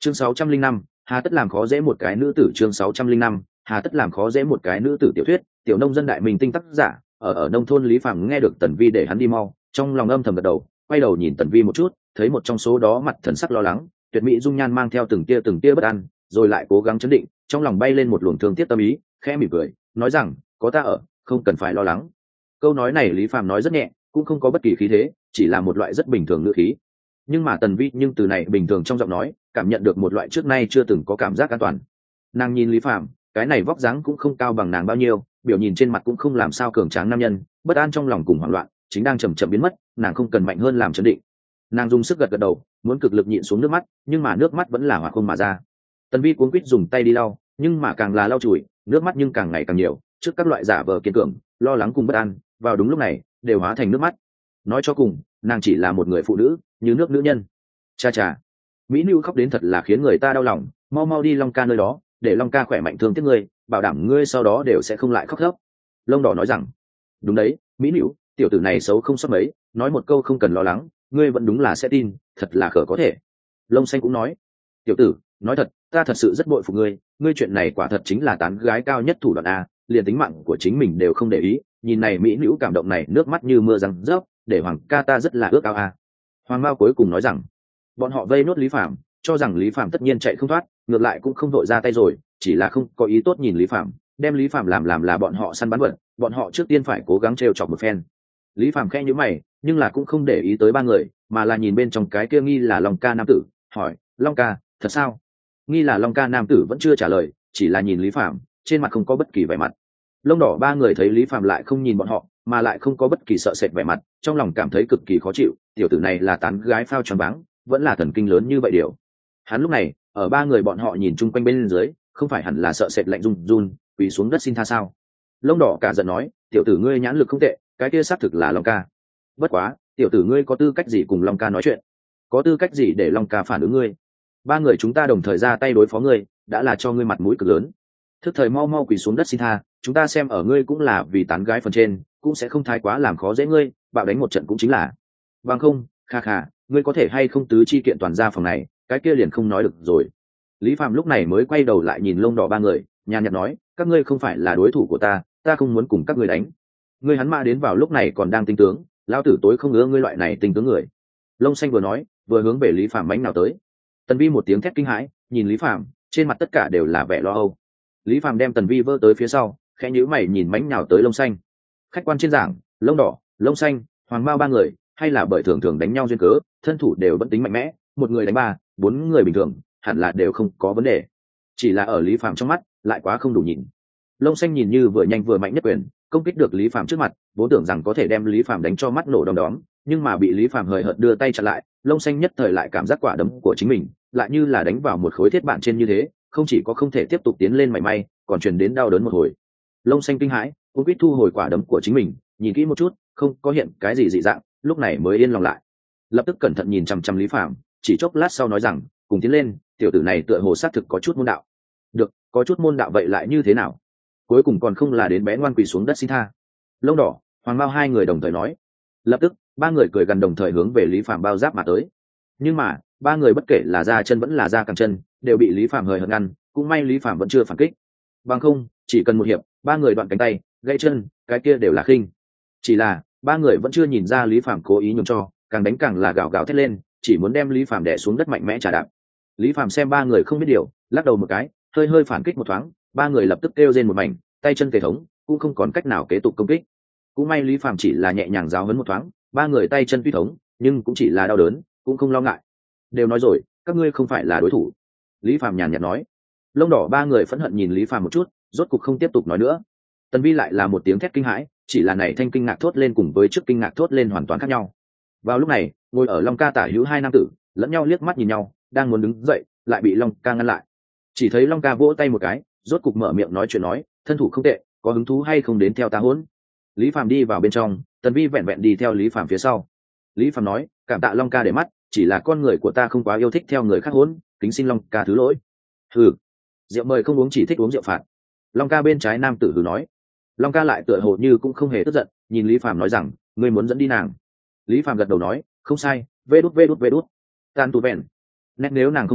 Chương 605, hà tất làm khó dễ một cái nữ tử. Chương 605, hà tất làm khó dễ một cái nữ tử. Tiểu thuyết, tiểu nông dân đại minh tinh tác giả. Ở nông thôn Lý Phàm nghe được Tần Vi để hắn đi mau, trong lòng âm thầm gật đầu, quay đầu nhìn Tần Vi một chút, thấy một trong số đó mặt thần sắc lo lắng, tuyệt mỹ dung nhan mang theo từng tia bất an, rồi lại cố gắng chấn định, trong lòng bay lên một luồng thương tiếc tâm ý, khẽ mỉm cười, nói rằng, có ta ở, không cần phải lo lắng. Câu nói này Lý Phàm nói rất nhẹ, cũng không có bất kỳ khí thế, chỉ là một loại rất bình thường ngữ khí. Nhưng mà Tần Vi từ này bình thường trong giọng nói, cảm nhận được một loại trước nay chưa từng có cảm giác an toàn. Nàng nhìn Lý Phàm, cái này vóc dáng cũng không cao bằng nàng bao nhiêu, biểu nhìn trên mặt cũng không làm sao cường tráng nam nhân, bất an trong lòng cùng hoảng loạn chính đang chậm chậm biến mất, nàng không cần mạnh hơn làm chấn định. Nàng dùng sức gật đầu, muốn cực lực nhịn xuống nước mắt, nhưng mà nước mắt vẫn là hòa không mà ra. Tần Vi cuống quýt dùng tay đi lau, nhưng mà càng là lau chùi, nước mắt nhưng càng ngày càng nhiều, trước các loại giả vờ kiên cường, lo lắng cùng bất an, vào đúng lúc này đều hóa thành nước mắt. Nói cho cùng, nàng chỉ là một người phụ nữ, như nước nữ nhân. Cha cha, mỹ nữ khóc đến thật là khiến người ta đau lòng, mau mau đi Long ca nơi đó, để Long ca khỏe mạnh thương tiếc ngươi, bảo đảm ngươi sau đó đều sẽ không lại khóc khóc. Lông đỏ nói rằng, đúng đấy, mỹ nữ, tiểu tử này xấu không sót mấy, nói một câu không cần lo lắng, ngươi vẫn đúng là sẽ tin, thật là khở có thể. Lông xanh cũng nói, tiểu tử, nói thật, ta thật sự rất bội phục ngươi, ngươi chuyện này quả thật chính là tán gái cao nhất thủ đoạn a, liền tính mạng của chính mình đều không để ý, nhìn này mỹ nữ cảm động này, nước mắt như mưa răng rớp, để hoàng ca ta rất là ước ao a. Hoàng Mao cuối cùng nói rằng, bọn họ vây nốt Lý Phạm, cho rằng Lý Phạm tất nhiên chạy không thoát, ngược lại cũng không vội ra tay rồi, chỉ là không có ý tốt nhìn Lý Phạm, đem Lý Phạm làm là bọn họ săn bắn vật, bọn họ trước tiên phải cố gắng trêu chọc một phen. Lý Phạm khẽ nhíu mày, nhưng là cũng không để ý tới ba người, mà là nhìn bên trong cái kia nghi là Long ca nam tử, hỏi, Long ca, thật sao? Nghi là Long ca nam tử vẫn chưa trả lời, chỉ là nhìn Lý Phạm, trên mặt không có bất kỳ vẻ mặt. Lông đỏ ba người thấy Lý Phạm lại không nhìn bọn họ, mà lại không có bất kỳ sợ sệt vẻ mặt, trong lòng cảm thấy cực kỳ khó chịu, tiểu tử này là tán gái phao tròn váng, vẫn là thần kinh lớn như vậy điều. Hắn lúc này, ở ba người bọn họ nhìn chung quanh bên dưới, không phải hẳn là sợ sệt lạnh run run, quỳ xuống đất xin tha sao? Lông đỏ cả giận nói, tiểu tử ngươi nhãn lực không tệ, cái kia xác thực là Long ca. Bất quá, tiểu tử ngươi có tư cách gì cùng Long ca nói chuyện? Có tư cách gì để Long ca phản ứng ngươi? Ba người chúng ta đồng thời ra tay đối phó ngươi, đã là cho ngươi mặt mũi cực lớn. Thức thời mau mau quỳ xuống đất xin tha, chúng ta xem ở ngươi cũng là vì tán gái phần trên, cũng sẽ không thái quá làm khó dễ ngươi, bạo đánh một trận cũng chính là. Bằng không, kha kha, ngươi có thể hay không tứ chi kiện toàn ra phòng này, cái kia liền không nói được rồi. Lý Phạm lúc này mới quay đầu lại nhìn lông đỏ ba người, nhàn nhạt nói, các ngươi không phải là đối thủ của ta, ta không muốn cùng các ngươi đánh. Ngươi hắn mã đến vào lúc này còn đang tinh tướng, lão tử tối không ngứa ngươi loại này tinh tướng người. Lông xanh vừa nói, vừa hướng về Lý Phạm mánh nào tới. Tần Vi một tiếng thét kinh hãi, nhìn Lý Phạm, trên mặt tất cả đều là vẻ lo âu. Lý Phạm đem Tần Vi vơ tới phía sau, khẽ nhíu mày nhìn mánh nào tới lông xanh. Khách quan trên giảng, lông đỏ, lông xanh, hoàng mao ba người, hay là bởi thường thường đánh nhau duyên cớ, thân thủ đều vẫn tính mạnh mẽ, một người đánh ba, bốn người bình thường, hẳn là đều không có vấn đề. Chỉ là ở Lý Phạm trong mắt, lại quá không đủ nhìn. Lông xanh nhìn như vừa nhanh vừa mạnh nhất quyền, công kích được Lý Phạm trước mặt, vốn tưởng rằng có thể đem Lý Phạm đánh cho mắt nổ đom đóm, nhưng mà bị Lý Phạm hời hợt đưa tay chặn lại, lông xanh nhất thời lại cảm giác quả đấm của chính mình, lại như là đánh vào một khối thiết bản trên như thế, không chỉ có không thể tiếp tục tiến lên mảy may, còn truyền đến đau đớn một hồi. Lông xanh kinh hãi, cũng biết thu hồi quả đấm của chính mình, nhìn kỹ một chút, không có hiện cái gì dị dạng, lúc này mới yên lòng lại. Lập tức cẩn thận nhìn chằm chằm Lý Phạm, chỉ chốc lát sau nói rằng, cùng tiến lên, tiểu tử này tựa hồ xác thực có chút môn đạo. Được, có chút môn đạo vậy lại như thế nào? Cuối cùng còn không là đến bé ngoan quỳ xuống đất xin tha. Lông đỏ, hoàng mao hai người đồng thời nói. Lập tức, ba người cười gần đồng thời hướng về Lý Phạm bao giáp mà tới. Nhưng mà, ba người bất kể là ra chân vẫn là ra cẳng chân, đều bị Lý Phạm hời hợt ngăn, cũng may Lý Phạm vẫn chưa phản kích. Bằng không, chỉ cần một hiệp, ba người đoạn cánh tay, gãy chân, cái kia đều là khinh. Chỉ là, ba người vẫn chưa nhìn ra Lý Phạm cố ý nhường cho, càng đánh càng là gào gào thét lên, chỉ muốn đem Lý Phạm đè xuống đất mạnh mẽ trả đạp. Lý Phạm xem ba người không biết điều, lắc đầu một cái, hơi hơi phản kích một thoáng, ba người lập tức kêu rên một mảnh, tay chân tê thống, cũng không còn cách nào kế tục công kích. Cũng may Lý Phạm chỉ là nhẹ nhàng giáo huấn một thoáng, ba người tay chân tuy thống, nhưng cũng chỉ là đau đớn, cũng không lo ngại. Đều nói rồi, các ngươi không phải là đối thủ. Lý Phạm nhàn nhạt nói. Lông đỏ ba người phẫn hận nhìn Lý Phạm một chút, rốt cục không tiếp tục nói nữa. Tần Vi lại là một tiếng thét kinh hãi, chỉ là này thanh kinh ngạc thốt lên cùng với trước kinh ngạc thốt lên hoàn toàn khác nhau. Vào lúc này, ngồi ở Long ca tả hữu hai nam tử, lẫn nhau liếc mắt nhìn nhau, đang muốn đứng dậy, lại bị Long ca ngăn lại. Chỉ thấy Long ca vỗ tay một cái, rốt cục mở miệng nói chuyện nói, thân thủ không tệ, có hứng thú hay không đến theo ta hỗn. Lý Phạm đi vào bên trong, Tần Vi vẹn vẹn đi theo Lý Phạm phía sau. Lý Phạm nói, cảm tạ Long ca để mắt, chỉ là con người của ta không quá yêu thích theo người khác hỗn, kính xin Long ca thứ lỗi. Hừ, rượu mời không uống chỉ thích uống rượu phạt. Long ca bên trái nam tử hừ nói. Long ca lại tựa hồ như cũng không hề tức giận, nhìn Lý Phạm nói rằng, ngươi muốn dẫn đi nàng. Lý Phạm gật đầu nói, không sai, vê đút. Tan tu vẹn. Nét nếu nàng không muốn,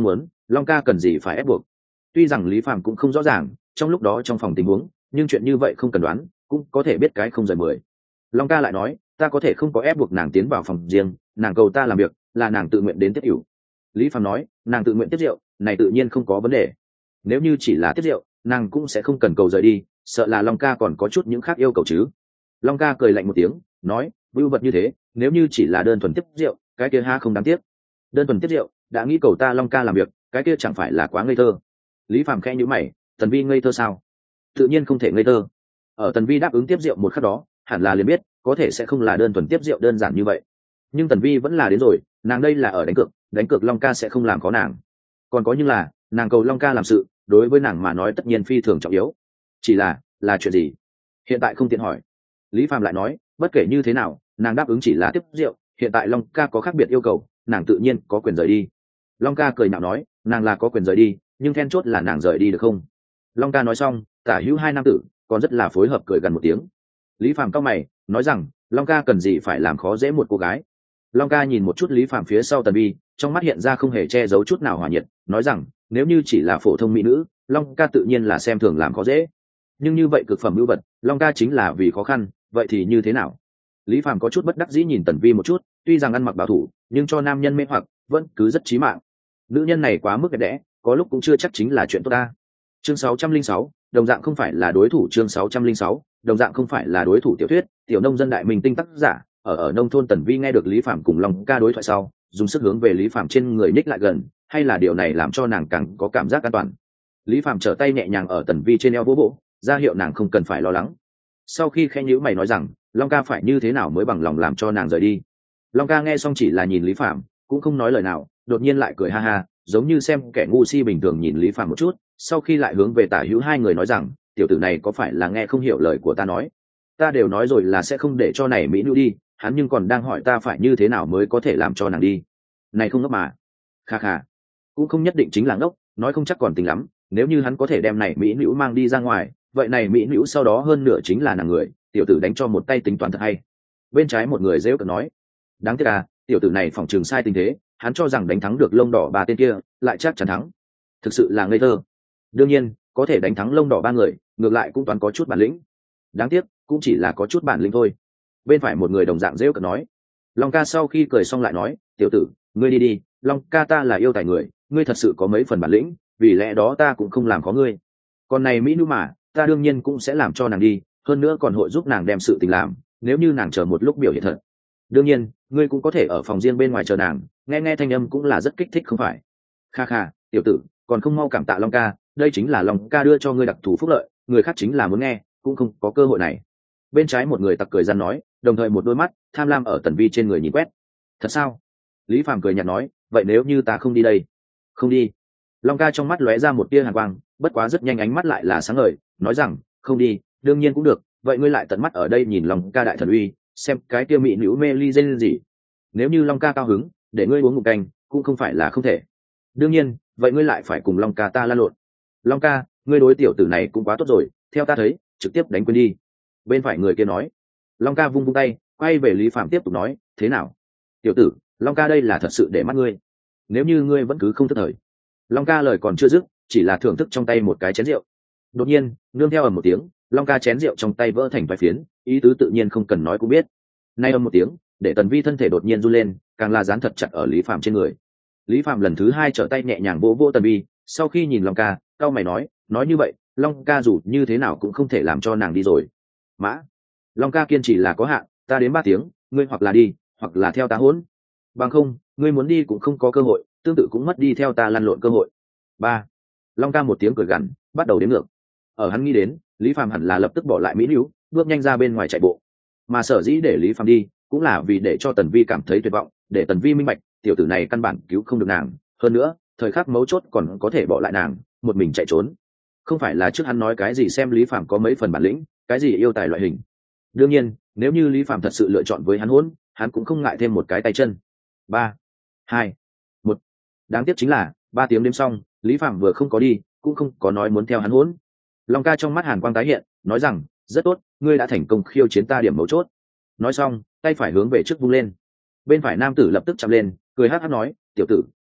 Long ca cần gì phải ép buộc? Tuy rằng Lý Phàm cũng không rõ ràng trong lúc đó trong phòng tình huống, nhưng chuyện như vậy không cần đoán cũng có thể biết cái không rời mười. Long ca lại nói, ta có thể không có ép buộc nàng tiến vào phòng riêng, nàng cầu ta làm việc là nàng tự nguyện đến tiếp rượu. Lý Phàm nói, nàng tự nguyện tiếp rượu này tự nhiên không có vấn đề, nếu như chỉ là tiếp rượu nàng cũng sẽ không cần cầu rời đi, sợ là Long ca còn có chút những khác yêu cầu chứ. Long ca cười lạnh một tiếng nói, vưu vật như thế nếu như chỉ là đơn thuần tiếp rượu cái kia ha không đáng tiếc, đơn thuần tiếp rượu đã nghĩ cầu ta Long ca làm việc cái kia chẳng phải là quá ngây thơ. Lý Phàm khẽ nhíu mày, Tần Vi ngây thơ sao? Tự nhiên không thể ngây thơ. Ở Tần Vi đáp ứng tiếp rượu một khắc đó hẳn là liền biết có thể sẽ không là đơn thuần tiếp rượu đơn giản như vậy, nhưng Tần Vi vẫn là đến rồi, nàng đây là ở đánh cược Long ca sẽ không làm có nàng. Còn có như là nàng cầu Long ca làm sự đối với nàng mà nói tất nhiên phi thường trọng yếu, chỉ là chuyện gì hiện tại không tiện hỏi. Lý Phàm lại nói, bất kể như thế nào nàng đáp ứng chỉ là tiếp rượu, hiện tại Long ca có khác biệt yêu cầu nàng tự nhiên có quyền rời đi. Long ca cười nhạo nói, nàng là có quyền rời đi nhưng then chốt là nàng rời đi được không? Long ca nói xong tả hữu hai nam tử còn rất là phối hợp cười gần một tiếng. Lý Phàm cau mày nói rằng, Long ca cần gì phải làm khó dễ một cô gái? Long ca nhìn một chút Lý Phàm phía sau Tần Vi, trong mắt hiện ra không hề che giấu chút nào hòa nhiệt, nói rằng, nếu như chỉ là phổ thông mỹ nữ Long ca tự nhiên là xem thường làm khó dễ, nhưng như vậy cực phẩm ưu vật Long ca chính là vì khó khăn, vậy thì như thế nào? Lý Phàm có chút bất đắc dĩ nhìn Tần Vi một chút, tuy rằng ăn mặc bảo thủ nhưng cho nam nhân mê hoặc vẫn cứ rất chí mạng. Nữ nhân này quá mức đẹp đẽ có lúc cũng chưa chắc chính là chuyện tốt ta. Chương 606, đồng dạng không phải là đối thủ. Chương 606, đồng dạng không phải là đối thủ. Tiểu thuyết tiểu nông dân đại minh tinh tác giả. Ở nông thôn. Tần Vi nghe được Lý Phàm cùng Long ca đối thoại sau dùng sức hướng về Lý Phàm trên người ních lại gần, hay là điều này làm cho nàng càng có cảm giác an toàn. Lý Phàm trở tay nhẹ nhàng ở Tần Vi trên eo vỗ vỗ, ra hiệu nàng không cần phải lo lắng. Sau khi khẽ nhíu mày nói rằng, Long ca phải như thế nào mới bằng lòng làm cho nàng rời đi? Long ca nghe xong chỉ là nhìn Lý Phàm cũng không nói lời nào, đột nhiên lại cười ha ha, giống như xem kẻ ngu si bình thường nhìn Lý Phàm một chút, sau khi lại hướng về tả hữu hai người nói rằng, tiểu tử này có phải là nghe không hiểu lời của ta nói? Ta đều nói rồi là sẽ không để cho này mỹ nữ đi, hắn nhưng còn đang hỏi ta phải như thế nào mới có thể làm cho nàng đi. Này không ngốc mà. Kha kha, cũng không nhất định chính là ngốc, nói không chắc còn tình lắm, nếu như hắn có thể đem này mỹ nữ mang đi ra ngoài, vậy này mỹ nữ sau đó hơn nửa chính là nàng người, tiểu tử đánh cho một tay tính toán thật hay. Bên trái một người rêu cợt nói, đáng tiếc à, tiểu tử này phỏng trường sai tình thế, hắn cho rằng đánh thắng được lông đỏ ba tên kia lại chắc chắn thắng, thực sự là ngây thơ. Đương nhiên có thể đánh thắng lông đỏ ba người ngược lại cũng toán có chút bản lĩnh, đáng tiếc cũng chỉ là có chút bản lĩnh thôi. Bên phải một người đồng dạng rêu cợt nói. Long ca sau khi cười xong lại nói, tiểu tử ngươi đi đi, Long ca ta là yêu tài người, ngươi thật sự có mấy phần bản lĩnh, vì lẽ đó ta cũng không làm khó ngươi. Còn này mỹ nữ mà ta đương nhiên cũng sẽ làm cho nàng đi, hơn nữa còn hội giúp nàng đem sự tình làm, nếu như nàng chờ một lúc biểu hiện thật. Đương nhiên ngươi cũng có thể ở phòng riêng bên ngoài chờ nàng, nghe nghe thanh âm cũng là rất kích thích không phải? Kha kha, tiểu tử còn không mau cảm tạ Long ca, đây chính là Long ca đưa cho ngươi đặc thù phúc lợi, người khác chính là muốn nghe cũng không có cơ hội này. Bên trái một người tặc cười răn nói, đồng thời một đôi mắt tham lam ở Tần Vi trên người nhìn quét. Thật sao? Lý Phàm cười nhạt nói, vậy nếu như ta không đi đây? Không đi. Long ca trong mắt lóe ra một tia hàn quang, bất quá rất nhanh ánh mắt lại là sáng ngời, nói rằng, không đi đương nhiên cũng được, vậy ngươi lại tận mắt ở đây nhìn Long ca đại thần uy, xem cái tia mỹ nữ mê ly dên gì. Nếu như Long ca cao hứng để ngươi uống một canh cũng không phải là không thể. Đương nhiên vậy ngươi lại phải cùng Long ca ta lan lộn. Long ca ngươi đối tiểu tử này cũng quá tốt rồi, theo ta thấy trực tiếp đánh quên đi. Bên phải người kia nói. Long ca vung vung tay quay về Lý Phạm tiếp tục nói, thế nào tiểu tử, Long ca đây là thật sự để mắt ngươi, nếu như ngươi vẫn cứ không thất thời. Long ca lời còn chưa dứt chỉ là thưởng thức trong tay một cái chén rượu, đột nhiên nương theo ầm một tiếng, Long ca chén rượu trong tay vỡ thành vài phiến, ý tứ tự nhiên không cần nói cũng biết. Nay ầm một tiếng để Tần Vi thân thể đột nhiên run lên, càng là dán thật chặt ở Lý Phạm trên người. Lý Phạm lần thứ hai trở tay nhẹ nhàng vỗ vỗ Tần Vi, sau khi nhìn Long ca cau mày nói như vậy Long ca dù như thế nào cũng không thể làm cho nàng đi rồi. Mã Long ca kiên trì là có hạn, ta đến 3 tiếng ngươi hoặc là đi hoặc là theo ta hỗn, bằng không ngươi muốn đi cũng không có cơ hội, tương tự cũng mất đi theo ta lăn lộn cơ hội. 3. Long ca một tiếng cười gằn bắt đầu đếm ngược. Ở hắn nghĩ đến Lý Phạm hẳn là lập tức bỏ lại mỹ nữ bước nhanh ra bên ngoài chạy bộ, mà sở dĩ để Lý Phạm đi cũng là vì để cho Tần Vi cảm thấy tuyệt vọng, để Tần Vi minh bạch tiểu tử này căn bản cứu không được nàng, hơn nữa thời khắc mấu chốt còn có thể bỏ lại nàng một mình chạy trốn. Không phải là trước hắn nói cái gì xem Lý Phạm có mấy phần bản lĩnh, cái gì yêu tài loại hình. Đương nhiên nếu như Lý Phạm thật sự lựa chọn với hắn hỗn, hắn cũng không ngại thêm một cái tay chân. 3, 2, 1. Đáng tiếc chính là 3 tiếng đêm xong Lý Phạm vừa không có đi cũng không có nói muốn theo hắn hỗn. Long ca trong mắt hàn quang tái hiện, nói rằng, rất tốt, ngươi đã thành công khiêu chiến ta điểm mấu chốt. Nói xong tay phải hướng về trước vung lên, bên phải nam tử lập tức chạm lên cười hắc hắc nói, tiểu tử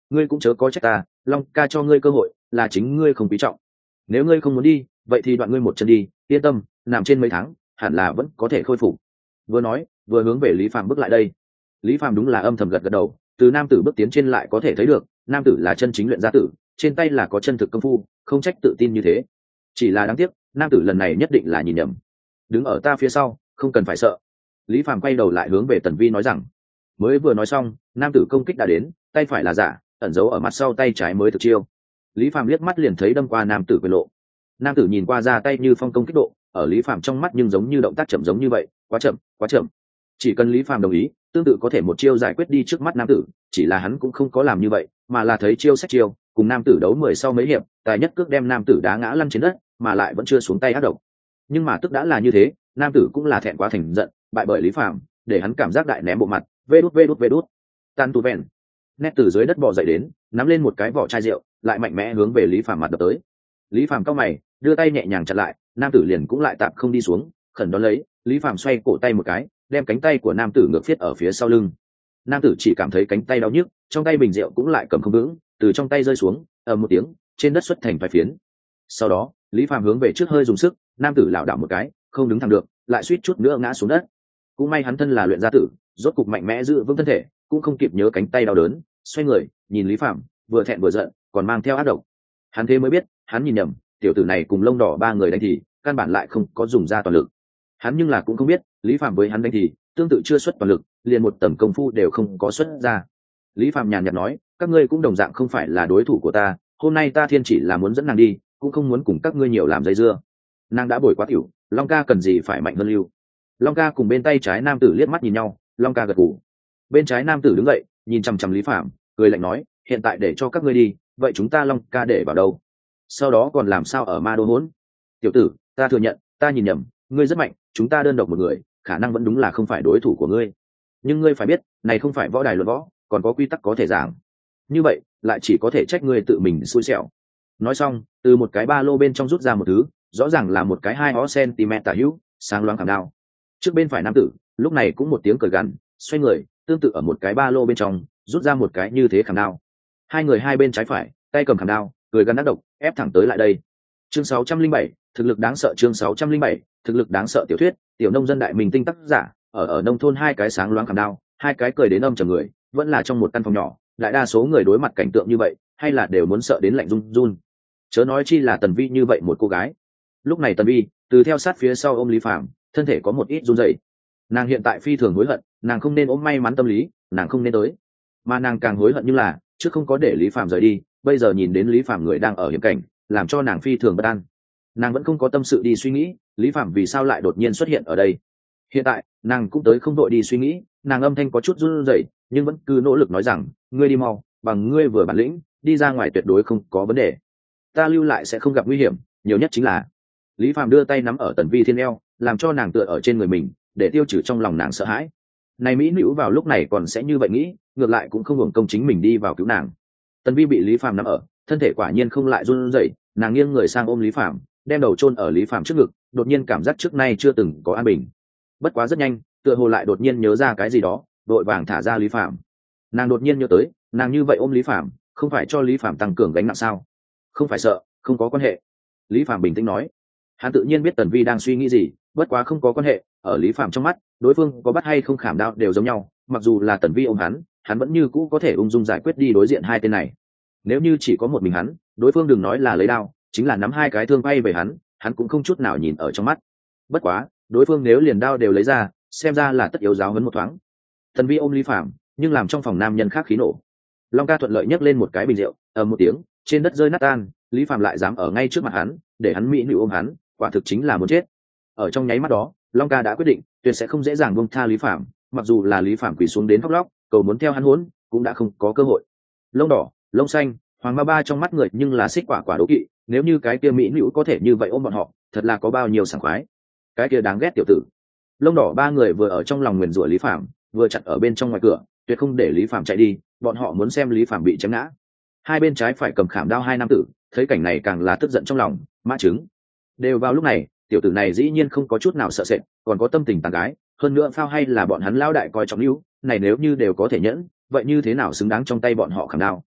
ngươi cũng chớ có trách ta, Long ca cho ngươi cơ hội là chính ngươi không quý trọng. Nếu ngươi không muốn đi vậy thì đoạn ngươi một chân đi, yên tâm, nằm trên mấy tháng hẳn là vẫn có thể khôi phục. Vừa nói vừa hướng về Lý Phàm bước lại đây. Lý Phàm đúng là âm thầm gật gật đầu, từ nam tử bước tiến trên lại có thể thấy được nam tử là chân chính luyện gia tử, trên tay là có chân thực công phu, không trách tự tin như thế. Chỉ là đáng tiếc nam tử lần này nhất định là nhìn nhầm. Đứng ở ta phía sau, không cần phải sợ. Lý Phàm quay đầu lại hướng về Tần Vi nói rằng. Mới vừa nói xong nam tử công kích đã đến, tay phải là giả, ẩn giấu ở mặt sau tay trái mới thực chiêu. Lý Phàm liếc mắt liền thấy đâm qua nam tử quyền lộ. Nam tử nhìn qua ra tay như phong công kích độ, ở Lý Phàm trong mắt nhưng giống như động tác chậm giống như vậy, quá chậm, quá chậm. Chỉ cần Lý Phàm đồng ý, tương tự có thể một chiêu giải quyết đi trước mắt nam tử, chỉ là hắn cũng không có làm như vậy, mà là thấy chiêu xét chiêu, cùng nam tử đấu 10 sau mấy hiệp, tài nhất cước đem nam tử đá ngã lăn trên đất, mà lại vẫn chưa xuống tay ác độc. Nhưng mà tức đã là như thế, nam tử cũng là thẹn quá thành giận, bại bởi Lý Phàm, để hắn cảm giác đại ném bộ mặt, vê đút. Tan tu vẹn. Nét từ dưới đất bò dậy đến, nắm lên một cái vỏ chai rượu, lại mạnh mẽ hướng về Lý Phàm mặt đập tới. Lý Phàm cau mày, đưa tay nhẹ nhàng chặn lại, nam tử liền cũng lại tạm không đi xuống, khẩn đón lấy. Lý Phàm xoay cổ tay một cái, đem cánh tay của nam tử ngược phiết ở phía sau lưng. Nam tử chỉ cảm thấy cánh tay đau nhức, trong tay bình rượu cũng lại cầm không vững, từ trong tay rơi xuống, ầm một tiếng, trên đất xuất thành vài phiến. Sau đó Lý Phàm hướng về trước hơi dùng sức, nam tử lảo đảo một cái, không đứng thẳng được, lại suýt chút nữa ngã xuống đất. Cũng may hắn thân là luyện gia tử, rốt cục mạnh mẽ giữ vững thân thể, cũng không kịp nhớ cánh tay đau đớn, xoay người nhìn Lý Phàm, vừa thẹn vừa giận, còn mang theo ác độc. Hắn thế mới biết hắn nhìn nhầm, tiểu tử này cùng lông đỏ ba người đánh thì căn bản lại không có dùng ra toàn lực. Hắn nhưng là cũng không biết Lý Phàm với hắn đánh thì tương tự chưa xuất toàn lực, liền một tầm công phu đều không có xuất ra. Lý Phàm nhàn nhạt nói, các ngươi cũng đồng dạng không phải là đối thủ của ta, hôm nay ta thiên chỉ là muốn dẫn nàng đi, cũng không muốn cùng các ngươi nhiều làm dây dưa. Nàng đã bồi quá tiểu, Long ca cần gì phải mạnh hơn lưu. Long ca cùng bên tay trái nam tử liếc mắt nhìn nhau, Long ca gật gù. Bên trái nam tử đứng dậy, nhìn chằm chằm Lý Phàm, cười lạnh nói, hiện tại để cho các ngươi đi, vậy chúng ta Long ca để vào đâu? Sau đó còn làm sao ở ma đô hỗn? Tiểu tử, ta thừa nhận, ta nhìn nhầm, ngươi rất mạnh, chúng ta đơn độc một người, khả năng vẫn đúng là không phải đối thủ của ngươi. Nhưng ngươi phải biết, này không phải võ đài luận võ, còn có quy tắc có thể giảng. Như vậy, lại chỉ có thể trách ngươi tự mình xui xẻo. Nói xong, từ một cái ba lô bên trong rút ra một thứ, rõ ràng là một cái 2 cm tả hữu, sáng loáng khảm đao. Trước bên phải nam tử, lúc này cũng một tiếng cười gằn, xoay người, tương tự ở một cái ba lô bên trong, rút ra một cái như thế khảm đao. Hai người hai bên trái phải, tay cầm khảm đao, cười gằn ác độc, ép thẳng tới lại đây. Chương 607, thực lực đáng sợ. Chương 607, thực lực đáng sợ. Tiểu thuyết, tiểu nông dân đại mình tinh tác giả, ở nông thôn hai cái sáng loáng khảm đao, hai cái cười đến âm trầm người, vẫn là trong một căn phòng nhỏ, đại đa số người đối mặt cảnh tượng như vậy, hay là đều muốn sợ đến lạnh run run. Chớ nói chi là Tần Vi như vậy một cô gái. Lúc này Tần Vi từ theo sát phía sau ôm Lý Phàm, thân thể có một ít run rẩy. Nàng hiện tại phi thường hối hận, nàng không nên ôm may mắn tâm lý, nàng không nên tới. Mà nàng càng hối hận như là trước không có để Lý Phàm rời đi, bây giờ nhìn đến Lý Phàm người đang ở hiểm cảnh, làm cho nàng phi thường bất an. Nàng vẫn không có tâm sự đi suy nghĩ Lý Phàm vì sao lại đột nhiên xuất hiện ở đây. Hiện tại nàng cũng tới không đội đi suy nghĩ, nàng âm thanh có chút run rẩy, nhưng vẫn cứ nỗ lực nói rằng, ngươi đi mau, bằng ngươi vừa bản lĩnh, đi ra ngoài tuyệt đối không có vấn đề. Ta lưu lại sẽ không gặp nguy hiểm, nhiều nhất chính là. Lý Phàm đưa tay nắm ở Tần Vi thiên eo, làm cho nàng tựa ở trên người mình, để tiêu trừ trong lòng nàng sợ hãi. Này mỹ nữ vào lúc này còn sẽ như vậy nghĩ, ngược lại cũng không hưởng công chính mình đi vào cứu nàng. Tần Vi bị Lý Phàm nắm ở, thân thể quả nhiên không lại run rẩy, nàng nghiêng người sang ôm Lý Phàm, đem đầu chôn ở Lý Phàm trước ngực, đột nhiên cảm giác trước nay chưa từng có an bình. Bất quá rất nhanh, tựa hồ lại đột nhiên nhớ ra cái gì đó, vội vàng thả ra Lý Phàm. Nàng đột nhiên nhớ tới, nàng như vậy ôm Lý Phàm, không phải cho Lý Phàm tăng cường gánh nặng sao? Không phải sợ, không có quan hệ. Lý Phàm bình tĩnh nói. Hắn tự nhiên biết Tần Vi đang suy nghĩ gì, bất quá không có quan hệ, ở Lý Phàm trong mắt, đối phương có bắt hay không khảm đao đều giống nhau, mặc dù là Tần Vi ôm hắn vẫn như cũ có thể ung dung giải quyết đi đối diện hai tên này. Nếu như chỉ có một mình hắn, đối phương đừng nói là lấy đao, chính là nắm hai cái thương bay về hắn cũng không chút nào nhìn ở trong mắt. Bất quá, đối phương nếu liền đao đều lấy ra, xem ra là tất yếu giáo huấn một thoáng. Tần Vi ôm Lý Phàm, nhưng làm trong phòng nam nhân khác khí nổ. Long ca thuận lợi nhấc lên một cái bình rượu, một tiếng, trên đất rơi nát tan. Lý Phàm lại dám ở ngay trước mặt hắn, để hắn mỹ nữ ôm hắn, quả thực chính là muốn chết. Ở trong nháy mắt đó, Long ca đã quyết định, tuyệt sẽ không dễ dàng buông tha Lý Phàm, mặc dù là Lý Phàm quỳ xuống đến khóc lóc, cầu muốn theo hắn hỗn, cũng đã không có cơ hội. Lông đỏ, lông xanh, hoàng ma ba trong mắt người nhưng là xích quả quả đố kỵ, nếu như cái kia mỹ nữ có thể như vậy ôm bọn họ, thật là có bao nhiêu sảng khoái. Cái kia đáng ghét tiểu tử. Lông đỏ ba người vừa ở trong lòng nguyền rủa Lý Phàm, vừa chặn ở bên trong ngoài cửa, tuyệt không để Lý Phàm chạy đi, bọn họ muốn xem Lý Phàm bị chém ngã. Hai bên trái phải cầm khảm đao hai nam tử, thấy cảnh này càng là tức giận trong lòng, mã trứng. Đều vào lúc này, tiểu tử này dĩ nhiên không có chút nào sợ sệt, còn có tâm tình tàn gái, hơn nữa phao hay là bọn hắn lao đại coi trọng lưu, này nếu như đều có thể nhẫn, vậy như thế nào xứng đáng trong tay bọn họ khảm đao.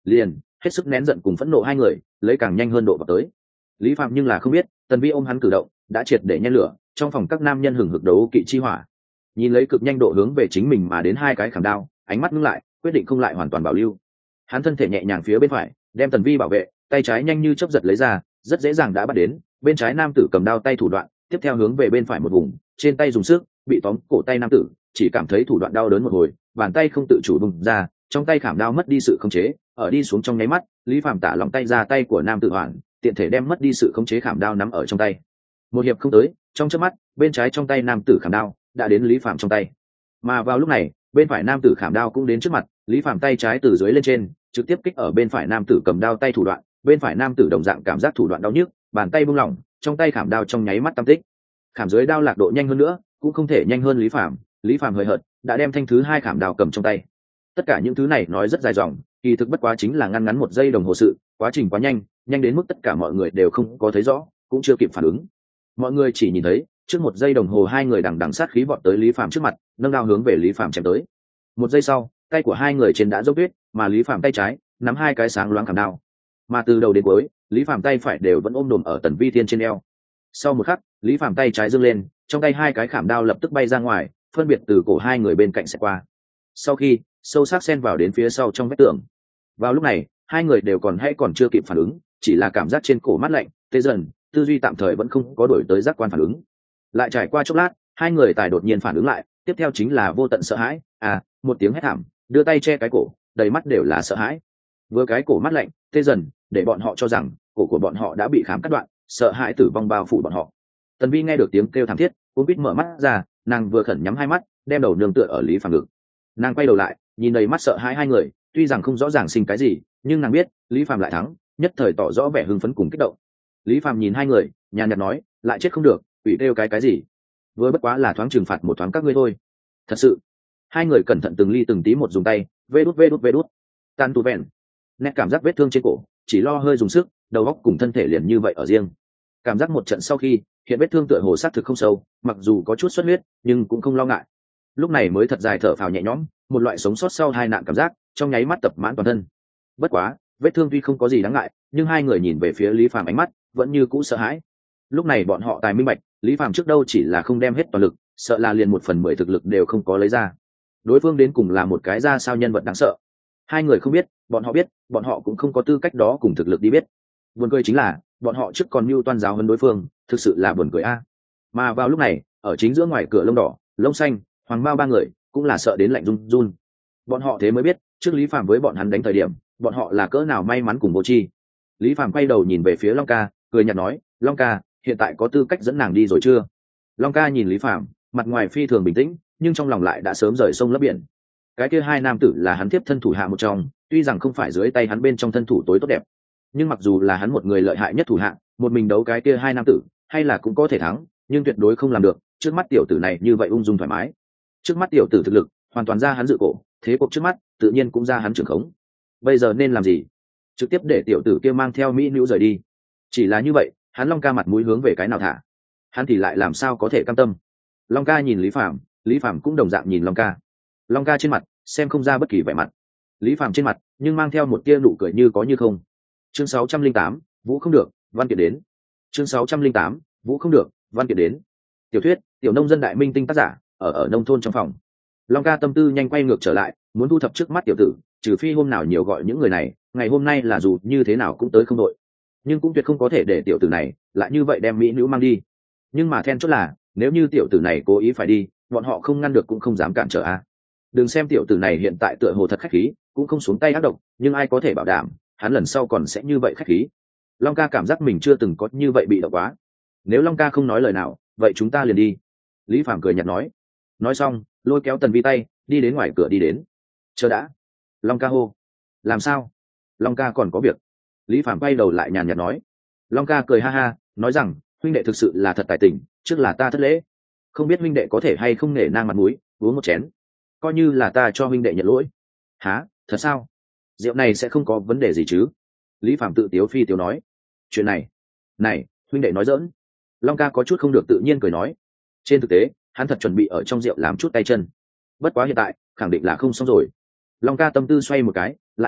liền hết sức nén giận cùng phẫn nộ hai người lấy càng nhanh hơn độ vào tới. Lý Phạm nhưng là không biết Tần Vi ôm hắn cử động đã triệt để nhen lửa trong phòng các nam nhân hừng hực đấu kỵ chi hỏa. Nhìn lấy cực nhanh độ hướng về chính mình mà đến hai cái khảm đao, ánh mắt ngưng lại quyết định không lại hoàn toàn bảo lưu. Hắn thân thể nhẹ nhàng phía bên phải đem Tần Vi bảo vệ, tay trái nhanh như chớp giật lấy ra, rất dễ dàng đã bắt đến bên trái nam tử cầm đao tay thủ đoạn, tiếp theo hướng về bên phải một vùng, trên tay dùng sức bị tóm cổ tay nam tử, chỉ cảm thấy thủ đoạn đau đớn một hồi, bàn tay không tự chủ bung ra, trong tay khảm đao mất đi sự khống chế, ở đi xuống trong nháy mắt, Lý Phạm tả lòng tay ra tay của nam tử hoàn, tiện thể đem mất đi sự khống chế khảm đao nắm ở trong tay. Một hiệp không tới, trong chớp mắt, bên trái trong tay nam tử khảm đao đã đến Lý Phạm trong tay. Mà vào lúc này, bên phải nam tử khảm đao cũng đến trước mặt, Lý Phạm tay trái từ dưới lên trên, trực tiếp kích ở bên phải nam tử cầm đao tay thủ đoạn, bên phải nam tử đồng dạng cảm giác thủ đoạn đau nhức, bàn tay buông lỏng, trong tay khảm đao trong nháy mắt tam tích. Khảm dưới đao lạc độ nhanh hơn nữa, cũng không thể nhanh hơn Lý Phạm. Lý Phạm hời hợt, đã đem thanh thứ hai khảm đao cầm trong tay. Tất cả những thứ này nói rất dài dòng, kỳ thực bất quá chính là ngăn ngắn 1 giây đồng hồ sự, quá trình quá nhanh, nhanh đến mức tất cả mọi người đều không có thấy rõ, cũng chưa kịp phản ứng. Mọi người chỉ nhìn thấy trước 1 giây đồng hồ hai người đằng đằng sát khí vọt tới Lý Phạm trước mặt, nâng đao hướng về Lý Phạm chém tới. 1 giây sau, tay của hai người trên đã dốc tuyết, mà Lý Phạm tay trái nắm hai cái sáng loáng khảm đao, mà từ đầu đến cuối, Lý Phạm tay phải đều vẫn ôm đồm ở Tần Vi Thiên trên eo. Sau một khắc, Lý Phạm tay trái giương lên, trong tay hai cái khảm đao lập tức bay ra ngoài, phân biệt từ cổ hai người bên cạnh sẽ qua. Sau khi sâu sắc xen vào đến phía sau trong vách tường. Vào lúc này, hai người đều còn chưa kịp phản ứng, chỉ là cảm giác trên cổ mát lạnh, tê dần, tư duy tạm thời vẫn không có đổi tới giác quan phản ứng. Lại trải qua chốc lát, hai người tài đột nhiên phản ứng lại, tiếp theo chính là vô tận sợ hãi, một tiếng hét thảm, đưa tay che cái cổ, đầy mắt đều là sợ hãi. Vừa cái cổ mát lạnh, tê dần, để bọn họ cho rằng cổ của bọn họ đã bị khám cắt đoạn, sợ hãi tử vong bao phủ bọn họ. Tần Vi nghe được tiếng kêu thảm thiết, cũng biết mở mắt ra, nàng vừa khẩn nhắm hai mắt, đem đầu nương tựa ở Lý Phạm ngực. Nàng quay đầu lại, nhìn đầy mắt sợ hãi hai người, tuy rằng không rõ ràng sinh cái gì, nhưng nàng biết Lý Phạm lại thắng, nhất thời tỏ rõ vẻ hưng phấn cùng kích động. Lý Phạm nhìn hai người, nhàn nhạt nói, lại chết không được, ủy kêu cái gì? Vừa bất quá là thoáng trừng phạt một thoáng các ngươi thôi. Thật sự. Hai người cẩn thận từng ly từng tí một dùng tay, vê đút. Tan tu vẹn. Nét cảm giác vết thương trên cổ, chỉ lo hơi dùng sức, đầu óc cùng thân thể liền như vậy ở riêng. Cảm giác một trận sau khi, hiện vết thương tựa hồ sát thực không sâu, mặc dù có chút xuất huyết, nhưng cũng không lo ngại. Lúc này mới thật dài thở phào nhẹ nhõm, một loại sống sót sau hai nạn cảm giác, trong nháy mắt tập mãn toàn thân. Bất quá, vết thương tuy không có gì đáng ngại, nhưng hai người nhìn về phía Lý Phạm ánh mắt vẫn như cũ sợ hãi. Lúc này bọn họ tài minh bạch, Lý Phạm trước đâu chỉ là không đem hết toàn lực, sợ là liền 1/10 thực lực đều không có lấy ra. Đối phương đến cùng là một cái ra sao nhân vật đáng sợ. Hai người không biết, bọn họ cũng không có tư cách đó cùng thực lực đi biết. Buồn cười chính là, bọn họ trước còn mưu toan giáo hơn đối phương, thực sự là buồn cười a. Mà vào lúc này, ở chính giữa ngoài cửa lông đỏ, lông xanh, hoàng mao ba người cũng là sợ đến lạnh run run. Bọn họ thế mới biết, trước Lý Phạm với bọn hắn đánh thời điểm, bọn họ là cỡ nào may mắn cùng vô tri. Lý Phạm quay đầu nhìn về phía Long Ca, cười nhạt nói, Long Ca, hiện tại có tư cách dẫn nàng đi rồi chưa? Long Ca nhìn Lý Phạm, mặt ngoài phi thường bình tĩnh, nhưng trong lòng lại đã sớm rời sông lấp biển. Cái kia hai nam tử là hắn tiếp thân thủ hạ một trong, tuy rằng không phải dưới tay hắn bên trong thân thủ tối tốt đẹp, nhưng mặc dù là hắn một người lợi hại nhất thủ hạ, một mình đấu cái kia hai nam tử, hay là cũng có thể thắng, nhưng tuyệt đối không làm được trước mắt tiểu tử này như vậy ung dung thoải mái. Trước mắt tiểu tử thực lực hoàn toàn ra hắn dự cổ, thế cuộc trước mắt tự nhiên cũng ra hắn trưởng khống. Bây giờ nên làm gì? Trực tiếp để tiểu tử kia mang theo mỹ nữ rời đi. Chỉ là như vậy, hắn Long Ca mặt mũi hướng về cái nào thả? Hắn thì lại làm sao có thể cam tâm? Long Ca nhìn Lý Phạm, Lý Phạm cũng đồng dạng nhìn Long Ca. Long Ca trên mặt xem không ra bất kỳ vẻ mặt, Lý Phạm trên mặt nhưng mang theo một tia nụ cười như có như không. Chương 608, Vũ không được, văn kiện đến. Chương 608, Vũ không được, văn kiện đến. Tiểu thuyết, tiểu nông dân đại minh tinh tác giả, ở nông thôn trong phòng. Long Ca tâm tư nhanh quay ngược trở lại, muốn thu thập trước mắt tiểu tử, trừ phi hôm nào nhiều gọi những người này, ngày hôm nay là dù như thế nào cũng tới không đội. Nhưng cũng tuyệt không có thể để tiểu tử này lại như vậy đem mỹ nữ mang đi. Nhưng mà then chốt là, nếu như tiểu tử này cố ý phải đi, bọn họ không ngăn được cũng không dám cản trở a. Đừng xem tiểu tử này hiện tại tựa hồ thật khách khí, cũng không xuống tay ác độc, nhưng ai có thể bảo đảm hắn lần sau còn sẽ như vậy khách khí. Long Ca cảm giác mình chưa từng có như vậy bị động quá. Nếu Long Ca không nói lời nào, vậy chúng ta liền đi. Lý Phạm cười nhạt nói. Nói xong, lôi kéo Tần Vi tay, đi đến ngoài cửa đi đến. Chờ đã. Long Ca hô. Làm sao? Long Ca còn có việc. Lý Phạm quay đầu lại nhàn nhạt nói. Long Ca cười ha ha, nói rằng, huynh đệ thực sự là thật tài tình, trước là ta thất lễ. Không biết huynh đệ có thể hay không nể nang mặt mũi, uống một chén. Coi như là ta cho huynh đệ nhận lỗi. Hả, thật sao? Rượu này sẽ không có vấn đề gì chứ? Lý Phạm tự tiếu phi tiếu nói. Chuyện này, huynh đệ nói giỡn. Long Ca có chút không được tự nhiên cười nói. Trên thực tế, hắn thật chuẩn bị ở trong rượu làm chút tay chân. Bất quá hiện tại, khẳng định là không xong rồi. Long Ca tâm tư xoay một cái, lại nói,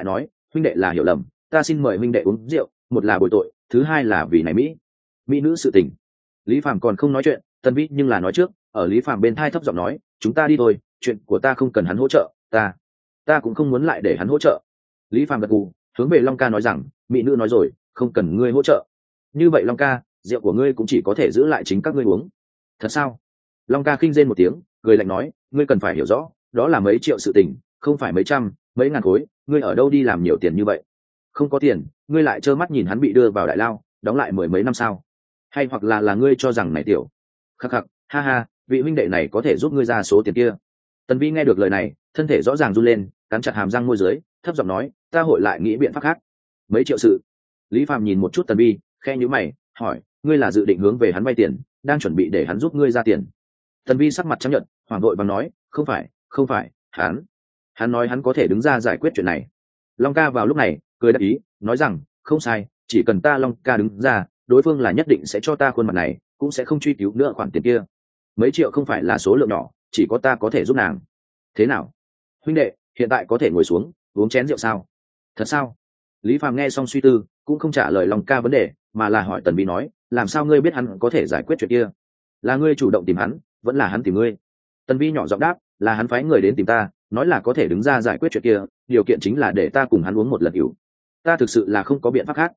huynh đệ là hiểu lầm, ta xin mời huynh đệ uống rượu, một là bồi tội, thứ hai là vì này mỹ nữ sự tình. Lý Phàm còn không nói chuyện, Tần Vi nhưng là nói trước, ở Lý Phàm bên thai thấp giọng nói, chúng ta đi thôi, chuyện của ta không cần hắn hỗ trợ, ta cũng không muốn lại để hắn hỗ trợ. Lý Phàm gật gù, hướng về Long Ca nói rằng, mỹ nữ nói rồi, không cần ngươi hỗ trợ. Như vậy Long Ca, rượu của ngươi cũng chỉ có thể giữ lại chính các ngươi uống. Thật sao? Long Ca khinh rên một tiếng, cười lạnh nói, ngươi cần phải hiểu rõ, đó là mấy triệu sự tình, không phải mấy trăm, mấy ngàn khối, ngươi ở đâu đi làm nhiều tiền như vậy? Không có tiền, ngươi lại trơ mắt nhìn hắn bị đưa vào đại lao, đóng lại mười mấy năm sao? Hay hoặc là ngươi cho rằng này tiểu? Khắc khắc, ha ha, vị huynh đệ này có thể giúp ngươi ra số tiền kia. Tần Vi nghe được lời này, thân thể rõ ràng run lên, cắn chặt hàm răng môi dưới, thấp giọng nói, ta hội lại nghĩ biện pháp khác. Mấy triệu sự? Lý Phàm nhìn một chút Tần Vi, khe nhíu mày, hỏi, ngươi là dự định hướng về hắn vay tiền, đang chuẩn bị để hắn giúp ngươi ra tiền? Tần Vi sắc mặt trắng nhợt, hoảng vội vàng nói, không phải, hắn nói hắn có thể đứng ra giải quyết chuyện này. Long Ca vào lúc này cười đáp ý, nói rằng, không sai, chỉ cần ta Long Ca đứng ra, đối phương là nhất định sẽ cho ta khuôn mặt này, cũng sẽ không truy cứu nữa khoản tiền kia. Mấy triệu không phải là số lượng nhỏ, chỉ có ta có thể giúp nàng. Thế nào, huynh đệ, hiện tại có thể ngồi xuống uống chén rượu sao? Thật sao? Lý Phàm nghe xong suy tư, cũng không trả lời Long Ca vấn đề, mà là hỏi Tần Vi nói, làm sao ngươi biết hắn có thể giải quyết chuyện kia? Là ngươi chủ động tìm hắn, vẫn là hắn tìm ngươi? Tần Vi nhỏ giọng đáp, là hắn phái người đến tìm ta, nói là có thể đứng ra giải quyết chuyện kia, điều kiện chính là để ta cùng hắn uống một lần rượu. Ta thực sự là không có biện pháp khác,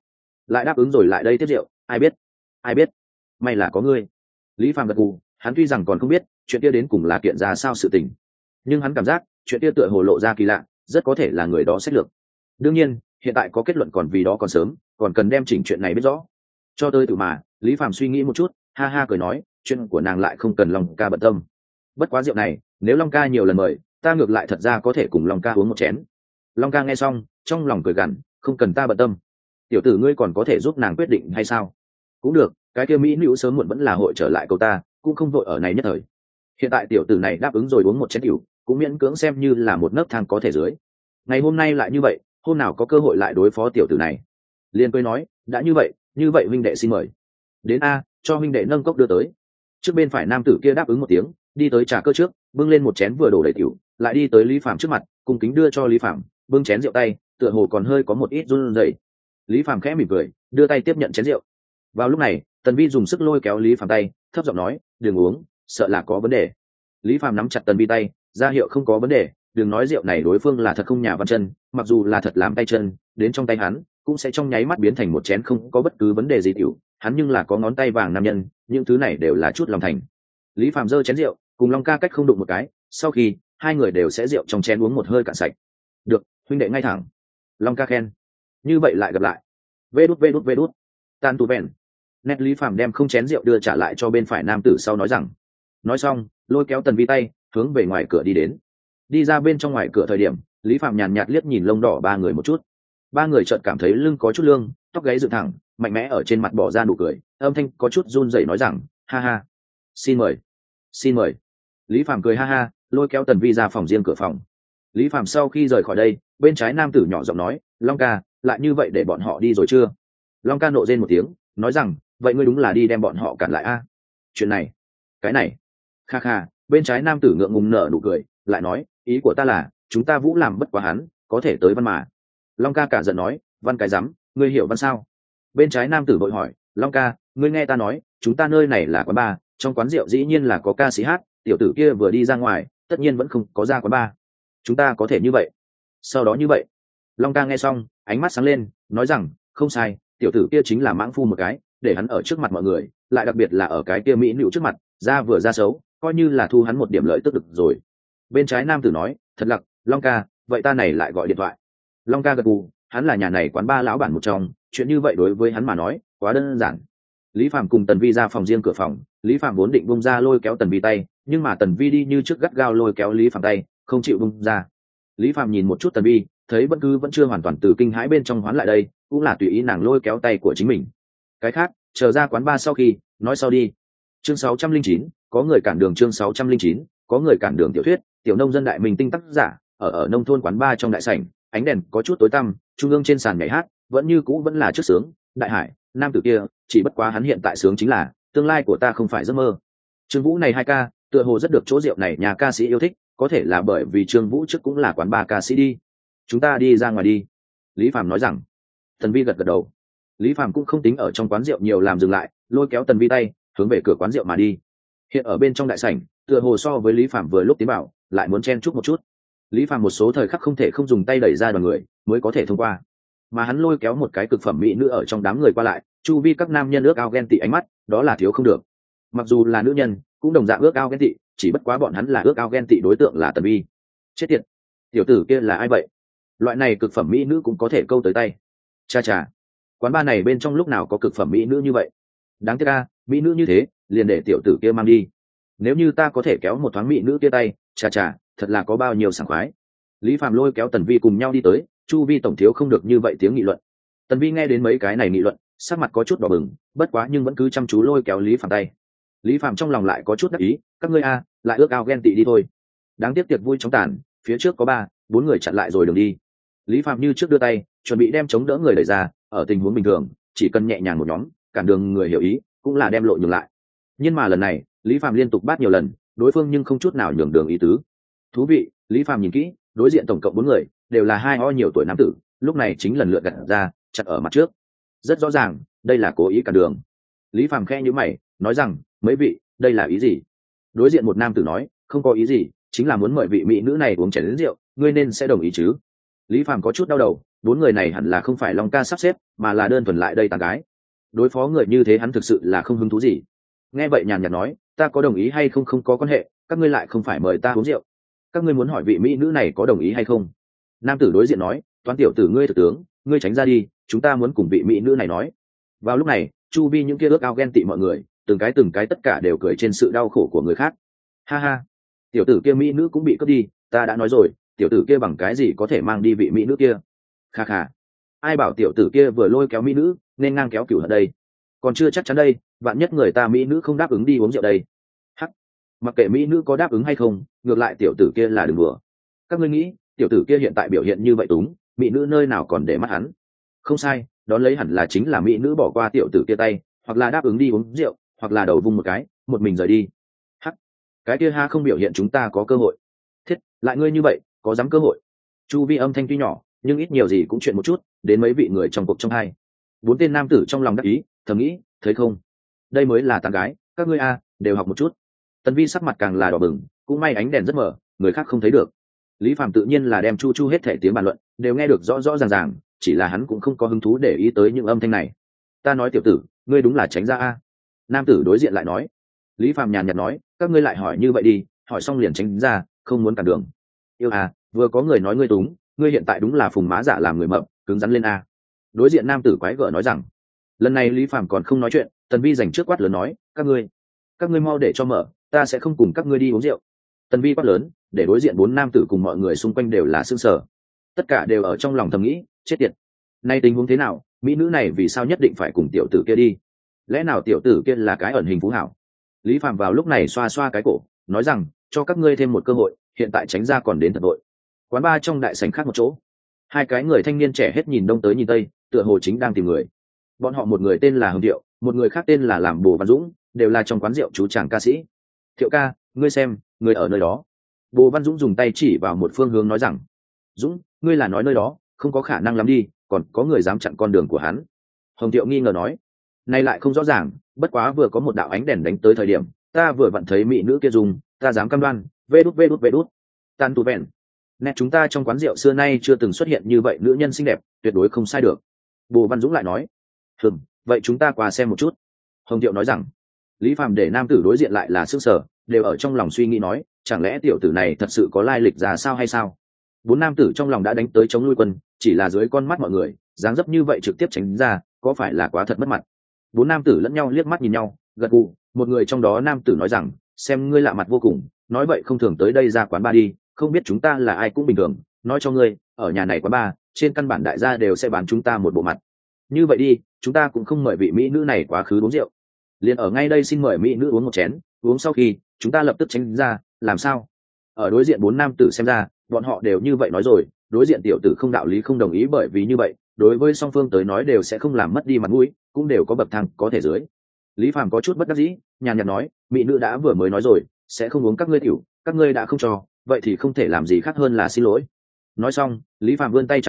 lại đáp ứng rồi lại đây tiếp rượu, ai biết, may là có ngươi. Lý Phàm gật gù, hắn tuy rằng còn không biết chuyện kia đến cùng là kiện ra sao sự tình, nhưng hắn cảm giác chuyện kia tựa hồ lộ ra kỳ lạ, rất có thể là người đó sách lược. Đương nhiên, hiện tại có kết luận còn vì đó còn sớm, còn cần đem chỉnh chuyện này biết rõ. Cho tới từ mà, Lý Phàm suy nghĩ một chút, ha ha cười nói, chuyện của nàng lại không cần Long Ca bận tâm. Bất quá rượu này, nếu Long Ca nhiều lần mời, ta ngược lại thật ra có thể cùng Long Ca uống một chén. Long Ca nghe xong, trong lòng cười gằn, không cần ta bận tâm. Tiểu tử ngươi còn có thể giúp nàng quyết định hay sao? Cũng được, cái kia mỹ nữ sớm muộn vẫn là hội trở lại câu ta, cũng không vội ở này nhất thời. Hiện tại tiểu tử này đáp ứng rồi uống một chén rượu, cũng miễn cưỡng xem như là một nấc thang có thể dưới. Ngày hôm nay lại như vậy, hôm nào có cơ hội lại đối phó tiểu tử này. Liên cười nói, đã như vậy huynh đệ xin mời. Đến a, cho huynh đệ nâng cốc đưa tới. Trước bên phải nam tử kia đáp ứng một tiếng, đi tới trà cơ trước, bưng lên một chén vừa đổ đầy tiểu, lại đi tới Lý Phàm trước mặt, cung kính đưa cho Lý Phàm, bưng chén rượu tay, tựa hồ còn hơi có một ít run rẩy. Lý Phàm khẽ mỉm cười, đưa tay tiếp nhận chén rượu. Vào lúc này, Tần Vi dùng sức lôi kéo Lý Phàm tay, thấp giọng nói, đừng uống, sợ là có vấn đề. Lý Phàm nắm chặt Tần Vi tay, ra hiệu không có vấn đề, đừng nói rượu này đối phương là thật không nhà văn chân, mặc dù là thật làm tay chân, đến trong tay hắn cũng sẽ trong nháy mắt biến thành một chén không có bất cứ vấn đề gì tiểu, hắn nhưng là có ngón tay vàng nam nhân, những thứ này đều là chút lòng thành. Lý Phàm giơ chén rượu, cùng Long Ca cách không đụng một cái, sau khi hai người đều sẽ rượu trong chén uống một hơi cạn sạch. Được, huynh đệ ngay thẳng. Long Ca khen. Như vậy lại gặp lại. Vê đút. Tan tu vẹn. Nét Lý Phàm đem không chén rượu đưa trả lại cho bên phải nam tử sau nói rằng. Nói xong, lôi kéo Tần Vi tay, hướng về ngoài cửa đi đến. Đi ra bên trong ngoài cửa thời điểm, Lý Phàm nhàn nhạt liếc nhìn lông đỏ ba người một chút. Ba người chợt cảm thấy lưng có chút lương, tóc gáy dựng thẳng, mạnh mẽ ở trên mặt bỏ ra nụ cười, âm thanh có chút run rẩy nói rằng, ha ha, xin mời. Lý Phàm cười ha ha, lôi kéo Tần Vi ra phòng riêng cửa phòng. Lý Phàm sau khi rời khỏi đây, bên trái nam tử nhỏ giọng nói, Long Ca, lại như vậy để bọn họ đi rồi chưa? Long Ca nộ rên một tiếng, nói rằng, vậy ngươi đúng là đi đem bọn họ cản lại a? Chuyện này, cái này, kha kha. Bên trái nam tử ngượng ngùng nở nụ cười, lại nói, ý của ta là, chúng ta Vũ làm bất quá hắn, có thể tới văn mà. Long Ca cả giận nói, văn cái rắm, ngươi hiểu văn sao? Bên trái nam tử vội hỏi, Long Ca, ngươi nghe ta nói, chúng ta nơi này là quán bar, trong quán rượu dĩ nhiên là có ca sĩ hát, tiểu tử kia vừa đi ra ngoài, tất nhiên vẫn không có ra quán bar. Chúng ta có thể như vậy, sau đó như vậy. Long Ca nghe xong, ánh mắt sáng lên, nói rằng, không sai, tiểu tử kia chính là mãng phu một cái, để hắn ở trước mặt mọi người, lại đặc biệt là ở cái kia mỹ nữ trước mặt, ra vừa ra xấu, coi như là thu hắn một điểm lợi tức được rồi. Bên trái nam tử nói, thật lặc, Long Ca, vậy ta này lại gọi điện thoại. Long Ca gật gù, hắn là nhà này quán ba lão bản một trong, chuyện như vậy đối với hắn mà nói quá đơn giản. Lý Phàm cùng Tần Vi ra phòng riêng cửa phòng, Lý Phàm vốn định bung ra lôi kéo Tần Vi tay, nhưng mà Tần Vi đi như trước gắt gao lôi kéo Lý Phàm tay, không chịu bung ra. Lý Phàm nhìn một chút Tần Vi, thấy vẫn chưa hoàn toàn từ kinh hãi bên trong hoán lại đây, cũng là tùy ý nàng lôi kéo tay của chính mình. Cái khác, chờ ra quán ba sau khi, nói sau đi. Chương 609, có người cản đường. Chương 609, có người cản đường. Tiểu thuyết, tiểu nông dân đại minh tinh tác giả, ở nông thôn quán ba trong đại sảnh, ánh đèn có chút tối tăm, trung ương trên sàn nhảy hát, vẫn là trước sướng, đại hải, nam tử kia, chỉ bất quá hắn hiện tại sướng chính là, tương lai của ta không phải giấc mơ. Trương Vũ này hai ca, tựa hồ rất được chỗ rượu này nhà ca sĩ yêu thích, có thể là bởi vì Trương Vũ trước cũng là quán ba ca sĩ đi. Chúng ta đi ra ngoài đi. Lý Phàm nói rằng. Tần Vi gật gật đầu. Lý Phàm cũng không tính ở trong quán rượu nhiều làm dừng lại, lôi kéo Tần Vi tay hướng về cửa quán rượu mà đi. Hiện ở bên trong đại sảnh, tựa hồ so với Lý Phàm vừa lúc tiến vào lại muốn chen chúc một chút. Lý Phàm một số thời khắc không thể không dùng tay đẩy ra đoàn người mới có thể thông qua, mà hắn lôi kéo một cái cực phẩm mỹ nữ ở trong đám người qua lại, chu vi các nam nhân ước ao ghen tị ánh mắt, đó là thiếu không được. Mặc dù là nữ nhân cũng đồng dạng ước ao ghen tị, chỉ bất quá bọn hắn là ước ao ghen tị đối tượng là Tần Vi. Chết tiệt, tiểu tử kia là ai vậy? Loại này cực phẩm mỹ nữ cũng có thể câu tới tay. Cha cha, quán bar này bên trong lúc nào có cực phẩm mỹ nữ như vậy? Đáng tiếc a, mỹ nữ như thế liền để tiểu tử kia mang đi. Nếu như ta có thể kéo một thoáng mỹ nữ kia tay, cha cha, thật là có bao nhiêu sảng khoái. Lý Phàm lôi kéo Tần Vi cùng nhau đi tới, chu vi tổng thiếu không được như vậy tiếng nghị luận. Tần Vi nghe đến mấy cái này nghị luận, sắc mặt có chút đỏ bừng, bất quá nhưng vẫn cứ chăm chú lôi kéo Lý Phàm tay. Lý Phàm trong lòng lại có chút đắc ý, các ngươi a, lại ước ao ghen tị đi thôi. Đáng tiếc tiệc vui chóng tàn, phía trước có 3-4 người chặn lại rồi đường đi. Lý Phàm như trước đưa tay, chuẩn bị đem chống đỡ người đẩy ra, ở tình huống bình thường, chỉ cần nhẹ nhàng một nhóm, cản đường người hiểu ý, cũng là đem lộ nhường lại. Nhưng mà lần này, Lý Phàm liên tục bắt nhiều lần, đối phương nhưng không chút nào nhường đường ý tứ. Thú vị, Lý Phàm nhìn kỹ, đối diện tổng cộng 4 người, đều là hai o nhiều tuổi nam tử, lúc này chính lần lượt gặt ra, chặt ở mặt trước. Rất rõ ràng, đây là cố ý cản đường. Lý Phàm khẽ nhíu mày, nói rằng, mấy vị, đây là ý gì? Đối diện một nam tử nói, không có ý gì, chính là muốn mời vị mỹ nữ này uống chén rượu, ngươi nên sẽ đồng ý chứ? Lý Phàm có chút đau đầu, 4 người này hẳn là không phải Long ca sắp xếp, mà là đơn thuần lại đây tán gái. Đối phó người như thế hắn thực sự là không hứng thú gì. Nghe vậy nhàn nhạt nói, ta có đồng ý hay không không có quan hệ, các ngươi lại không phải mời ta uống rượu. Các ngươi muốn hỏi vị mỹ nữ này có đồng ý hay không? Nam tử đối diện nói, toán tiểu tử ngươi thực tướng, ngươi tránh ra đi, chúng ta muốn cùng vị mỹ nữ này nói. Vào lúc này, chu vi những kia ước ao ghen tị mọi người, từng cái tất cả đều cười trên sự đau khổ của người khác. Ha ha, tiểu tử kia mỹ nữ cũng bị cướp đi, ta đã nói rồi, tiểu tử kia bằng cái gì có thể mang đi vị mỹ nữ kia? Kha kha, ai bảo tiểu tử kia vừa lôi kéo mỹ nữ nên ngang kéo cửu ở đây, còn chưa chắc chắn đây, vạn nhất người ta mỹ nữ không đáp ứng đi uống rượu đây. Hắc, mặc kệ mỹ nữ có đáp ứng hay không, ngược lại tiểu tử kia là đừng đùa. Các ngươi nghĩ, tiểu tử kia hiện tại biểu hiện như vậy túng, mỹ nữ nơi nào còn để mắt hắn? Không sai, đón lấy hẳn là chính là mỹ nữ bỏ qua tiểu tử kia tay, hoặc là đáp ứng đi uống rượu, hoặc là đầu vung một cái, một mình rời đi. Hắc, cái kia ha không biểu hiện chúng ta có cơ hội. Thiết, lại ngươi như vậy, có dám cơ hội? Chu vi âm thanh tuy nhỏ, nhưng ít nhiều gì cũng chuyện một chút, đến mấy vị người trong cuộc trong hai. 4 tên nam tử trong lòng đắc ý, thầm nghĩ, thấy không? Đây mới là tán gái, các ngươi a, đều học một chút. Tần Vi sắc mặt càng là đỏ bừng, cũng may ánh đèn rất mờ, người khác không thấy được. Lý Phàm tự nhiên là đem chu chu hết thể tiếng bàn luận, đều nghe được rõ rõ ràng ràng, chỉ là hắn cũng không có hứng thú để ý tới những âm thanh này. Ta nói tiểu tử, ngươi đúng là tránh ra a. Nam tử đối diện lại nói. Lý Phàm nhàn nhạt nói, các ngươi lại hỏi như vậy đi, hỏi xong liền tránh ra, không muốn cản đường. Yêu à, vừa có người nói ngươi túng, ngươi hiện tại đúng là phùng má giả làm người mập, cứng rắn lên a. Đối diện nam tử quái gở nói rằng. Lần này Lý Phàm còn không nói chuyện, Tần Vi dành trước quát lớn nói, các ngươi mau để cho mở, ta sẽ không cùng các ngươi đi uống rượu. Tần Vi quát lớn, để đối diện 4 nam tử cùng mọi người xung quanh đều là sững sờ, tất cả đều ở trong lòng thầm nghĩ, chết tiệt, nay tình huống thế nào, mỹ nữ này vì sao nhất định phải cùng tiểu tử kia đi? Lẽ nào tiểu tử kia là cái ẩn hình phú hảo? Lý Phàm vào lúc này xoa xoa cái cổ, nói rằng, cho các ngươi thêm một cơ hội, hiện tại tránh ra còn đến thật đội. Quán bar trong đại sảnh khác một chỗ, hai cái người thanh niên trẻ hết nhìn đông tới nhìn tây, tựa hồ chính đang tìm người. Bọn họ một người tên là Hồng Thiệu, một người khác tên là làm Bồ Văn Dũng, đều là trong quán rượu chú chàng ca sĩ. Thiệu ca, ngươi xem, người ở nơi đó. Bồ Văn Dũng dùng tay chỉ vào một phương hướng nói rằng, Dũng, ngươi là nói nơi đó, không có khả năng lắm đi, còn có người dám chặn con đường của hắn. Hồng Thiệu nghi ngờ nói, nay lại không rõ ràng, bất quá vừa có một đạo ánh đèn đánh tới thời điểm, ta vừa vặn thấy mỹ nữ kia dùng, ta dám cam đoan, vê đút. Tan tu vẹn. Nét chúng ta trong quán rượu xưa nay chưa từng xuất hiện như vậy nữ nhân xinh đẹp, tuyệt đối không sai được. Bồ Văn Dũng lại nói, vậy chúng ta qua xem một chút. Hồng Thiệu nói rằng. Lý Phàm để nam tử đối diện lại là sức sở, đều ở trong lòng suy nghĩ nói, chẳng lẽ tiểu tử này thật sự có lai lịch ra sao hay sao? 4 nam tử trong lòng đã đánh tới chống nuôi quân, chỉ là dưới con mắt mọi người, dáng dấp như vậy trực tiếp tránh ra, có phải là quá thật mất mặt? 4 nam tử lẫn nhau liếc mắt nhìn nhau, gật gù, một người trong đó nam tử nói rằng, xem ngươi lạ mặt vô cùng, nói vậy không thường tới đây ra quán bar đi, không biết chúng ta là ai cũng bình thường, nói cho ngươi, ở nhà này quán bar, trên căn bản đại gia đều sẽ bán chúng ta một bộ mặt. Như vậy đi, chúng ta cũng không mời vị mỹ nữ này quá khứ uống rượu, liền ở ngay đây xin mời mỹ nữ uống một chén, uống sau khi chúng ta lập tức tránh ra, làm sao? Ở đối diện 4 nam tử xem ra, bọn họ đều như vậy nói rồi, đối diện tiểu tử không đạo lý không đồng ý, bởi vì như vậy đối với song phương tới nói đều sẽ không làm mất đi mặt mũi, cũng đều có bậc thang có thể dưới. Lý Phàm có chút bất đắc dĩ, nhàn nhạt nói, mỹ nữ đã vừa mới nói rồi, sẽ không uống các ngươi tiểu, các ngươi đã không cho, vậy thì không thể làm gì khác hơn là xin lỗi. Nói xong, Lý Phàm vươn tay trái ra,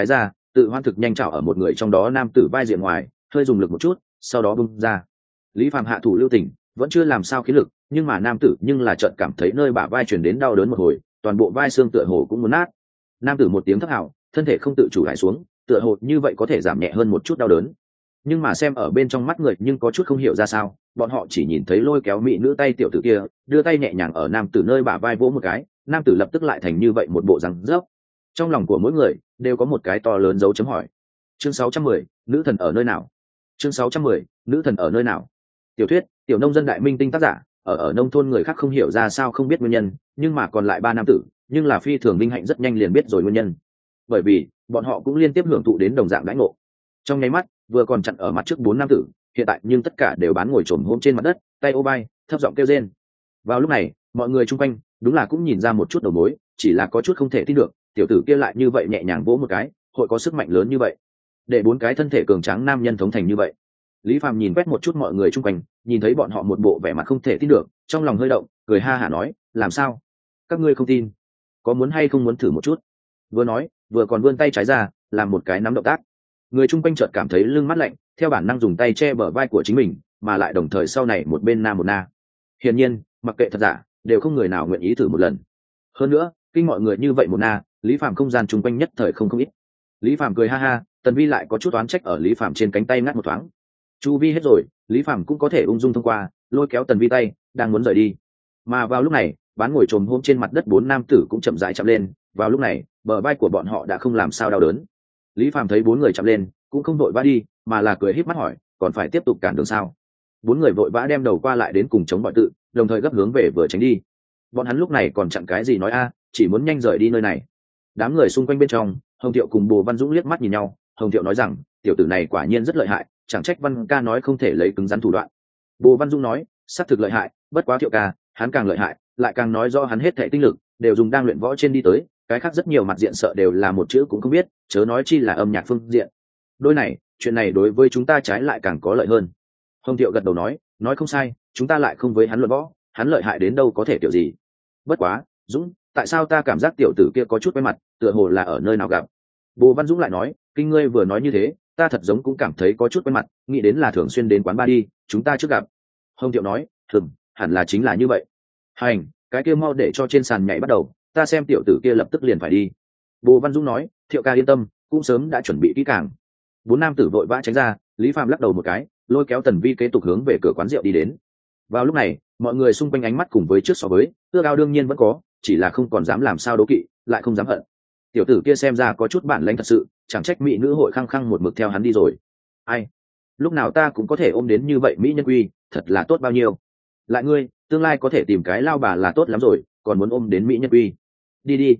tự hoan thực nhanh chảo ở một người trong đó nam tử vai diện ngoài, hơi dùng lực một chút, sau đó bung ra. Lý Phàm hạ thủ lưu tình, vẫn chưa làm sao khí lực, nhưng mà nam tử nhưng là chợt cảm thấy nơi bả vai truyền đến đau đớn một hồi, toàn bộ vai xương tựa hồ cũng muốn nát. Nam tử một tiếng thấp hào, thân thể không tự chủ lại xuống, tựa hồ như vậy có thể giảm nhẹ hơn một chút đau đớn. Nhưng mà xem ở bên trong mắt người nhưng có chút không hiểu ra sao, bọn họ chỉ nhìn thấy lôi kéo mỹ nữ tay tiểu tử kia, đưa tay nhẹ nhàng ở nam tử nơi bả vai vỗ một cái, nam tử lập tức lại thành như vậy một bộ răng rớp. Trong lòng của mỗi người đều có một cái to lớn dấu chấm hỏi. Chương 610, nữ thần ở nơi nào? Chương 610, nữ thần ở nơi nào? Tiểu thuyết, tiểu nông dân đại minh tinh tác giả, ở nông thôn người khác không hiểu ra sao không biết nguyên nhân, nhưng mà còn lại ba nam tử, nhưng là phi thường vinh hạnh rất nhanh liền biết rồi nguyên nhân. Bởi vì, bọn họ cũng liên tiếp hưởng thụ đến đồng dạng đãi ngộ. Trong nháy mắt, vừa còn chặn ở mặt trước bốn nam tử, hiện tại nhưng tất cả đều bán ngồi chồm hôm trên mặt đất, tay ô bay, thấp giọng kêu rên. Vào lúc này, mọi người chung quanh đúng là cũng nhìn ra một chút đầu mối, chỉ là có chút không thể tin được, tiểu tử kia lại như vậy nhẹ nhàng vỗ một cái, hội có sức mạnh lớn như vậy, để bốn cái thân thể cường tráng nam nhân thống thành như vậy. Lý Phàm nhìn quét một chút mọi người chung quanh, nhìn thấy bọn họ một bộ vẻ mặt không thể tin được, trong lòng hơi động, cười ha hả nói, làm sao? Các ngươi không tin? Có muốn hay không muốn thử một chút? Vừa nói, vừa còn vươn tay trái ra, làm một cái nắm động tác. Người chung quanh chợt cảm thấy lưng mát lạnh, theo bản năng dùng tay che bờ vai của chính mình, mà lại đồng thời sau này một bên nam một na. Hiển nhiên, mặc kệ thật giả, đều không người nào nguyện ý thử một lần. Hơn nữa, kinh mọi người như vậy một na, Lý Phàm không gian chung quanh nhất thời không ít. Lý Phàm cười ha ha, Tần Vi lại có chút oán trách ở Lý Phàm trên cánh tay ngắt một thoáng. Chu vi hết rồi, Lý Phàm cũng có thể ung dung thông qua, lôi kéo Tần Vi tay, đang muốn rời đi. Mà vào lúc này, bán ngồi trồm hôm trên mặt đất bốn nam tử cũng chậm rãi chạm lên, vào lúc này, bờ vai của bọn họ đã không làm sao đau đớn. Lý Phàm thấy bốn người chạm lên, cũng không vội vã đi, mà là cười híp mắt hỏi, còn phải tiếp tục cản đường sao? Bốn người vội vã đem đầu qua lại đến cùng chống bọi tự, đồng thời gấp hướng về vừa tránh đi. Bọn hắn lúc này còn chặn cái gì nói a, chỉ muốn nhanh rời đi nơi này. Đám người xung quanh bên trong, Hồng Thiệu cùng Bồ Văn Dũng liếc mắt nhìn nhau, Hồng Thiệu nói rằng, tiểu tử này quả nhiên rất lợi hại, chẳng trách Văn ca nói không thể lấy cứng rắn thủ đoạn. Bồ Văn Dũng nói, xác thực lợi hại, bất quá Thiệu ca, hắn càng lợi hại, lại càng nói do hắn hết thảy tinh lực đều dùng đang luyện võ trên đi tới, cái khác rất nhiều mặt diện sợ đều là một chữ cũng không biết, chớ nói chi là âm nhạc phương diện. Đôi này, chuyện này đối với chúng ta trái lại càng có lợi hơn. Hồng Thiệu gật đầu nói không sai, chúng ta lại không với hắn luận võ, hắn lợi hại đến đâu có thể kiểu gì. Bất quá, Dũng, tại sao ta cảm giác tiểu tử kia có chút quen mặt, tựa hồ là ở nơi nào gặp? Bồ Văn Dũng lại nói, kinh ngươi vừa nói như thế, ta thật giống cũng cảm thấy có chút quen mặt, nghĩ đến là thường xuyên đến quán bar đi, chúng ta trước gặp. Hồng Thiệu nói, hẳn là chính là như vậy. Hành, cái kia mau để cho trên sàn nhảy bắt đầu, ta xem tiểu tử kia lập tức liền phải đi. Bồ Văn Dũng nói, Thiệu ca yên tâm, cũng sớm đã chuẩn bị kỹ càng. Bốn nam tử vội vã tránh ra, Lý Phàm lắc đầu một cái, lôi kéo Tần Vi kế tục hướng về cửa quán rượu đi đến. Vào lúc này, mọi người xung quanh ánh mắt cùng với trước so với, ước ao đương nhiên vẫn có, chỉ là không còn dám làm sao đố kỵ, lại không dám hận. Tiểu tử kia xem ra có chút bản lĩnh thật sự, chẳng trách mỹ nữ hội khăng khăng một mực theo hắn đi rồi. Ai, lúc nào ta cũng có thể ôm đến như vậy mỹ nhân quy, thật là tốt bao nhiêu. Lại ngươi, tương lai có thể tìm cái lao bà là tốt lắm rồi, còn muốn ôm đến mỹ nhân quy. Đi đi,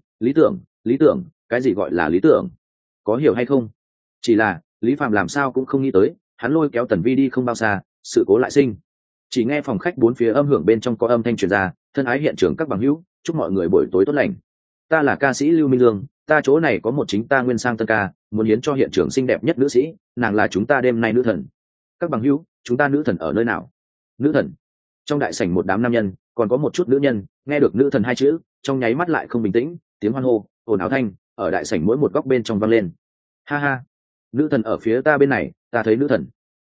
lý tưởng, cái gì gọi là lý tưởng? Có hiểu hay không? Chỉ là, Lý Phàm làm sao cũng không nghĩ tới, hắn lôi kéo Tần Vi đi không bao xa, sự cố lại sinh. Chỉ nghe phòng khách bốn phía âm hưởng bên trong có âm thanh truyền ra, thân ái hiện trường các bằng hữu, chúc mọi người buổi tối tốt lành. Ta là ca sĩ Lưu Minh Dương, ta chỗ này có một chính ta nguyên sang tân ca, muốn hiến cho hiện trường xinh đẹp nhất nữ sĩ, nàng là chúng ta đêm nay nữ thần. Các bằng hữu, chúng ta nữ thần ở nơi nào? Nữ thần? Trong đại sảnh một đám nam nhân, còn có một chút nữ nhân, nghe được nữ thần hai chữ, trong nháy mắt lại không bình tĩnh, tiếng hoan hô, ồn ào thanh, ở đại sảnh mỗi một góc bên trong vang lên. Ha ha, nữ thần ở phía ta bên này, ta thấy nữ thần.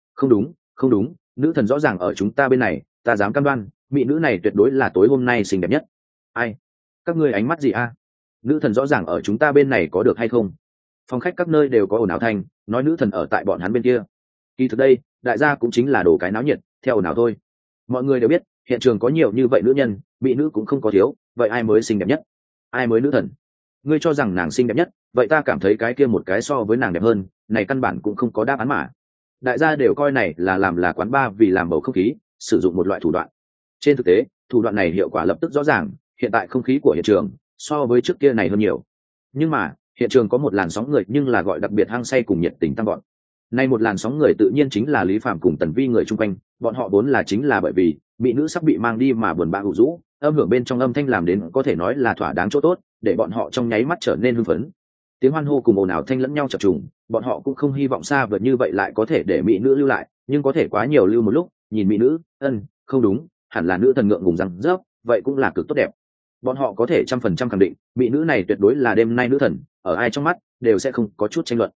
Không đúng, nữ thần rõ ràng ở chúng ta bên này, ta dám cam đoan, mỹ nữ này tuyệt đối là tối hôm nay xinh đẹp nhất. Ai? Các ngươi ánh mắt gì a? Nữ thần rõ ràng ở chúng ta bên này có được hay không? Phòng khách các nơi đều có ồn ào thanh, nói nữ thần ở tại bọn hắn bên kia. Kỳ thực đây, đại gia cũng chính là đồ cái náo nhiệt, theo ồn ào thôi. Mọi người đều biết, hiện trường có nhiều như vậy nữ nhân, mỹ nữ cũng không có thiếu, vậy ai mới xinh đẹp nhất? Ai mới nữ thần? Ngươi cho rằng nàng xinh đẹp nhất, vậy ta cảm thấy cái kia một cái so với nàng đẹp hơn, này căn bản cũng không có đáp án mà. Đại gia đều coi này là làm là quán bar vì làm bầu không khí, sử dụng một loại thủ đoạn. Trên thực tế, thủ đoạn này hiệu quả lập tức rõ ràng, hiện tại không khí của hiện trường so với trước kia này hơn nhiều. Nhưng mà, hiện trường có một làn sóng người nhưng là gọi đặc biệt hăng say cùng nhiệt tình tăng gọn. Nay một làn sóng người tự nhiên chính là Lý Phàm cùng Tần Vi người chung quanh, bọn họ vốn là chính là bởi vì mỹ nữ sắp bị mang đi mà buồn bã hữu rũ, âm hưởng bên trong âm thanh làm đến có thể nói là thỏa đáng chỗ tốt, để bọn họ trong nháy mắt trở nên hưng phấn. Tiếng hoan hô cùng ồn ào thanh lẫn nhau chập trùng, bọn họ cũng không hy vọng xa vời như vậy lại có thể để mỹ nữ lưu lại, nhưng có thể quá nhiều lưu một lúc, nhìn mỹ nữ, không đúng, hẳn là nữ thần ngượng ngùng răng rớp, vậy cũng là cực tốt đẹp. Bọn họ có thể 100% khẳng định, mỹ nữ này tuyệt đối là đêm nay nữ thần, ở ai trong mắt đều sẽ không có chút tranh luận.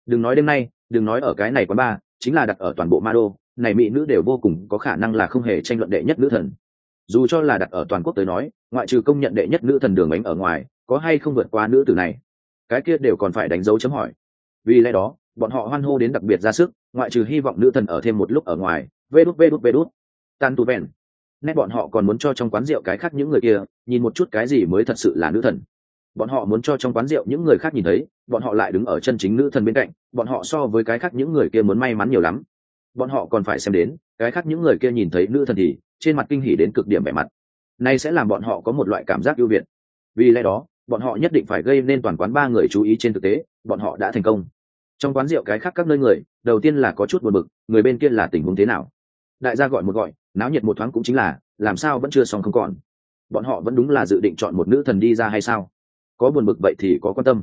Đừng nói đêm nay, đừng nói ở cái này quán bar, chính là đặt ở toàn bộ ma đô này, mỹ nữ đều vô cùng có khả năng là không hề tranh luận đệ nhất nữ thần. Dù cho là đặt ở toàn quốc tới nói, ngoại trừ công nhận đệ nhất nữ thần Đường Ánh ở ngoài, có hay không vượt qua nữ tử này, cái kia đều còn phải đánh dấu chấm hỏi. Vì lẽ đó bọn họ hoan hô đến đặc biệt ra sức, ngoại trừ hy vọng nữ thần ở thêm một lúc ở ngoài. Vê đút tan tu vẹn, nét bọn họ còn muốn cho trong quán rượu cái khác những người kia nhìn một chút cái gì mới thật sự là nữ thần. Bọn họ muốn cho trong quán rượu những người khác nhìn thấy bọn họ lại đứng ở chân chính nữ thần bên cạnh, bọn họ so với cái khác những người kia muốn may mắn nhiều lắm. Bọn họ còn phải xem đến cái khác những người kia nhìn thấy nữ thần thì trên mặt kinh hỉ đến cực điểm vẻ mặt, này sẽ làm bọn họ có một loại cảm giác ưu việt. Vì lẽ đó bọn họ nhất định phải gây nên toàn quán ba người chú ý. Trên thực tế bọn họ đã thành công. Trong quán rượu cái khác các nơi người đầu tiên là có chút buồn bực, người bên kia là tình huống thế nào. Đại gia gọi một gọi, náo nhiệt một thoáng cũng chính là, làm sao vẫn chưa xong không còn. Bọn họ vẫn đúng là dự định chọn một nữ thần đi ra hay sao? Có buồn bực vậy thì có quan tâm.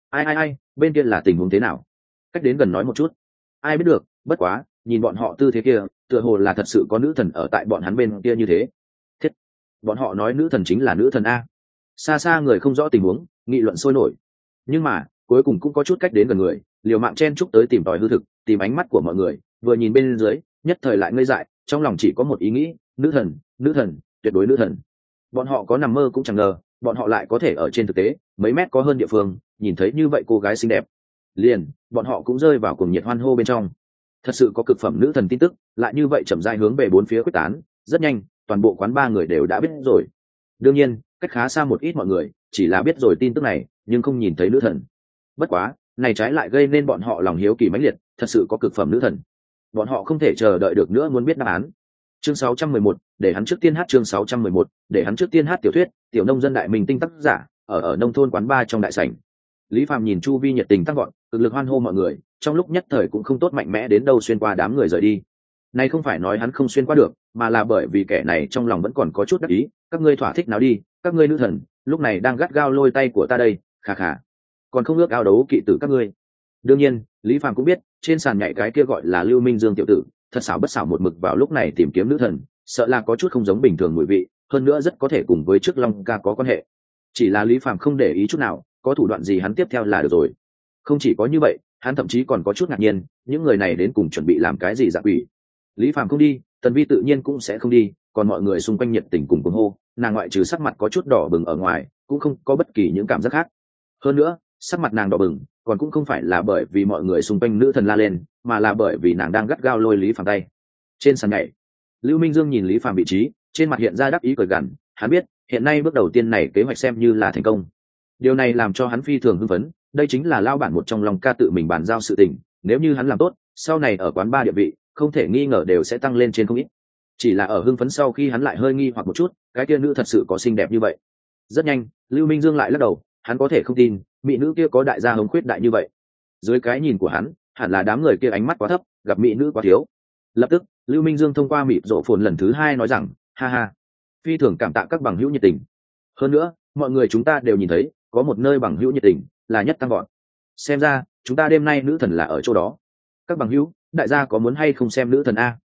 Ai bên kia là tình huống thế nào? Cách đến gần nói một chút. Ai biết được, bất quá nhìn bọn họ tư thế kia tựa hồ là thật sự có nữ thần ở tại bọn hắn bên kia như thế. Thiết, bọn họ nói nữ thần chính là nữ thần a. Xa xa người không rõ tình huống nghị luận sôi nổi, nhưng mà cuối cùng cũng có chút cách đến gần người, liều mạng chen chúc tới tìm tòi hư thực, tìm ánh mắt của mọi người. Vừa nhìn bên dưới nhất thời lại ngây dại, trong lòng chỉ có một ý nghĩ: nữ thần, tuyệt đối nữ thần. Bọn họ có nằm mơ cũng chẳng ngờ bọn họ lại có thể ở trên thực tế mấy mét có hơn địa phương nhìn thấy như vậy cô gái xinh đẹp. Liền bọn họ cũng rơi vào cuồng nhiệt hoan hô bên trong. Thật sự có cực phẩm nữ thần tin tức lại như vậy chậm rãi hướng về bốn phía quyết tán. Rất nhanh toàn bộ quán ba người đều đã biết rồi. Đương nhiên cách khá xa một ít mọi người chỉ là biết rồi tin tức này nhưng không nhìn thấy nữ thần. Bất quá này trái lại gây nên bọn họ lòng hiếu kỳ mãnh liệt, thật sự có cực phẩm nữ thần. Bọn họ không thể chờ đợi được nữa muốn biết đáp án. Chương 611, để hắn trước tiên hát. Chương 611, để hắn trước tiên hát. Tiểu thuyết Tiểu nông dân đại minh tinh tác giả, ở nông thôn quán ba trong đại sảnh. Lý Phàm nhìn chu vi nhiệt tình tăng gọn, cực lực hoan hô mọi người, trong lúc nhất thời cũng không tốt mạnh mẽ đến đâu xuyên qua đám người rời đi. Này không phải nói hắn không xuyên qua được, mà là bởi vì kẻ này trong lòng vẫn còn có chút đắc ý. Các ngươi thỏa thích nào đi, các ngươi nữ thần lúc này đang gắt gao lôi tay của ta đây, khà khà, còn không ước ao đấu kỵ tử các ngươi. Đương nhiên Lý Phàm cũng biết trên sàn nhảy cái kia gọi là Lưu Minh Dương tiểu tử thật xảo bất xảo một mực vào lúc này tìm kiếm nữ thần, sợ là có chút không giống bình thường mùi vị, hơn nữa rất có thể cùng với trước Long ca có quan hệ. Chỉ là Lý Phàm không để ý chút nào, có thủ đoạn gì hắn tiếp theo là được rồi. Không chỉ có như vậy, hắn thậm chí còn có chút ngạc nhiên, những người này đến cùng chuẩn bị làm cái gì dạ quỷ. Lý Phàm không đi, Tần Vi tự nhiên cũng sẽ không đi, còn mọi người xung quanh nhiệt tình cùng cuồng hô, nàng ngoại trừ sắc mặt có chút đỏ bừng ở ngoài cũng không có bất kỳ những cảm giác khác. Hơn nữa sắc mặt nàng đỏ bừng còn cũng không phải là bởi vì mọi người xung quanh nữ thần la lên, mà là bởi vì nàng đang gắt gao lôi Lý Phàm tay. Trên sàn nhảy Lưu Minh Dương nhìn Lý Phàm vị trí, trên mặt hiện ra đắc ý cười gằn. Hắn biết hiện nay bước đầu tiên này kế hoạch xem như là thành công. Điều này làm cho hắn phi thường hưng phấn, đây chính là lao bản một trong Long ca tự mình bàn giao sự tình, nếu như hắn làm tốt, sau này ở quán ba địa vị không thể nghi ngờ đều sẽ tăng lên trên không ít. Chỉ là ở hưng phấn sau khi hắn lại hơi nghi hoặc một chút, cái kia nữ thật sự có xinh đẹp như vậy? Rất nhanh Lưu Minh Dương lại lắc đầu, hắn có thể không tin mỹ nữ kia có đại gia hống khuyết đại như vậy. Dưới cái nhìn của hắn, hẳn là đám người kia ánh mắt quá thấp, gặp mỹ nữ quá thiếu. Lập tức Lưu Minh Dương thông qua mịt rộ phồn lần thứ hai nói rằng, ha ha, phi thường cảm tạ các bằng hữu nhiệt tình. Hơn nữa mọi người chúng ta đều nhìn thấy có một nơi bằng hữu nhiệt tình là nhất tăng gọn, xem ra chúng ta đêm nay nữ thần là ở chỗ đó. Các bằng hữu, đại gia có muốn hay không xem nữ thần a?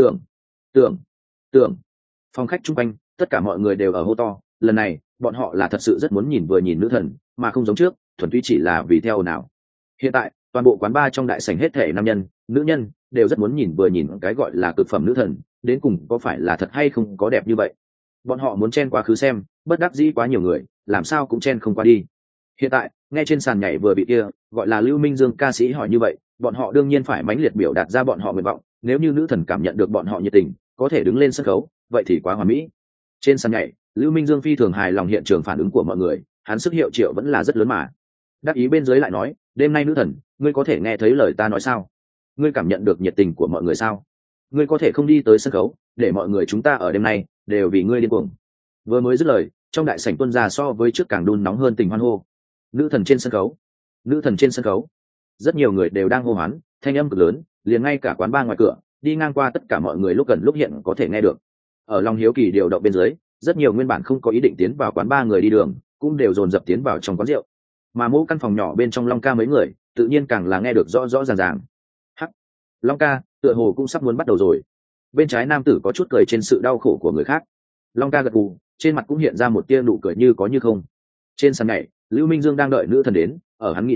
Tưởng phòng khách chung quanh tất cả mọi người đều ở hô to. Lần này bọn họ là thật sự rất muốn nhìn vừa nhìn nữ thần, mà không giống trước thuần túy chỉ là vì theo nào. Hiện tại toàn bộ quán ba trong đại sảnh hết thể nam nhân nữ nhân đều rất muốn nhìn vừa nhìn cái gọi là cực phẩm nữ thần đến cùng có phải là thật hay không có đẹp như vậy. Bọn họ muốn chen quá khứ xem, bất đắc dĩ quá nhiều người làm sao cũng chen không qua đi. Hiện tại nghe trên sàn nhảy vừa bị kia gọi là Lưu Minh Dương ca sĩ hỏi như vậy, bọn họ đương nhiên phải mãnh liệt biểu đạt ra bọn họ nguyện vọng. Nếu như nữ thần cảm nhận được bọn họ nhiệt tình có thể đứng lên sân khấu, vậy thì quá hoàn mỹ. Trên sàn nhảy Lưu Minh Dương phi thường hài lòng hiện trường phản ứng của mọi người, hắn sức hiệu triệu vẫn là rất lớn mà. Đắc ý bên dưới lại nói, đêm nay nữ thần, ngươi có thể nghe thấy lời ta nói sao? Ngươi cảm nhận được nhiệt tình của mọi người sao? Ngươi có thể không đi tới sân khấu để mọi người chúng ta ở đêm nay đều vì ngươi điên cuồng. Vừa mới dứt lời, trong đại sảnh tuôn ra so với trước càng đun nóng hơn tình hoan hô. Nữ thần trên sân khấu, nữ thần trên sân khấu. Rất nhiều người đều đang hô hoán, thanh âm cực lớn, liền ngay cả quán ba ngoài cửa đi ngang qua tất cả mọi người lúc gần lúc hiện có thể nghe được. Ở lòng hiếu kỳ điều động bên dưới, rất nhiều nguyên bản không có ý định tiến vào quán ba người đi đường cũng đều dồn dập tiến vào trong quán rượu, mà mỗi căn phòng nhỏ bên trong Long ca mấy người tự nhiên càng là nghe được rõ rõ ràng ràng. Hắc, Long ca tựa hồ cũng sắp muốn bắt đầu rồi. Bên trái nam tử có chút cười trên sự đau khổ của người khác. Long ca gật gù, trên mặt cũng hiện ra một tia nụ cười như có như không. Trên sàn nhảy Lưu Minh Dương đang đợi nữ thần đến, ở hắn nghĩ đến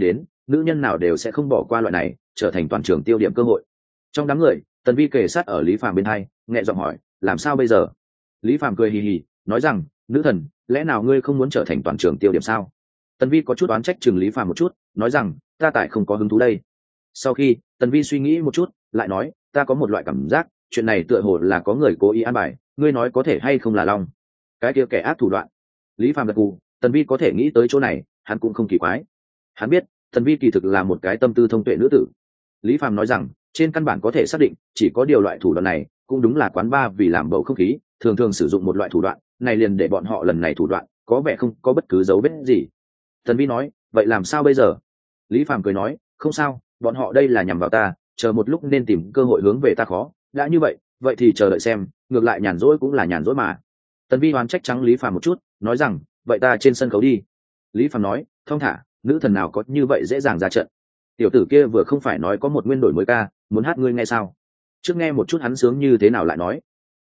nữ nhân nào đều sẽ không bỏ qua loại này trở thành toàn trường tiêu điểm cơ hội. Trong đám người, Tần Vi kề sát ở Lý Phàm bên hai, nhẹ giọng hỏi, làm sao bây giờ? Lý Phàm cười hì hì, nói rằng, nữ thần, lẽ nào ngươi không muốn trở thành toàn trường tiêu điểm sao? Tần Vi có chút oán trách chừng Lý Phàm một chút, nói rằng, ta tại không có hứng thú đây. Sau khi Tần Vi suy nghĩ một chút, lại nói, ta có một loại cảm giác, chuyện này tựa hồ là có người cố ý an bài, ngươi nói có thể hay không là long? Cái kia kẻ ác thủ đoạn. Lý Phàm gật gù, Tần Vi có thể nghĩ tới chỗ này, hắn cũng không kỳ quái. Hắn biết, Tần Vi kỳ thực là một cái tâm tư thông tuệ nữ tử. Lý Phàm nói rằng, trên căn bản có thể xác định, chỉ có điều loại thủ đoạn này, cũng đúng là quán bar vì làm bầu không khí, thường thường sử dụng một loại thủ đoạn, này liền để bọn họ lần này thủ đoạn, có vẻ không có bất cứ dấu vết gì. Tần Vi nói, vậy làm sao bây giờ? Lý Phàm cười nói, không sao, bọn họ đây là nhằm vào ta, chờ một lúc nên tìm cơ hội hướng về ta khó, đã như vậy, vậy thì chờ đợi xem, ngược lại nhàn rỗi cũng là nhàn rỗi mà. Tần Vi oán trách trắng Lý Phàm một chút, nói rằng, vậy ta trên sân khấu đi. Lý Phàm nói, thong thả, nữ thần nào có như vậy dễ dàng ra trận. Tiểu tử kia vừa không phải nói có một nguyên đổi mới ca, muốn hát ngươi nghe sao? Trước nghe một chút hắn sướng như thế nào lại nói.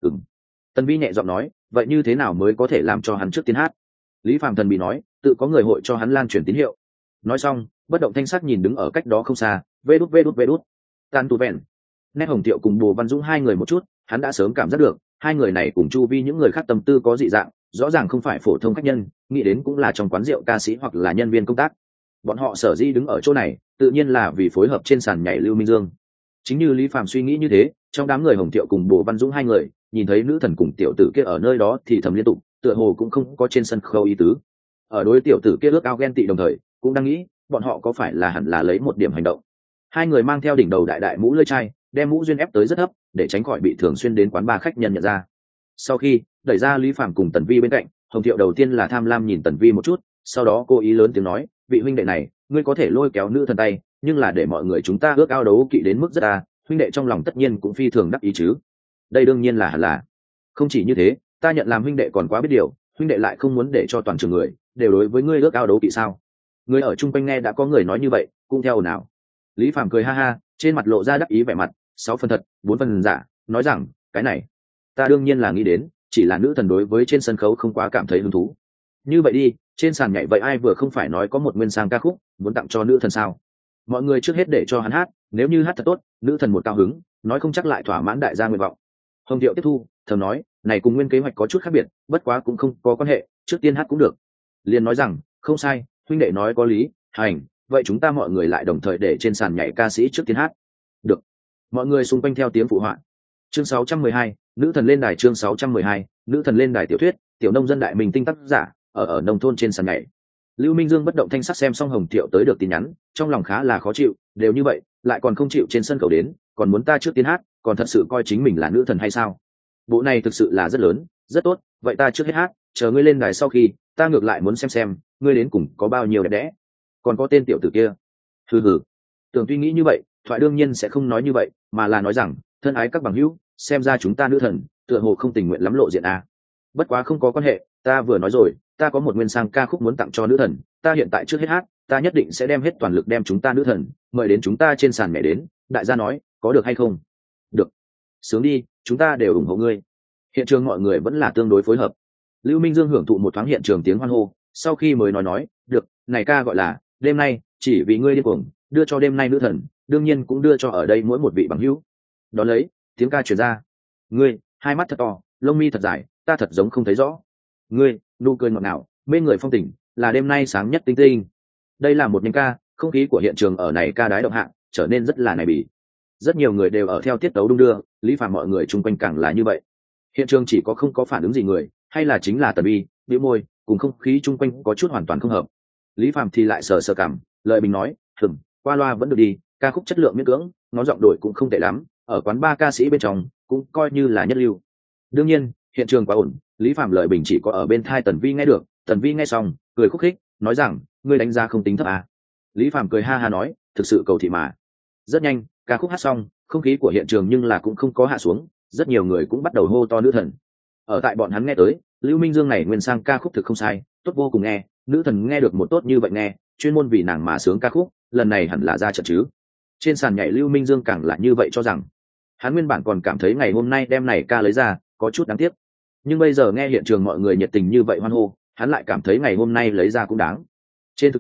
Tần Vi nhẹ giọng nói, vậy như thế nào mới có thể làm cho hắn trước tiên hát? Lý Phàm thần bị nói, tự có người hội cho hắn lan truyền tín hiệu. Nói xong, bất động thanh sắc nhìn đứng ở cách đó không xa, vê đút tan tu vẹn. Nét Hồng Thiệu cùng Bồ Văn Dũng hai người một chút, hắn đã sớm cảm giác được hai người này cùng chu vi những người khác tâm tư có dị dạng, rõ ràng không phải phổ thông khách nhân, nghĩ đến cũng là trong quán rượu ca sĩ hoặc là nhân viên công tác. Bọn họ sở dĩ đứng ở chỗ này, tự nhiên là vì phối hợp trên sàn nhảy Lưu Minh Dương. Chính như Lý Phàm suy nghĩ như thế, trong đám người Hồng Thiệu cùng Bồ Văn Dũng hai người, nhìn thấy nữ thần cùng tiểu tử kia ở nơi đó thì thầm liên tục, tựa hồ cũng không có trên sân khấu ý tứ. Ở đối tiểu tử kia ước ao ghen tị đồng thời, cũng đang nghĩ, bọn họ có phải là hẳn là lấy một điểm hành động. Hai người mang theo đỉnh đầu đại đại mũ lưỡi chai, đem mũ duyên ép tới rất thấp, để tránh khỏi bị thường xuyên đến quán bar khách nhân nhận ra. Sau khi đẩy ra Lý Phàm cùng Tần Vi bên cạnh, Hồng Thiệu đầu tiên là tham lam nhìn Tần Vi một chút, sau đó cô ý lớn tiếng nói, vị huynh đệ này, ngươi có thể lôi kéo nữ thần tay, nhưng là để mọi người chúng ta ước ao đấu kỵ đến mức rất a, huynh đệ trong lòng tất nhiên cũng phi thường đắc ý chứ. Đây đương nhiên là hẳn là. Không chỉ như thế, ta nhận làm huynh đệ còn quá biết điều, huynh đệ lại không muốn để cho toàn trường người đều đối với ngươi ước ao đấu kỵ sao? Người ở chung quanh nghe đã có người nói như vậy, cũng theo ồn ào. Lý Phàm cười ha ha, trên mặt lộ ra đắc ý vẻ mặt, 6 phần thật, 4 phần giả, nói rằng, cái này, ta đương nhiên là nghĩ đến, chỉ là nữ thần đối với trên sân khấu không quá cảm thấy hứng thú. Như vậy đi, trên sàn nhảy vậy ai vừa không phải nói có một nguyên sang ca khúc, muốn tặng cho nữ thần sao? Mọi người trước hết để cho hắn hát, nếu như hát thật tốt, nữ thần một cao hứng, nói không chắc lại thỏa mãn đại gia nguyện vọng. Hồng Thiệu tiếp thu, thầm nói, này cùng nguyên kế hoạch có chút khác biệt, bất quá cũng không có quan hệ, trước tiên hát cũng được. Liền nói rằng, không sai, huynh đệ nói có lý, hành, vậy chúng ta mọi người lại đồng thời để trên sàn nhảy ca sĩ trước tiên hát. Được. Mọi người xung quanh theo tiếng phụ họa. Chương 612, nữ thần lên đài. Chương 612, nữ thần lên đài. Tiểu thuyết, tiểu nông dân đại mình tinh tác giả, ở nông thôn trên sàn nhảy. Lưu Minh Dương bất động thanh sắc xem xong Hồng Thiệu tới được tin nhắn, trong lòng khá là khó chịu, đều như vậy, lại còn không chịu trên sân khấu đến, còn muốn ta trước tiên hát, còn thật sự coi chính mình là nữ thần hay sao? Bộ này thực sự là rất lớn, rất tốt, vậy ta trước hết hát, chờ ngươi lên đài sau khi, ta ngược lại muốn xem ngươi đến cùng có bao nhiêu đẹp đẽ. Còn có tên tiểu tử kia. Hừ. Tưởng tuy nghĩ như vậy, thoại đương nhiên sẽ không nói như vậy, mà là nói rằng, thân ái các bằng hữu, xem ra chúng ta nữ thần, tựa hồ không tình nguyện lắm lộ diện à. Bất quá không có quan hệ, ta vừa nói rồi, ta có một nguyên sang ca khúc muốn tặng cho nữ thần, ta hiện tại trước hết hát, ta nhất định sẽ đem hết toàn lực đem chúng ta nữ thần mời đến chúng ta trên sàn nhảy đến. Đại gia nói, có được hay không? Được. Sướng đi, chúng ta đều ủng hộ ngươi. Hiện trường mọi người vẫn là tương đối phối hợp. Lưu Minh Dương hưởng thụ một thoáng hiện trường tiếng hoan hô, sau khi mới nói, được, này ca gọi là đêm nay chỉ vì ngươi điên cuồng, đưa cho đêm nay nữ thần, đương nhiên cũng đưa cho ở đây mỗi một vị bằng hữu. Đó lấy, tiếng ca truyền ra. Ngươi, hai mắt thật to, lông mi thật dài, ta thật giống không thấy rõ. Ngươi, nụ cười ngọt ngào, mê người phong tình, là đêm nay sáng nhất tinh tinh. Đây là một nhánh ca, không khí của hiện trường ở này ca đái động hạng, trở nên rất là này bỉ. Rất nhiều người đều ở theo tiết tấu đung đưa, Lý Phàm mọi người chung quanh càng là như vậy. Hiện trường chỉ có không có phản ứng gì người, hay là chính là Tần Vi, bĩu môi, cùng không khí chung quanh có chút hoàn toàn không hợp. Lý Phàm thì lại sờ cảm, lợi bình nói, qua loa vẫn được đi, ca khúc chất lượng miễn cưỡng, nó giọng đổi cũng không tệ lắm, ở quán ba ca sĩ bên trong cũng coi như là nhất lưu. Đương nhiên, hiện trường quá ổn, Lý Phàm lợi bình chỉ có ở bên thai Tần Vi nghe được, Tần Vi nghe xong, cười khúc khích, nói rằng, ngươi đánh giá không tính thấp à. Lý Phàm cười ha ha nói, thực sự cầu thị mà. Rất nhanh, ca khúc hát xong, không khí của hiện trường nhưng là cũng không có hạ xuống, rất nhiều người cũng bắt đầu hô to nữ thần. Ở tại bọn hắn nghe tới, Lưu Minh Dương này nguyên sang ca khúc thực không sai, tốt vô cùng nghe, nữ thần nghe được một tốt như vậy nghe, chuyên môn vì nàng mà sướng ca khúc, lần này hẳn là ra trận chứ. Trên sàn nhảy Lưu Minh Dương càng là như vậy cho rằng, hắn nguyên bản còn cảm thấy ngày hôm nay đem này ca lấy ra có chút đáng tiếc, nhưng bây giờ nghe hiện trường mọi người nhiệt tình như vậy hoan hô, hắn lại cảm thấy ngày hôm nay lấy ra cũng đáng. Trên thực tế,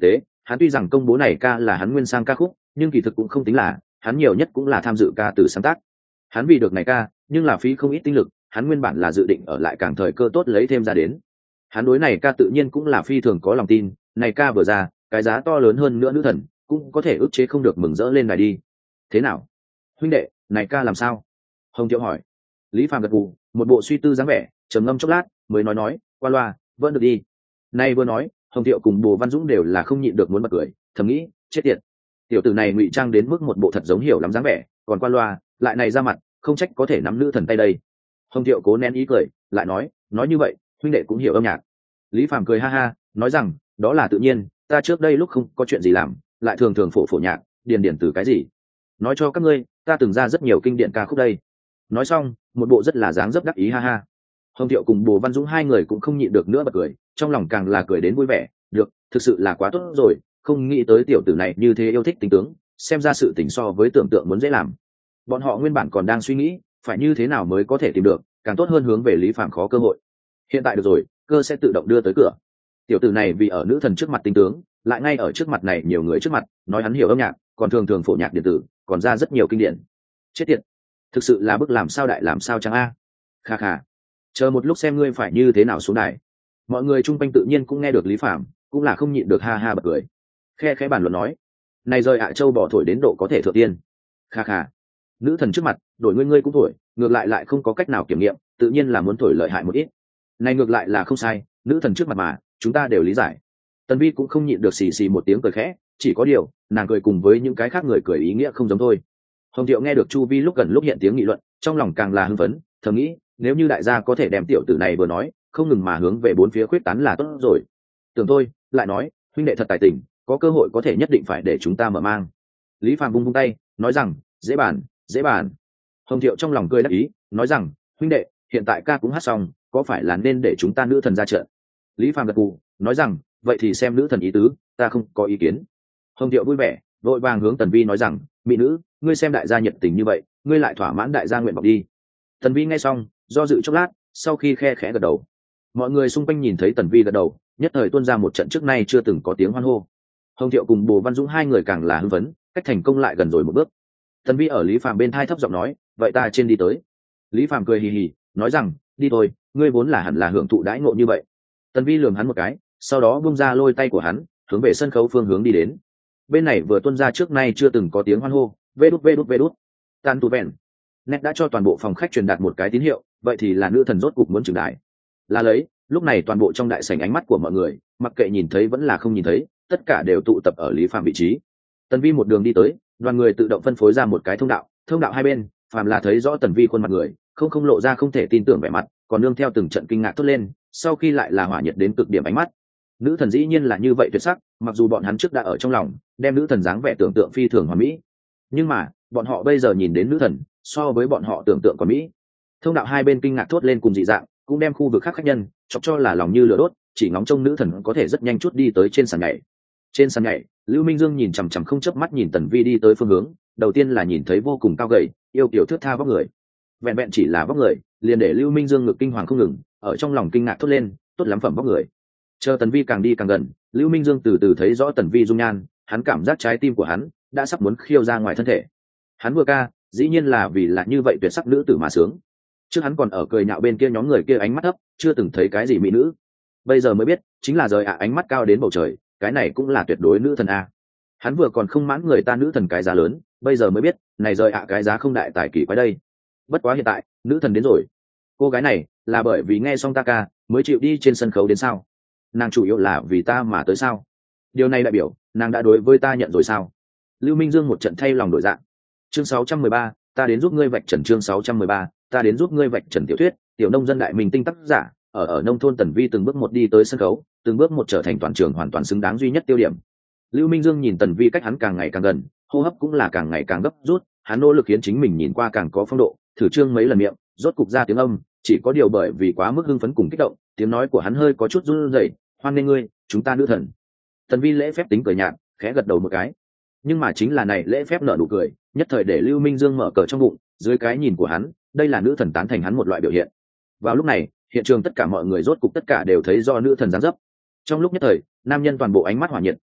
hắn tuy rằng công bố này ca là hắn nguyên sang ca khúc, nhưng kỳ thực cũng không tính là, hắn nhiều nhất cũng là tham dự ca từ sáng tác. Hắn vì được này ca, nhưng là phí không ít tinh lực, hắn nguyên bản là dự định ở lại càng thời cơ tốt lấy thêm ra đến. Hắn đối này ca tự nhiên cũng là phi thường có lòng tin, này ca vừa ra, cái giá to lớn hơn nữa nữ thần, cũng có thể ức chế không được mừng rỡ lên này đi. Thế nào? Huynh đệ, này ca làm sao? Hồng Thiệu hỏi. Lý Phàm gật gù, một bộ suy tư dáng vẻ, trầm ngâm chốc lát, mới nói, qua loa, vẫn được đi. Nay vừa nói, Hồng Thiệu cùng Bồ Văn Dũng đều là không nhịn được muốn bật cười, thầm nghĩ, chết tiệt. Tiểu tử này ngụy trang đến mức một bộ thật giống hiểu lắm dáng vẻ, còn qua loa, lại này ra mặt, không trách có thể nắm nữ thần tay đây. Hồng Thiệu cố nén ý cười, lại nói như vậy, huynh đệ cũng hiểu âm nhạc. Lý Phàm cười ha ha, nói rằng, đó là tự nhiên, ta trước đây lúc không có chuyện gì làm, lại thường thường phổ nhạc, điền từ cái gì. Nói cho các ngươi, ta từng ra rất nhiều kinh điển ca khúc đây. Nói xong, một bộ rất là dáng dấp đắc ý ha ha. Hồng Thiệu cùng Bồ Văn Dũng hai người cũng không nhịn được nữa bật cười, trong lòng càng là cười đến vui vẻ, được, thực sự là quá tốt rồi, không nghĩ tới tiểu tử này như thế yêu thích tính tướng, xem ra sự tình so với tưởng tượng muốn dễ làm. Bọn họ nguyên bản còn đang suy nghĩ, phải như thế nào mới có thể tìm được, càng tốt hơn hướng về Lý Phàm khó cơ hội. Hiện tại được rồi, cơ sẽ tự động đưa tới cửa. Tiểu tử này vì ở nữ thần trước mặt tính tướng, lại ngay ở trước mặt này nhiều người trước mặt, nói hắn hiểu âm nhạc, còn thường phổ nhạc điện tử, còn ra rất nhiều kinh điển. Chết tiệt, thực sự là bức làm sao đại làm sao chẳng a. Kha kha, chờ một lúc xem ngươi phải như thế nào xuống đài. Mọi người chung quanh tự nhiên cũng nghe được Lý Phàm, cũng là không nhịn được ha ha bật cười. Khe khẽ bàn luận nói, này rời ạ châu bỏ thổi đến độ có thể thượng tiên. Kha kha, nữ thần trước mặt, đổi ngươi cũng thổi, ngược lại không có cách nào kiểm nghiệm, tự nhiên là muốn thổi lợi hại một ít. Này ngược lại là không sai, nữ thần trước mặt mà, chúng ta đều lý giải. Tần Vi cũng không nhịn được xì một tiếng cười khẽ, chỉ có điều, nàng cười cùng với những cái khác người cười ý nghĩa không giống thôi. Hồng Thiệu nghe được Chu Vi lúc gần lúc hiện tiếng nghị luận, trong lòng càng là hưng phấn, thầm nghĩ, nếu như đại gia có thể đem tiểu tử này vừa nói, không ngừng mà hướng về bốn phía khuyết tán là tốt rồi. Tưởng tôi, lại nói, huynh đệ thật tài tình, có cơ hội có thể nhất định phải để chúng ta mở mang. Lý Phàm vung tay, nói rằng, dễ bàn. Hồng Thiệu trong lòng cười đắc ý, nói rằng, huynh đệ, hiện tại ca cũng hát xong, có phải là nên để chúng ta nữ thần ra trận? Lý Phàm gật gù, nói rằng, vậy thì xem nữ thần ý tứ, ta không có ý kiến. Hồng Thiệu vui vẻ, vội vàng hướng Tần Vi nói rằng, mỹ nữ, ngươi xem đại gia nhiệt tình như vậy, ngươi lại thỏa mãn đại gia nguyện vọng đi. Tần Vi nghe xong, do dự chốc lát, sau khi khe khẽ gật đầu. Mọi người xung quanh nhìn thấy Tần Vi gật đầu, nhất thời tuôn ra một trận trước nay chưa từng có tiếng hoan hô. Hồng Thiệu cùng Bồ Văn Dũng hai người càng là hưng phấn, cách thành công lại gần rồi một bước. Tần Vi ở Lý Phàm bên thai thấp giọng nói, vậy ta trên đi tới. Lý Phàm cười hì hì, nói rằng, đi thôi, ngươi vốn là hẳn là hưởng thụ đãi ngộ như vậy. Tần Vi lườm hắn một cái, sau đó buông ra lôi tay của hắn, hướng về sân khấu phương hướng đi đến. Bên này vừa tuôn ra trước nay chưa từng có tiếng hoan hô, vê đút. Tan tu vẹn. Nét đã cho toàn bộ phòng khách truyền đạt một cái tín hiệu, vậy thì là nữ thần rốt cục muốn trưởng đại. Là lấy, lúc này toàn bộ trong đại sảnh ánh mắt của mọi người, mặc kệ nhìn thấy vẫn là không nhìn thấy, tất cả đều tụ tập ở Lý Phàm vị trí. Tần Vi một đường đi tới, đoàn người tự động phân phối ra một cái thông đạo hai bên, phàm là thấy rõ Tần Vi khuôn mặt người, không lộ ra không thể tin tưởng vẻ mặt, còn nương theo từng trận kinh ngạc thốt lên, sau khi lại là hỏa nhiệt đến cực điểm ánh mắt. Nữ thần dĩ nhiên là như vậy tuyệt sắc, mặc dù bọn hắn trước đã ở trong lòng đem nữ thần dáng vẻ tưởng tượng phi thường hoàn mỹ, nhưng mà bọn họ bây giờ nhìn đến nữ thần so với bọn họ tưởng tượng còn mỹ. Thông đạo hai bên kinh ngạc thốt lên cùng dị dạng, cũng đem khu vực khác khách nhân chọc cho là lòng như lửa đốt, chỉ ngóng trông nữ thần có thể rất nhanh chút đi tới trên sàn nhảy. Trên sàn nhảy, Lưu Minh Dương nhìn chằm chằm không chớp mắt nhìn Tần Vi đi tới phương hướng, đầu tiên là nhìn thấy vô cùng cao gầy, yêu kiều thướt tha vóc người. Vẹn chỉ là vóc người, liền để Lưu Minh Dương ngực kinh hoàng không ngừng, ở trong lòng kinh ngạc thốt lên, tốt lắm phẩm vóc người. Chờ Tần Vi càng đi càng gần, Lưu Minh Dương từ từ thấy rõ Tần Vi dung nhan, hắn cảm giác trái tim của hắn đã sắp muốn khiêu ra ngoài thân thể. Hắn vừa ca, dĩ nhiên là vì là như vậy tuyệt sắc nữ tử mà sướng. Trước hắn còn ở cười nhạo bên kia nhóm người kia ánh mắt thấp, chưa từng thấy cái gì mỹ nữ. Bây giờ mới biết, chính là rời ánh mắt cao đến bầu trời, cái này cũng là tuyệt đối nữ thần a. Hắn vừa còn không mãn người ta nữ thần cái giá lớn, bây giờ mới biết, này rời cái giá không đại tài kỳ quái đây. Bất quá hiện tại, nữ thần đến rồi. Cô gái này là bởi vì nghe xong ta ca mới chịu đi trên sân khấu đến sao? Nàng chủ yếu là vì ta mà tới sao? Điều này đại biểu nàng đã đối với ta nhận rồi sao? Lưu Minh Dương một trận thay lòng đổi dạng. Chương 613, ta đến giúp ngươi vạch trần. Chương 613, ta đến giúp ngươi vạch trần. Tiểu thuyết, tiểu nông dân đại mình tinh tác giả, ở nông thôn Tần Vi từng bước một đi tới sân khấu, từng bước một trở thành toàn trường hoàn toàn xứng đáng duy nhất tiêu điểm. Lưu Minh Dương nhìn Tần Vi cách hắn càng ngày càng gần, hô hấp cũng là càng ngày càng gấp rút, hắn nỗ lực khiến chính mình nhìn qua càng có phong độ, thử trương mấy lần miệng, rốt cục ra tiếng âm, chỉ có điều bởi vì quá mức hưng phấn cùng kích động, tiếng nói của hắn hơi có chút run rẩy. Hoan nghênh ngươi, chúng ta nữ thần. Tần Vi lễ phép tính cười nhạt, khẽ gật đầu một cái. Nhưng mà chính là này lễ phép nở nụ cười, nhất thời để Lưu Minh Dương mở cờ trong bụng, dưới cái nhìn của hắn, đây là nữ thần tán thành hắn một loại biểu hiện. Vào lúc này, hiện trường tất cả mọi người rốt cục tất cả đều thấy do nữ thần dáng dấp. Trong lúc nhất thời, nam nhân toàn bộ ánh mắt hỏa nhiệt,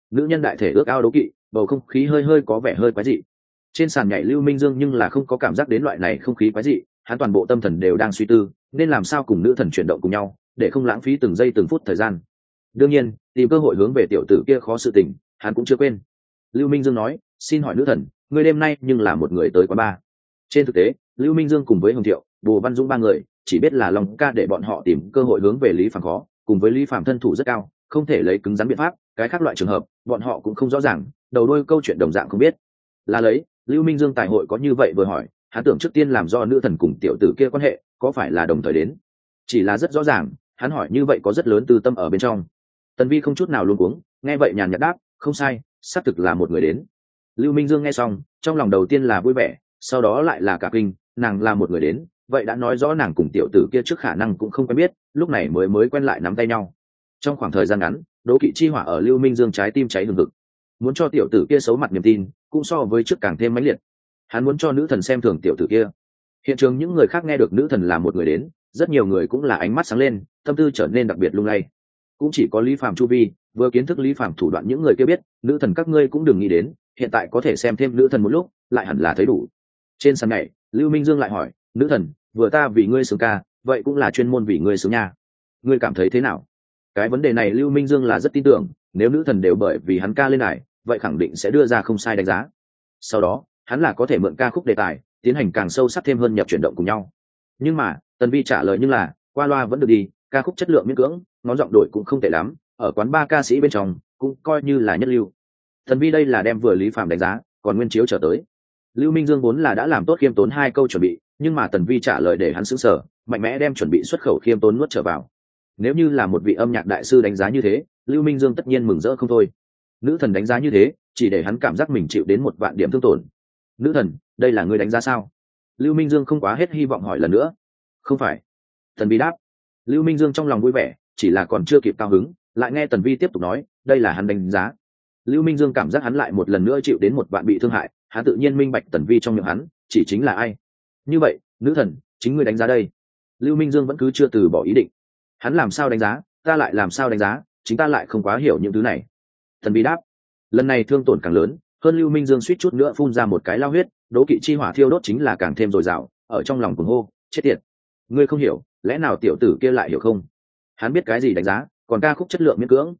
nữ nhân đại thể ước ao đố kỵ, bầu không khí hơi hơi có vẻ hơi quái dị. Trên sàn nhảy Lưu Minh Dương nhưng là không có cảm giác đến loại này không khí quái dị, hắn toàn bộ tâm thần đều đang suy tư nên làm sao cùng nữ thần chuyển động cùng nhau để không lãng phí từng giây từng phút thời gian. Đương nhiên tìm cơ hội hướng về tiểu tử kia khó sự tình hắn cũng chưa quên. Lưu Minh Dương nói, xin hỏi nữ thần, người đêm nay nhưng là một người tới quán bar. Trên thực tế Lưu Minh Dương cùng với Hồng Thiệu, Bồ Văn Dũng ba người chỉ biết là Long Ca để bọn họ tìm cơ hội hướng về Lý Phàm khó, cùng với Lý Phàm thân thủ rất cao, không thể lấy cứng rắn biện pháp, cái khác loại trường hợp bọn họ cũng không rõ ràng, đầu đuôi câu chuyện đồng dạng không biết. Là lấy Lưu Minh Dương tại hội có như vậy vừa hỏi, hắn tưởng trước tiên làm do nữ thần cùng tiểu tử kia quan hệ có phải là đồng thời đến, chỉ là rất rõ ràng hắn hỏi như vậy có rất lớn tư tâm ở bên trong. Tần Vi không chút nào luống cuống, nghe vậy nhàn nhạt đáp, không sai, xác thực là một người đến. Lưu Minh Dương nghe xong trong lòng đầu tiên là vui vẻ, sau đó lại là cả kinh, nàng là một người đến, vậy đã nói rõ nàng cùng tiểu tử kia trước khả năng cũng không quen biết, lúc này mới quen lại nắm tay nhau. Trong khoảng thời gian ngắn đố kỵ chi hỏa ở Lưu Minh Dương trái tim cháy hừng hực, muốn cho tiểu tử kia xấu mặt niềm tin cũng so với trước càng thêm mãnh liệt. Hắn muốn cho nữ thần xem thường tiểu tử kia. Hiện trường những người khác nghe được nữ thần là một người đến, rất nhiều người cũng là ánh mắt sáng lên, tâm tư trở nên đặc biệt lung lay. Cũng chỉ có Lý Phàm chu vi vừa kiến thức Lý Phàm thủ đoạn những người kia biết, nữ thần các ngươi cũng đừng nghĩ đến hiện tại có thể xem thêm nữ thần một lúc lại hẳn là thấy đủ. Trên sàn nhảy Lưu Minh Dương lại hỏi, nữ thần, vừa ta vì ngươi sướng ca, vậy cũng là chuyên môn vì ngươi sướng nha, ngươi cảm thấy thế nào? Cái vấn đề này Lưu Minh Dương là rất tin tưởng, nếu nữ thần đều bởi vì hắn ca lên này, vậy khẳng định sẽ đưa ra không sai đánh giá. Sau đó hắn là có thể mượn ca khúc đề tài tiến hành càng sâu sắc thêm hơn nhập chuyển động cùng nhau. Nhưng mà Tần Vi trả lời nhưng là qua loa vẫn được đi, ca khúc chất lượng miễn cưỡng, ngón giọng đổi cũng không tệ lắm, ở quán ba ca sĩ bên trong cũng coi như là nhất lưu. Tần Vi đây là đem vừa Lý Phàm đánh giá còn nguyên chiếu trở tới. Lưu Minh Dương vốn là đã làm tốt khiêm tốn hai câu chuẩn bị, nhưng mà Tần Vi trả lời để hắn sững sờ, mạnh mẽ đem chuẩn bị xuất khẩu khiêm tốn nuốt trở vào. Nếu như là một vị âm nhạc đại sư đánh giá như thế, Lưu Minh Dương tất nhiên mừng rỡ không thôi. Nữ thần đánh giá như thế chỉ để hắn cảm giác mình chịu đến 1 vạn điểm thương tổn. Nữ thần, đây là ngươi đánh giá sao? Lưu Minh Dương không quá hết hy vọng hỏi lần nữa. Không phải. Tần Vi đáp. Lưu Minh Dương trong lòng vui vẻ, chỉ là còn chưa kịp cao hứng, lại nghe Tần Vi tiếp tục nói, đây là hắn đánh giá. Lưu Minh Dương cảm giác hắn lại một lần nữa chịu đến 1 vạn bị thương hại, hắn tự nhiên minh bạch Tần Vi trong miệng hắn chỉ chính là ai. Như vậy nữ thần, chính ngươi đánh giá đây. Lưu Minh Dương vẫn cứ chưa từ bỏ ý định. Hắn làm sao đánh giá, ta lại làm sao đánh giá, chính ta lại không quá hiểu những thứ này. Tần Vi đáp. Lần này thương tổn càng lớn hơn, Lưu Minh Dương suýt chút nữa phun ra một cái lao huyết, đố kỵ chi hỏa thiêu đốt chính là càng thêm dồi dào, ở trong lòng cuồng hô, chết tiệt, ngươi không hiểu, lẽ nào tiểu tử kia lại hiểu không? Hắn biết cái gì đánh giá, còn ca khúc chất lượng miễn cưỡng,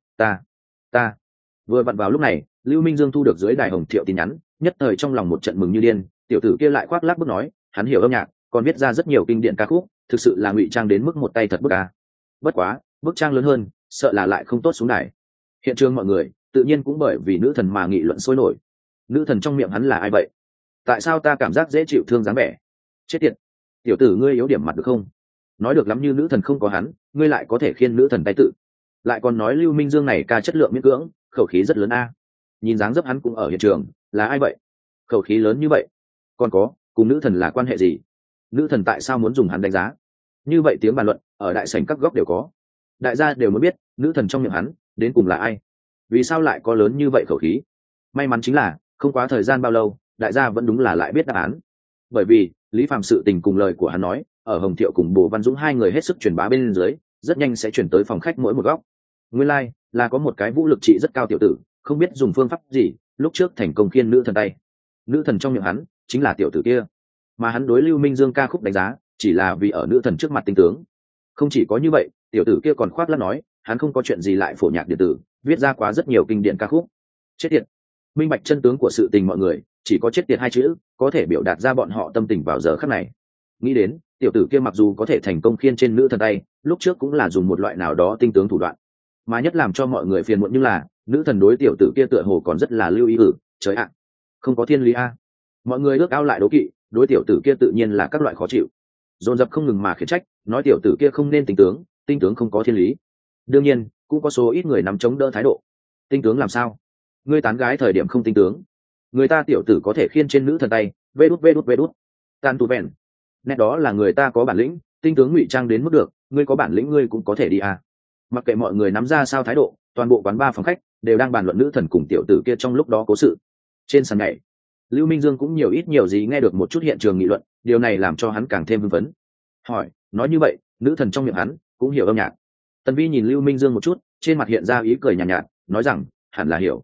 ta. Vừa vặn vào lúc này Lưu Minh Dương thu được dưới đài Hồng Thiệu tin nhắn, nhất thời trong lòng một trận mừng như điên, tiểu tử kia lại khoác lác bước nói hắn hiểu âm nhạc, còn viết ra rất nhiều kinh điển ca khúc, thực sự là ngụy trang đến mức một tay thật bức ca. Bất quá bức trang lớn hơn sợ là lại không tốt xuống đài. Hiện trường mọi người tự nhiên cũng bởi vì nữ thần mà nghị luận sôi nổi. Nữ thần trong miệng hắn là ai vậy? Tại sao ta cảm giác dễ chịu thương dáng vẻ? Chết tiệt, tiểu tử ngươi yếu điểm mặt được không? Nói được lắm như nữ thần không có hắn, ngươi lại có thể khiên nữ thần tay tự, lại còn nói Lưu Minh Dương này ca chất lượng miễn cưỡng, khẩu khí rất lớn a. Nhìn dáng dấp hắn cũng ở hiện trường, là ai vậy? Khẩu khí lớn như vậy, còn có cùng nữ thần là quan hệ gì? Nữ thần tại sao muốn dùng hắn đánh giá? Như vậy tiếng bàn luận ở đại sảnh các góc đều có, đại gia đều muốn biết nữ thần trong miệng hắn đến cùng là ai, vì sao lại có lớn như vậy khẩu khí. May mắn chính là không quá thời gian bao lâu đại gia vẫn đúng là lại biết đáp án, bởi vì Lý Phàm sự tình cùng lời của hắn nói ở Hồng Thiệu cùng Bồ Văn Dũng hai người hết sức truyền bá bên dưới, rất nhanh sẽ chuyển tới phòng khách mỗi một góc. Nguyên lai là có một cái vũ lực trị rất cao tiểu tử, không biết dùng phương pháp gì lúc trước thành công khiên nữ thần tay. Nữ thần trong miệng hắn chính là tiểu tử kia, mà hắn đối Lưu Minh Dương ca khúc đánh giá chỉ là vì ở nữ thần trước mặt tinh tướng. Không chỉ có như vậy, tiểu tử kia còn khoác lác nói hắn không có chuyện gì lại phổ nhạc điện tử, viết ra quá rất nhiều kinh điển ca khúc. Chết tiệt, minh bạch chân tướng của sự tình mọi người chỉ có chết tiệt hai chữ có thể biểu đạt ra bọn họ tâm tình vào giờ khắc này. Nghĩ đến tiểu tử kia mặc dù có thể thành công khiên trên nữ thần tay, lúc trước cũng là dùng một loại nào đó tinh tướng thủ đoạn, mà nhất làm cho mọi người phiền muộn như là nữ thần đối tiểu tử kia tựa hồ còn rất là lưu ý. Trời ạ, không có thiên lý a. Mọi người ước ao lại đố kỵ, đối tiểu tử kia tự nhiên là các loại khó chịu, dồn dập không ngừng mà khiển trách, nói tiểu tử kia không nên tinh tướng không có thiên lý. Đương nhiên cũng có số ít người nắm chống đỡ thái độ. Tinh tướng làm sao? Ngươi tán gái thời điểm không tinh tướng, người ta tiểu tử có thể khiên trên nữ thần tay, vê đút tan tu vẹn, nét đó là người ta có bản lĩnh, tinh tướng ngụy trang đến mức được, ngươi có bản lĩnh ngươi cũng có thể đi à. Mặc kệ mọi người nắm ra sao thái độ, toàn bộ quán ba phòng khách đều đang bàn luận nữ thần cùng tiểu tử kia trong lúc đó cố sự. Trên sàn nhảy Lưu Minh Dương cũng nhiều gì nghe được một chút hiện trường nghị luận, điều này làm cho hắn càng thêm hưng phấn. Hỏi, nói như vậy nữ thần trong miệng hắn cũng hiểu âm nhạc? Tần Vi nhìn Lưu Minh Dương một chút, trên mặt hiện ra ý cười nhàn nhạt, nói rằng hẳn là hiểu.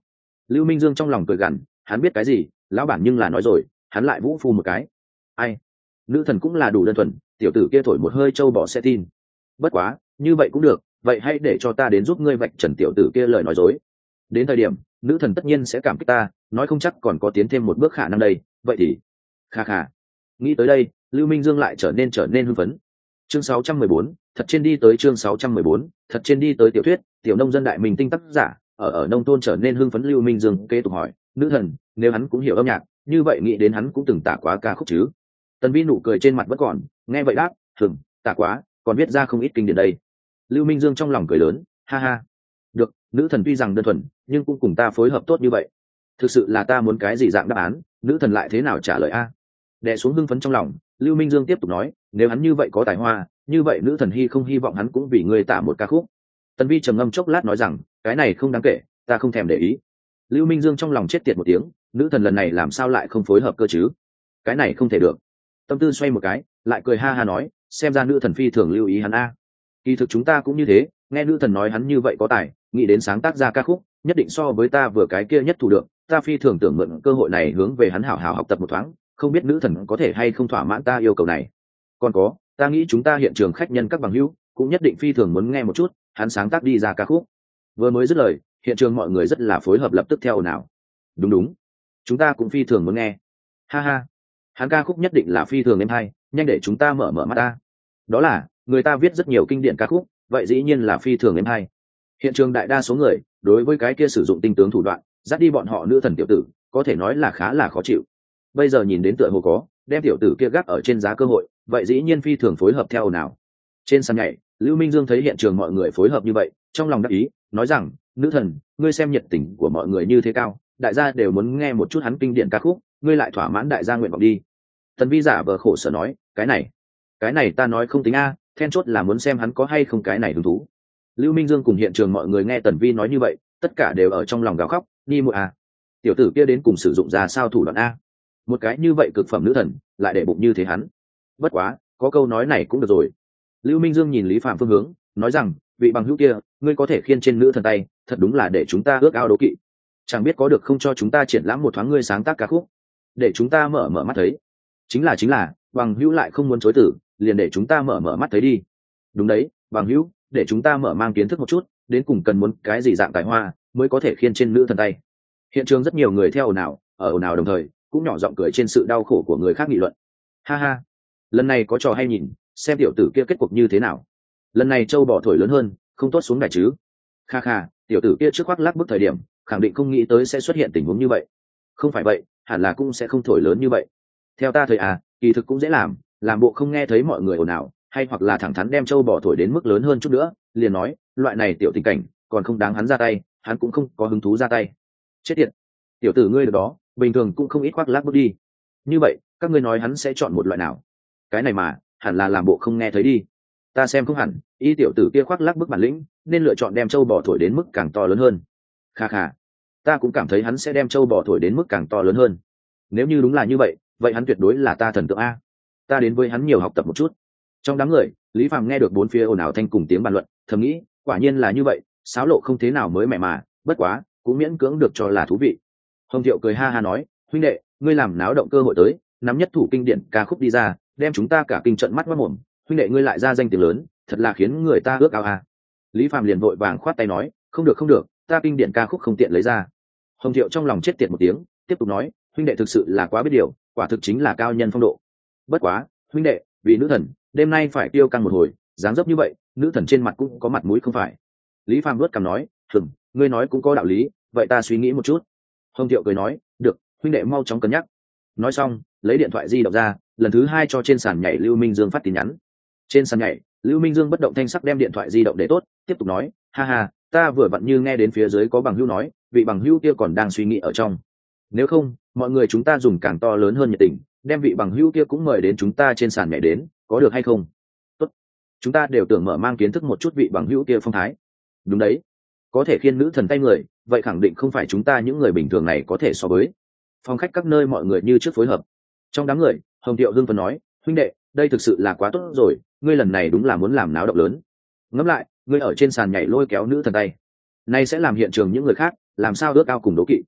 Lưu Minh Dương trong lòng cười gằn, hắn biết cái gì, lão bản nhưng là nói rồi, hắn lại vũ phu một cái. Ai? Nữ thần cũng là đủ đơn thuần, tiểu tử kia thổi một hơi trâu bò sẽ tin. Bất quá, như vậy cũng được, vậy hãy để cho ta đến giúp ngươi vạch trần tiểu tử kia lời nói dối. Đến thời điểm, nữ thần tất nhiên sẽ cảm kích ta, nói không chắc còn có tiến thêm một bước khả năng đây, vậy thì kha kha. Nghĩ tới đây, Lưu Minh Dương lại trở nên hưng phấn. Chương 614, thật trên đi tới chương 614, thật trên đi tới tiểu thuyết, tiểu nông dân đại mình tinh tác giả, ở nông thôn trở nên hưng phấn. Lưu Minh Dương kế tục hỏi, nữ thần, nếu hắn cũng hiểu âm nhạc, như vậy nghĩ đến hắn cũng từng tả quá ca khúc chứ? Tần Vi nụ cười trên mặt vẫn còn, nghe vậy đáp, tả quá, còn viết ra không ít kinh điển đây. Lưu Minh Dương trong lòng cười lớn, ha ha. Được, nữ thần tuy rằng đơn thuần, nhưng cũng cùng ta phối hợp tốt như vậy. Thực sự là ta muốn cái gì dạng đáp án, nữ thần lại thế nào trả lời a? Đè xuống hưng phấn trong lòng, Lưu Minh Dương tiếp tục nói, nếu hắn như vậy có tài hoa, như vậy nữ thần không hy vọng hắn cũng vì ngươi tả một ca khúc. Tần Vi trầm ngâm chốc lát nói rằng, cái này không đáng kể, ta không thèm để ý. Lưu Minh Dương trong lòng chết tiệt một tiếng, nữ thần lần này làm sao lại không phối hợp cơ chứ? Cái này không thể được. Tâm tư xoay một cái, lại cười ha ha nói, xem ra nữ thần phi thường lưu ý hắn a. Kỳ thực chúng ta cũng như thế, nghe nữ thần nói hắn như vậy có tài, nghĩ đến sáng tác ra ca khúc, nhất định so với ta vừa cái kia nhất thủ được, ta phi thường tưởng mượn cơ hội này hướng về hắn hảo hảo học tập một thoáng, không biết nữ thần có thể hay không thỏa mãn ta yêu cầu này. Còn có, ta nghĩ chúng ta hiện trường khách nhân các bằng hữu cũng nhất định phi thường muốn nghe một chút hắn sáng tác đi ra ca khúc. Vừa mới dứt lời, hiện trường mọi người rất là phối hợp, lập tức theo ồn ào. Đúng đúng, chúng ta cũng phi thường muốn nghe. Ha ha, hắn ca khúc nhất định là phi thường êm hay, nhanh để chúng ta mở mắt ta. Đó là, người ta viết rất nhiều kinh điển ca khúc, vậy dĩ nhiên là phi thường êm hay. Hiện trường đại đa số người đối với cái kia sử dụng tinh tướng thủ đoạn dắt đi bọn họ nữ thần tiểu tử có thể nói là khá là khó chịu. Bây giờ nhìn đến tựa hồ có đem tiểu tử kia gác ở trên giá cơ hội, vậy dĩ nhiên phi thường phối hợp theo ồn ào. Trên sàn nhảy, Lưu Minh Dương thấy hiện trường mọi người phối hợp như vậy, trong lòng đắc ý, nói rằng, nữ thần, ngươi xem nhiệt tình của mọi người như thế cao, đại gia đều muốn nghe một chút hắn kinh điển ca khúc, ngươi lại thỏa mãn đại gia nguyện vọng đi. Tần Vi giả vờ khổ sở nói, cái này ta nói không tính a, then chốt là muốn xem hắn có hay không cái này hứng thú. Lưu Minh Dương cùng hiện trường mọi người nghe Tần Vi nói như vậy, tất cả đều ở trong lòng gào khóc, ni muội à, tiểu tử kia đến cùng sử dụng ra sao thủ đoạn a? Một cái như vậy cực phẩm nữ thần, lại để bụng như thế hắn. Bất quá, có câu nói này cũng được rồi. Lưu Minh Dương nhìn Lý Phạm phương hướng, nói rằng, vị bằng hữu kia, ngươi có thể khiên trên nữ thần tay, thật đúng là để chúng ta ước ao đố kỵ. Chẳng biết có được không cho chúng ta triển lãm một thoáng ngươi sáng tác ca khúc, để chúng ta mở mắt thấy. Chính là, bằng hữu lại không muốn chối từ, liền để chúng ta mở mắt thấy đi. Đúng đấy, bằng hữu, để chúng ta mở mang kiến thức một chút, đến cùng cần muốn cái gì dạng tài hoa mới có thể khiên trên nữ thần tay. Hiện trường rất nhiều người theo ồn ào đồng thời cũng nhỏ giọng cười trên sự đau khổ của người khác nghị luận. Ha ha, lần này có trò hay nhìn, xem tiểu tử kia kết cục như thế nào. Lần này châu bò thổi lớn hơn, không tốt xuống đài chứ. Kha kha, tiểu tử kia trước khoác lác bức thời điểm khẳng định không nghĩ tới sẽ xuất hiện tình huống như vậy. Không phải vậy, hẳn là cũng sẽ không thổi lớn như vậy. Theo ta thấy kỳ thực cũng dễ làm bộ không nghe thấy mọi người ồn ào, hay hoặc là thẳng thắn đem châu bò thổi đến mức lớn hơn chút nữa, liền nói, loại này tiểu tình cảnh còn không đáng hắn ra tay, hắn cũng không có hứng thú ra tay. Chết tiệt, tiểu tử ngươi được đó, bình thường cũng không ít khoác lác bước đi. Như vậy, các ngươi nói hắn sẽ chọn một loại nào? Cái này mà, hẳn là làm bộ không nghe thấy đi. Ta xem không hẳn, y tiểu tử kia khoác lác bước bản lĩnh, nên lựa chọn đem châu bò thổi đến mức càng to lớn hơn. Kha kha, ta cũng cảm thấy hắn sẽ đem châu bò thổi đến mức càng to lớn hơn. Nếu như đúng là như vậy, vậy hắn tuyệt đối là ta thần tượng a. Ta đến với hắn nhiều học tập một chút. Trong đám người, Lý Phàm nghe được bốn phía ồn ào thanh cùng tiếng bàn luận, thầm nghĩ, quả nhiên là như vậy, xáo lộ không thế nào mới mẻ mà, bất quá, cũng miễn cưỡng được cho là thú vị. Hồng Thiệu cười ha ha nói, huynh đệ, ngươi làm náo động cơ hội tới, nắm nhất thủ kinh điển ca khúc đi ra, đem chúng ta cả kinh trận mắt mất mồm, huynh đệ ngươi lại ra danh tiếng lớn, thật là khiến người ta ước ao a. Lý Phàm liền vội vàng khoát tay nói, không được, ta kinh điển ca khúc không tiện lấy ra. Hồng Thiệu trong lòng chết tiệt một tiếng, tiếp tục nói, huynh đệ thực sự là quá biết điều, quả thực chính là cao nhân phong độ. Bất quá, huynh đệ, vì nữ thần, đêm nay phải tiêu căng một hồi, dáng dấp như vậy, nữ thần trên mặt cũng có mặt mũi không phải? Lý Phàm vuốt cằm nói, ngươi nói cũng có đạo lý, vậy ta suy nghĩ một chút. Hồng Thiệu cười nói, được, huynh đệ mau chóng cân nhắc. Nói xong, lấy điện thoại di động ra, lần thứ hai cho trên sàn nhảy Lưu Minh Dương phát tin nhắn. Trên sàn nhảy, Lưu Minh Dương bất động thanh sắc đem điện thoại di động để tốt, tiếp tục nói, ha ha, ta vừa vặn như nghe đến phía dưới có bằng hữu nói, vị bằng hữu kia còn đang suy nghĩ ở trong. Nếu không, mọi người chúng ta dùng càng to lớn hơn nhiệt tình, đem vị bằng hữu kia cũng mời đến chúng ta trên sàn nhảy đến, có được hay không? Tốt, chúng ta đều tưởng mở mang kiến thức một chút vị bằng hữu kia phong thái. Đúng đấy, có thể khiên nữ thần tay người, vậy khẳng định không phải chúng ta những người bình thường này có thể so với. Phòng khách các nơi mọi người như trước phối hợp. Trong đám người, Hồng Thiệu hưng phấn nói, huynh đệ, đây thực sự là quá tốt rồi, ngươi lần này đúng là muốn làm náo động lớn. Ngẫm lại, ngươi ở trên sàn nhảy lôi kéo nữ thần tay, nay sẽ làm hiện trường những người khác làm sao ước ao cùng đố kỵ.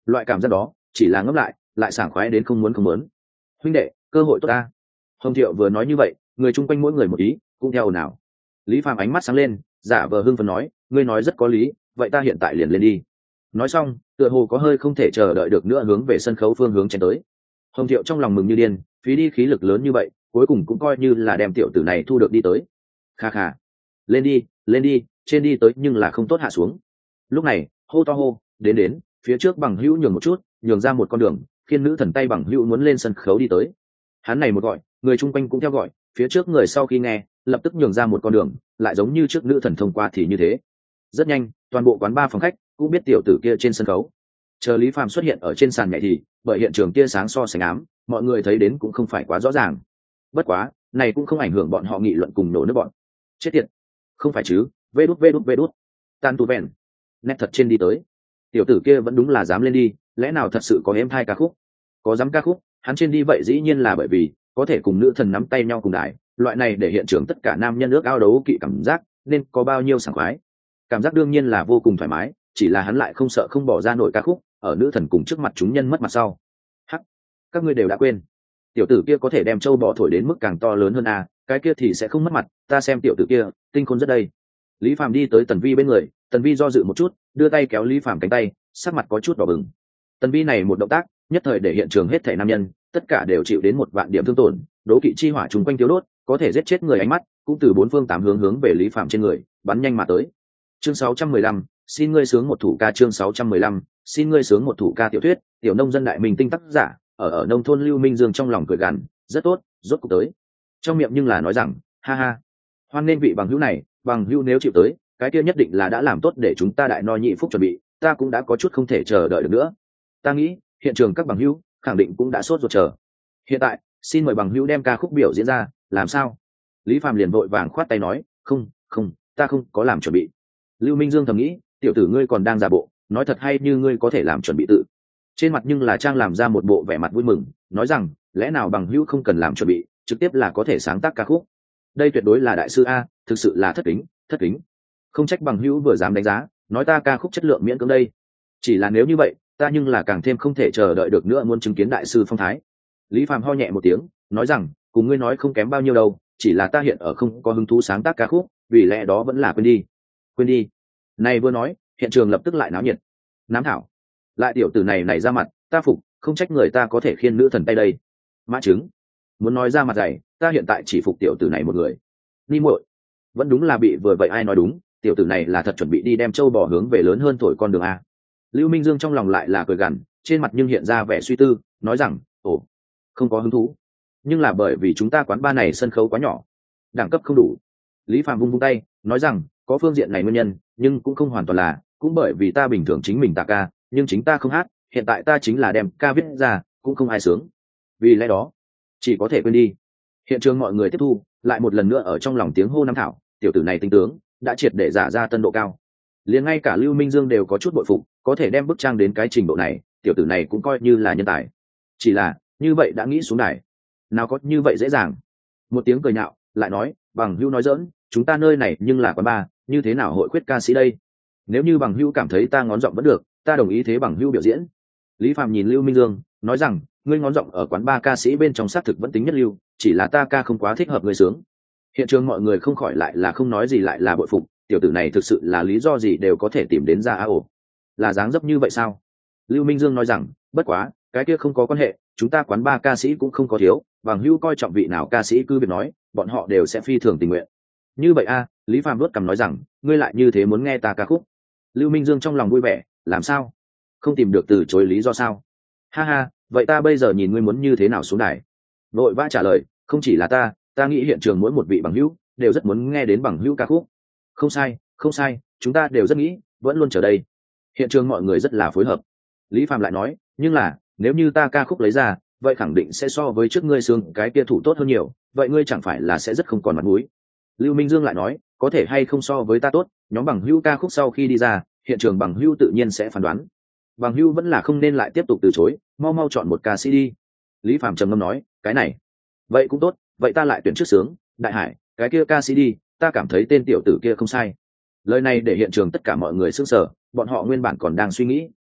loại cảm giác đó chỉ là ngẫm lại sảng khoái đến không muốn không muốn. Huynh đệ, cơ hội tốt ta. Hồng Thiệu vừa nói như vậy, người chung quanh mỗi người một ý cũng theo ồn ào. Lý Phàm ánh mắt sáng lên, giả vờ hưng phấn nói, ngươi nói rất có lý, vậy ta hiện tại liền lên đi. Nói xong, tựa hồ có hơi không thể chờ đợi được nữa hướng về sân khấu phương hướng chen tới. Hồng Thiệu trong lòng mừng như điên, phí đi khí lực lớn như vậy, cuối cùng cũng coi như là đem tiểu tử này thu được đi tới. Kha kha, lên đi, trên đi tới nhưng là không tốt hạ xuống. Lúc này, hô to hô, đến, phía trước Bằng Hữu nhường một chút, nhường ra một con đường, khiên nữ thần tay Bằng Hữu muốn lên sân khấu đi tới. Hắn này một gọi, người chung quanh cũng theo gọi, phía trước người sau khi nghe, lập tức nhường ra một con đường, lại giống như trước nữ thần thông qua thì như thế. Rất nhanh, toàn bộ quán ba phòng khách cũng biết tiểu tử kia trên sân khấu. Chờ Lý Phàm xuất hiện ở trên sàn nhảy thì, bởi hiện trường tia sáng so sánh ám, mọi người thấy đến cũng không phải quá rõ ràng. Bất quá, này cũng không ảnh hưởng bọn họ nghị luận cùng nổ nước bọn. Chết tiệt, không phải chứ? Vê đút. Tan tu vẹn. Nét thật trên đi tới. Tiểu tử kia vẫn đúng là dám lên đi, lẽ nào thật sự có êm hai ca khúc? Có dám ca khúc, hắn trên đi vậy dĩ nhiên là bởi vì có thể cùng nữ thần nắm tay nhau cùng đài, loại này để hiện trường tất cả nam nhân ước ao đấu kỵ cảm giác, nên có bao nhiêu sảng khoái. Cảm giác đương nhiên là vô cùng thoải mái, chỉ là hắn lại không sợ không bỏ ra nổi ca khúc, ở nữ thần cùng trước mặt chúng nhân mất mặt sau. Hắc, các ngươi đều đã quên, tiểu tử kia có thể đem châu bò thổi đến mức càng to lớn hơn à, cái kia thì sẽ không mất mặt, ta xem tiểu tử kia, tinh khôn rất đây. Lý Phàm đi tới Tần Vi bên người, Tần Vi do dự một chút, đưa tay kéo Lý Phàm cánh tay, sắc mặt có chút đỏ bừng. Tần Vi này một động tác, nhất thời để hiện trường hết thảy nam nhân, tất cả đều chịu đến một vạn điểm thương tổn, đố kỵ chi hỏa trùng quanh thiếu đốt, có thể giết chết người ánh mắt, cũng từ bốn phương tám hướng hướng về Lý Phàm trên người, bắn nhanh mà tới. Chương 615, xin ngươi sướng một thủ ca. Chương 615, xin ngươi sướng một thủ ca. Tiểu thuyết, tiểu nông dân đại minh tinh tác giả, ở nông thôn Lưu Minh Dương trong lòng cười gằn, rất tốt, rốt cuộc tới. Trong miệng nhưng là nói rằng, ha ha, hoan nên vị bằng hữu này, bằng hữu nếu chịu tới, cái kia nhất định là đã làm tốt để chúng ta đại no nhị phúc chuẩn bị, ta cũng đã có chút không thể chờ đợi được nữa. Ta nghĩ, hiện trường các bằng hữu khẳng định cũng đã sốt ruột chờ. Hiện tại, xin mời bằng hữu đem ca khúc biểu diễn ra, làm sao? Lý Phàm liền vội vàng khoát tay nói, không, ta không có làm chuẩn bị. Lưu Minh Dương thầm nghĩ, tiểu tử ngươi còn đang giả bộ, nói thật hay như ngươi có thể làm chuẩn bị tự. Trên mặt nhưng là trang làm ra một bộ vẻ mặt vui mừng, nói rằng, lẽ nào bằng hữu không cần làm chuẩn bị, trực tiếp là có thể sáng tác ca khúc. Đây tuyệt đối là đại sư a, thực sự là thất kính. Không trách bằng hữu vừa dám đánh giá, nói ta ca khúc chất lượng miễn cưỡng đây. Chỉ là nếu như vậy, ta nhưng là càng thêm không thể chờ đợi được nữa muốn chứng kiến đại sư phong thái. Lý Phàm ho nhẹ một tiếng, nói rằng, cùng ngươi nói không kém bao nhiêu đâu, chỉ là ta hiện ở không có hứng thú sáng tác ca khúc, vì lẽ đó vẫn là quên đi. Này vừa nói, hiện trường lập tức lại náo nhiệt. Nám thảo, lại tiểu tử này ra mặt, ta phục, không trách người ta có thể khiên nữ thần tay đây. Mã chứng, muốn nói ra mặt dày, ta hiện tại chỉ phục tiểu tử này một người. Ni muội, vẫn đúng là bị vừa vậy ai nói đúng, tiểu tử này là thật chuẩn bị đi đem châu bò hướng về lớn hơn thổi con đường a. Lưu Minh Dương trong lòng lại là cười gằn, trên mặt nhưng hiện ra vẻ suy tư, nói rằng, ồ, không có hứng thú, nhưng là bởi vì chúng ta quán ba này sân khấu quá nhỏ, đẳng cấp không đủ. Lý Phạm vung tay, nói rằng, có phương diện này nguyên nhân, nhưng cũng không hoàn toàn là, cũng bởi vì ta bình thường chính mình tạ ca, nhưng chính ta không hát, hiện tại ta chính là đem ca viết ra, cũng không ai sướng. Vì lẽ đó, chỉ có thể quên đi. Hiện trường mọi người tiếp thu, lại một lần nữa ở trong lòng tiếng hô năm thảo, tiểu tử này tinh tướng, đã triệt để giả ra tân độ cao. Liền ngay cả Lưu Minh Dương đều có chút bội phục, có thể đem bức trang đến cái trình độ này, tiểu tử này cũng coi như là nhân tài. Chỉ là, như vậy đã nghĩ xuống đài, nào có như vậy dễ dàng. Một tiếng cười nhạo, lại nói, bằng hữu nói giỡn, chúng ta nơi này nhưng là quán bar, như thế nào hội khuyết ca sĩ đây? Nếu như bằng hữu cảm thấy ta ngón giọng vẫn được, ta đồng ý thế bằng hữu biểu diễn. Lý Phạm nhìn Lưu Minh Dương, nói rằng, ngươi ngón giọng ở quán bar ca sĩ bên trong xác thực vẫn tính nhất lưu, chỉ là ta ca không quá thích hợp người sướng. Hiện trường mọi người không khỏi lại là không nói gì, lại là bội phục, tiểu tử này thực sự là lý do gì đều có thể tìm đến ra ổ. Là dáng dấp như vậy sao? Lưu Minh Dương nói rằng, bất quá, cái kia không có quan hệ, chúng ta quán bar ca sĩ cũng không có thiếu, bằng hữu coi trọng vị nào ca sĩ cứ việc nói, bọn họ đều sẽ phi thường tình nguyện. Như vậy a, Lý Phạm đốt cằm nói rằng, ngươi lại như thế muốn nghe ta ca khúc. Lưu Minh Dương trong lòng vui vẻ, làm sao? Không tìm được từ chối lý do sao? Ha ha, vậy ta bây giờ nhìn ngươi muốn như thế nào xuống đài. Vội vã trả lời, không chỉ là ta nghĩ hiện trường mỗi một vị bằng hữu đều rất muốn nghe đến bằng hữu ca khúc. Không sai, chúng ta đều rất nghĩ, vẫn luôn chờ đây. Hiện trường mọi người rất là phối hợp. Lý Phạm lại nói, nhưng là, nếu như ta ca khúc lấy ra, vậy khẳng định sẽ so với trước ngươi sướng cái kia thủ tốt hơn nhiều, vậy ngươi chẳng phải là sẽ rất không còn mặt mũi. Lưu Minh Dương lại nói, có thể hay không so với ta tốt, nhóm bằng hữu ca khúc sau khi đi ra, hiện trường bằng hữu tự nhiên sẽ phán đoán. Bằng hữu vẫn là không nên lại tiếp tục từ chối, mau chọn một ca sĩ đi. Lý Phạm trầm ngâm nói, cái này, vậy cũng tốt, vậy ta lại tuyển trước sướng, Đại Hải, cái kia ca sĩ đi, ta cảm thấy tên tiểu tử kia không sai. Lời này để hiện trường tất cả mọi người sững sờ, bọn họ nguyên bản còn đang suy nghĩ,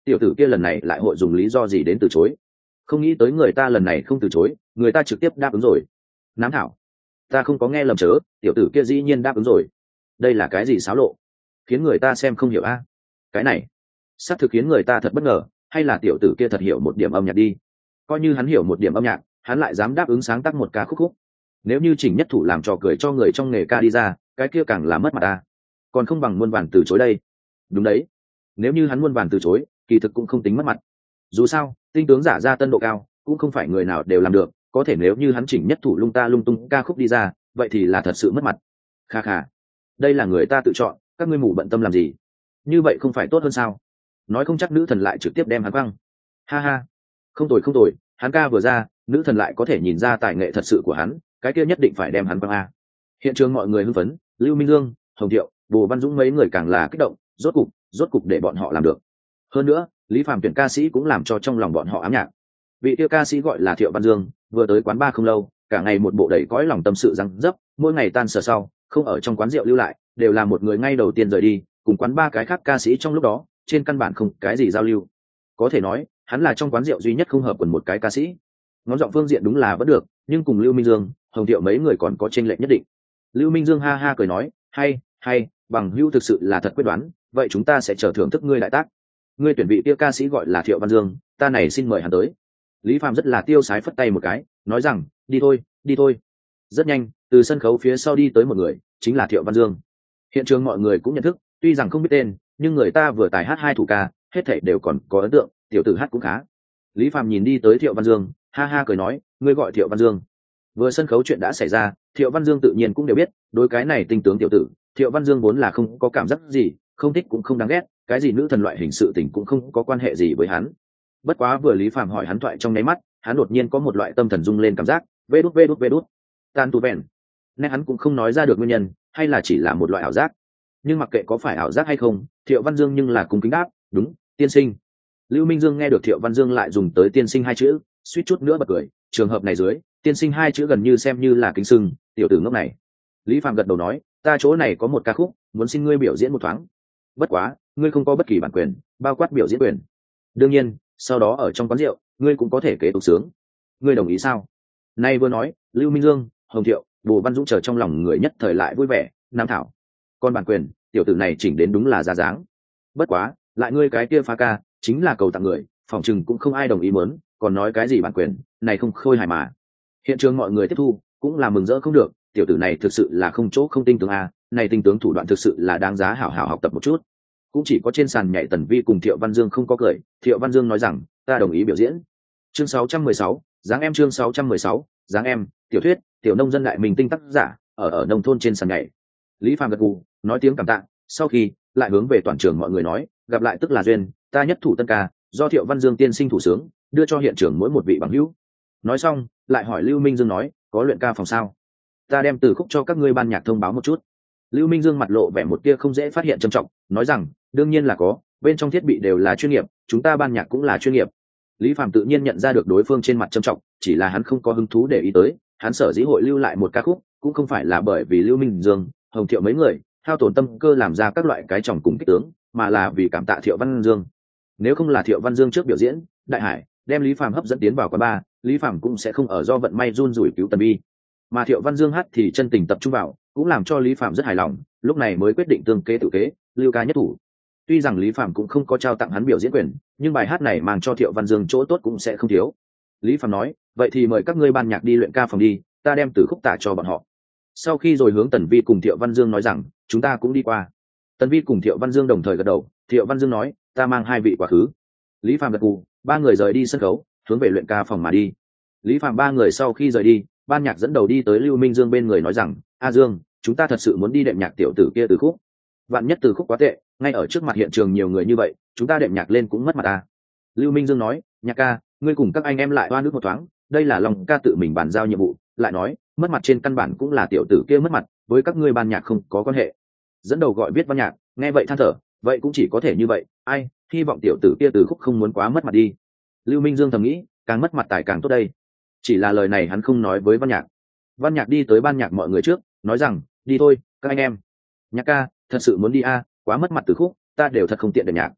tiểu tử kia lần này lại hội dùng lý do gì đến từ chối. Không nghĩ tới người ta lần này không từ chối, người ta trực tiếp đáp ứng rồi. Nám thảo, ta không có nghe lầm chớ, tiểu tử kia dĩ nhiên đáp ứng rồi. Đây là cái gì xáo lộ, khiến người ta xem không hiểu a. Cái này xác thực khiến người ta thật bất ngờ, hay là tiểu tử kia thật hiểu một điểm âm nhạc đi. Coi như hắn hiểu một điểm âm nhạc, hắn lại dám đáp ứng sáng tác một ca khúc. Nếu như Trình Nhất Thủ làm trò cười cho người trong nghề ca đi ra, cái kia càng là mất mặt ta. Còn không bằng muôn vàn từ chối đây. Đúng đấy, nếu như hắn muôn vàn từ chối, kỳ thực cũng không tính mất mặt. Dù sao tinh tướng giả ra tân độ cao, cũng không phải người nào đều làm được. Có thể nếu như hắn Trình Nhất Thủ lung ta lung tung ca khúc đi ra, vậy thì là thật sự mất mặt. Kha kha, đây là người ta tự chọn, các ngươi mù bận tâm làm gì? Như vậy không phải tốt hơn sao? Nói không chắc nữ thần lại trực tiếp đem hắn quăng. Ha ha, không tồi không tồi, hắn ca vừa ra, nữ thần lại có thể nhìn ra tài nghệ thật sự của hắn, cái kia nhất định phải đem hắn quăng a. Hiện trường mọi người hưng phấn, Lưu Minh Dương, Hồng Thiệu, Bồ Văn Dũng mấy người càng là kích động, rốt cục để bọn họ làm được. Hơn nữa, Lý Phàm tuyển ca sĩ cũng làm cho trong lòng bọn họ ám nhạc. Vị tiêu ca sĩ gọi là Thiệu Văn Dương, vừa tới quán bar không lâu, cả ngày một bộ đầy cõi lòng tâm sự răng dấp, mỗi ngày tan sở sau, không ở trong quán rượu lưu lại, đều là một người ngay đầu tiên rời đi, cùng quán ba cái khác ca sĩ trong lúc đó, trên căn bản không cái gì giao lưu. Có thể nói, hắn là trong quán rượu duy nhất không hợp quần một cái ca sĩ. Ngón giọng phương diện đúng là vẫn được, nhưng cùng Lưu Minh Dương, Hồng Thiệu mấy người còn có chênh lệch nhất định. Lưu Minh Dương ha ha cười nói, hay, bằng hữu thực sự là thật quyết đoán, vậy chúng ta sẽ chờ thưởng thức ngươi đại tác. Ngươi tuyển vị kia ca sĩ gọi là Thiệu Văn Dương, ta này xin mời hắn tới. Lý Phạm rất là tiêu sái phất tay một cái, nói rằng, đi thôi. Rất nhanh, từ sân khấu phía sau đi tới một người, chính là Thiệu Văn Dương. Hiện trường mọi người cũng nhận thức, tuy rằng không biết tên, nhưng người ta vừa tài hát hai thủ ca, hết thảy đều còn có ấn tượng, tiểu tử hát cũng khá. Lý Phạm nhìn đi tới Thiệu Văn Dương, ha ha cười nói, ngươi gọi Thiệu Văn Dương. Vừa sân khấu chuyện đã xảy ra, Thiệu Văn Dương tự nhiên cũng đều biết, đối cái này tinh tướng tiểu tử, Thiệu Văn Dương vốn là không có cảm giác gì, không thích cũng không đáng ghét, cái gì nữ thần loại hình sự tình cũng không có quan hệ gì với hắn. Bất quá vừa Lý Phạm hỏi hắn thoại trong nháy mắt, hắn đột nhiên có một loại tâm thần rung lên cảm giác, vê đút, tan tu vẹn. Nên hắn cũng không nói ra được nguyên nhân, hay là chỉ là một loại ảo giác. Nhưng mặc kệ có phải ảo giác hay không, Thiệu Văn Dương nhưng là cung kính đáp, đúng, tiên sinh. Lưu Minh Dương nghe được Thiệu Văn Dương lại dùng tới tiên sinh hai chữ, suýt chút nữa bật cười, trường hợp này dưới, tiên sinh hai chữ gần như xem như là kính sưng, tiểu tử ngốc này. Lý Phạm gật đầu nói, ta chỗ này có một ca khúc, muốn xin ngươi biểu diễn một thoáng. Bất quá, ngươi không có bất kỳ bản quyền, bao quát biểu diễn quyền. Đương nhiên, sau đó ở trong quán rượu, ngươi cũng có thể kế tục sướng. Ngươi đồng ý sao? Nay vừa nói, Lưu Minh Dương, Hồng Thiệu, Bồ Văn Dũng chờ trong lòng người nhất thời lại vui vẻ, nam thảo. Còn bản quyền, tiểu tử này chỉnh đến đúng là ra dáng. Bất quá, lại ngươi cái kia phá ca, chính là cầu tặng người, phòng chừng cũng không ai đồng ý muốn, còn nói cái gì bản quyền, này không khôi hài mà. Hiện trường mọi người tiếp thu, cũng là mừng rỡ không được, tiểu tử này thực sự là không chỗ không tinh tướng a, này tinh tướng thủ đoạn thực sự là đáng giá hảo hảo học tập một chút. Cũng chỉ có trên sàn nhảy Tần Vi cùng Thiệu Văn Dương không có cười, Thiệu Văn Dương nói rằng, ta đồng ý biểu diễn. Chương 616, dáng em chương 616, dáng em, tiểu thuyết, tiểu nông dân đại mình tinh tác giả, ở nông thôn trên sàn nhảy. Lý Phàm gật gù, nói tiếng cảm tạ, sau khi lại hướng về toàn trường mọi người nói, gặp lại tức là duyên, ta nhất thủ tân ca, do Thiệu Văn Dương tiên sinh thủ sướng, đưa cho hiện trường mỗi một vị bằng hữu. Nói xong, lại hỏi Lưu Minh Dương nói, có luyện ca phòng sao? Ta đem từ khúc cho các ngươi ban nhạc thông báo một chút. Lưu Minh Dương mặt lộ vẻ một tia không dễ phát hiện trầm trọng, nói rằng, đương nhiên là có, bên trong thiết bị đều là chuyên nghiệp, chúng ta ban nhạc cũng là chuyên nghiệp. Lý Phạm tự nhiên nhận ra được đối phương trên mặt trầm trọng, chỉ là hắn không có hứng thú để ý tới, hắn sở dĩ hội lưu lại một ca khúc, cũng không phải là bởi vì Lưu Minh Dương, Hồng Thiệu mấy người hao tổn tâm cơ làm ra các loại cái tròng cùng kích tướng, mà là vì cảm tạ Thiệu Văn Dương. Nếu không là Thiệu Văn Dương trước biểu diễn, Đại Hải đem Lý Phạm hấp dẫn tiến vào quán bar, Lý Phạm cũng sẽ không ở do vận may run rủi cứu Tần Vi. Mà Thiệu Văn Dương hát thì chân tình tập trung vào, cũng làm cho Lý Phạm rất hài lòng, lúc này mới quyết định tương kế tự kế, lưu ca nhất thủ. Tuy rằng Lý Phạm cũng không có trao tặng hắn biểu diễn quyền, nhưng bài hát này mang cho Thiệu Văn Dương chỗ tốt cũng sẽ không thiếu. Lý Phạm nói, vậy thì mời các ngươi ban nhạc đi luyện ca phòng đi, ta đem từ khúc tả cho bọn họ. Sau khi rồi hướng Tần Vi cùng Thiệu Văn Dương nói rằng, chúng ta cũng đi qua. Tần Vi cùng Thiệu Văn Dương đồng thời gật đầu, Thiệu Văn Dương nói, ta mang hai vị quá khứ. Lý Phạm gật gù, ba người rời đi sân khấu, hướng về luyện ca phòng mà đi. Lý Phạm ba người sau khi rời đi, ban nhạc dẫn đầu đi tới Lưu Minh Dương bên người nói rằng, A Dương, chúng ta thật sự muốn đi đệm nhạc tiểu tử kia từ khúc. Vạn nhất từ khúc quá tệ, ngay ở trước mặt hiện trường nhiều người như vậy, chúng ta đệm nhạc lên cũng mất mặt ta. Lưu Minh Dương nói, nhạc ca, ngươi cùng các anh em lại oan ức một thoáng, đây là lòng ca tự mình bàn giao nhiệm vụ, lại nói, mất mặt trên căn bản cũng là tiểu tử kia mất mặt, với các ngươi ban nhạc không có quan hệ. Dẫn đầu gọi viết văn nhạc, nghe vậy than thở, vậy cũng chỉ có thể như vậy, ai, hy vọng tiểu tử kia từ khúc không muốn quá mất mặt đi. Lưu Minh Dương thầm nghĩ, càng mất mặt tài càng tốt đây. Chỉ là lời này hắn không nói với văn nhạc. Văn nhạc đi tới ban nhạc mọi người trước, nói rằng, đi thôi, các anh em. Nhạc ca, thật sự muốn đi a, quá mất mặt từ khúc, ta đều thật không tiện đệm nhạc.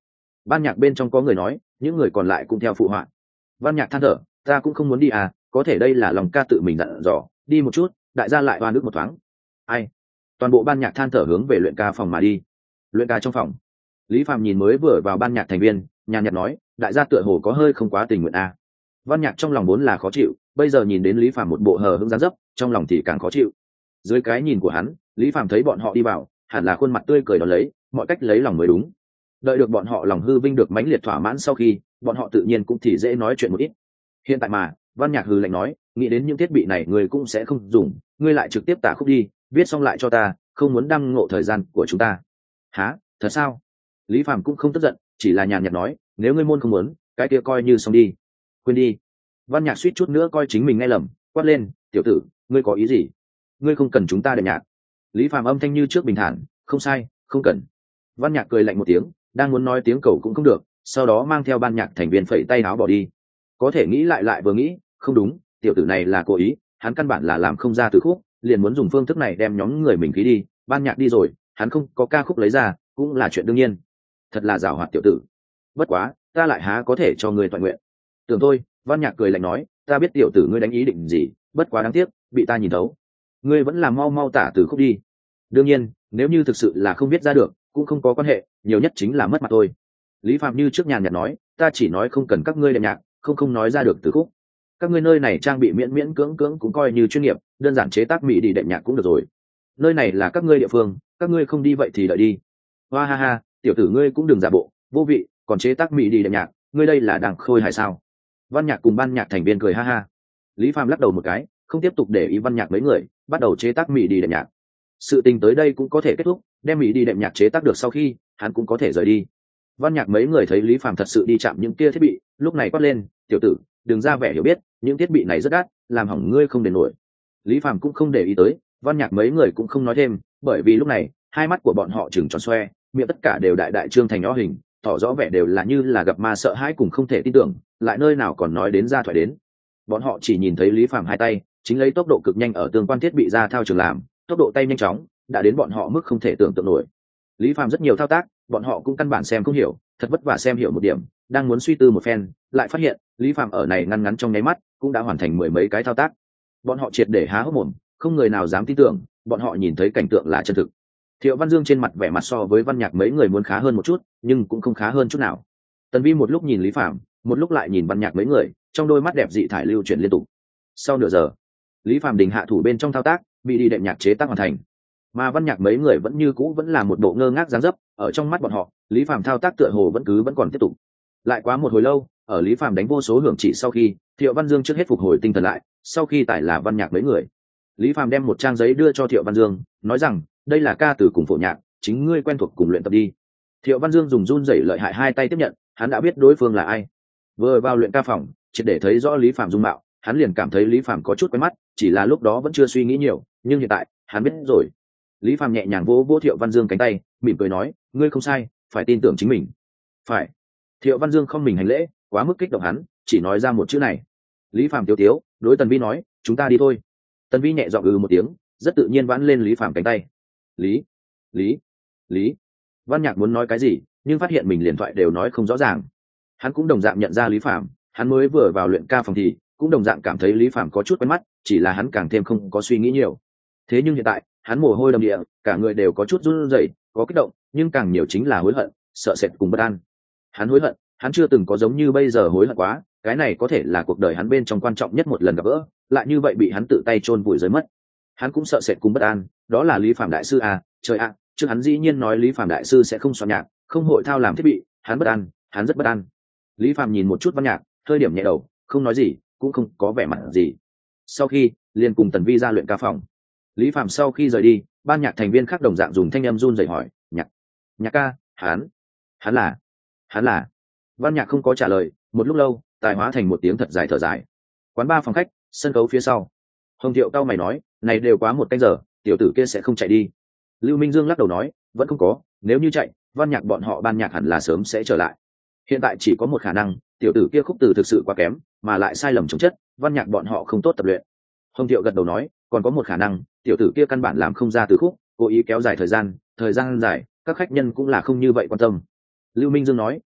ban nhạc bên trong có người nói, những người còn lại cũng theo phụ họa. Ban nhạc than thở, ta cũng không muốn đi à, có thể đây là lòng ca tự mình dặn dò, đi một chút, đại gia lại hoa nước một thoáng. Ai? Toàn bộ ban nhạc than thở hướng về luyện ca phòng mà đi. Luyện ca trong phòng, Lý Phạm nhìn mới vừa vào ban nhạc thành viên, nhàn nhạt nói, đại gia tựa hồ có hơi không quá tình nguyện à. Ban nhạc trong lòng vốn là khó chịu, bây giờ nhìn đến Lý Phạm một bộ hờ hững dáng dấp, trong lòng thì càng khó chịu. Dưới cái nhìn của hắn, Lý Phạm thấy bọn họ đi vào, hẳn là khuôn mặt tươi cười đón lấy, mọi cách lấy lòng mới đúng. Đợi được bọn họ lòng hư vinh được mãnh liệt thỏa mãn sau khi, bọn họ tự nhiên cũng thì dễ nói chuyện một ít. Hiện tại mà, Văn Nhạc hừ lạnh nói, nghĩ đến những thiết bị này người cũng sẽ không dùng, ngươi lại trực tiếp tả khúc đi, viết xong lại cho ta, không muốn đăng ngộ thời gian của chúng ta. Hả? Thật sao? Lý Phạm cũng không tức giận, chỉ là nhàn nhạt nói, nếu ngươi môn không muốn, cái kia coi như xong đi. Quên đi. Văn Nhạc suýt chút nữa coi chính mình nghe lầm, quát lên, tiểu tử, ngươi có ý gì? Ngươi không cần chúng ta đệm nhạc. Lý Phạm âm thanh như trước bình thản, không sai, không cần. Văn Nhạc cười lạnh một tiếng, đang muốn nói tiếng cầu cũng không được, sau đó mang theo ban nhạc thành viên phẩy tay áo bỏ đi. Có thể nghĩ lại vừa nghĩ, không đúng, tiểu tử này là cố ý, hắn căn bản là làm không ra từ khúc, liền muốn dùng phương thức này đem nhóm người mình khí đi. Ban nhạc đi rồi, hắn không có ca khúc lấy ra, cũng là chuyện đương nhiên. Thật là giàu hoạt tiểu tử. Bất quá, ta lại há có thể cho người toàn nguyện. Tưởng thôi, Văn Nhạc cười lạnh nói, ta biết tiểu tử ngươi đánh ý định gì, bất quá đáng tiếc, bị ta nhìn thấu. Ngươi vẫn là mau mau tả từ khúc đi. Đương nhiên, nếu như thực sự là không biết ra được, cũng không có quan hệ, nhiều nhất chính là mất mặt thôi. Lý Phạm như trước nhàn nhạt nói, ta chỉ nói không cần các ngươi đệm nhạc, không nói ra được từ khúc. Các ngươi nơi này trang bị miễn miễn cưỡng cưỡng cũng coi như chuyên nghiệp, đơn giản chế tác mỹ đi đệm nhạc cũng được rồi. Nơi này là các ngươi địa phương, các ngươi không đi vậy thì đợi đi. Hoa ha ha, tiểu tử ngươi cũng đừng giả bộ, vô vị, còn chế tác mỹ đi đệm nhạc, ngươi đây là đang khôi hài sao? Văn Nhạc cùng ban nhạc thành viên cười ha ha. Lý Phạm lắc đầu một cái, không tiếp tục để ý Văn Nhạc mấy người, bắt đầu chế tác mỹ đi đệm nhạc. Sự tình tới đây cũng có thể kết thúc, đem mỹ đi đệm nhạc chế tác được sau khi, hắn cũng có thể rời đi. Văn Nhạc mấy người thấy Lý Phạm thật sự đi chạm những kia thiết bị, lúc này quát lên, tiểu tử, đừng ra vẻ hiểu biết, những thiết bị này rất đắt, làm hỏng ngươi không đền nổi. Lý Phạm cũng không để ý tới, Văn Nhạc mấy người cũng không nói thêm, bởi vì lúc này hai mắt của bọn họ trừng tròn xoe, miệng tất cả đều đại đại trương thành nhỏ hình, tỏ rõ vẻ đều là như là gặp ma sợ hãi cùng không thể tin tưởng, lại nơi nào còn nói đến ra thoại đến. Bọn họ chỉ nhìn thấy Lý Phạm hai tay chính lấy tốc độ cực nhanh ở tương quan thiết bị ra thao trường làm, tốc độ tay nhanh chóng đã đến bọn họ mức không thể tưởng tượng nổi. Lý Phạm rất nhiều thao tác, bọn họ cũng căn bản xem không hiểu, thật vất vả xem hiểu một điểm, đang muốn suy tư một phen, lại phát hiện Lý Phạm ở này ngăn ngắn trong nháy mắt cũng đã hoàn thành mười mấy cái thao tác. Bọn họ triệt để há hốc mồm, không người nào dám tin tưởng, bọn họ nhìn thấy cảnh tượng là chân thực. Thiệu Văn Dương trên mặt vẻ mặt so với Văn Nhạc mấy người muốn khá hơn một chút, nhưng cũng không khá hơn chút nào. Tần Vi một lúc nhìn Lý Phạm, một lúc lại nhìn Văn Nhạc mấy người, trong đôi mắt đẹp dị thải lưu chuyển liên tục. Sau nửa giờ, Lý Phạm đình hạ thủ bên trong thao tác, bị đi đệm nhạc chế tác hoàn thành. Mà Văn Nhạc mấy người vẫn như cũ vẫn là một bộ ngơ ngác dáng dấp, ở trong mắt bọn họ, Lý Phạm thao tác tựa hồ vẫn còn tiếp tục. Lại quá một hồi lâu, ở Lý Phạm đánh vô số hưởng chỉ sau khi, Thiệu Văn Dương trước hết phục hồi tinh thần lại, sau khi tải là Văn Nhạc mấy người. Lý Phạm đem một trang giấy đưa cho Thiệu Văn Dương, nói rằng, đây là ca từ cùng phổ nhạc, chính ngươi quen thuộc cùng luyện tập đi. Thiệu Văn Dương dùng run rẩy lợi hại hai tay tiếp nhận, hắn đã biết đối phương là ai. Vừa vào luyện ca phòng, triệt để thấy rõ Lý Phạm dung mạo, hắn liền cảm thấy Lý Phạm có chút quen mắt, chỉ là lúc đó vẫn chưa suy nghĩ nhiều, nhưng hiện tại, hắn biết rồi. Lý Phạm nhẹ nhàng vỗ Thiệu Văn Dương cánh tay, mỉm cười nói, ngươi không sai, phải tin tưởng chính mình. Phải. Thiệu Văn Dương không mình hành lễ, quá mức kích động hắn, chỉ nói ra một chữ này. Lý Phạm tiếu tiếu, đối Tần Vi nói, chúng ta đi thôi. Tần Vi nhẹ giọng một tiếng, rất tự nhiên vãn lên Lý Phạm cánh tay. Lý. Văn Nhạc muốn nói cái gì, nhưng phát hiện mình liền thoại đều nói không rõ ràng. Hắn cũng đồng dạng nhận ra Lý Phạm, hắn mới vừa vào luyện ca phòng thì cũng đồng dạng cảm thấy Lý Phạm có chút quen mắt, chỉ là hắn càng thêm không có suy nghĩ nhiều. Thế nhưng hiện tại, hắn mồ hôi đầm địa, cả người đều có chút run rẩy, có kích động, nhưng càng nhiều chính là hối hận, sợ sệt cùng bất an. Hắn hối hận, hắn chưa từng có giống như bây giờ hối hận quá, cái này có thể là cuộc đời hắn bên trong quan trọng nhất một lần gặp gỡ, lại như vậy bị hắn tự tay chôn vùi rơi mất. Hắn cũng sợ sệt cùng bất an, đó là Lý Phạm đại sư à, trời ạ, trước hắn dĩ nhiên nói Lý Phạm đại sư sẽ không soạn nhạc, không hội thao làm thiết bị, hắn bất an, hắn rất bất an. Lý Phạm nhìn một chút Văn Nhạc, hơi điểm nhẹ đầu, không nói gì, cũng không có vẻ mặt gì. Sau khi liền cùng Tần Vi ra luyện ca phòng. Lý Phạm sau khi rời đi, ban nhạc thành viên khác đồng dạng dùng thanh âm run rẩy hỏi, nhạc ca, hắn là. Văn Nhạc không có trả lời, một lúc lâu, tài hóa thành một tiếng thật dài thở dài. Quán ba phòng khách, sân khấu phía sau. Hồng Thiệu cao mày nói, này đều quá một canh giờ, tiểu tử kia sẽ không chạy đi. Lưu Minh Dương lắc đầu nói, vẫn không có, nếu như chạy, Văn Nhạc bọn họ ban nhạc hẳn là sớm sẽ trở lại. Hiện tại chỉ có một khả năng, tiểu tử kia khúc từ thực sự quá kém, mà lại sai lầm chống chất, Văn Nhạc bọn họ không tốt tập luyện. Hồng Thiệu gật đầu nói, còn có một khả năng, tiểu tử kia căn bản làm không ra từ khúc, cố ý kéo dài thời gian dài, các khách nhân cũng là không như vậy quan tâm. Lưu Minh Dương nói,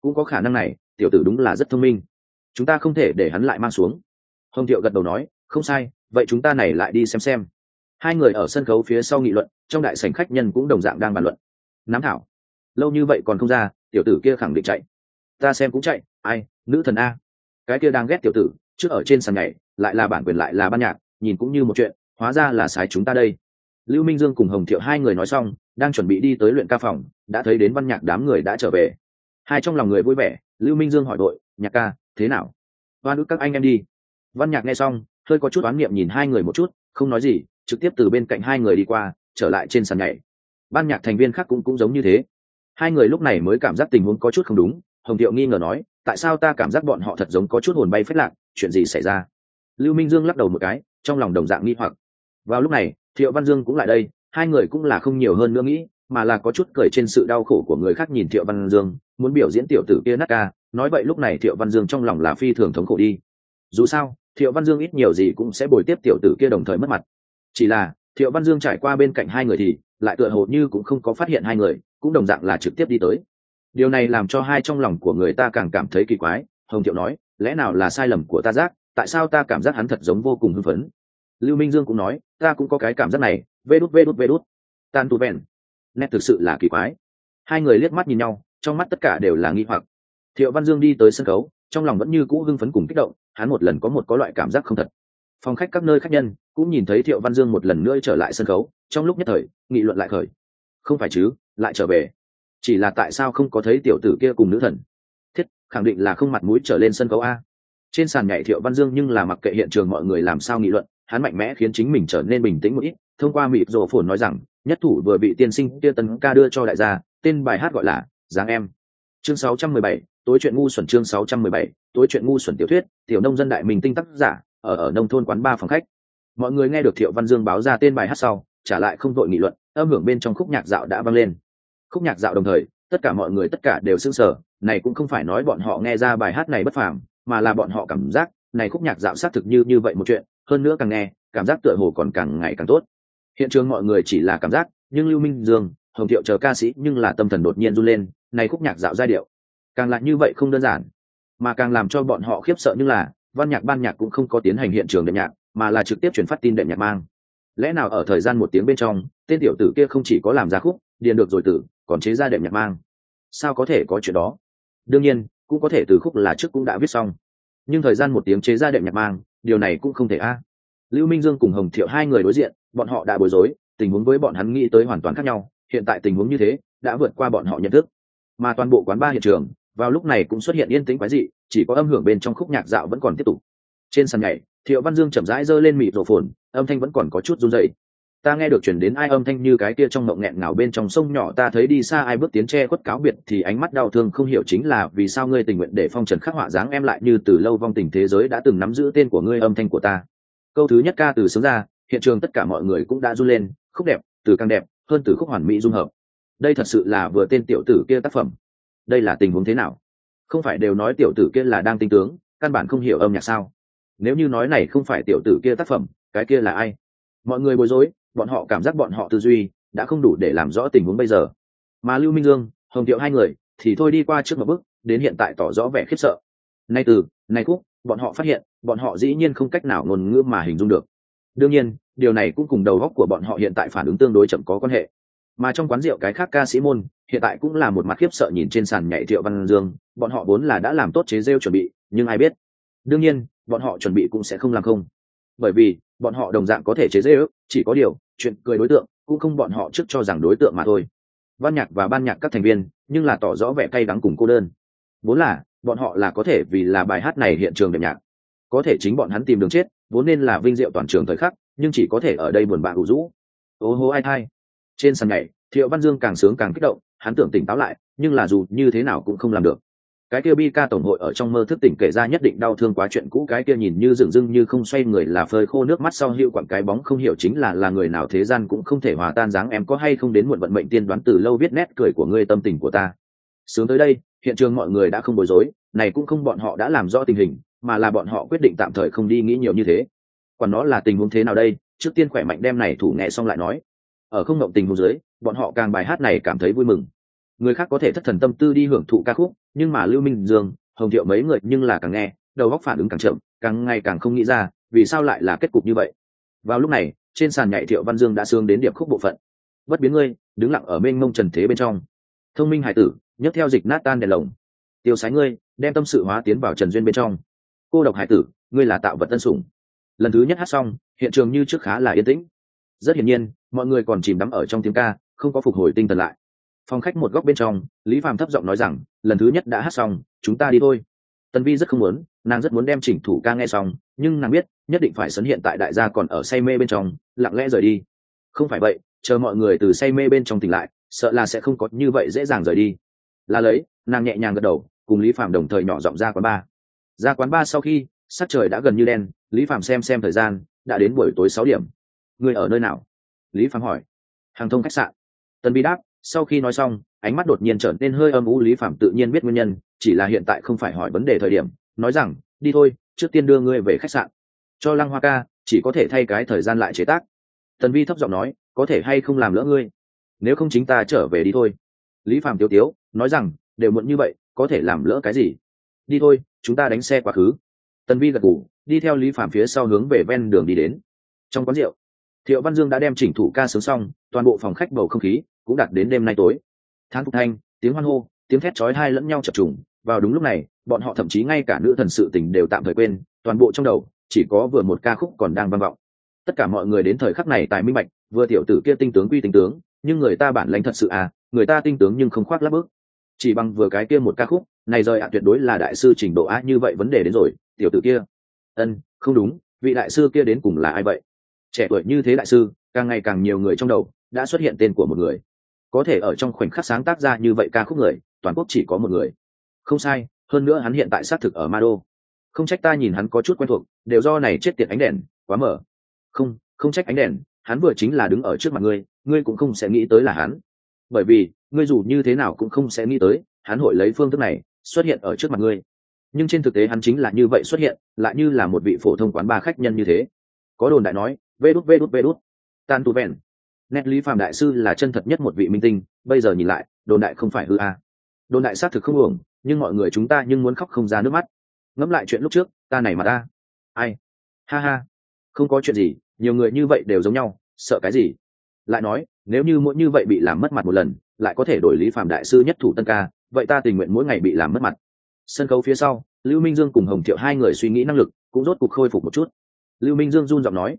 cũng có khả năng này, tiểu tử đúng là rất thông minh, chúng ta không thể để hắn lại mang xuống. Hồng Thiệu gật đầu nói, không sai, vậy chúng ta này lại đi xem. Hai người ở sân khấu phía sau nghị luận, trong đại sảnh khách nhân cũng đồng dạng đang bàn luận. Nám thảo, lâu như vậy còn không ra, tiểu tử kia khẳng định chạy. Ta xem cũng chạy, ai, nữ thần a, cái kia đang ghét tiểu tử, trước ở trên sàn nhảy, lại là bản quyền lại là ban nhạc, nhìn cũng như một chuyện, hóa ra là sái chúng ta đây. Lưu Minh Dương cùng Hồng Thiệu hai người nói xong, đang chuẩn bị đi tới luyện ca phòng, đã thấy đến Văn Nhạc đám người đã trở về. Hai trong lòng người vui vẻ, Lưu Minh Dương hỏi đội, Nhạc ca, thế nào? Oan ức các anh em đi. Văn Nhạc nghe xong, hơi có chút oán niệm nhìn hai người một chút, không nói gì, trực tiếp từ bên cạnh hai người đi qua, trở lại trên sàn nhảy. Ban nhạc thành viên khác cũng giống như thế. Hai người lúc này mới cảm giác tình huống có chút không đúng. Hồng Thiệu nghi ngờ nói, tại sao ta cảm giác bọn họ thật giống có chút hồn bay phách lạc, chuyện gì xảy ra? Lưu Minh Dương lắc đầu một cái, trong lòng đồng dạng nghi hoặc. Vào lúc này, Thiệu Văn Dương cũng lại đây, hai người cũng là không nhiều hơn nữa nghĩ, mà là có chút cười trên sự đau khổ của người khác nhìn Thiệu Văn Dương, muốn biểu diễn tiểu tử kia nát ca, nói vậy lúc này Thiệu Văn Dương trong lòng là phi thường thống khổ đi. Dù sao, Thiệu Văn Dương ít nhiều gì cũng sẽ bồi tiếp tiểu tử kia đồng thời mất mặt. Chỉ là, Thiệu Văn Dương trải qua bên cạnh hai người thì lại tựa hồ như cũng không có phát hiện hai người, cũng đồng dạng là trực tiếp đi tới. Điều này làm cho hai trong lòng của người ta càng cảm thấy kỳ quái. Hồng Thiệu nói, lẽ nào là sai lầm của ta giác, tại sao ta cảm giác hắn thật giống vô cùng hưng phấn. Lưu Minh Dương cũng nói, ta cũng có cái cảm giác này, vê đút tan tu vẹn, nét thực sự là kỳ quái. Hai người liếc mắt nhìn nhau, trong mắt tất cả đều là nghi hoặc. Thiệu Văn Dương đi tới sân khấu, trong lòng vẫn như cũ hưng phấn cùng kích động, hắn một lần có loại cảm giác không thật. Phòng khách các nơi khách nhân cũng nhìn thấy Thiệu Văn Dương một lần nữa trở lại sân khấu, trong lúc nhất thời nghị luận lại khởi. Không phải chứ, lại trở về, chỉ là tại sao không có thấy tiểu tử kia cùng nữ thần? Thiết, khẳng định là không mặt mũi trở lên sân khấu a. Trên sàn nhảy Thiệu Văn Dương nhưng là mặc kệ hiện trường mọi người làm sao nghị luận, hắn mạnh mẽ khiến chính mình trở nên bình tĩnh một ít, thông qua mịt rồ phồn nói rằng, nhất thủ vừa bị tiên sinh kia tấn ca đưa cho đại gia, tên bài hát gọi là Dáng Em. Chương 617, tối chuyện ngu xuẩn. Chương 617, tối chuyện ngu xuẩn. Tiểu thuyết, tiểu nông dân đại minh tinh tác giả, ở nông thôn quán ba phòng khách. Mọi người nghe được Thiệu Văn Dương báo ra tên bài hát sau, trả lại không vội nghị luận, âm hưởng bên trong khúc nhạc dạo đã vang lên. Khúc nhạc dạo đồng thời, tất cả mọi người tất cả đều sững sờ, này cũng không phải nói bọn họ nghe ra bài hát này bất phàm, mà là bọn họ cảm giác, này khúc nhạc dạo xác thực như vậy một chuyện, hơn nữa càng nghe, cảm giác tựa hồ còn càng ngày càng tốt. Hiện trường mọi người chỉ là cảm giác, nhưng Lưu Minh Dương, Hồng Thiệu chờ ca sĩ nhưng là tâm thần đột nhiên run lên, này khúc nhạc dạo giai điệu, càng lại như vậy không đơn giản, mà càng làm cho bọn họ khiếp sợ như là ban nhạc cũng không có tiến hành hiện trường đệm nhạc, mà là trực tiếp chuyển phát tin đệm nhạc mang. Lẽ nào ở thời gian 1 tiếng bên trong, tên tiểu tử kia không chỉ có làm ra khúc điền được rồi tử, còn chế ra đệm nhạc mang? Sao có thể có chuyện đó? Đương nhiên cũng có thể từ khúc là trước cũng đã viết xong, nhưng thời gian 1 tiếng chế ra đệm nhạc mang, điều này cũng không thể a. Lưu Minh Dương cùng Hồng Thiệu hai người đối diện, bọn họ đã bối rối, tình huống với bọn hắn nghĩ tới hoàn toàn khác nhau, hiện tại tình huống như thế đã vượt qua bọn họ nhận thức. Mà toàn bộ quán bar hiện trường vào lúc này cũng xuất hiện yên tĩnh quái dị, chỉ có âm hưởng bên trong khúc nhạc dạo vẫn còn tiếp tục. Trên sàn nhảy, Thiệu Văn Dương chậm rãi giơ lên mịt rổ phồn, âm thanh vẫn còn có chút run rẩy. Ta nghe được truyền đến ai âm thanh như cái kia trong mộng nghẹn ngào bên trong sông nhỏ, ta thấy đi xa ai bước tiến che khuất cáo biệt, thì ánh mắt đau thương không hiểu chính là vì sao ngươi tình nguyện để phong trần khắc họa dáng em lại như từ lâu vong tình thế giới đã từng nắm giữ tên của ngươi âm thanh của ta. Câu thứ nhất ca từ sướng ra, hiện trường tất cả mọi người cũng đã run lên, khúc đẹp, từ càng đẹp hơn từ khúc hoàn mỹ dung hợp. Đây thật sự là vừa tên tiểu tử kia tác phẩm. Đây là tình huống thế nào? Không phải đều nói tiểu tử kia là đang tinh tướng, căn bản không hiểu âm nhạc sao? Nếu như nói này không phải tiểu tử kia tác phẩm, cái kia là ai? Mọi người bối rối, bọn họ cảm giác bọn họ tư duy đã không đủ để làm rõ tình huống bây giờ. Mà Lưu Minh Dương, Hồng Thiệu hai người thì thôi đi qua trước một bước, đến hiện tại tỏ rõ vẻ khiếp sợ. Nay từ, này khúc, bọn họ phát hiện, bọn họ dĩ nhiên không cách nào ngôn ngữ mà hình dung được. Đương nhiên, điều này cũng cùng đầu óc của bọn họ hiện tại phản ứng tương đối chậm có quan hệ. Mà trong quán rượu cái khác ca sĩ môn hiện tại cũng là một mặt khiếp sợ nhìn trên sàn nhảy Thiệu Văn Dương, bọn họ vốn là đã làm tốt chế rêu chuẩn bị, nhưng ai biết, đương nhiên bọn họ chuẩn bị cũng sẽ không làm không, bởi vì bọn họ đồng dạng có thể chế rêu, chỉ có điều chuyện cười đối tượng cũng không bọn họ trước cho rằng đối tượng mà thôi. Văn nhạc và ban nhạc các thành viên nhưng là tỏ rõ vẻ cay đắng cùng cô đơn, vốn là bọn họ là có thể vì là bài hát này hiện trường đệm nhạc, có thể chính bọn hắn tìm đường chết, vốn nên là vinh diệu toàn trường thời khắc, nhưng chỉ có thể ở đây buồn bã ủ rũ. Ô hô ai thai. Trên sàn nhảy, Thiệu Văn Dương càng sướng càng kích động, hắn tưởng tỉnh táo lại, nhưng là dù như thế nào cũng không làm được. Cái kia bi ca tổng hội ở trong mơ thức tỉnh kể ra nhất định đau thương quá chuyện cũ, cái kia nhìn như dửng dưng như không xoay người là phơi khô nước mắt sau hiệu quặng cái bóng không hiểu chính là người nào thế gian cũng không thể hòa tan dáng em có hay không đến muộn vận mệnh tiên đoán từ lâu viết nét cười của ngươi tâm tình của ta. Sướng tới đây, hiện trường mọi người đã không bối rối, này cũng không bọn họ đã làm rõ tình hình, mà là bọn họ quyết định tạm thời không đi nghĩ nhiều như thế. Còn nó là tình huống thế nào đây, trước tiên khỏe mạnh đem này thủ nghệ xong lại nói. Ở không động tình huống dưới, bọn họ càng bài hát này cảm thấy vui mừng. Người khác có thể thất thần tâm tư đi hưởng thụ ca khúc, nhưng mà Lưu Minh Dương, Hồng Thiệu mấy người nhưng là càng nghe đầu óc phản ứng càng chậm, càng ngày càng không nghĩ ra vì sao lại là kết cục như vậy. Vào lúc này trên sàn nhảy Thiệu Văn Dương đã sướng đến điệp khúc bộ phận. Bất biến ngươi đứng lặng ở mênh mông trần thế bên trong, thông minh hải tử nhấc theo dịch nát tan đèn lồng, tiêu sái ngươi đem tâm sự hóa tiến vào trần duyên bên trong, cô độc hải tử ngươi là tạo vật tân sủng. Lần thứ nhất hát xong hiện trường như trước khá là yên tĩnh, rất hiển nhiên mọi người còn chìm đắm ở trong tiếng ca, không có phục hồi tinh thần lại. Phòng khách một góc bên trong, Lý Phàm thấp giọng nói rằng lần thứ nhất đã hát xong, chúng ta đi thôi. Tần Vi rất không muốn, nàng rất muốn đem chỉnh thủ ca nghe xong, nhưng nàng biết nhất định phải sấn hiện tại đại gia còn ở say mê bên trong, lặng lẽ rời đi. Không phải vậy, chờ mọi người từ say mê bên trong tỉnh lại, sợ là sẽ không có như vậy dễ dàng rời đi. Là lấy, nàng nhẹ nhàng gật đầu, cùng Lý Phàm đồng thời nhỏ giọng ra quán bar. Ra quán bar sau khi sắc trời đã gần như đen, Lý Phàm xem thời gian, đã đến buổi tối 6 điểm. Người ở nơi nào? Lý Phàm hỏi. Hàng Thông khách sạn. Tần Vi đáp. Sau khi nói xong, ánh mắt đột nhiên trở nên hơi âm u. Lý Phàm tự nhiên biết nguyên nhân, chỉ là hiện tại không phải hỏi vấn đề thời điểm, nói rằng đi thôi, trước tiên đưa ngươi về khách sạn. Cho Lăng Hoa ca chỉ có thể thay cái thời gian lại chế tác. Tần Vi thấp giọng nói, có thể hay không làm lỡ ngươi, nếu không chính ta trở về đi thôi. Lý Phàm tiếu tiếu nói rằng đều muộn như vậy, có thể làm lỡ cái gì, đi thôi, chúng ta đánh xe quá khứ. Tần Vi gật gù, đi theo Lý Phàm phía sau hướng về ven đường đi đến. Trong quán rượu, Thiệu Văn Dương đã đem chỉnh thủ ca sướng xong, toàn bộ phòng khách bầu không khí cũng đạt đến đêm nay tối. Thán phục thanh, tiếng hoan hô, tiếng thét chói tai lẫn nhau chập trùng. Vào đúng lúc này, bọn họ thậm chí ngay cả nữ thần sự tình đều tạm thời quên, toàn bộ trong đầu chỉ có vừa một ca khúc còn đang vang vọng. Tất cả mọi người đến thời khắc này tài minh bạch, vừa tiểu tử kia tinh tướng quy tinh tướng, nhưng người ta bản lãnh thật sự à, người ta tinh tướng nhưng không khoác lác bước. Chỉ bằng vừa cái kia một ca khúc, này rời tuyệt đối là đại sư trình độ á. Như vậy vấn đề đến rồi, tiểu tử kia, không đúng, vị đại sư kia đến cùng là ai vậy? Trẻ tuổi như thế đại sư, càng ngày càng nhiều người trong đầu đã xuất hiện tên của một người, có thể ở trong khoảnh khắc sáng tác ra như vậy ca khúc người, toàn quốc chỉ có một người. Không sai, hơn nữa hắn hiện tại xác thực ở Ma Đô. Không trách ta nhìn hắn có chút quen thuộc, đều do này chết tiệt ánh đèn quá mở. Không trách ánh đèn, hắn vừa chính là đứng ở trước mặt ngươi, ngươi cũng không sẽ nghĩ tới là hắn, bởi vì ngươi dù như thế nào cũng không sẽ nghĩ tới hắn hội lấy phương thức này xuất hiện ở trước mặt ngươi. Nhưng trên thực tế hắn chính là như vậy xuất hiện, lại như là một vị phổ thông quán bar khách nhân như thế. Có đồn đại nói vê đút tan tu vẹn, nét Lý Phàm đại sư là chân thật nhất một vị minh tinh. Bây giờ nhìn lại, đồn đại không phải hư a. Đồn đại xác thực không uổng, nhưng mọi người chúng ta nhưng muốn khóc không ra nước mắt. Ngẫm lại chuyện lúc trước, ta này mà ta ai, ha ha, không có chuyện gì, nhiều người như vậy đều giống nhau, sợ cái gì. Lại nói nếu như mỗi như vậy bị làm mất mặt một lần, lại có thể đổi Lý Phàm đại sư nhất thủ tân ca, vậy ta tình nguyện mỗi ngày bị làm mất mặt. Sân khấu phía sau, Lưu Minh Dương cùng Hồng Thiệu hai người suy nghĩ năng lực cũng rốt cuộc khôi phục một chút. Lưu Minh Dương run giọng nói,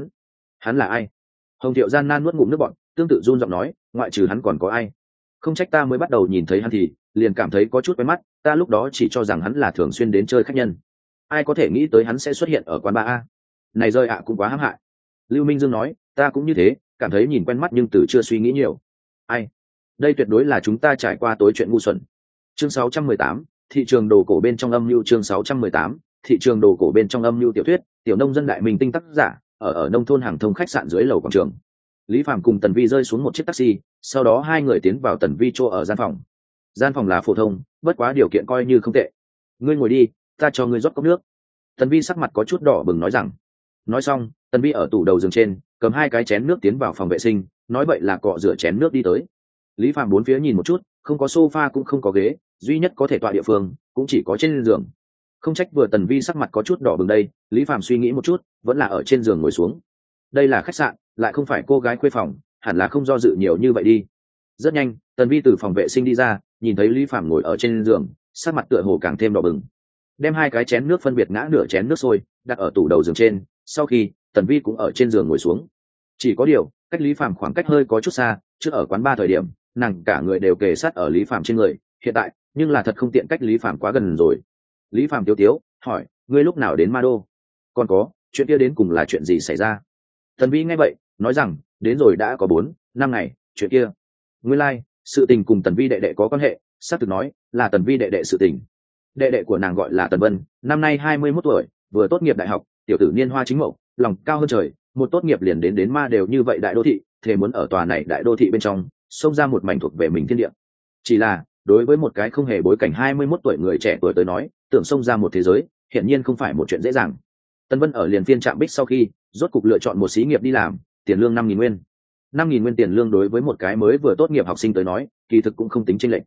hắn là ai? Hồng Thiệu gian nan nuốt ngụm nước bọt, tương tự run giọng nói, ngoại trừ hắn còn có ai? Không trách ta mới bắt đầu nhìn thấy hắn thì liền cảm thấy có chút quen mắt, ta lúc đó chỉ cho rằng hắn là thường xuyên đến chơi khách nhân, ai có thể nghĩ tới hắn sẽ xuất hiện ở quán bar a. Này rơi ạ, cũng quá hãm hại. Lưu Minh Dương nói, ta cũng như thế, cảm thấy nhìn quen mắt nhưng từ chưa suy nghĩ nhiều. Ai? Đây tuyệt đối là chúng ta trải qua tối chuyện ngu xuẩn. Chương 618, thị trường đồ cổ bên trong âm mưu. Chương 618, thị trường đồ cổ bên trong âm mưu. Tiểu thuyết, tiểu nông dân đại minh tinh tác giả, ở nông thôn Hàng Thông khách sạn dưới lầu quảng trường. Lý Phàm cùng Tần Vi rơi xuống một chiếc taxi, sau đó hai người tiến vào Tần Vi chỗ ở gian phòng. Gian phòng là phổ thông, bất quá điều kiện coi như không tệ. Ngươi ngồi đi, ta cho ngươi rót cốc nước. Tần Vi sắc mặt có chút đỏ bừng nói rằng. Nói xong, Tần Vi ở tủ đầu giường trên cầm hai cái chén nước tiến vào phòng vệ sinh, nói vậy là cọ rửa chén nước đi tới. Lý Phàm bốn phía nhìn một chút, không có sofa cũng không có ghế, duy nhất có thể tọa địa phương cũng chỉ có trên giường. Không trách vừa Tần Vi sắc mặt có chút đỏ bừng đây, Lý Phàm suy nghĩ một chút, vẫn là ở trên giường ngồi xuống. Đây là khách sạn, lại không phải cô gái khuê phòng, hẳn là không do dự nhiều như vậy đi. Rất nhanh, Tần Vi từ phòng vệ sinh đi ra, nhìn thấy Lý Phàm ngồi ở trên giường, sắc mặt tựa hồ càng thêm đỏ bừng. Đem hai cái chén nước phân biệt ngã nửa chén nước sôi, đặt ở tủ đầu giường trên, sau khi Tần Vi cũng ở trên giường ngồi xuống. Chỉ có điều, cách Lý Phàm khoảng cách hơi có chút xa, trước ở quán bar thời điểm, nàng cả người đều kề sát ở Lý Phàm trên người, hiện tại, nhưng là thật không tiện cách Lý Phàm quá gần rồi. Lý Phàm tiếu tiếu hỏi, ngươi lúc nào đến Ma Đô? Còn có, chuyện kia đến cùng là chuyện gì xảy ra? Tần Vi nghe vậy, nói rằng, đến rồi đã có 4-5 ngày, chuyện kia. Nguyên lai, sự tình cùng Tần Vi đệ đệ có quan hệ, xác thực nói, là Tần Vi đệ đệ sự tình. Đệ đệ của nàng gọi là Tần Vân, năm nay 21 tuổi, vừa tốt nghiệp đại học, tiểu tử niên hoa chính mậu, lòng cao hơn trời, một tốt nghiệp liền đến Ma đều như vậy đại đô thị, thề muốn ở tòa này đại đô thị bên trong, xông ra một mảnh thuộc về mình thiên địa. Chỉ là, đối với một cái không hề bối cảnh 21 tuổi người trẻ tuổi tới nói, tưởng xông ra một thế giới, hiển nhiên không phải một chuyện dễ dàng. Tần Vân ở liền phiên trạm Bích sau khi, rốt cục lựa chọn một xí nghiệp đi làm, tiền lương 5.000 nguyên. 5.000 nguyên tiền lương đối với một cái mới vừa tốt nghiệp học sinh tới nói, kỳ thực cũng không tính chênh lệch.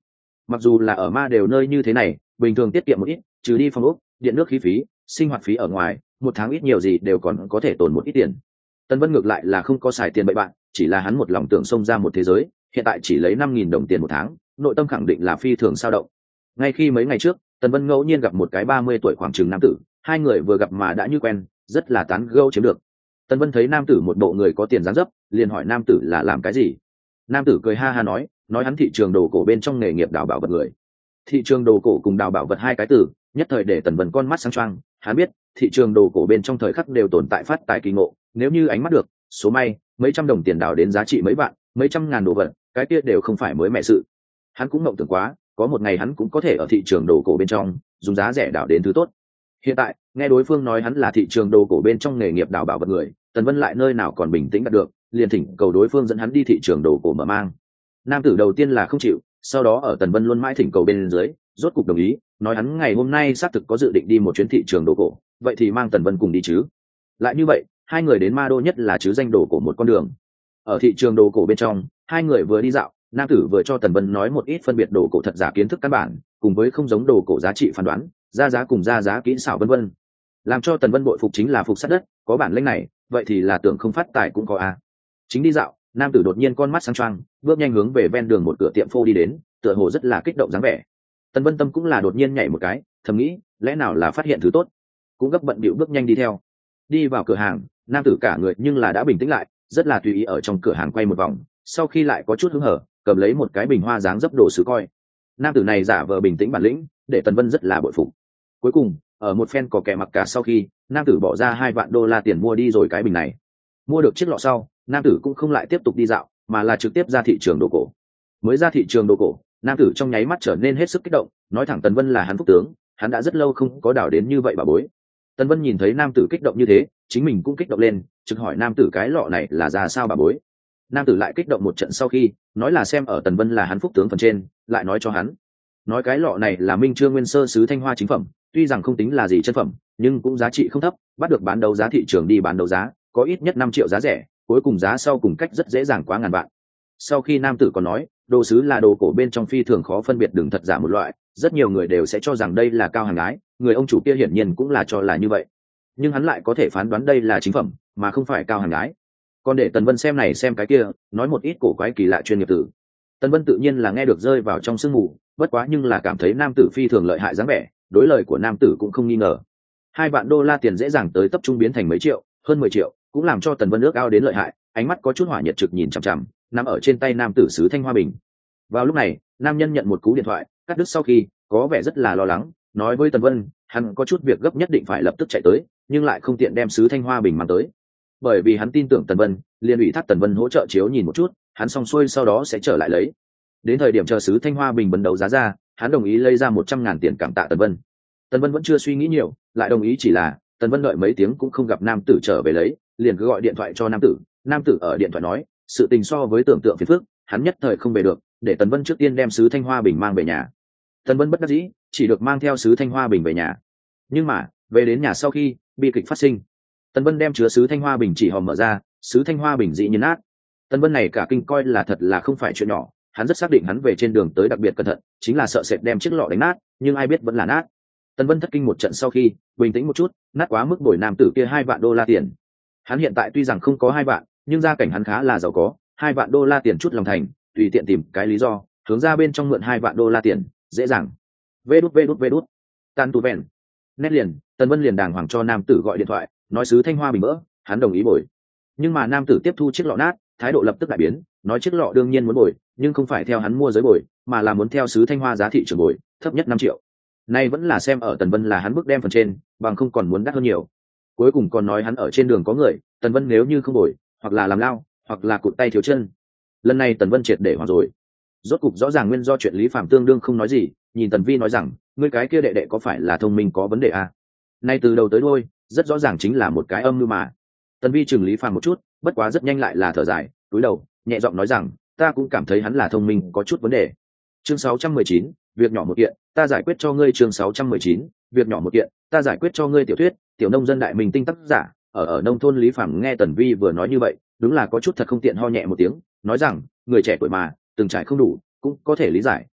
mặc dù là ở ma đều nơi như thế này bình thường tiết kiệm một ít, trừ đi phòng ốc điện nước khí phí sinh hoạt phí ở ngoài, một tháng ít nhiều gì đều còn có thể tồn một ít tiền. Tần Vân ngược lại là không có xài tiền bậy bạn, chỉ là hắn một lòng tưởng xông ra một thế giới, hiện tại chỉ lấy 5.000 đồng tiền một tháng, nội tâm khẳng định là phi thường sao động. Ngay khi mấy ngày trước Tần Vân ngẫu nhiên gặp một cái 30 tuổi khoảng chừng nam tử, hai người vừa gặp mà đã như quen, rất là tán gẫu chiếm được. Tần Vân thấy nam tử một bộ người có tiền dáng dấp, liền hỏi nam tử là làm cái gì. Nam tử cười ha ha nói hắn thị trường đồ cổ bên trong nghề nghiệp đào bảo vật người. Thị trường đồ cổ cùng đào bảo vật hai cái từ nhất thời để Tần Vân con mắt sáng choang. Hắn biết thị trường đồ cổ bên trong thời khắc đều tồn tại phát tài kỳ ngộ, nếu như ánh mắt được số may mấy trăm đồng tiền đào đến giá trị mấy vạn mấy trăm ngàn đồ vật, cái kia đều không phải mới mẻ sự. Hắn cũng mộng tưởng quá có một ngày hắn cũng có thể ở thị trường đồ cổ bên trong dùng giá rẻ đào đến thứ tốt. Hiện tại nghe đối phương nói hắn là thị trường đồ cổ bên trong nghề nghiệp đào bảo vật người, Tần Vân lại nơi nào còn bình tĩnh đạt được, liền thỉnh cầu đối phương dẫn hắn đi thị trường đồ cổ mở mang. Nam tử đầu tiên là không chịu, sau đó ở Tần Vân luôn mãi thỉnh cầu bên dưới rốt cục đồng ý, nói hắn ngày hôm nay xác thực có dự định đi một chuyến thị trường đồ cổ, vậy thì mang Tần Vân cùng đi chứ. Lại như vậy hai người đến ma đô nhất là chứ danh đồ cổ một con đường. Ở thị trường đồ cổ bên trong hai người vừa đi dạo, nam tử vừa cho Tần Vân nói một ít phân biệt đồ cổ thật giả kiến thức căn bản, cùng với không giống đồ cổ giá trị phán đoán, ra giá cùng ra giá kỹ xảo vân vân. Làm cho Tần Vân bội phục chính là phục sát đất, có bản lĩnh này vậy thì là tưởng không phát tài cũng có a. Chính đi dạo, nam tử đột nhiên con mắt sáng choang, bước nhanh hướng về ven đường một cửa tiệm phô đi đến, tựa hồ rất là kích động dáng vẻ. Tần Vân tâm cũng là đột nhiên nhảy một cái, thầm nghĩ lẽ nào là phát hiện thứ tốt, cũng gấp bận bịu bước nhanh đi theo. Đi vào cửa hàng, nam tử cả người nhưng là đã bình tĩnh lại, rất là tùy ý ở trong cửa hàng quay một vòng, sau khi lại có chút hứng hở cầm lấy một cái bình hoa dáng dấp đồ sứ coi. Nam tử này giả vờ bình tĩnh bản lĩnh, để Tần Vân rất là bội phục. Cuối cùng ở một phen có kẻ mặc cả sau khi, nam tử bỏ ra 2 vạn đô la tiền mua đi rồi cái bình này. Mua được chiếc lọ sau, nam tử cũng không lại tiếp tục đi dạo, mà là trực tiếp ra thị trường đồ cổ. Mới ra thị trường đồ cổ, nam tử trong nháy mắt trở nên hết sức kích động, nói thẳng Tần Vân là hắn phúc tướng, hắn đã rất lâu không có đào đến như vậy bà bối. Tần Vân nhìn thấy nam tử kích động như thế, chính mình cũng kích động lên, trực hỏi nam tử cái lọ này là ra sao bà bối. Nam tử lại kích động một trận sau khi, nói là xem ở Tần Vân là hắn phúc tướng phần trên, lại nói cho hắn nói cái lọ này là Minh Chương Nguyên Sơ sứ Thanh Hoa chính phẩm, tuy rằng không tính là gì chân phẩm, nhưng cũng giá trị không thấp, bắt được bán đấu giá thị trường đi bán đấu giá, có ít nhất 5 triệu giá rẻ, cuối cùng giá sau cùng cách rất dễ dàng quá ngàn vạn. Sau khi nam tử còn nói, đồ sứ là đồ cổ bên trong phi thường khó phân biệt đường thật giả một loại, rất nhiều người đều sẽ cho rằng đây là cao hàng ái, người ông chủ kia hiển nhiên cũng là cho là như vậy. Nhưng hắn lại có thể phán đoán đây là chính phẩm, mà không phải cao hàng ái. Còn để Tần Vân xem này xem cái kia, nói một ít cổ quái kỳ lạ chuyên nghiệp tử. Tần Vân tự nhiên là nghe được rơi vào trong sương mù, bất quá nhưng là cảm thấy nam tử phi thường lợi hại dáng vẻ, đối lời của nam tử cũng không nghi ngờ. 2 vạn đô la tiền dễ dàng tới tập trung biến thành mấy triệu, hơn 10 triệu, cũng làm cho Tần Vân ước ao đến lợi hại, ánh mắt có chút hỏa nhiệt trực nhìn chằm chằm, nằm ở trên tay nam tử sứ Thanh Hoa bình. Vào lúc này, nam nhân nhận một cú điện thoại, cắt đứt sau khi, có vẻ rất là lo lắng, nói với Tần Vân, hắn có chút việc gấp nhất định phải lập tức chạy tới, nhưng lại không tiện đem sứ Thanh Hoa bình mang tới. Bởi vì hắn tin tưởng Tần Vân, liền ủy thác Tần Vân hỗ trợ chiếu nhìn một chút, hắn xong xuôi sau đó sẽ trở lại lấy. Đến thời điểm chờ sứ Thanh Hoa bình bấn đấu giá ra, hắn đồng ý lấy ra 100.000 tiền cảm tạ Tần Vân. Tần Vân vẫn chưa suy nghĩ nhiều, lại đồng ý, chỉ là Tần Vân đợi mấy tiếng cũng không gặp nam tử trở về lấy, liền cứ gọi điện thoại cho nam tử. Nam tử ở điện thoại nói, sự tình so với tưởng tượng phiền phức, hắn nhất thời không về được, để Tần Vân trước tiên đem sứ Thanh Hoa bình mang về nhà. Tần Vân bất đắc dĩ, chỉ được mang theo sứ Thanh Hoa bình về nhà. Nhưng mà về đến nhà sau khi, bi kịch phát sinh. Tần Vân đem chứa sứ Thanh Hoa bình chỉ hòm mở ra, sứ Thanh Hoa bình dĩ nhiên nát. Tần Vân này cả kinh coi là thật là không phải chuyện nhỏ, hắn rất xác định hắn về trên đường tới đặc biệt cẩn thận, chính là sợ sệt đem chiếc lọ đánh nát, nhưng ai biết vẫn là nát. Tần Vân thất kinh một trận sau khi, bình tĩnh một chút, nát quá mức bồi nam tử kia 2 vạn đô la tiền. Hắn hiện tại tuy rằng không có 2 vạn, nhưng gia cảnh hắn khá là giàu có, 2 vạn đô la tiền chút lòng thành, tùy tiện tìm cái lý do, hướng ra bên trong mượn 2 vạn đô la tiền, dễ dàng. Vê đút. Tan tu vẹn. Nét liền, Tần Vân liền đàng hoàng cho nam tử gọi điện thoại, nói sứ Thanh Hoa bình mỡ, hắn đồng ý bồi. Nhưng mà nam tử tiếp thu chiếc lọ nát, thái độ lập tức đại biến, nói chiếc lọ đương nhiên muốn bồi, nhưng không phải theo hắn mua giới bồi, mà là muốn theo sứ Thanh Hoa giá thị trường bồi, thấp nhất 5 triệu. Nay vẫn là xem ở Tần Vân là hắn bước đem phần trên, bằng không còn muốn đắt hơn nhiều. Cuối cùng còn nói hắn ở trên đường có người, Tần Vân nếu như không bồi, hoặc là làm lao, hoặc là cụt tay thiếu chân. Lần này Tần Vân triệt để hoảng rồi. Rốt cục rõ ràng nguyên do chuyện Lý Phạm tương đương không nói gì, nhìn Tần Vi nói rằng, ngươi cái kia đệ đệ có phải là thông minh có vấn đề à? Nay từ đầu tới đuôi, rất rõ ràng chính là một cái âm mưu mà. Tần Vi chừng Lý Phạm một chút, bất quá rất nhanh lại là thở dài, cúi đầu, nhẹ giọng nói rằng, ta cũng cảm thấy hắn là thông minh có chút vấn đề. Chương 619, việc nhỏ một kiện, ta giải quyết cho ngươi. Chương 619, việc nhỏ một kiện, ta giải quyết cho ngươi. Tiểu thuyết, tiểu nông dân đại mình tinh tác giả, ở nông thôn. Lý Phạm nghe Tần Vi vừa nói như vậy, đúng là có chút thật không tiện, ho nhẹ một tiếng, nói rằng, người trẻ tuổi mà, từng trải không đủ, cũng có thể lý giải,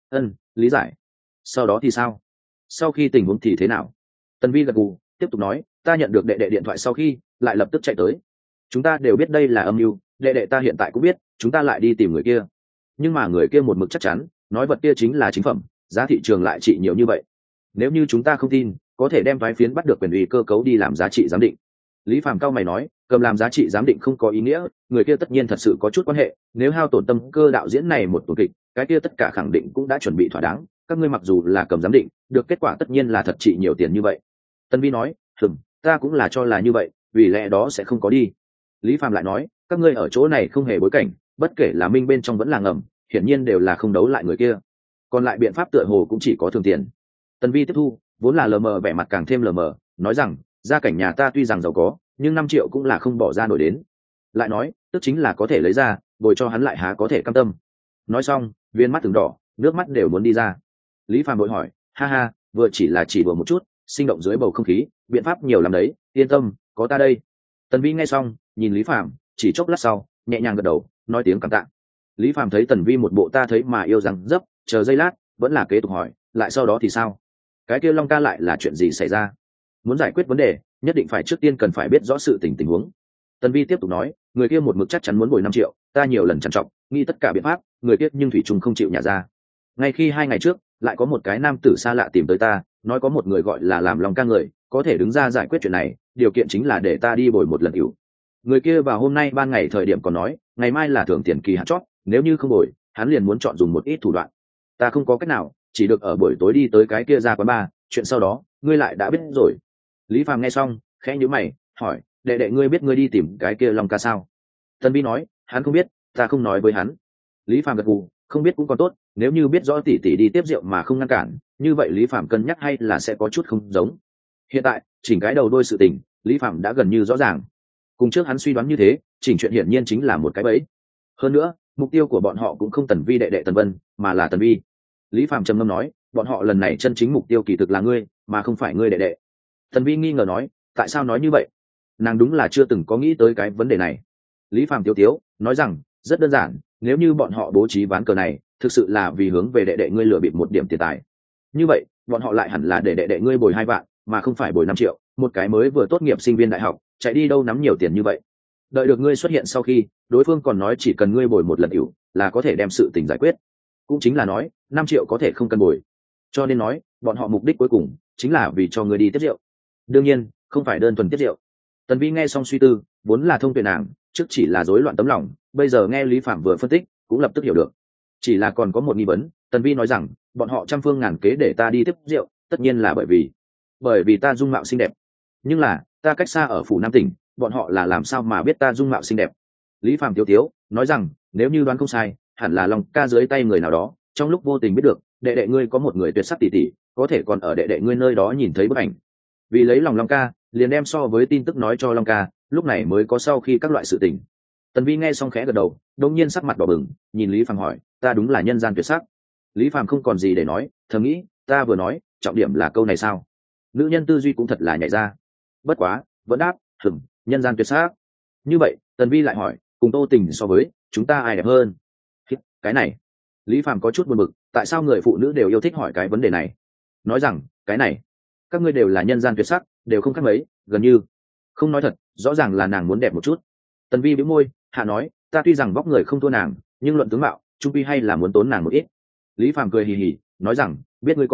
lý giải. Sau đó thì sao? Sau khi tình huống thì thế nào? Tần Vi gật gù tiếp tục nói, ta nhận được đệ đệ điện thoại sau khi lại lập tức chạy tới. Chúng ta đều biết đây là âm mưu, đệ đệ ta hiện tại cũng biết, chúng ta lại đi tìm người kia. Nhưng mà người kia một mực chắc chắn nói vật kia chính là chính phẩm, giá thị trường lại trị nhiều như vậy. Nếu như chúng ta không tin, có thể đem thoái phiến bắt được quyền ủy cơ cấu đi làm giá trị giám định. Lý Phàm cao mày nói, cầm làm giá trị giám định không có ý nghĩa, người kia tất nhiên thật sự có chút quan hệ, nếu hao tổn tâm cơ đạo diễn này một tuần kịch, cái kia tất cả khẳng định cũng đã chuẩn bị thỏa đáng, các ngươi mặc dù là cầm giám định, được kết quả tất nhiên là thật trị nhiều tiền như vậy. Tân Vi nói, ta cũng là cho là như vậy, vì lẽ đó sẽ không có đi. Lý Phàm lại nói, các ngươi ở chỗ này không hề bối cảnh, bất kể là minh bên trong vẫn là ngầm, hiển nhiên đều là không đấu lại người kia. Còn lại biện pháp tựa hồ cũng chỉ có thường tiền. Tân Vi tiếp thu, vốn là lờ mờ vẻ mặt càng thêm lờ mờ, nói rằng, gia cảnh nhà ta tuy rằng giàu có, nhưng 5 triệu cũng là không bỏ ra nổi đến. Lại nói, tức chính là có thể lấy ra, bồi cho hắn lại há có thể cam tâm. Nói xong, viên mắt từng đỏ, nước mắt đều muốn đi ra. Lý Phàm bội hỏi, ha ha, vừa chỉ là chỉ đùa một chút, sinh động dưới bầu không khí, biện pháp nhiều lắm đấy, yên tâm, có ta đây. Tần Vi nghe xong, nhìn Lý Phàm, chỉ chốc lát sau, nhẹ nhàng gật đầu, nói tiếng cảm tạ. Lý Phàm thấy Tần Vi một bộ ta thấy mà yêu rằng dấp, chờ giây lát, vẫn là kế tục hỏi, lại sau đó thì sao? Cái kia Long ca lại là chuyện gì xảy ra? Muốn giải quyết vấn đề, nhất định phải trước tiên cần phải biết rõ sự tình huống. Tần Vi tiếp tục nói, người kia một mực chắc chắn muốn bồi 5 triệu, ta nhiều lần trằn trọc, nghĩ tất cả biện pháp, người kia nhưng thủy trùng không chịu nhả ra. Ngay khi 2 ngày trước, lại có một cái nam tử xa lạ tìm tới ta, nói có một người gọi là làm Long ca người, có thể đứng ra giải quyết chuyện này, điều kiện chính là để ta đi bồi một lần hữu. Người kia vào hôm nay ban ngày thời điểm còn nói, ngày mai là thưởng tiền kỳ hạn chót, nếu như không bồi, hắn liền muốn chọn dùng một ít thủ đoạn. Ta không có cách nào, chỉ được ở buổi tối đi tới cái kia ra quán bar, chuyện sau đó, ngươi lại đã biết rồi. Lý Phàm nghe xong, khẽ nhíu mày, hỏi, đệ đệ ngươi biết ngươi đi tìm cái kia Long ca sao? Tân Vi nói, hắn không biết, ta không nói với hắn. Lý Phàm gật gù, không biết cũng còn tốt, nếu như biết rõ tỷ tỷ đi tiếp rượu mà không ngăn cản, như vậy Lý Phàm cân nhắc hay là sẽ có chút không giống. Hiện tại, chỉnh cái đầu đuôi sự tình, Lý Phàm đã gần như rõ ràng. Cùng trước hắn suy đoán như thế, chỉnh chuyện hiển nhiên chính là một cái bẫy. Hơn nữa, mục tiêu của bọn họ cũng không Tần Vi đệ đệ Tần Vân, mà là Tần Vi. Lý Phàm trầm ngâm nói, bọn họ lần này chân chính mục tiêu kỳ thực là ngươi, mà không phải ngươi đệ đệ. Tần Vi nghi ngờ nói, tại sao nói như vậy? Nàng đúng là chưa từng có nghĩ tới cái vấn đề này. Lý Phàm tiếu tiếu nói rằng, rất đơn giản, nếu như bọn họ bố trí ván cờ này thực sự là vì hướng về đệ đệ ngươi lừa bịp một điểm tiền tài, như vậy bọn họ lại hẳn là để đệ đệ ngươi bồi 2 vạn mà không phải bồi 5 triệu. Một cái mới vừa tốt nghiệp sinh viên đại học chạy đi đâu nắm nhiều tiền như vậy. Đợi được ngươi xuất hiện sau khi, đối phương còn nói chỉ cần ngươi bồi một lần hữu là có thể đem sự tình giải quyết, cũng chính là nói 5 triệu có thể không cần bồi. Cho nên nói bọn họ mục đích cuối cùng chính là vì cho ngươi đi tiếp rượu, đương nhiên không phải đơn thuần tiếp rượu. Tần Vi nghe xong suy tư, vốn là thông tuệ nàng, trước chỉ là rối loạn tấm lòng, bây giờ nghe Lý Phạm vừa phân tích, cũng lập tức hiểu được. Chỉ là còn có một nghi vấn, Tần Vi nói rằng, bọn họ trăm phương ngàn kế để ta đi tiếp rượu, tất nhiên là bởi vì ta dung mạo xinh đẹp. Nhưng là, ta cách xa ở phủ Nam tỉnh, bọn họ là làm sao mà biết ta dung mạo xinh đẹp? Lý Phạm tiếu tiếu, nói rằng, nếu như đoán không sai, hẳn là Long ca dưới tay người nào đó, trong lúc vô tình biết được, đệ đệ ngươi có một người tuyệt sắc tỷ tỷ, có thể còn ở đệ đệ ngươi nơi đó nhìn thấy bức ảnh. Vì lấy lòng Long ca, liền đem so với tin tức nói cho Long ca, lúc này mới có sau khi các loại sự tình. Tần Vi nghe xong khẽ gật đầu, đột nhiên sắc mặt đỏ bừng, nhìn Lý Phàm hỏi, ta đúng là nhân gian tuyệt sắc? Lý Phàm không còn gì để nói, thầm nghĩ, ta vừa nói, trọng điểm là câu này sao? Nữ nhân tư duy cũng thật là nhảy ra. Bất quá, vẫn đáp, nhân gian tuyệt sắc. Như vậy, Tần Vi lại hỏi, cùng Tô Tình so với, chúng ta ai đẹp hơn? Cái này, Lý Phàm có chút buồn bực, tại sao người phụ nữ đều yêu thích hỏi cái vấn đề này? Nói rằng, cái này, các ngươi đều là nhân gian tuyệt sắc, đều không khác mấy, gần như. Không nói thật, rõ ràng là nàng muốn đẹp một chút. Tần Vi bĩu môi, hạ nói, ta tuy rằng vóc người không thua nàng, nhưng luận tướng mạo, trung quy hay là muốn tốn nàng một ít. Lý Phàm cười hì hì, nói rằng, biết ngươi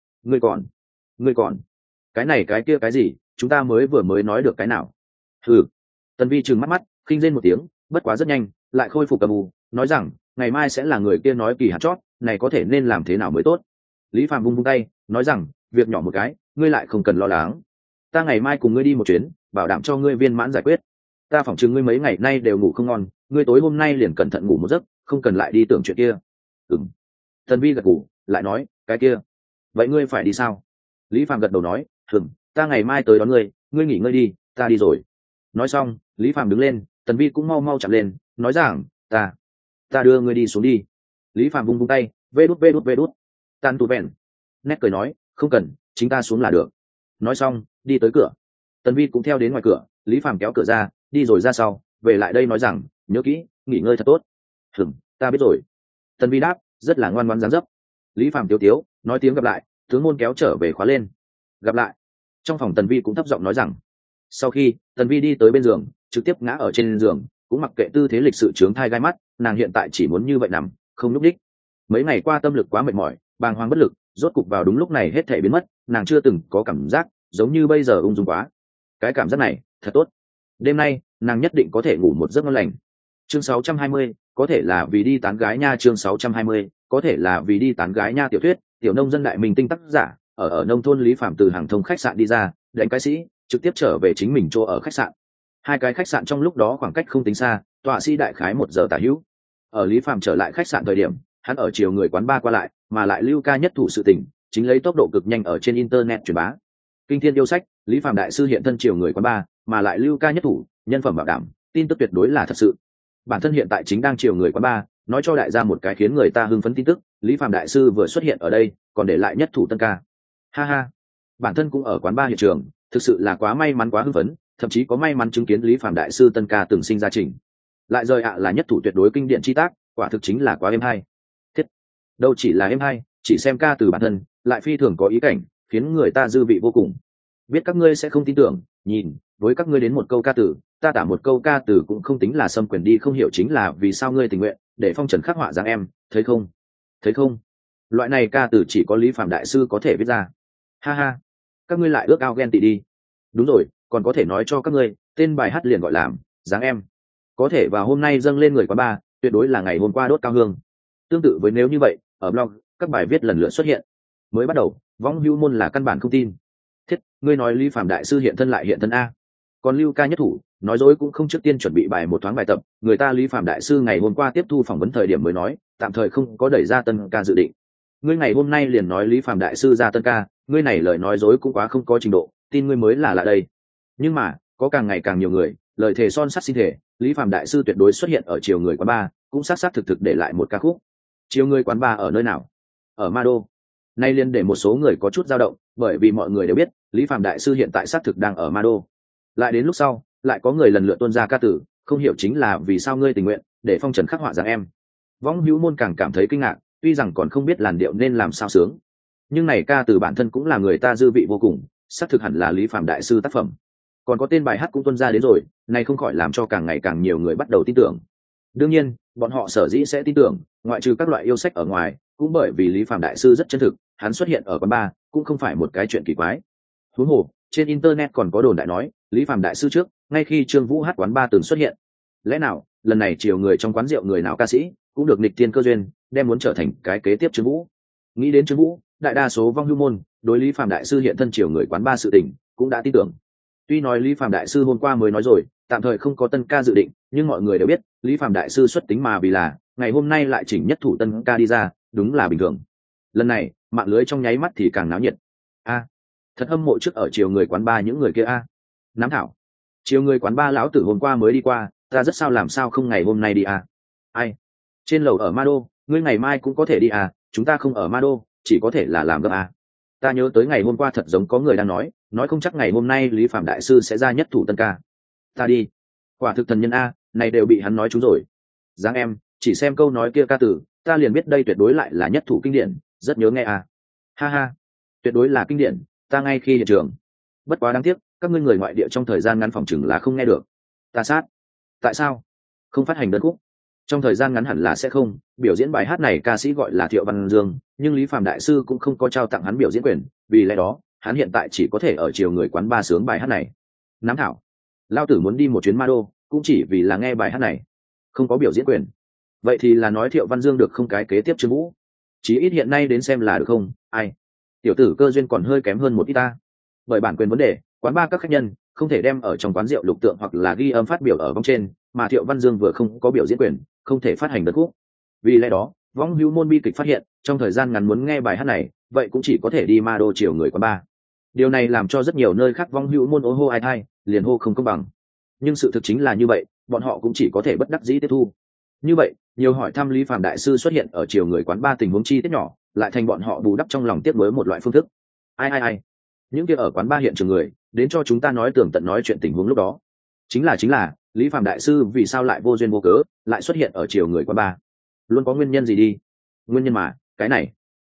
còn, cái này cái kia cái gì, chúng ta vừa mới nói được cái nào? Tần Vi trừng mắt mắt, khinh rên một tiếng, bất quá rất nhanh, lại khôi phục cầm u, nói rằng, ngày mai sẽ là người kia nói kỳ hạn chót, này có thể nên làm thế nào mới tốt? Lý Phàm vung vung tay, nói rằng, việc nhỏ một cái, ngươi lại không cần lo lắng. Ta ngày mai cùng ngươi đi một chuyến, bảo đảm cho ngươi viên mãn giải quyết. Ta phỏng chừng ngươi mấy ngày nay đều ngủ không ngon, ngươi tối hôm nay liền cẩn thận ngủ một giấc, không cần lại đi tưởng chuyện kia. Tần Vi gật gù, lại nói, cái kia, vậy ngươi phải đi sao? Lý Phàm gật đầu nói, ta ngày mai tới đón ngươi, ngươi nghỉ ngơi đi, ta đi rồi. Nói xong, Lý Phàm đứng lên, Tần Vi cũng mau mau chạm lên, nói rằng, ta đưa ngươi đi xuống đi. Lý Phàm vung vung tay, vê đút, tan tu vẹn. Nét cười nói, không cần, chính ta xuống là được. Nói xong, đi tới cửa. Tần Vi cũng theo đến ngoài cửa, Lý Phàm kéo cửa ra, đi rồi ra sau, về lại đây nói rằng, nhớ kỹ, nghỉ ngơi thật tốt. Ta biết rồi. Tần Vi đáp, rất là ngoan ngoãn dáng dấp. Lý Phàm tiếu tiếu nói tiếng gặp lại, tướng môn kéo trở về khóa lên. Gặp lại. Trong phòng Tần Vi cũng thấp giọng nói rằng. Sau khi Tần Vi đi tới bên giường, trực tiếp ngã ở trên giường, cũng mặc kệ tư thế lịch sự trướng thai gai mắt, nàng hiện tại chỉ muốn như vậy nằm, không nhúc đích. Mấy ngày qua tâm lực quá mệt mỏi, bàng hoàng bất lực, rốt cục vào đúng lúc này hết thể biến mất, nàng chưa từng có cảm giác giống như bây giờ ung dung quá. Cái cảm giác này thật tốt. Đêm nay nàng nhất định có thể ngủ một giấc ngon lành. Chương 620, có thể là vì đi tán gái nha. Chương 620, có thể là vì đi tán gái nha. Tiểu thuyết, tiểu nông dân đại minh tinh tác giả. Ở nông thôn Lý Phạm từ hàng thông khách sạn đi ra, đánh cái sĩ trực tiếp trở về chính mình chỗ ở khách sạn. Hai cái khách sạn trong lúc đó khoảng cách không tính xa, tọa sĩ đại khái 1 giờ tả hữu. Ở Lý Phạm trở lại khách sạn thời điểm, hắn ở chiều người quán bar qua lại, mà lại lưu ca nhất thủ sự tình, chính lấy tốc độ cực nhanh ở trên internet truyền bá. Kinh thiên yêu sách, Lý Phạm đại sư hiện thân chiều người quán bar, mà lại lưu ca nhất thủ, nhân phẩm bảo đảm, tin tức tuyệt đối là thật sự. Bản thân hiện tại chính đang chiều người quán bar, nói cho đại gia một cái khiến người ta hưng phấn tin tức, Lý Phạm đại sư vừa xuất hiện ở đây, còn để lại nhất thủ tân ca. Ha ha, bản thân cũng ở quán bar hiện trường, thực sự là quá may mắn quá hưng phấn, thậm chí có may mắn chứng kiến Lý Phạm đại sư tân ca từng sinh ra trình. Lại rời là nhất thủ tuyệt đối kinh điển chi tác, quả thực chính là quá êm hay. Thiết, đâu chỉ là êm hay, chỉ xem ca từ bản thân, lại phi thường có ý cảnh, khiến người ta dư vị vô cùng. Biết các ngươi sẽ không tin tưởng, nhìn, với các ngươi đến một câu ca từ, ta tả một câu ca từ cũng không tính là xâm quyền đi, không hiểu chính là vì sao ngươi tình nguyện để phong trần khắc họa dáng em, thấy không? Thấy không? Loại này ca từ chỉ có Lý Phạm đại sư có thể viết ra. Ha ha, các ngươi lại ước ao ghen tị đi. Đúng rồi, còn có thể nói cho các ngươi, tên bài hát liền gọi là dáng em. Có thể vào hôm nay dâng lên người quán bar, tuyệt đối là ngày hôm qua đốt cao hương. Tương tự với nếu như vậy, ở blog, các bài viết lần lượt xuất hiện. Mới bắt đầu, võng hữu môn là căn bản không tin. Thiết, ngươi nói Lý Phạm đại sư hiện thân lại hiện thân a? Còn lưu ca nhất thủ, nói dối cũng không trước tiên chuẩn bị bài một thoáng bài tập, người ta Lý Phạm đại sư ngày hôm qua tiếp thu phỏng vấn thời điểm mới nói, tạm thời không có đẩy ra tân ca dự định. Ngươi ngày hôm nay liền nói Lý Phạm đại sư ra tân ca, ngươi này lời nói dối cũng quá không có trình độ, tin ngươi mới là lạ đây. Nhưng mà, có càng ngày càng nhiều người, lời thề son sắt xin thể, Lý Phạm đại sư tuyệt đối xuất hiện ở chiều người quán bar, cũng xác xác thực thực để lại một ca khúc. Chiều người quán bar ở nơi nào? Ở Ma Đô. Nay liền để một số người có chút dao động, bởi vì mọi người đều biết, Lý Phạm đại sư hiện tại xác thực đang ở Ma Đô. Lại đến lúc sau, lại có người lần lượt tuôn ra ca tử, không hiểu chính là vì sao ngươi tình nguyện để phong trần khắc họa dáng em. Võng hữu môn càng cảm thấy kinh ngạc, tuy rằng còn không biết làn điệu nên làm sao sướng, nhưng này ca từ bản thân cũng là người ta dư vị vô cùng, xác thực hẳn là Lý Phạm đại sư tác phẩm. Còn có tên bài hát cũng tuôn ra đến rồi, này không khỏi làm cho càng ngày càng nhiều người bắt đầu tin tưởng. Đương nhiên, bọn họ sở dĩ sẽ tin tưởng, ngoại trừ các loại yêu sách ở ngoài, cũng bởi vì Lý Phạm đại sư rất chân thực, hắn xuất hiện ở quán bar cũng không phải một cái chuyện kỳ quái. Huống hồ, trên internet còn có đồn đại nói, Lý Phạm đại sư trước, ngay khi Trương Vũ hát quán bar từng xuất hiện. Lẽ nào, lần này chiều người trong quán rượu người nào ca sĩ, cũng được nghịch thiên cơ duyên, đem muốn trở thành cái kế tiếp Trương Vũ. Nghĩ đến Trương Vũ, đại đa số vong hưu môn, đối Lý Phạm đại sư hiện thân chiều người quán bar sự tình, cũng đã tin tưởng. Tuy nói Lý Phạm đại sư hôm qua mới nói rồi, tạm thời không có tân ca dự định, nhưng mọi người đều biết, Lý Phạm đại sư xuất tính mà vì là, ngày hôm nay lại chỉnh nhất thủ tân ca đi ra, đúng là bình thường. Lần này, mạng lưới trong nháy mắt thì càng náo nhiệt. A, thật hâm mộ trước ở chiều người quán bar những người kia a. Nắm thảo, chiều người quán bar lão tử hôm qua mới đi qua, ta rất sao làm sao không ngày hôm nay đi a. Ai, trên lầu ở Ma Đô, ngươi ngày mai cũng có thể đi à, chúng ta không ở Ma Đô, chỉ có thể là làm gấp à. Ta nhớ tới ngày hôm qua thật giống có người đang nói không chắc ngày hôm nay Lý Phạm đại sư sẽ ra nhất thủ tân ca. Ta đi, quả thực thần nhân a, này đều bị hắn nói trúng rồi. Giáng em, chỉ xem câu nói kia ca từ, ta liền biết đây tuyệt đối lại là nhất thủ kinh điển, rất nhớ nghe à. Ha ha, tuyệt đối là kinh điển, ta ngay khi hiện trường. Bất quá đáng tiếc, các ngươi người ngoại địa trong thời gian ngắn phòng chừng là không nghe được. Ta sát. Tại sao? Không phát hành đơn khúc. Trong thời gian ngắn hẳn là sẽ không, biểu diễn bài hát này ca sĩ gọi là Thiệu Văn Dương, nhưng Lý Phạm đại sư cũng không có trao tặng hắn biểu diễn quyền, vì lẽ đó, hắn hiện tại chỉ có thể ở chiều người quán bar sướng bài hát này. Nắm thảo, lao tử muốn đi một chuyến Ma Đô, cũng chỉ vì là nghe bài hát này, không có biểu diễn quyền. Vậy thì là nói Thiệu Văn Dương được không cái kế tiếp Trương Vũ? Chí ít hiện nay đến xem là được không? Ai? Tiểu tử cơ duyên còn hơi kém hơn một ít ta. Bởi bản quyền vấn đề, quán bar các khách nhân không thể đem ở trong quán rượu lục tượng hoặc là ghi âm phát biểu ở vòng trên, mà Thiệu Văn Dương vừa không có biểu diễn quyền, không thể phát hành đơn khúc. Vì lẽ đó, võng hữu môn bi kịch phát hiện, trong thời gian ngắn muốn nghe bài hát này, vậy cũng chỉ có thể đi Ma Đô chiều người quán bar. Điều này làm cho rất nhiều nơi khác võng hữu môn ố hô ai thai, liền hô không công bằng. Nhưng sự thực chính là như vậy, bọn họ cũng chỉ có thể bất đắc dĩ tiếp thu. Như vậy, nhiều hỏi thăm Lý Phạm đại sư xuất hiện ở chiều người quán bar tình huống chi tiết nhỏ, lại thành bọn họ bù đắp trong lòng tiếc nuối một loại phương thức. Ai, những kia ở quán bar hiện trường người, đến cho chúng ta nói tường tận nói chuyện tình huống lúc đó. Chính là Lý Phạm đại sư vì sao lại vô duyên vô cớ lại xuất hiện ở chiều người quán bar, luôn có nguyên nhân gì đi. Nguyên nhân mà, cái này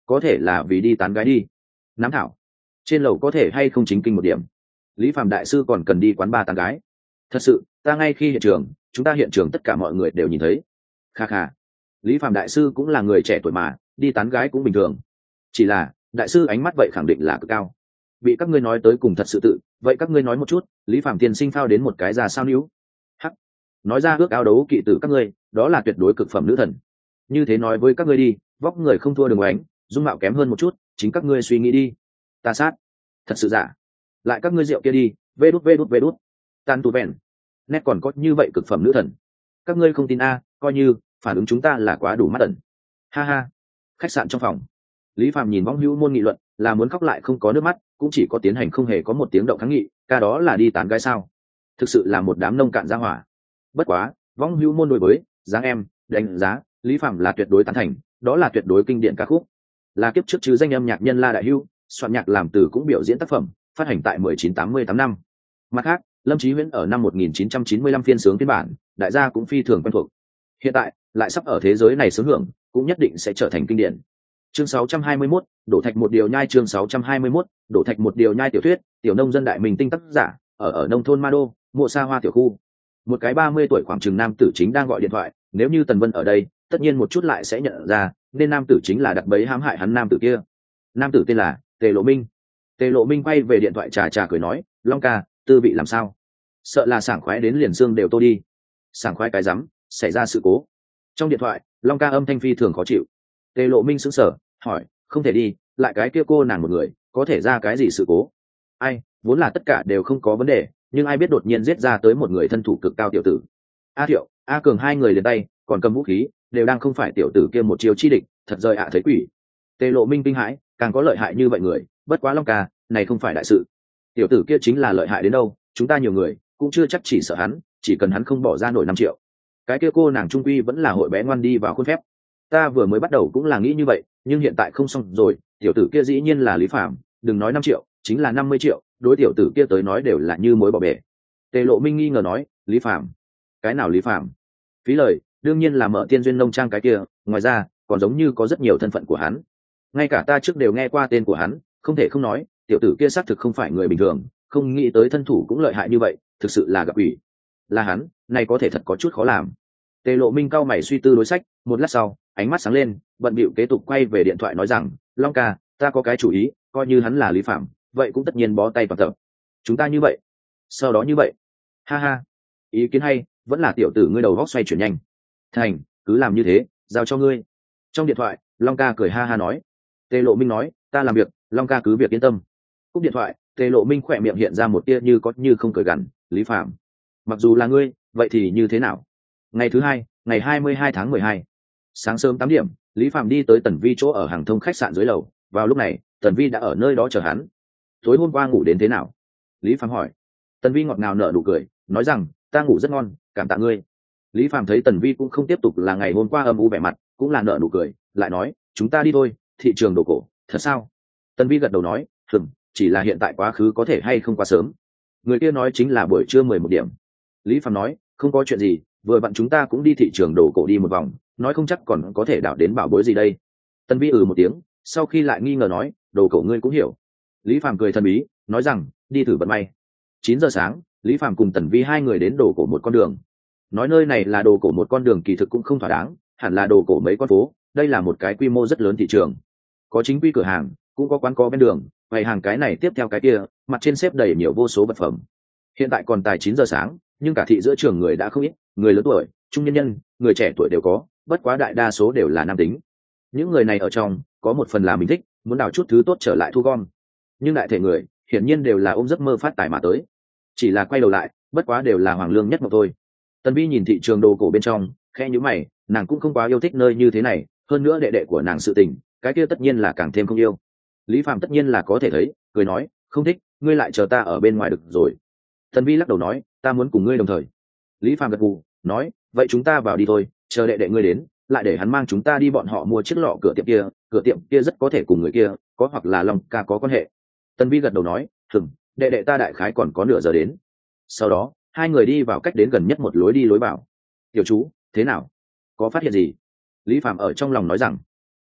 có thể là vì đi tán gái đi. Nám thảo, trên lầu có thể hay không chính kinh một điểm, Lý Phạm đại sư còn cần đi quán bar tán gái. Thật sự, ta ngay khi hiện trường, chúng ta hiện trường tất cả mọi người đều nhìn thấy. Kha kha, Lý Phạm đại sư cũng là người trẻ tuổi mà, đi tán gái cũng bình thường. Chỉ là đại sư ánh mắt vậy khẳng định là cực cao. Bị các ngươi nói tới cùng thật sự tự, vậy các ngươi nói một chút, Lý Phạm tiên sinh phao đến một cái ra sao níu. Hắc, nói ra ước ao đấu kỵ tử các ngươi, đó là tuyệt đối cực phẩm nữ thần. Như thế nói với các ngươi đi, vóc người không thua Đường Oánh, dung mạo kém hơn một chút, chính các ngươi suy nghĩ đi. Ta sát, thật sự giả. Lại các ngươi rượu kia đi, vê đút. Tan tu vẹn, nét còn có như vậy cực phẩm nữ thần. Các ngươi không tin coi như phản ứng chúng ta là quá đủ mắt ẩn. Ha ha. Khách sạn trong phòng, Lý Phạm nhìn võng hữu môn nghị luận, là muốn khóc lại không có nước mắt, cũng chỉ có tiến hành không hề có một tiếng động kháng nghị, ca đó là đi tán gái sao? Thực sự là một đám nông cạn gia hỏa. Bất quá, võng hữu môn đối với dáng em đánh giá Lý Phạm là tuyệt đối tán thành, đó là tuyệt đối kinh điển ca khúc, là kiếp trước chứ danh âm nhạc nhân La Đại Hưu, soạn nhạc làm từ cũng biểu diễn tác phẩm, phát hành tại 1988 năm. Mặt khác, Lâm Chí Huyễn ở năm 1995 phiên sướng phiên bản, đại gia cũng phi thường quen thuộc. Hiện tại, lại sắp ở thế giới này sướng hưởng, cũng nhất định sẽ trở thành kinh điển. Chương 621, đổ thạch một điều nhai. Chương 621, đổ thạch một điều nhai. Tiểu thuyết, tiểu nông dân đại mình tinh tác giả, ở nông thôn Ma Đô, mộ xa hoa tiểu khu. Một cái 30 tuổi khoảng chừng nam tử chính đang gọi điện thoại, nếu như Tần Vân ở đây, tất nhiên một chút lại sẽ nhận ra, nên nam tử chính là đặt bẫy hãm hại hắn nam tử kia. Nam tử tên là Tề Lộ Minh. Tề Lộ Minh quay về điện thoại trà cười nói, Long ca, tư vị làm sao? Sợ là sảng khoái đến liền xương đều tô đi. Sảng khoái cái rắm, xảy ra sự cố. Trong điện thoại, Long ca âm thanh phi thường khó chịu. Tề Lộ Minh sững sờ, hỏi, không thể đi, lại cái kia cô nàng một người, có thể ra cái gì sự cố? Ai, vốn là tất cả đều không có vấn đề, nhưng ai biết đột nhiên giết ra tới một người thân thủ cực cao tiểu tử. A Thiệu, A Cường hai người liền tay, còn cầm vũ khí, đều đang không phải tiểu tử kia một chiêu chi địch, thật rời thấy quỷ. Tề Lộ Minh kinh hãi, càng có lợi hại như vậy người, bất quá Long ca, này không phải đại sự. Tiểu tử kia chính là lợi hại đến đâu, chúng ta nhiều người, cũng chưa chắc chỉ sợ hắn, chỉ cần hắn không bỏ ra nổi 5 triệu. Cái kia cô nàng trung quy vẫn là hội bé ngoan đi vào khuôn phép. Ta vừa mới bắt đầu cũng là nghĩ như vậy, nhưng hiện tại không xong rồi, tiểu tử kia dĩ nhiên là Lý Phạm, đừng nói 5 triệu, chính là 50 triệu, đối tiểu tử kia tới nói đều là như mối bỏ bể. Tề Lộ Minh nghi ngờ nói, Lý Phạm? Cái nào Lý Phạm? Phí lời, đương nhiên là Mở Tiên Duyên nông trang cái kia, ngoài ra, còn giống như có rất nhiều thân phận của hắn. Ngay cả ta trước đều nghe qua tên của hắn, không thể không nói, tiểu tử kia xác thực không phải người bình thường, không nghĩ tới thân thủ cũng lợi hại như vậy, thực sự là gặp ủy. Là hắn, này có thể thật có chút khó làm. Tề Lộ Minh cau mày suy tư đối sách, một lát sau, ánh mắt sáng lên, bận bịu kế tục quay về điện thoại nói rằng, Long ca, ta có cái chủ ý, coi như hắn là Lý Phạm, vậy cũng tất nhiên bó tay toàn tập. Chúng ta như vậy, sau đó như vậy. Ha ha, ý kiến hay, vẫn là tiểu tử ngươi đầu góc xoay chuyển nhanh. Thành, cứ làm như thế, giao cho ngươi. Trong điện thoại, Long ca cười ha ha nói. Tề Lộ Minh nói, ta làm việc, Long ca cứ việc yên tâm. Cúp điện thoại, Tề Lộ Minh khỏe miệng hiện ra một tia như có như không cười gằn, Lý Phạm, mặc dù là ngươi, vậy thì như thế nào? Ngày thứ hai, ngày 22 tháng 12, sáng sớm 8 điểm, Lý Phạm đi tới Tần Vi chỗ ở hàng thông khách sạn dưới lầu. Vào lúc này, Tần Vi đã ở nơi đó chờ hắn. Tối hôm qua ngủ đến thế nào? Lý Phạm hỏi. Tần Vi ngọt ngào nở nụ cười, nói rằng, ta ngủ rất ngon, cảm tạ ngươi. Lý Phạm thấy Tần Vi cũng không tiếp tục là ngày hôm qua âm u vẻ mặt, cũng là nở nụ cười, lại nói, chúng ta đi thôi, thị trường đồ cổ, thật sao? Tần Vi gật đầu nói, chỉ là hiện tại quá khứ có thể hay không quá sớm. Người kia nói chính là buổi trưa 11 điểm. Lý Phạm nói, không có chuyện gì, vừa vặn chúng ta cũng đi thị trường đồ cổ đi một vòng, nói không chắc còn có thể đảo đến bảo bối gì đây. Tần Vi một tiếng, sau khi lại nghi ngờ nói, đồ cổ ngươi cũng hiểu. Lý Phạm cười thần bí, nói rằng, đi thử vận may. 9 giờ sáng, Lý Phạm cùng Tần Vi hai người đến đồ cổ một con đường. Nói nơi này là đồ cổ một con đường kỳ thực cũng không thỏa đáng, hẳn là đồ cổ mấy con phố, đây là một cái quy mô rất lớn thị trường. Có chính quy cửa hàng, cũng có quán có bên đường, bày hàng cái này tiếp theo cái kia, mặt trên xếp đầy nhiều vô số vật phẩm. Hiện tại còn tài 9 giờ sáng, nhưng cả thị giữa trường người đã không ít, người lớn tuổi, trung nhân nhân, người trẻ tuổi đều có, bất quá đại đa số đều là nam tính. Những người này ở trong, có một phần là mình thích, muốn đào chút thứ tốt trở lại thu gom. Nhưng đại thể người, hiển nhiên đều là ôm giấc mơ phát tài mà tới. Chỉ là quay đầu lại, bất quá đều là hoàng lương nhất một thôi. Tần Vi nhìn thị trường đồ cổ bên trong, khẽ nhíu mày, nàng cũng không quá yêu thích nơi như thế này, hơn nữa đệ đệ của nàng sự tình, cái kia tất nhiên là càng thêm không yêu. Lý Phạm tất nhiên là có thể thấy, cười nói, không thích, ngươi lại chờ ta ở bên ngoài được rồi. Tần Vi lắc đầu nói, ta muốn cùng ngươi đồng thời. Lý Phạm gật gù, nói, vậy chúng ta vào đi thôi, chờ đệ đệ ngươi đến, lại để hắn mang chúng ta đi bọn họ mua chiếc lọ cửa tiệm kia rất có thể cùng người kia, có hoặc là Long ca có quan hệ. Tần Vi gật đầu nói, đệ đệ ta đại khái còn có nửa giờ đến. Sau đó, hai người đi vào cách đến gần nhất một lối đi lối vào. Tiểu chú, thế nào? Có phát hiện gì? Lý Phạm ở trong lòng nói rằng,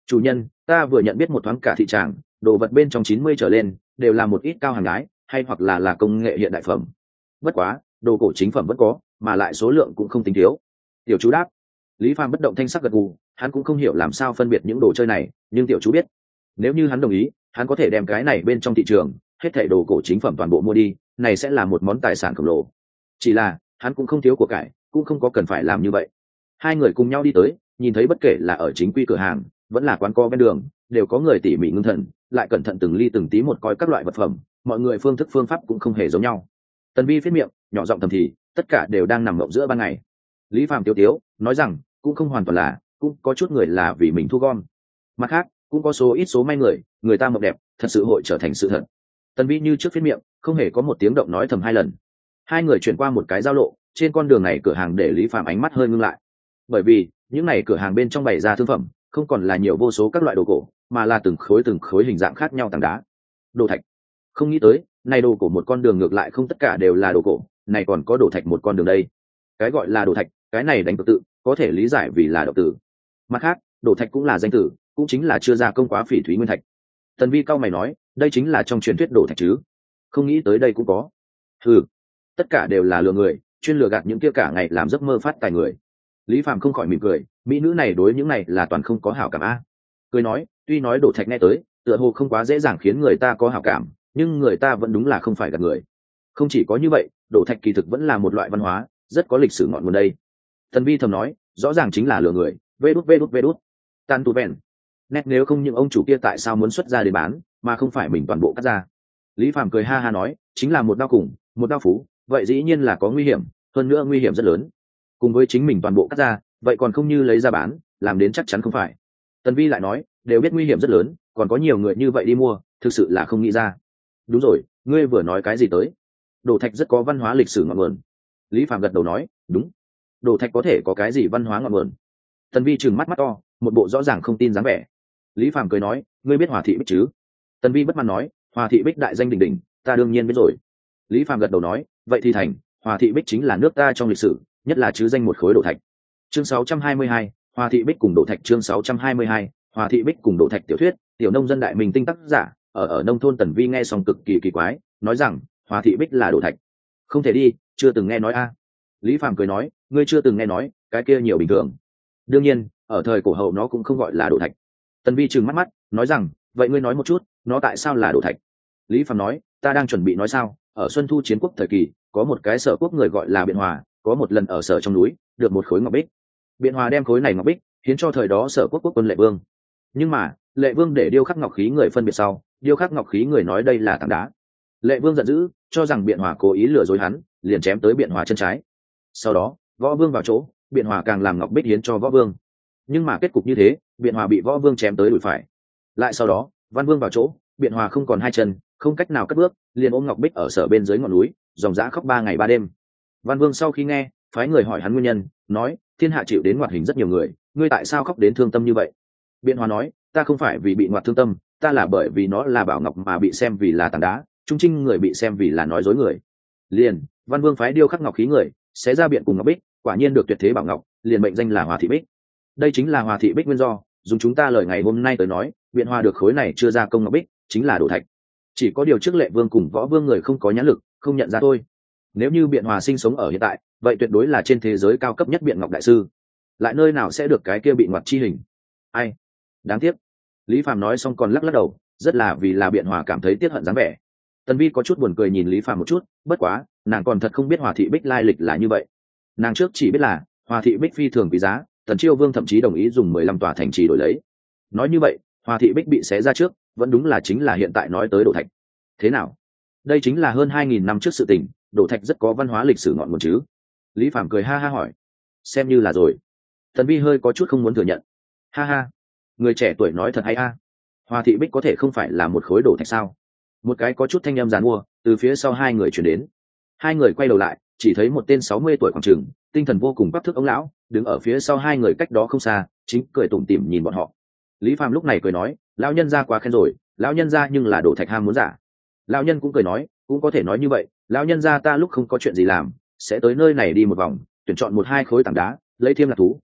Chủ nhân, ta vừa nhận biết một thoáng cả thị tràng, đồ vật bên trong 90 trở lên đều là một ít cao hàng gái hay hoặc là công nghệ hiện đại phẩm. Bất quá đồ cổ chính phẩm vẫn có, mà lại số lượng cũng không tính thiếu. Tiểu chú đáp. Lý Phàm bất động thanh sắc gật gù, hắn cũng không hiểu làm sao phân biệt những đồ chơi này, nhưng tiểu chú biết, nếu như hắn đồng ý, hắn có thể đem cái này bên trong thị trường hết thảy đồ cổ chính phẩm toàn bộ mua đi, này sẽ là một món tài sản khổng lồ. Chỉ là hắn cũng không thiếu của cải, cũng không có cần phải làm như vậy. Hai người cùng nhau đi tới, nhìn thấy bất kể là ở chính quy cửa hàng vẫn là quán co ven đường, đều có người tỉ mỉ ngưng thần, lại cẩn thận từng ly từng tí một coi các loại vật phẩm, mọi người phương thức phương pháp cũng không hề giống nhau. Tần Vi phết miệng nhỏ giọng thầm thì, tất cả đều đang nằm mộng giữa ban ngày. Lý Phàm tiếu tiếu nói rằng, cũng không hoàn toàn là, cũng có chút người là vì mình thu gom, mặt khác cũng có số ít số may người ta mộng đẹp thật sự hội trở thành sự thật. Tần Vi như trước phết miệng, không hề có một tiếng động nói thầm hai lần. Hai người chuyển qua một cái giao lộ, trên con đường này cửa hàng để Lý Phàm ánh mắt hơi ngưng lại, bởi vì những này cửa hàng bên trong bày ra thương phẩm không còn là nhiều vô số các loại đồ cổ, mà là từng khối hình dạng khác nhau tảng đá, đồ thạch. Không nghĩ tới này đồ cổ một con đường ngược lại không tất cả đều là đồ cổ, này còn có đồ thạch một con đường đây. Cái gọi là đồ thạch, cái này đánh tự có thể lý giải vì là động từ. Mặt khác đồ thạch cũng là danh từ, cũng chính là chưa gia công quá phỉ thúy nguyên thạch. Tần Vi cao mày nói, đây chính là trong truyền thuyết đồ thạch chứ? Không nghĩ tới đây cũng có. Ừ, tất cả đều là lừa người, chuyên lừa gạt những kia cả ngày làm giấc mơ phát tài người. Lý Phàm không khỏi mỉm cười, mỹ nữ này đối những này là toàn không có hảo cảm a. Cười nói, tuy nói đồ thạch nghe tới tựa hồ không quá dễ dàng khiến người ta có hảo cảm, nhưng người ta vẫn đúng là không phải gạt người. Không chỉ có như vậy, đồ thạch kỳ thực vẫn là một loại văn hóa, rất có lịch sử ngọn nguồn đây. Thần Vi thầm nói, rõ ràng chính là lừa người. Vê đút tan tu vẹn nét, nếu không những ông chủ kia tại sao muốn xuất ra để bán mà không phải mình toàn bộ cắt ra. Lý Phàm cười ha ha nói, chính là một đao cùng một đao phú, vậy dĩ nhiên là có nguy hiểm, hơn nữa nguy hiểm rất lớn. Cùng với chính mình toàn bộ cắt ra, vậy còn không như lấy ra bán, làm đến chắc chắn không phải. Tần Vi lại nói, đều biết nguy hiểm rất lớn, còn có nhiều người như vậy đi mua, thực sự là không nghĩ ra. Đúng rồi, ngươi vừa nói cái gì tới? Đồ thạch rất có văn hóa lịch sử ngọn nguồn. Lý Phàm gật đầu nói, đúng. Đồ thạch có thể có cái gì văn hóa ngọn nguồn? Tần Vi trừng mắt mắt to, một bộ rõ ràng không tin dáng vẻ. Lý Phàm cười nói, ngươi biết Hòa Thị Bích chứ? Tần Vi bất mãn nói, Hòa Thị Bích đại danh đỉnh đỉnh, ta đương nhiên biết rồi. Lý Phàm gật đầu nói, vậy thì thành, Hòa Thị Bích chính là nước ta trong lịch sử, nhất là chứ danh một khối đồ thạch. Chương 622, Hòa Thị Bích cùng đồ thạch. Chương 622, Hòa Thị Bích cùng đồ thạch. Tiểu thuyết, tiểu nông dân đại minh tinh tác giả, ở nông thôn. Tần Vi nghe xong cực kỳ kỳ quái, nói rằng, Hòa Thị Bích là đồ thạch? Không thể đi, chưa từng nghe nói a. Lý Phàm cười nói, ngươi chưa từng nghe nói, cái kia nhiều bình thường. Đương nhiên, ở thời cổ hậu nó cũng không gọi là đồ thạch. Tần Vi trừng mắt mắt, nói rằng, vậy ngươi nói một chút, nó tại sao là đồ thạch? Lý Phàm nói, ta đang chuẩn bị nói sao, ở Xuân Thu chiến quốc thời kỳ, có một cái sở quốc người gọi là Biện Hòa, có một lần ở sở trong núi, được một khối ngọc bích. Biện Hòa đem khối này ngọc bích hiến cho thời đó sở quốc quốc quân Lệ Vương. Nhưng mà, Lệ Vương để điêu khắc ngọc khí người phân biệt sau, điêu khắc ngọc khí người nói đây là tảng đá. Lệ Vương giận dữ, cho rằng Biện Hòa cố ý lừa dối hắn, liền chém tới Biện Hòa chân trái. Sau đó, Võ Vương vào chỗ, Biện Hòa càng làm ngọc bích hiến cho Võ Vương. Nhưng mà kết cục như thế, Biện Hòa bị Võ Vương chém tới đùi phải. Lại sau đó, Văn Vương vào chỗ, Biện Hòa không còn hai chân, không cách nào cất bước, liền ôm ngọc bích ở sở bên dưới ngọn núi, dòng dã khóc 3 ngày 3 đêm. Văn Vương sau khi nghe, phái người hỏi hắn nguyên nhân, nói, thiên hạ chịu đến ngoặt hình rất nhiều người, ngươi tại sao khóc đến thương tâm như vậy? Biện Hòa nói, ta không phải vì bị ngoặt thương tâm, ta là bởi vì nó là bảo ngọc mà bị xem vì là tảng đá, trung trinh người bị xem vì là nói dối người. Liền, Văn Vương phái điêu khắc ngọc khí người, xé ra biện cùng ngọc bích, quả nhiên được tuyệt thế bảo ngọc, liền mệnh danh là Hòa Thị Bích. Đây chính là Hòa Thị Bích nguyên do, dùng chúng ta lời ngày hôm nay tới nói, Biện Hòa được khối này chưa ra công ngọc bích, chính là đồ thạch. Chỉ có điều trước Lệ Vương cùng Võ Vương người không có nhãn lực, không nhận ra thôi. Nếu như Biện Hòa sinh sống ở hiện tại, vậy tuyệt đối là trên thế giới cao cấp nhất biện ngọc đại sư. Lại nơi nào sẽ được cái kia bị ngoặt chi hình? Ai? Đáng tiếc. Lý Phàm nói xong còn lắc lắc đầu, rất là vì là Biện Hòa cảm thấy tiếc hận dáng vẻ. Tần Vi có chút buồn cười nhìn Lý Phàm một chút, bất quá, nàng còn thật không biết Hòa Thị Bích lai lịch là như vậy. Nàng trước chỉ biết là Hòa Thị Bích phi thường quý giá, Tần Chiêu Vương thậm chí đồng ý dùng 15 tòa thành trì đổi lấy. Nói như vậy, Hòa Thị Bích bị xé ra trước, vẫn đúng là chính là hiện tại nói tới đồ thạch. Thế nào? Đây chính là hơn 2000 năm trước sự tình, đồ thạch rất có văn hóa lịch sử ngọn nguồn chứ? Lý Phàm cười ha ha hỏi. Xem như là rồi. Tần Vi hơi có chút không muốn thừa nhận. Ha ha, người trẻ tuổi nói thật hay a. Hòa Thị Bích có thể không phải là một khối đồ thạch sao? Một cái có chút thanh âm giàn mua từ phía sau hai người chuyển đến. Hai người quay đầu lại, chỉ thấy một tên 60 tuổi khoảng chừng, tinh thần vô cùng bắc thức ông lão, đứng ở phía sau hai người cách đó không xa, chính cười tủm tỉm nhìn bọn họ. Lý Phàm lúc này cười nói, lão nhân gia quá khen rồi, lão nhân gia nhưng là đồ thạch ham muốn giả. Lão nhân cũng cười nói, cũng có thể nói như vậy, lão nhân gia ta lúc không có chuyện gì làm, sẽ tới nơi này đi một vòng, tuyển chọn 1-2 khối tảng đá, lấy thêm là thú.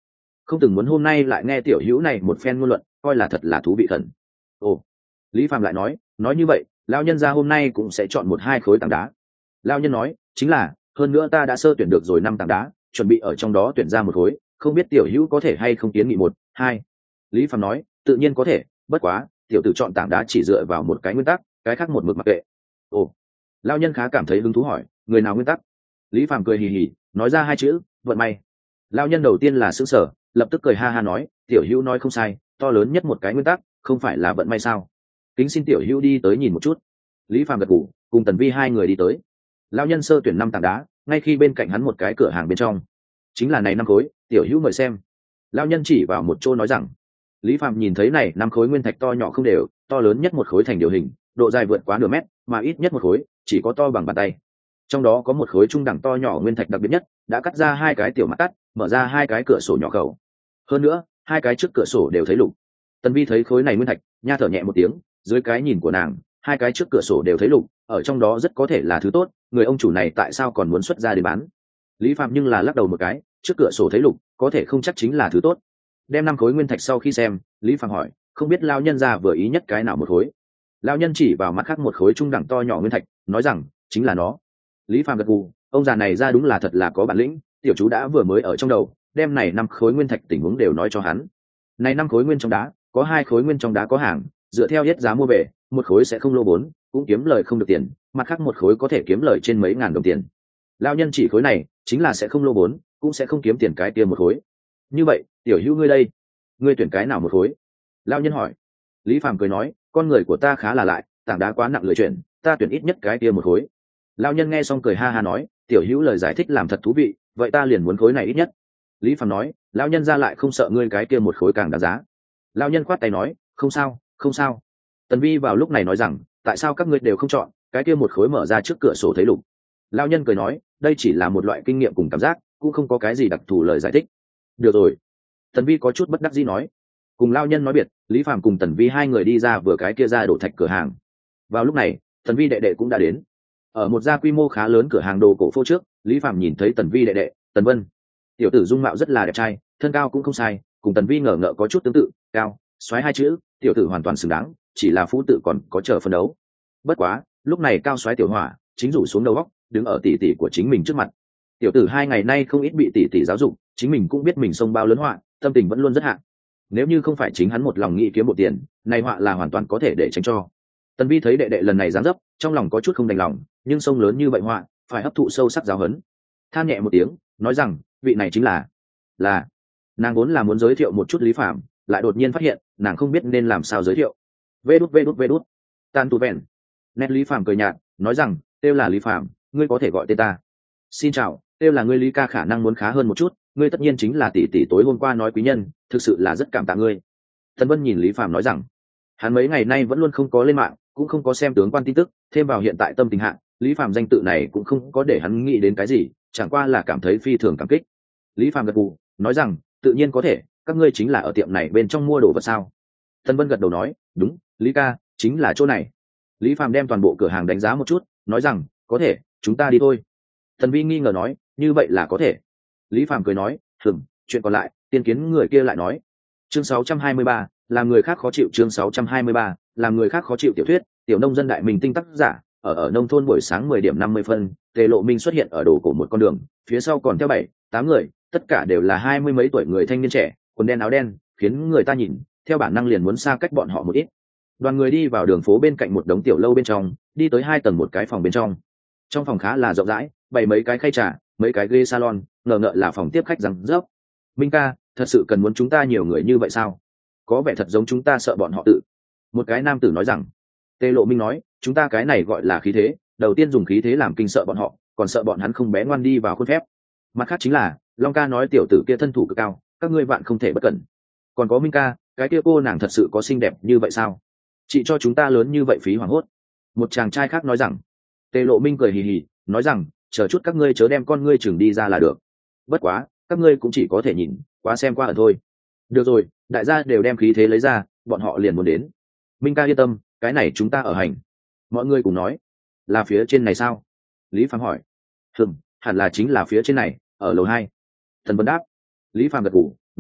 không từng muốn hôm nay lại nghe tiểu hữu này một phen ngôn luận, coi là thật là thú vị thần. Ồ, Lý Phạm lại nói như vậy lao nhân ra hôm nay cũng sẽ chọn một hai khối tảng đá. Lao nhân nói, chính là, hơn nữa ta đã sơ tuyển được rồi 5 tảng đá, chuẩn bị ở trong đó tuyển ra một khối, không biết tiểu hữu có thể hay không kiến nghị một hai. Lý Phạm nói, tự nhiên có thể, bất quá tiểu tử chọn tảng đá chỉ dựa vào một cái nguyên tắc, cái khác một mực mặc kệ. Ồ, lao nhân khá cảm thấy hứng thú hỏi, người nào nguyên tắc? Lý Phạm cười hì hì nói ra 2 chữ, vận may. Lao nhân đầu tiên là sững sờ, lập tức cười ha ha nói, tiểu hữu nói không sai, to lớn nhất một cái nguyên tắc không phải là vận may sao? Kính xin tiểu hữu đi tới nhìn một chút. Lý Phạm gật gù, cùng Tần Vi 2 người đi tới. Lao nhân sơ tuyển 5 tảng đá, ngay khi bên cạnh hắn một cái cửa hàng bên trong, chính là này 5 khối, tiểu hữu mời xem. Lao nhân chỉ vào một chỗ nói rằng. Lý Phạm nhìn thấy này 5 khối nguyên thạch to nhỏ không đều, to lớn nhất một khối thành điều hình, độ dài vượt quá nửa mét, mà ít nhất một khối chỉ có to bằng bàn tay. Trong đó có một khối trung đẳng to nhỏ nguyên thạch đặc biệt nhất, đã cắt ra 2 cái tiểu mặt cắt, mở ra 2 cái cửa sổ nhỏ khẩu. Hơn nữa, 2 cái trước cửa sổ đều thấy lục. Tần Vi thấy khối này nguyên thạch, nha thở nhẹ một tiếng, dưới cái nhìn của nàng, 2 cái trước cửa sổ đều thấy lục, ở trong đó rất có thể là thứ tốt, người ông chủ này tại sao còn muốn xuất ra để bán? Lý Phạm nhưng là lắc đầu một cái, trước cửa sổ thấy lục, có thể không chắc chính là thứ tốt. Đem 5 khối nguyên thạch sau khi xem, Lý Phạm hỏi, không biết lao nhân ra vừa ý nhất cái nào một khối? Lao nhân chỉ vào mặt khác một khối trung đẳng to nhỏ nguyên thạch, nói rằng, chính là nó. Lý Phạm gật gù, ông già này ra đúng là thật là có bản lĩnh, tiểu chú đã vừa mới ở trong đầu, đem này 5 khối nguyên thạch tình huống đều nói cho hắn. Này 5 khối nguyên trong đá, có 2 khối nguyên trong đá có hàng, dựa theo hết giá mua về, một khối sẽ không lô vốn, cũng kiếm lời không được tiền, mặt khác một khối có thể kiếm lời trên mấy ngàn đồng tiền. Lao nhân chỉ khối này, chính là sẽ không lô vốn, cũng sẽ không kiếm tiền cái kia một khối. Như vậy, tiểu hữu ngươi đây, ngươi tuyển cái nào một khối? Lao nhân hỏi. Lý Phạm cười nói, con người của ta khá là lại, tảng đá quá nặng lười chuyển, ta tuyển ít nhất cái kia một khối. Lao nhân nghe xong cười ha ha nói, tiểu hữu lời giải thích làm thật thú vị, vậy ta liền muốn khối này ít nhất. Lý Phạm nói, lão nhân ra lại không sợ ngươi cái kia một khối càng đáng giá. Lao nhân khoát tay nói, không sao, không sao. Tần Vi vào lúc này nói rằng, tại sao các ngươi đều không chọn cái kia một khối mở ra trước cửa sổ thấy lục? Lao nhân cười nói, đây chỉ là một loại kinh nghiệm cùng cảm giác, cũng không có cái gì đặc thù lời giải thích. Được rồi. Tần Vi có chút bất đắc dĩ nói. Cùng Lao nhân nói biệt, Lý Phạm cùng Tần Vi 2 người đi ra vừa cái kia ra đổ thạch cửa hàng. Vào lúc này, Tần Vi đệ đệ cũng đã đến. Ở một gia quy mô khá lớn cửa hàng đồ cổ phô trước, Lý Phạm nhìn thấy Tần Vi đệ đệ, Tần Vân. Tiểu tử dung mạo rất là đẹp trai, thân cao cũng không sai, cùng Tần Vi ngờ ngợ có chút tương tự, cao, xoáy 2 chữ, tiểu tử hoàn toàn xứng đáng, chỉ là phú tự còn có chờ phân đấu. Bất quá, lúc này cao xoáy tiểu hỏa chính rủ xuống đầu góc, đứng ở tỷ tỷ của chính mình trước mặt. Tiểu tử 2 ngày nay không ít bị tỷ tỷ giáo dục, chính mình cũng biết mình xông bao lớn họa, tâm tình vẫn luôn rất hạng. Nếu như không phải chính hắn một lòng nghĩ kiếm một tiền, này họa là hoàn toàn có thể để tránh cho. Tần Vi thấy đệ đệ lần này dáng dấp, trong lòng có chút không đành lòng, nhưng sông lớn như vậy họa, phải hấp thụ sâu sắc giáo huấn. Than nhẹ một tiếng, nói rằng, vị này chính là nàng vốn là muốn giới thiệu một chút Lý Phạm, lại đột nhiên phát hiện, nàng không biết nên làm sao giới thiệu. Vê đút. Tan tu vẹn. Nét Lý Phạm cười nhạt, nói rằng, tên là Lý Phạm, ngươi có thể gọi tên ta. Xin chào, tên là ngươi Lý ca, khả năng muốn khá hơn một chút, ngươi tất nhiên chính là tỷ tỷ tối hôm qua nói quý nhân, thực sự là rất cảm tạ ngươi. Tần Vân nhìn Lý Phạm nói rằng, hắn mấy ngày nay vẫn luôn không có lên mạng, cũng không có xem tướng quan tin tức, thêm vào hiện tại tâm tình hạng, Lý Phạm danh tự này cũng không có để hắn nghĩ đến cái gì, chẳng qua là cảm thấy phi thường cảm kích. Lý Phạm gật gù, nói rằng, tự nhiên có thể, các ngươi chính là ở tiệm này bên trong mua đồ vật sao? Tần Vân gật đầu nói, đúng, Lý ca, chính là chỗ này. Lý Phạm đem toàn bộ cửa hàng đánh giá một chút, nói rằng, có thể, chúng ta đi thôi. Tần Vi nghi ngờ nói, như vậy là có thể. Lý Phạm cười nói, chuyện còn lại, tiên kiến người kia lại nói. Chương 623, làm người khác khó chịu. Chương 623, làm người khác khó chịu. Tiểu thuyết, tiểu nông dân đại minh tinh tác giả, ở nông thôn buổi sáng 10 điểm 50 phân, Tề Lộ Minh xuất hiện ở đầu cổ một con đường, phía sau còn theo 7-8 người, tất cả đều là 20 mấy tuổi người thanh niên trẻ, quần đen áo đen, khiến người ta nhìn, theo bản năng liền muốn xa cách bọn họ một ít. Đoàn người đi vào đường phố bên cạnh một đống tiểu lâu bên trong, đi tới 2 tầng một cái phòng bên trong. Trong phòng khá là rộng rãi, bày mấy cái khay trà, mấy cái ghế salon, ngờ ngợ là phòng tiếp khách rằng rớp. Minh ca, thật sự cần muốn chúng ta nhiều người như vậy sao? Có vẻ thật giống chúng ta sợ bọn họ tự. Một cái nam tử nói rằng. Tề Lộ Minh nói, chúng ta cái này gọi là khí thế, đầu tiên dùng khí thế làm kinh sợ bọn họ, còn sợ bọn hắn không bé ngoan đi vào khuôn phép. Mặt khác chính là, Long ca nói tiểu tử kia thân thủ cực cao, các ngươi vạn không thể bất cẩn. Còn có Minh ca, cái kia cô nàng thật sự có xinh đẹp như vậy sao? Chị cho chúng ta lớn như vậy phí hoảng hốt. Một chàng trai khác nói rằng. Tề Lộ Minh cười hì hì, nói rằng, chờ chút các ngươi chớ đem con ngươi chừng đi ra là được. Bất quá, các ngươi cũng chỉ có thể nhìn, quá xem qua ở thôi. Được rồi, đại gia đều đem khí thế lấy ra, bọn họ liền muốn đến. Minh ca yên tâm, cái này chúng ta ở hành. Mọi người cùng nói, là phía trên này sao? Lý Phạm hỏi. Hẳn là chính là phía trên này, ở lầu 2. Thần Vân đáp. Lý Phạm gật gù, nói,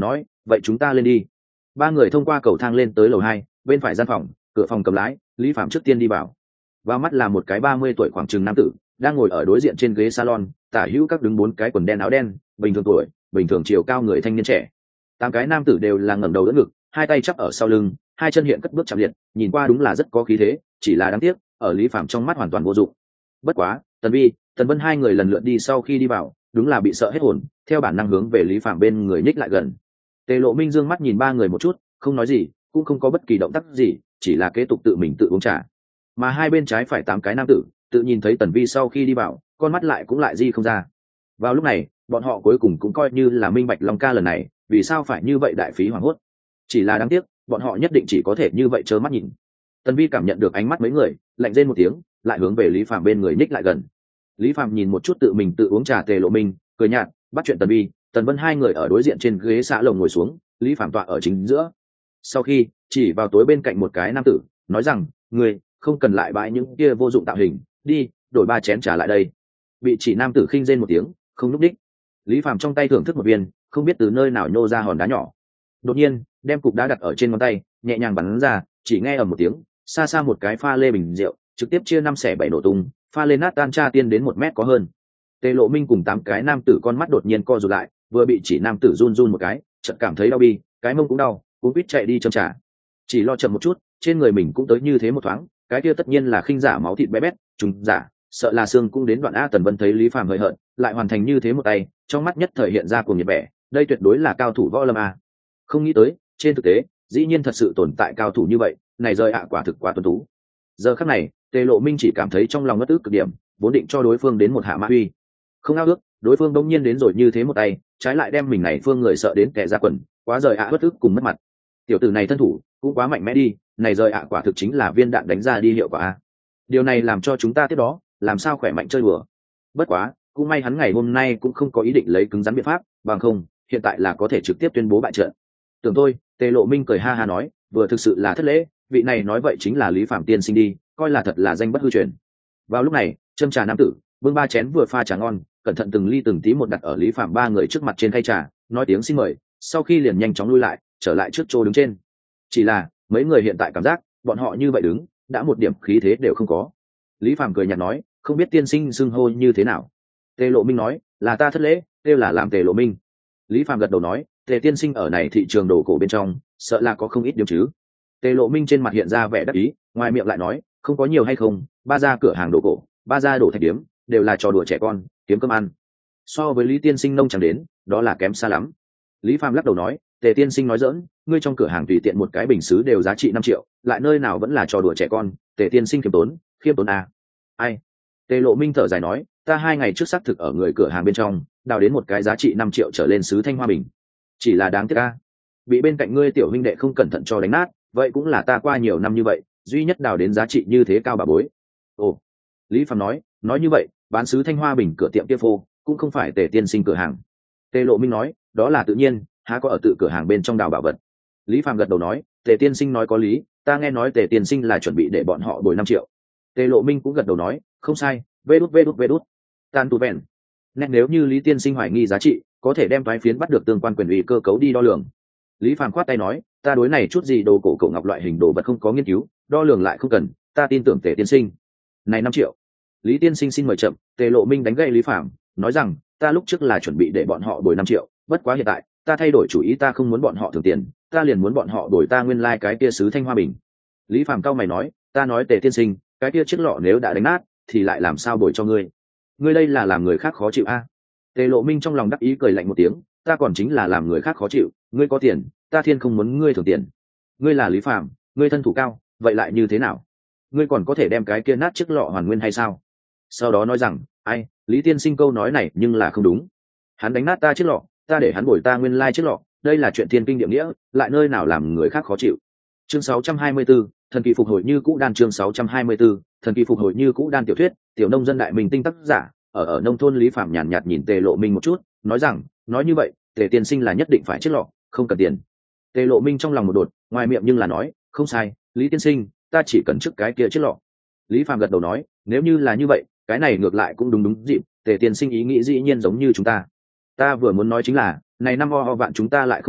vậy chúng ta lên đi. Ba người thông qua cầu thang lên tới lầu 2, bên phải gian phòng, cửa phòng cầm lái, Lý Phạm trước tiên đi vào mắt là một cái 30 tuổi khoảng chừng nam tử đang ngồi ở đối diện trên ghế salon, tả hữu các đứng 4 cái quần đen áo đen, bình thường tuổi, bình thường chiều cao người thanh niên trẻ. 8 cái nam tử đều là ngẩng đầu đỡ ngực, hai tay chắp ở sau lưng, hai chân hiện cất bước chậm liệt, nhìn qua đúng là rất có khí thế, chỉ là đáng tiếc, ở Lý Phạm trong mắt hoàn toàn vô dụng. Bất quá, Tần Vi, Tần Vân hai người lần lượt đi sau khi đi vào, đúng là bị sợ hết hồn, theo bản năng hướng về Lý Phạm bên người nhích lại gần. Tề Lộ Minh dương mắt nhìn ba người một chút, không nói gì, cũng không có bất kỳ động tác gì, chỉ là kế tục tự mình tự uống trà. Mà hai bên trái phải 8 cái nam tử tự nhìn thấy Tần Vi sau khi đi vào, con mắt lại cũng lại di không ra. Vào lúc này, bọn họ cuối cùng cũng coi như là minh bạch Long ca lần này vì sao phải như vậy đại phí hoảng hốt. Chỉ là đáng tiếc, bọn họ nhất định chỉ có thể như vậy trơ mắt nhìn. Tần Vi cảm nhận được ánh mắt mấy người, lạnh rên một tiếng, lại hướng về Lý Phạm bên người nhích lại gần. Lý Phạm nhìn một chút tự mình tự uống trà Tề Lộ Minh, cười nhạt, bắt chuyện Tần Vi, Tần Vân hai người ở đối diện trên ghế xạ lồng ngồi xuống, Lý Phạm tọa ở chính giữa. Sau khi chỉ vào tối bên cạnh một cái nam tử, nói rằng, người không cần lại bãi những kia vô dụng tạo hình, đi đổi 3 chén trà lại đây. Bị chỉ nam tử khinh rên một tiếng, không lúc đích. Lý Phạm trong tay thưởng thức một viên, không biết từ nơi nào nhô ra hòn đá nhỏ, đột nhiên đem cục đá đặt ở trên ngón tay, nhẹ nhàng bắn ra, chỉ nghe ầm một tiếng, xa xa một cái pha lê bình rượu trực tiếp chia 5 xẻ 7 nổ tung, pha lê nát tan tra tiên đến 1 mét có hơn. Tề Lộ Minh cùng 8 cái nam tử con mắt đột nhiên co rụt lại, vừa bị chỉ nam tử run run một cái, chợt cảm thấy đau bi, cái mông cũng đau, cũng biết chạy đi châm trà. Chỉ lo chậm một chút, trên người mình cũng tới như thế một thoáng, cái kia tất nhiên là khinh giả máu thịt bé bét, trùng giả, sợ là xương cũng đến đoạn. A Tần Vân thấy Lý Phạm hơi hận, lại hoàn thành như thế một tay, trong mắt nhất thời hiện ra cuồng nhiệt vẻ, đây tuyệt đối là cao thủ võ lâm a. Không nghĩ tới, trên thực tế, dĩ nhiên thật sự tồn tại cao thủ như vậy, này rời ạ quả thực quá tuấn tú. Giờ khắc này, Tề Lộ Minh chỉ cảm thấy trong lòng ngất ức cực điểm, vốn định cho đối phương đến một hạ mã uy, không ao ước, đối phương đông nhiên đến rồi như thế một tay, trái lại đem mình này phương người sợ đến kẻ ra quần, quá rời ạ bất ức cùng mất mặt. Tiểu tử này thân thủ cũng quá mạnh mẽ đi, này rời ạ quả thực chính là viên đạn đánh ra đi hiệu quả a. Điều này làm cho chúng ta tiếp đó làm sao khỏe mạnh chơi bừa. Bất quá, cũng may hắn ngày hôm nay cũng không có ý định lấy cứng rắn biện pháp, bằng không hiện tại là có thể trực tiếp tuyên bố bại trận. Tưởng tôi, Tề Lộ Minh cười ha ha nói, vừa thực sự là thất lễ, vị này nói vậy chính là Lý Phạm tiên sinh đi, coi là thật là danh bất hư truyền. Vào lúc này, châm trà nam tử bưng 3 chén vừa pha trà ngon, cẩn thận từng ly từng tí một đặt ở Lý Phạm ba người trước mặt trên khay trà, nói tiếng xin mời, sau khi liền nhanh chóng lui lại, trở lại trước chỗ đứng trên. Chỉ là mấy người hiện tại cảm giác bọn họ như vậy đứng đã một điểm khí thế đều không có. Lý Phạm cười nhạt nói, không biết tiên sinh xưng hô như thế nào. Tề Lộ Minh nói, là ta thất lễ, kêu là làm Tề Lộ Minh. Lý Phạm gật đầu nói, Tề tiên sinh ở này thị trường đồ cổ bên trong sợ là có không ít điểm chứ. Tề Lộ Minh trên mặt hiện ra vẻ đắc ý, ngoài miệng lại nói, không có nhiều hay không, ba gia cửa hàng đồ cổ, ba gia đồ thạch điếm đều là trò đùa trẻ con, kiếm cơm ăn. So với Lý tiên sinh nông chẳng đến, đó là kém xa lắm. Lý Phạm lắc đầu nói, Tề tiên sinh nói giỡn, ngươi trong cửa hàng tùy tiện một cái bình sứ đều giá trị 5 triệu, lại nơi nào vẫn là trò đùa trẻ con. Tề tiên sinh khiêm tốn à. Ai? Tề Lộ Minh thở dài nói, ta 2 ngày trước xác thực ở người cửa hàng bên trong đào đến một cái giá trị 5 triệu trở lên sứ thanh hoa bình, chỉ là đáng tiếc a, bị bên cạnh ngươi tiểu huynh đệ không cẩn thận cho đánh nát, vậy cũng là ta qua nhiều năm như vậy duy nhất đào đến giá trị như thế cao bà bối. Ồ. Lý Phạm nói như vậy bán sứ thanh hoa bình cửa tiệm kia phô cũng không phải Tề tiên sinh cửa hàng. Tề Lộ Minh nói, đó là tự nhiên, há có ở tự cửa hàng bên trong đào bảo vật. Lý Phạm gật đầu nói, Tề tiên sinh nói có lý, ta nghe nói Tề tiên sinh là chuẩn bị để bọn họ bồi 5 triệu. Tề Lộ Minh cũng gật đầu nói, không sai, vê đút tan tu vẹn. Nét nếu như Lý tiên sinh hoài nghi giá trị, có thể đem toái phiến bắt được tương quan quyền ủy cơ cấu đi đo lường. Lý Phạm khoát tay nói, ta đối này chút gì đồ cổ cậu ngọc loại hình đồ vật không có nghiên cứu, đo lường lại không cần, ta tin tưởng Tề tiên sinh. Này 5 triệu. Lý tiên sinh xin mời chậm. Tề Lộ Minh đánh gậy Lý Phạm, nói rằng, ta lúc trước là chuẩn bị để bọn họ bồi 5 triệu, bất quá hiện tại ta thay đổi chủ ý, ta không muốn bọn họ thưởng tiền, ta liền muốn bọn họ đổi ta nguyên lai cái kia sứ thanh hoa bình. Lý Phạm cau mày nói, ta nói Tề tiên sinh, cái kia chiếc lọ nếu đã đánh nát thì lại làm sao bồi cho ngươi? Ngươi đây là làm người khác khó chịu a? Tề Lộ Minh trong lòng đắc ý cười lạnh một tiếng, ta còn chính là làm người khác khó chịu, ngươi có tiền, ta thiên không muốn ngươi thưởng tiền. Ngươi là Lý Phạm, ngươi thân thủ cao, vậy lại như thế nào? Ngươi còn có thể đem cái kia nát chiếc lọ hoàn nguyên hay sao? Sau đó nói rằng, ai, Lý tiên sinh câu nói này nhưng là không đúng. Hắn đánh nát ta chiếc lọ, ta để hắn bồi ta nguyên lai chiếc lọ, đây là chuyện thiên kinh địa nghĩa, lại nơi nào làm người khác khó chịu. Chương 624, thần kỳ phục hồi như cũ đan. Chương 624, thần kỳ phục hồi như cũ đan. Tiểu thuyết, tiểu nông dân đại minh tinh tác giả, ở nông thôn. Lý Phạm nhàn nhạt nhìn Tề Lộ Minh một chút, nói rằng, nói như vậy, Tề tiên sinh là nhất định phải chiếc lọ, không cần tiền. Tề Lộ Minh trong lòng một đột, ngoài miệng nhưng là nói, không sai, Lý tiên sinh, ta chỉ cần trước cái kia chiếc lọ. Lý Phạm gật đầu nói, nếu như là như vậy, cái này ngược lại cũng đúng dịp, Tề tiên sinh ý nghĩ dĩ nhiên giống như chúng ta. Ta vừa muốn nói chính là, này năm ho vạn chúng ta lại không bồi,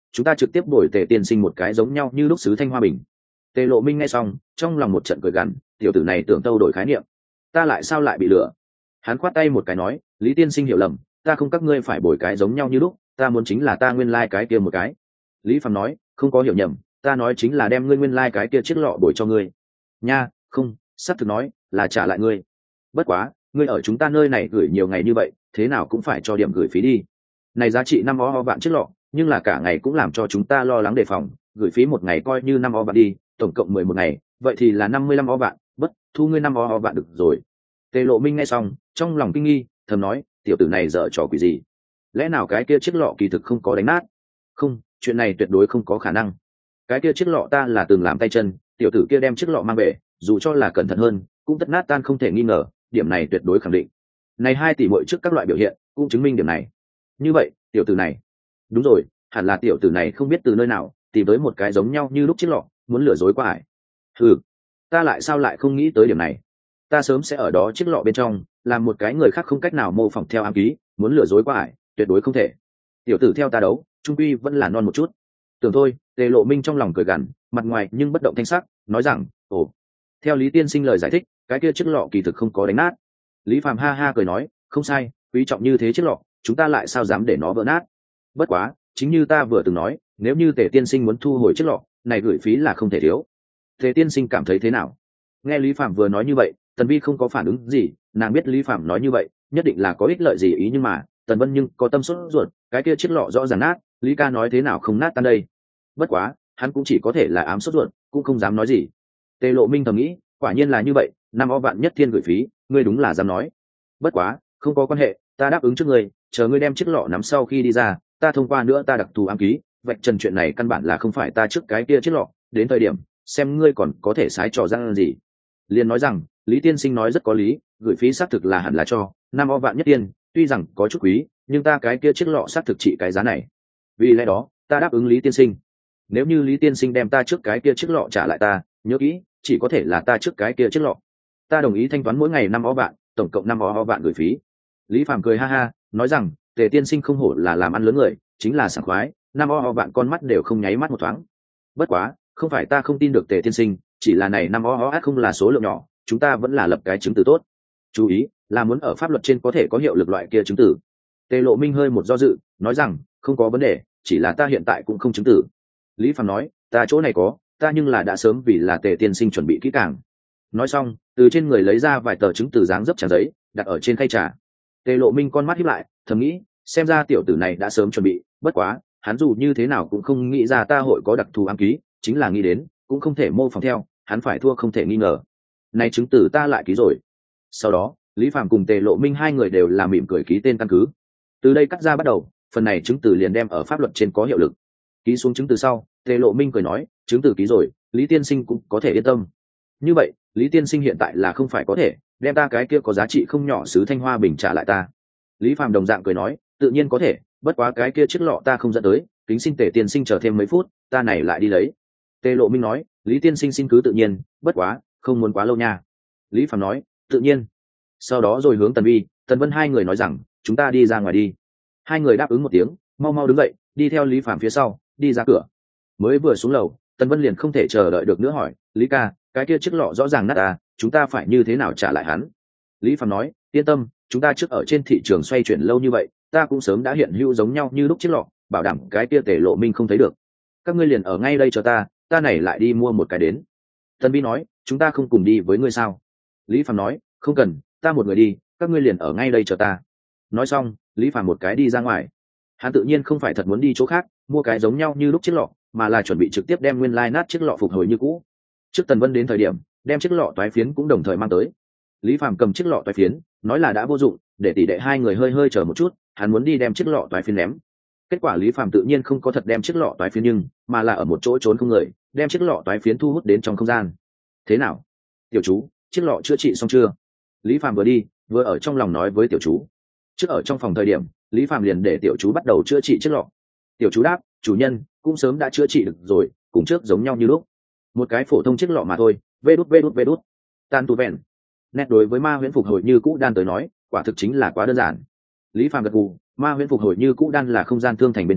chúng ta trực tiếp đổi Tề tiên sinh một cái giống nhau như lúc sứ thanh hoa bình. Tề Lộ Minh nghe xong trong lòng một trận cười gằn, tiểu tử này tưởng tâu đổi khái niệm, ta lại sao lại bị lừa. Hắn khoát tay một cái nói, Lý tiên sinh hiểu lầm, ta không các ngươi phải bồi cái giống nhau như lúc, ta muốn chính là ta nguyên cái kia một cái. Lý Phàm nói, không có hiểu nhầm, ta nói chính là đem ngươi nguyên cái kia chiếc lọ bồi cho ngươi nha. Không, sắp thực nói là trả lại ngươi. Bất quá ngươi ở chúng ta nơi này gửi nhiều ngày như vậy, thế nào cũng phải cho điểm gửi phí đi. Này giá trị 5 o vạn chiếc lọ, nhưng là cả ngày cũng làm cho chúng ta lo lắng đề phòng, gửi phí một ngày coi như 5 o vạn đi, tổng cộng 11 ngày, vậy thì là 55 o vạn, bất thu ngươi 5 o vạn được rồi. Tề Lộ Minh nghe xong trong lòng kinh nghi, thầm nói, tiểu tử này dở trò quỷ gì, lẽ nào cái kia chiếc lọ kỳ thực không có đánh nát? Không, chuyện này tuyệt đối không có khả năng. Cái kia chiếc lọ ta là từng làm tay chân, tiểu tử kia đem chiếc lọ mang về, dù cho là cẩn thận hơn cũng tất nát tan không thể nghi ngờ, điểm này tuyệt đối khẳng định. Này 2 tỷ muội trước các loại biểu hiện cũng chứng minh điểm này. Như vậy tiểu tử này, đúng rồi, hẳn là tiểu tử này không biết từ nơi nào tìm tới một cái giống nhau như lúc chiếc lọ, muốn lừa dối qua ải. Ta lại sao lại không nghĩ tới điểm này, ta sớm sẽ ở đó chiếc lọ bên trong làm một cái người khác không cách nào mô phỏng theo ám ký, muốn lừa dối qua ải tuyệt đối không thể. Tiểu tử theo ta đấu trung quy vẫn là non một chút. Tưởng thôi. Tề Lộ Minh trong lòng cười gằn, mặt ngoài nhưng bất động thanh sắc, nói rằng, ồ, theo Lý tiên sinh lời giải thích, cái kia chiếc lọ kỳ thực không có đánh nát. Lý Phàm ha ha cười nói, không sai, quý trọng như thế chiếc lọ, chúng ta lại sao dám để nó vỡ nát. Bất quá chính như ta vừa từng nói, nếu như Tề tiên sinh muốn thu hồi chiếc lọ này, gửi phí là không thể thiếu. Tề tiên sinh cảm thấy thế nào? Nghe Lý Phàm vừa nói như vậy, Tần Vi không có phản ứng gì, nàng biết Lý Phàm nói như vậy nhất định là có ích lợi gì ý, nhưng mà Tần Vân nhưng có tâm sốt ruột, cái kia chiếc lọ rõ ràng nát, Lý ca nói thế nào không nát tan đây. Bất quá hắn cũng chỉ có thể là ám sốt ruột, cũng không dám nói gì. Tề Lộ Minh thầm nghĩ, quả nhiên là như vậy, 5 o vạn nhất thiên gửi phí, ngươi đúng là dám nói. Bất quá không có quan hệ, ta đáp ứng trước ngươi, chờ ngươi đem chiếc lọ nắm sau khi đi ra, ta thông qua nữa ta đặc thù ám ký vạch trần chuyện này căn bản là không phải ta trước cái kia chiếc lọ, đến thời điểm xem ngươi còn có thể sái trò răng gì. Liền nói rằng, Lý tiên sinh nói rất có lý, gửi phí xác thực là hẳn là cho 5 o vạn nhất tiên, tuy rằng có chút quý, nhưng ta cái kia chiếc lọ xác thực trị cái giá này. Vì lẽ đó ta đáp ứng Lý tiên sinh, nếu như Lý tiên sinh đem ta trước cái kia chiếc lọ trả lại ta, nhớ kỹ, chỉ có thể là ta trước cái kia chiếc lọ. Ta đồng ý thanh toán mỗi ngày 5 o vạn, tổng cộng 5 o vạn gửi phí. Lý Phàm cười ha ha, nói rằng, Tề tiên sinh không hổ là làm ăn lớn người, chính là sảng khoái, 5 o vạn con mắt đều không nháy mắt một thoáng. Bất quá không phải ta không tin được Tề tiên sinh, chỉ là này 5 o không là số lượng nhỏ, chúng ta vẫn là lập cái chứng từ tốt. Chú ý là muốn ở pháp luật trên có thể có hiệu lực loại kia chứng từ. Tề Lộ Minh hơi một do dự, nói rằng, không có vấn đề, chỉ là ta hiện tại cũng không chứng từ. Lý Phàm nói, ta chỗ này có, ta nhưng là đã sớm vì là Tề tiên sinh chuẩn bị kỹ càng. Nói xong từ trên người lấy ra vài tờ chứng từ dáng dấp trà giấy, đặt ở trên khay trà. Tề Lộ Minh con mắt híp lại, thầm nghĩ, xem ra tiểu tử này đã sớm chuẩn bị, bất quá hắn dù như thế nào cũng không nghĩ ra ta hội có đặc thù ám ký, chính là nghĩ đến cũng không thể mô phỏng theo, hắn phải thua không thể nghi ngờ. Này chứng từ ta lại ký rồi. Sau đó Lý Phàm cùng Tề Lộ Minh hai người đều là mỉm cười ký tên căn cứ. Từ đây cắt ra bắt đầu, phần này chứng từ liền đem ở pháp luật trên có hiệu lực. Ký xuống chứng từ sau, Tề Lộ Minh cười nói, chứng từ ký rồi, Lý tiên sinh cũng có thể yên tâm. Như vậy Lý tiên sinh hiện tại là không phải có thể đem ta cái kia có giá trị không nhỏ sứ thanh hoa bình trả lại ta. Lý Phàm đồng dạng cười nói, tự nhiên có thể, bất quá cái kia chiếc lọ ta không dẫn tới, kính xin Tề tiên sinh chờ thêm mấy phút, ta này lại đi lấy. Tề Lộ Minh nói, Lý tiên sinh xin cứ tự nhiên, bất quá không muốn quá lâu nha. Lý Phàm nói, tự nhiên. Sau đó rồi hướng Tần Vi, Tần Vân hai người nói rằng, chúng ta đi ra ngoài đi. Hai người đáp ứng một tiếng, mau mau đứng dậy, đi theo Lý Phàm phía sau đi ra cửa. Mới vừa xuống lầu, Tần Vân liền không thể chờ đợi được nữa hỏi, Lý ca, cái kia chiếc lọ rõ ràng nát à, chúng ta phải như thế nào trả lại hắn? Lý Phàm nói, yên tâm, chúng ta trước ở trên thị trường xoay chuyển lâu như vậy, ta cũng sớm đã hiện hữu giống nhau như lúc chiếc lọ, bảo đảm cái kia Tề Lộ Minh không thấy được. Các ngươi liền ở ngay đây cho ta này lại đi mua một cái đến. Tần Vi nói, chúng ta không cùng đi với ngươi sao? Lý Phàm nói, không cần, ta một người đi, các ngươi liền ở ngay đây chờ ta. Nói xong Lý Phàm một cái đi ra ngoài. Hắn tự nhiên không phải thật muốn đi chỗ khác mua cái giống nhau như lúc chiếc lọ, mà là chuẩn bị trực tiếp đem nguyên lai nát chiếc lọ phục hồi như cũ. Trước Tần Vân đến thời điểm đem chiếc lọ toái phiến cũng đồng thời mang tới. Lý Phàm cầm chiếc lọ toái phiến nói là đã vô dụng, để tỷ đệ hai người hơi hơi chờ một chút, hắn muốn đi đem chiếc lọ toái phiến ném. Kết quả Lý Phàm tự nhiên không có thật đem chiếc lọ toái phiến, nhưng mà là ở một chỗ trốn không người đem chiếc lọ toái phiến thu hút đến trong không gian. Thế nào tiểu chú, chiếc lọ chữa trị xong chưa? Lý Phàm vừa đi vừa ở trong lòng nói với tiểu chú. Trước ở trong phòng thời điểm Lý Phàm liền để tiểu chú bắt đầu chữa trị chiếc lọ. Tiểu chú đáp, chủ nhân cũng sớm đã chữa trị được rồi, cùng trước giống nhau như lúc, một cái phổ thông chiếc lọ mà thôi. Vê đút tan tu vẹn. Nét đối với ma huyễn phục hồi như cũ đan tới nói, quả thực chính là quá đơn giản. Lý Phàm gật gù, ma huyễn phục hồi như cũ đan là không gian thương thành bên trong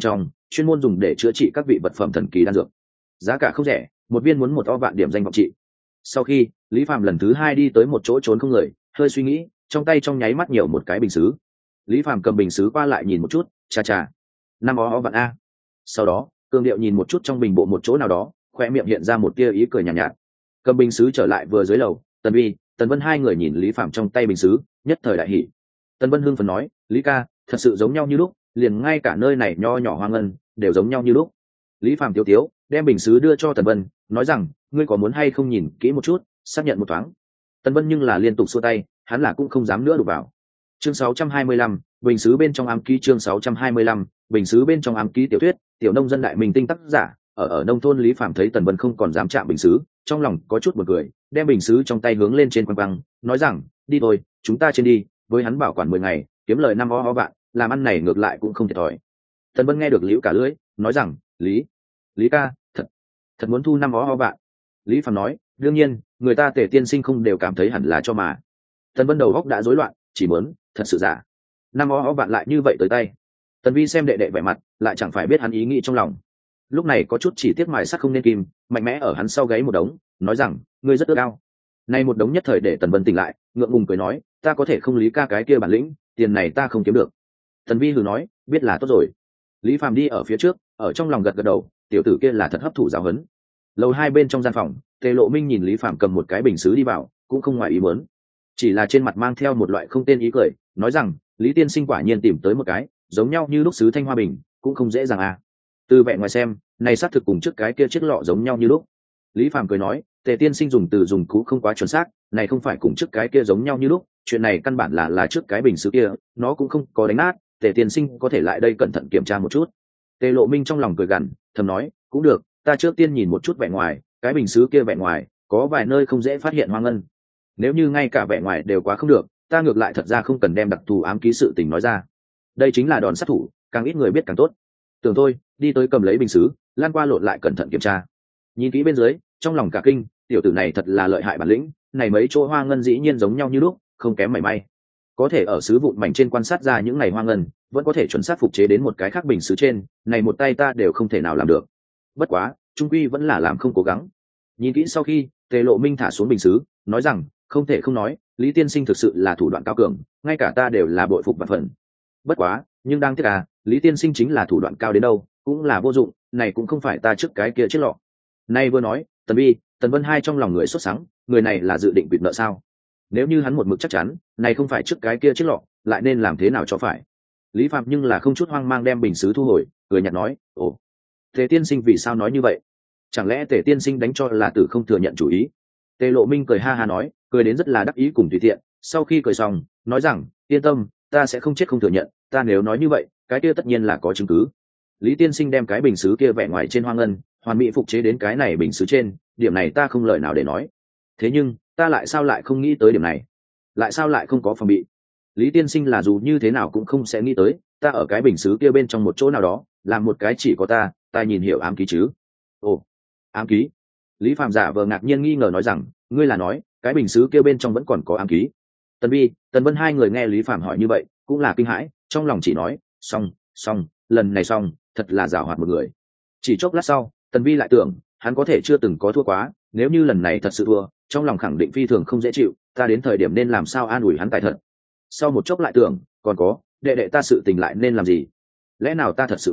chuyên môn dùng để chữa trị các vị vật phẩm thần kỳ đan dược, giá cả không rẻ, một viên muốn 1 vạn điểm danh vọng trị. Sau khi Lý Phàm lần thứ 2 đi tới một chỗ trốn không người, hơi suy nghĩ, trong tay trong nháy mắt nhiều một cái bình sứ. Lý Phàm cầm bình sứ qua lại nhìn một chút, chà chà, 5 vạn a. Sau đó Cương Điệu nhìn một chút trong bình bộ một chỗ nào đó, khoe miệng hiện ra một tia ý cười nhàn nhạt. Cầm bình sứ trở lại vừa dưới lầu, Tần Vi, Tần Vân hai người nhìn Lý Phàm trong tay bình sứ, nhất thời đại hỉ. Tần Vân hưng phấn nói, Lý ca, thật sự giống nhau như lúc, liền ngay cả nơi này nho nhỏ hoang ngân đều giống nhau như lúc. Lý Phàm tiếu tiếu đem bình sứ đưa cho Tần Vân, nói rằng, ngươi có muốn hay không nhìn kỹ một chút, xác nhận một thoáng. Tần Vân nhưng là liên tục xua tay, hắn là cũng không dám nữa đụng vào. Chương 625, bình sứ bên trong ám ký. Chương 625, bình sứ bên trong ám ký. Tiểu thuyết, tiểu nông dân đại minh tinh tác giả. Ở nông thôn, Lý Phàm thấy Tần Vân không còn dám chạm bình sứ, trong lòng có chút buồn cười, đem bình sứ trong tay hướng lên trên quăng quăng, nói rằng, đi thôi, chúng ta trên đi, với hắn bảo quản 10 ngày, kiếm lời 5 vạn, làm ăn này ngược lại cũng không thiệt thòi. Tần Vân nghe được liễu cả lưỡi, nói rằng, Lý ca, thật muốn thu 5 vạn. Lý Phàm nói, đương nhiên, người ta Tề tiên sinh không đều cảm thấy hẳn là cho mà. Tần Vân đầu góc đã rối loạn, chỉ muốn, thật sự giả. 5 vạn lại như vậy tới tay. Tần Vi xem đệ đệ vẻ mặt, lại chẳng phải biết hắn ý nghĩ trong lòng. Lúc này có chút chỉ tiếc mài sắt không nên kim, mạnh mẽ ở hắn sau gáy một đống, nói rằng, ngươi rất ước ao. Nay một đống nhất thời để Tần Vân tỉnh lại, ngượng ngùng cười nói, ta có thể không Lý ca cái kia bản lĩnh, tiền này ta không kiếm được. Tần Vi hừ nói, biết là tốt rồi. Lý Phàm đi ở phía trước, ở trong lòng gật gật đầu, tiểu tử kia là thật hấp thụ giáo huấn. Lầu 2 bên trong gian phòng, Tề Lộ Minh nhìn Lý Phàm cầm một cái bình sứ đi vào, cũng không ngoài ý muốn, chỉ là trên mặt mang theo một loại không tên ý cười, nói rằng, Lý tiên sinh quả nhiên tìm tới một cái giống nhau như lúc sứ thanh hoa bình, cũng không dễ dàng à. Từ vẻ ngoài xem, này xác thực cùng trước cái kia chiếc lọ giống nhau như lúc. Lý Phàm cười nói, Tề tiên sinh dùng từ dùng cũ không quá chuẩn xác, này không phải cùng trước cái kia giống nhau như lúc, chuyện này căn bản là trước cái bình sứ kia, nó cũng không có đánh nát, Tề tiên sinh có thể lại đây cẩn thận kiểm tra một chút. Tề Lộ Minh trong lòng cười gằn, thầm nói, cũng được, ta trước tiên nhìn một chút vẻ ngoài, cái bình sứ kia vẻ ngoài, có vài nơi không dễ phát hiện hoang ngân. Nếu như ngay cả vẻ ngoài đều quá không được, ta ngược lại thật ra không cần đem đặc thù ám ký sự tình nói ra. Đây chính là đòn sát thủ, càng ít người biết càng tốt. Tưởng thôi, đi tới cầm lấy bình sứ, lan qua lộn lại cẩn thận kiểm tra. Nhìn kỹ bên dưới, trong lòng cả kinh, tiểu tử này thật là lợi hại bản lĩnh, này mấy chỗ hoa ngân dĩ nhiên giống nhau như lúc, không kém mảy may. Có thể ở sứ vụn mảnh trên quan sát ra những này hoa ngân, vẫn có thể chuẩn xác phục chế đến một cái khác bình sứ trên, này một tay ta đều không thể nào làm được. Bất quá, trung quy vẫn là làm không cố gắng. Nhìn kỹ sau khi, Tề Lộ Minh thả xuống bình sứ, nói rằng, không thể không nói, Lý tiên sinh thực sự là thủ đoạn cao cường, ngay cả ta đều là bội phục vạn phần. Bất quá, nhưng đang tiếc à, Lý tiên sinh chính là thủ đoạn cao đến đâu, cũng là vô dụng, này cũng không phải ta trước cái kia chiếc lọ. Nay vừa nói, Tần Vi, Tần Vân hai trong lòng người sốt sắng, người này là dự định quỵt nợ sao? Nếu như hắn một mực chắc chắn, này không phải trước cái kia chiếc lọ, lại nên làm thế nào cho phải? Lý Phạm nhưng là không chút hoang mang đem bình sứ thu hồi, cười nhạt nói, ồ, Tề tiên sinh vì sao nói như vậy? Chẳng lẽ Tề tiên sinh đánh cho là tử không thừa nhận chủ ý? Tề Lộ Minh cười ha ha nói, cười đến rất là đắc ý cùng tùy tiện, sau khi cười xong, nói rằng, yên tâm, ta sẽ không chết không thừa nhận, ta nếu nói như vậy, cái kia tất nhiên là có chứng cứ. Lý tiên sinh đem cái bình sứ kia vẽ ngoài trên hoa ngân, hoàn mỹ phục chế đến cái này bình sứ trên, điểm này ta không lời nào để nói. Thế nhưng, ta lại sao lại không nghĩ tới điểm này? Lại sao lại không có phòng bị? Lý tiên sinh là dù như thế nào cũng không sẽ nghĩ tới, ta ở cái bình sứ kia bên trong một chỗ nào đó, làm một cái chỉ có ta nhìn hiểu ám ký chứ? Ồ, ám ký? Lý Phạm giả vờ ngạc nhiên nghi ngờ nói rằng, ngươi là nói, cái bình sứ kia bên trong vẫn còn có ám ký? Tần Vi, Tần Vân hai người nghe Lý Phạm hỏi như vậy, cũng là kinh hãi, trong lòng chỉ nói, xong, lần này xong, thật là giảo hoạt một người. Chỉ chốc lát sau, Tần Vi lại tưởng, hắn có thể chưa từng có thua quá, nếu như lần này thật sự thua, trong lòng khẳng định phi thường không dễ chịu, ta đến thời điểm nên làm sao an ủi hắn tài thật. Sau một chốc lại tưởng, còn có, đệ ta sự tình lại nên làm gì? Lẽ nào ta thật sự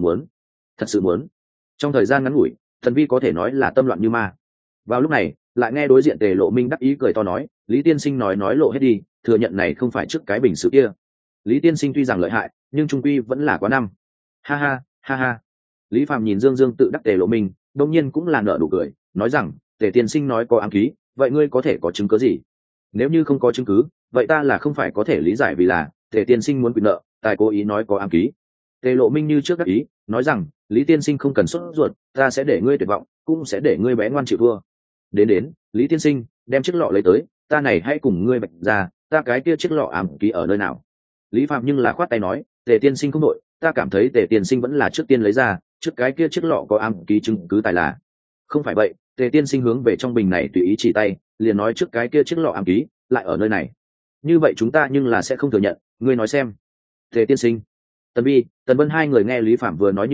muốn? Trong thời gian ngắn ngủi, Tần Vi có thể nói là tâm loạn như ma. Vào lúc này, lại nghe đối diện Tề Lộ Minh đắc ý cười to nói, Lý tiên sinh nói lộ hết đi, thừa nhận này không phải trước cái bình sứ kia. Lý tiên sinh tuy rằng lợi hại, nhưng trung quy vẫn là quá năm. Ha ha. Lý Phạm nhìn Dương tự đắc Tề Lộ Minh, đương nhiên cũng là nở nụ cười, nói rằng, Tề tiên sinh nói có ám ký, vậy ngươi có thể có chứng cứ gì? Nếu như không có chứng cứ, vậy ta là không phải có thể lý giải vì là Tề tiên sinh muốn quyền nợ, tài cố ý nói có ám ký. Tề Lộ Minh như trước đắc ý, nói rằng, Lý tiên sinh không cần sốt ruột, ta sẽ để ngươi tuyệt vọng, cũng sẽ để ngươi bé ngoan chịu thua. Đến, Lý tiên sinh, đem chiếc lọ lấy tới, ta này hãy cùng ngươi bạch ra, ta cái kia chiếc lọ ám ký ở nơi nào? Lý Phạm nhưng là khoát tay nói, Tề tiên sinh không đội, ta cảm thấy Tề tiên sinh vẫn là trước tiên lấy ra, trước cái kia chiếc lọ có ám ký chứng cứ tài là. Không phải vậy, Tề tiên sinh hướng về trong bình này tùy ý chỉ tay, liền nói trước cái kia chiếc lọ ám ký lại ở nơi này. Như vậy chúng ta nhưng là sẽ không thừa nhận, ngươi nói xem. Tề tiên sinh. Tần Vi, Tần Vân hai người nghe Lý Phạm vừa nói như vậy,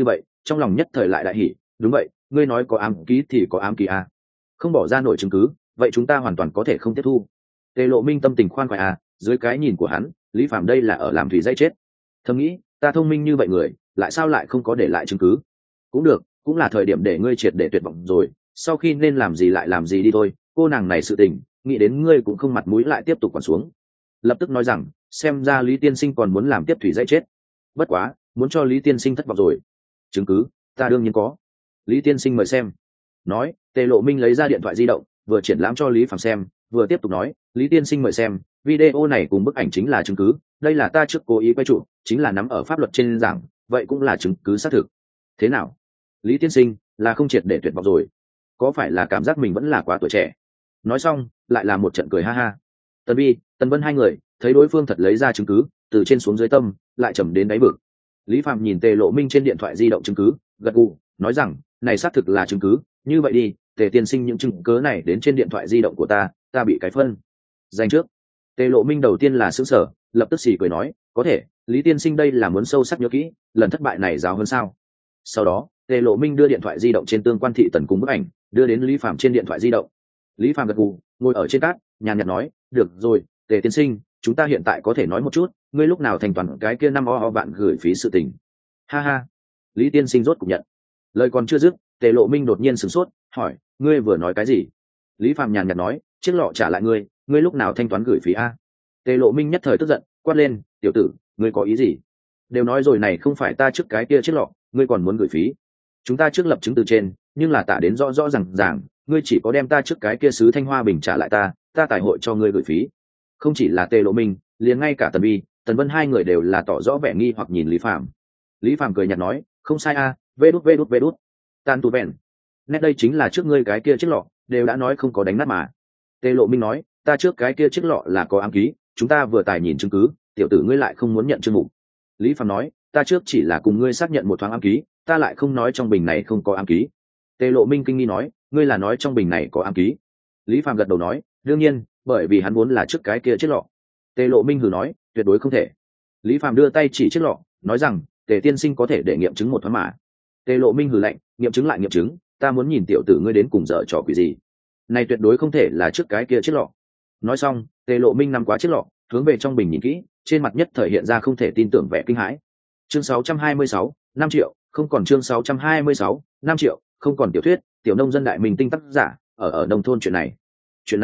trong lòng nhất thời lại đại hỉ. Đúng vậy, ngươi nói có ám ký thì có ám ký à. Không bỏ ra nổi chứng cứ, vậy chúng ta hoàn toàn có thể không tiếp thu. Tề Lộ Minh tâm tình khoan khoái à, dưới cái nhìn của hắn, Lý Phạm đây là ở làm thủy dây chết. Thầm nghĩ, ta thông minh như vậy người, lại sao lại không có để lại chứng cứ? Cũng được, cũng là thời điểm để ngươi triệt để tuyệt vọng rồi, sau khi nên làm gì lại làm gì đi thôi, cô nàng này sự tình, nghĩ đến ngươi cũng không mặt mũi lại tiếp tục còn xuống. Lập tức nói rằng, xem ra Lý tiên sinh còn muốn làm tiếp thủy dây chết. Bất quá, muốn cho Lý tiên sinh thất vọng rồi. Chứng cứ, ta đương nhiên có. Lý tiên sinh mời xem. Nói, Tề Lộ Minh lấy ra điện thoại di động, vừa triển lãm cho Lý Phạm xem, vừa tiếp tục nói, Lý tiên sinh mời xem, video này cùng bức ảnh chính là chứng cứ, đây là ta trước cố ý quay chụp, chính là nắm ở pháp luật trên giảng, vậy cũng là chứng cứ xác thực. Thế nào? Lý tiên sinh là không triệt để tuyệt vọng rồi, có phải là cảm giác mình vẫn là quá tuổi trẻ? Nói xong lại là một trận cười ha ha. Tần Vi, Tần Vân hai người thấy đối phương thật lấy ra chứng cứ, từ trên xuống dưới tâm lại trầm đến đáy vực. Lý Phạm nhìn Tề Lộ Minh trên điện thoại di động chứng cứ, gật gù nói rằng, này xác thực là chứng cứ, như vậy đi, Tề tiên sinh những chứng cứ này đến trên điện thoại di động của ta bị cái phân dành trước. Tề Lộ Minh đầu tiên là sững sờ, lập tức xì cười nói, có thể, Lý tiên sinh đây là muốn sâu sắc nhớ kỹ lần thất bại này giáo hơn sao? Sau đó Tề Lộ Minh đưa điện thoại di động trên tương quan thị tần cùng bức ảnh đưa đến Lý Phạm trên điện thoại di động. Lý Phạm gật gù ngồi ở trên cát, nhàn nhạt nói, được rồi, Tề tiên sinh, chúng ta hiện tại có thể nói một chút, ngươi lúc nào thành toàn cái kia năm vạn gửi phí sự tình? Ha ha. Lý tiên sinh rốt cục nhận. Lời còn chưa dứt, Tề Lộ Minh đột nhiên sửng sốt, hỏi, ngươi vừa nói cái gì? Lý Phạm nhàn nhạt nói, chiếc lọ trả lại ngươi lúc nào thanh toán gửi phí a? Tề Lộ Minh nhất thời tức giận, quát lên, tiểu tử, ngươi có ý gì? Đều nói rồi này không phải ta trước cái kia chiếc lọ, ngươi còn muốn gửi phí? Chúng ta trước lập chứng từ trên, nhưng là tả đến rõ rõ ràng, ngươi chỉ có đem ta trước cái kia sứ thanh hoa bình trả lại ta tài hội cho ngươi gửi phí. Không chỉ là Tề Lộ Minh, liền ngay cả Tần Vi, Tần Vân hai người đều là tỏ rõ vẻ nghi hoặc nhìn Lý Phạm. Lý Phạm cười nhạt nói, không sai a, vê đút, tan tu vẹn. Nét đây chính là trước ngươi cái kia chiếc lọ, đều đã nói không có đánh nát mà. Tề Lộ Minh nói, ta trước cái kia chiếc lọ là có ám ký, chúng ta vừa tài nhìn chứng cứ, tiểu tử ngươi lại không muốn nhận chương mục. Lý Phạm nói, ta trước chỉ là cùng ngươi xác nhận một thoáng ám ký, ta lại không nói trong bình này không có ám ký. Tề Lộ Minh kinh nghi nói, ngươi là nói trong bình này có ám ký? Lý Phạm gật đầu nói, đương nhiên, bởi vì hắn muốn là trước cái kia chiếc lọ. Tề Lộ Minh hừ nói, tuyệt đối không thể. Lý Phạm đưa tay chỉ chiếc lọ, nói rằng, Tề tiên sinh có thể để nghiệm chứng một thoáng mà. Tề Lộ Minh hừ lạnh, nghiệm chứng lại nghiệm chứng, ta muốn nhìn tiểu tử ngươi đến cùng dở trò quỷ gì. Này tuyệt đối không thể là trước cái kia chiếc lọ. Nói xong, Tề Lộ Minh nằm quá chiếc lọ, hướng về trong bình nhìn kỹ, trên mặt nhất thời hiện ra không thể tin tưởng vẻ kinh hãi. Chương 626, 5 triệu, không còn chương 626, 5 triệu, không còn tiểu thuyết, tiểu nông dân đại mình tinh tác giả, ở nông thôn chuyện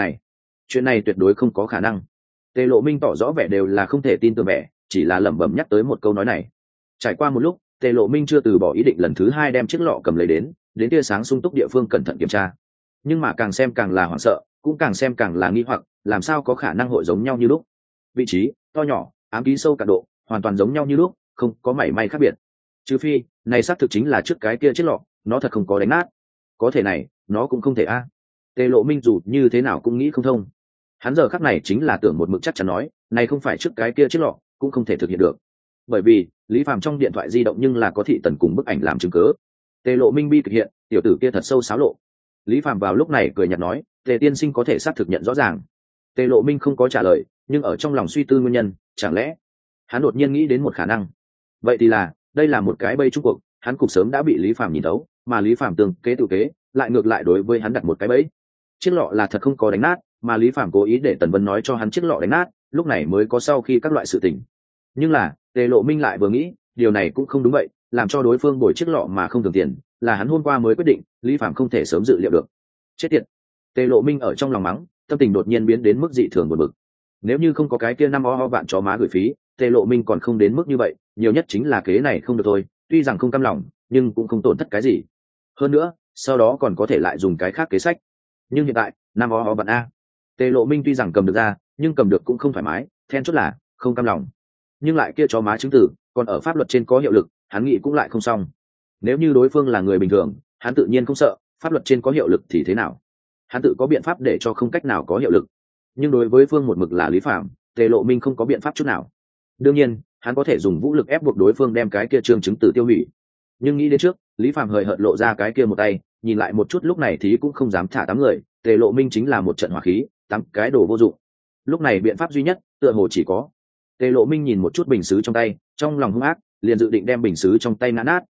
này tuyệt đối không có khả năng. Tề Lộ Minh tỏ rõ vẻ đều là không thể tin tưởng vẻ, chỉ là lẩm bẩm nhắc tới một câu nói này. Trải qua một lúc, Tề Lộ Minh chưa từ bỏ ý định lần thứ hai đem chiếc lọ cầm lấy đến tia sáng sung túc địa phương cẩn thận kiểm tra. Nhưng mà càng xem càng là hoảng sợ, cũng càng xem càng là nghi hoặc, làm sao có khả năng hội giống nhau như lúc? Vị trí, to nhỏ, ám ký sâu cả độ, hoàn toàn giống nhau như lúc, không có mảy may khác biệt. Trừ phi, này xác thực chính là trước cái kia chiếc lọ, nó thật không có đánh nát. Có thể này, nó cũng không thể a. Tề Lộ Minh dù như thế nào cũng nghĩ không thông. Hắn giờ khắc này chính là tưởng một mực chắc chắn nói, này không phải trước cái kia chiếc lọ, cũng không thể thực hiện được. Bởi vì, Lý Phạm trong điện thoại di động nhưng là có thị tần cùng bức ảnh làm chứng cớ. Tề Lộ Minh bi thực hiện, tiểu tử kia thật sâu xáo lộ. Lý Phạm vào lúc này cười nhạt nói, Tề tiên sinh có thể xác thực nhận rõ ràng. Tề Lộ Minh không có trả lời, nhưng ở trong lòng suy tư nguyên nhân, chẳng lẽ hắn đột nhiên nghĩ đến một khả năng. Vậy thì là, đây là một cái bẫy trung cuộc, hắn cục sớm đã bị Lý Phạm nhìn thấu, mà Lý Phạm tương kế tự kế, lại ngược lại đối với hắn đặt một cái bẫy. Chiếc lọ là thật không có đánh nát, mà Lý Phạm cố ý để Tần Vân nói cho hắn chiếc lọ đánh nát, lúc này mới có sau khi các loại sự tình. Nhưng là, Tề Lộ Minh lại vừa nghĩ, điều này cũng không đúng vậy, làm cho đối phương bồi chiếc lọ mà không thường tiền, là hắn hôm qua mới quyết định, Lý Phạm không thể sớm dự liệu được. Chết tiệt. Tề Lộ Minh ở trong lòng mắng, tâm tình đột nhiên biến đến mức dị thường buồn bực. Nếu như không có cái kia năm vạn chó má gửi phí, Tề Lộ Minh còn không đến mức như vậy, nhiều nhất chính là kế này không được thôi, tuy rằng không cam lòng, nhưng cũng không tổn thất cái gì. Hơn nữa, sau đó còn có thể lại dùng cái khác kế sách. Nhưng hiện tại, năm vạn a. Tề Lộ Minh tuy rằng cầm được ra, nhưng cầm được cũng không thoải mái, then chốt là không cam lòng. Nhưng lại kia chó má chứng tử, còn ở pháp luật trên có hiệu lực, hắn nghĩ cũng lại không xong. Nếu như đối phương là người bình thường, hắn tự nhiên không sợ, pháp luật trên có hiệu lực thì thế nào? Hắn tự có biện pháp để cho không cách nào có hiệu lực. Nhưng đối với phương một mực là Lý Phạm, Tề Lộ Minh không có biện pháp chút nào. Đương nhiên, hắn có thể dùng vũ lực ép buộc đối phương đem cái kia trương chứng tử tiêu hủy. Nhưng nghĩ đến trước, Lý Phạm hời hợt lộ ra cái kia một tay, nhìn lại một chút lúc này thì cũng không dám thả 8 người, Tề Lộ Minh chính là một trận hỏa khí, 8 cái đồ vô dụng. Lúc này biện pháp duy nhất, tựa hồ chỉ có. Tề Lộ Minh nhìn một chút bình sứ trong tay, trong lòng hung ác, liền dự định đem bình sứ trong tay nã nát,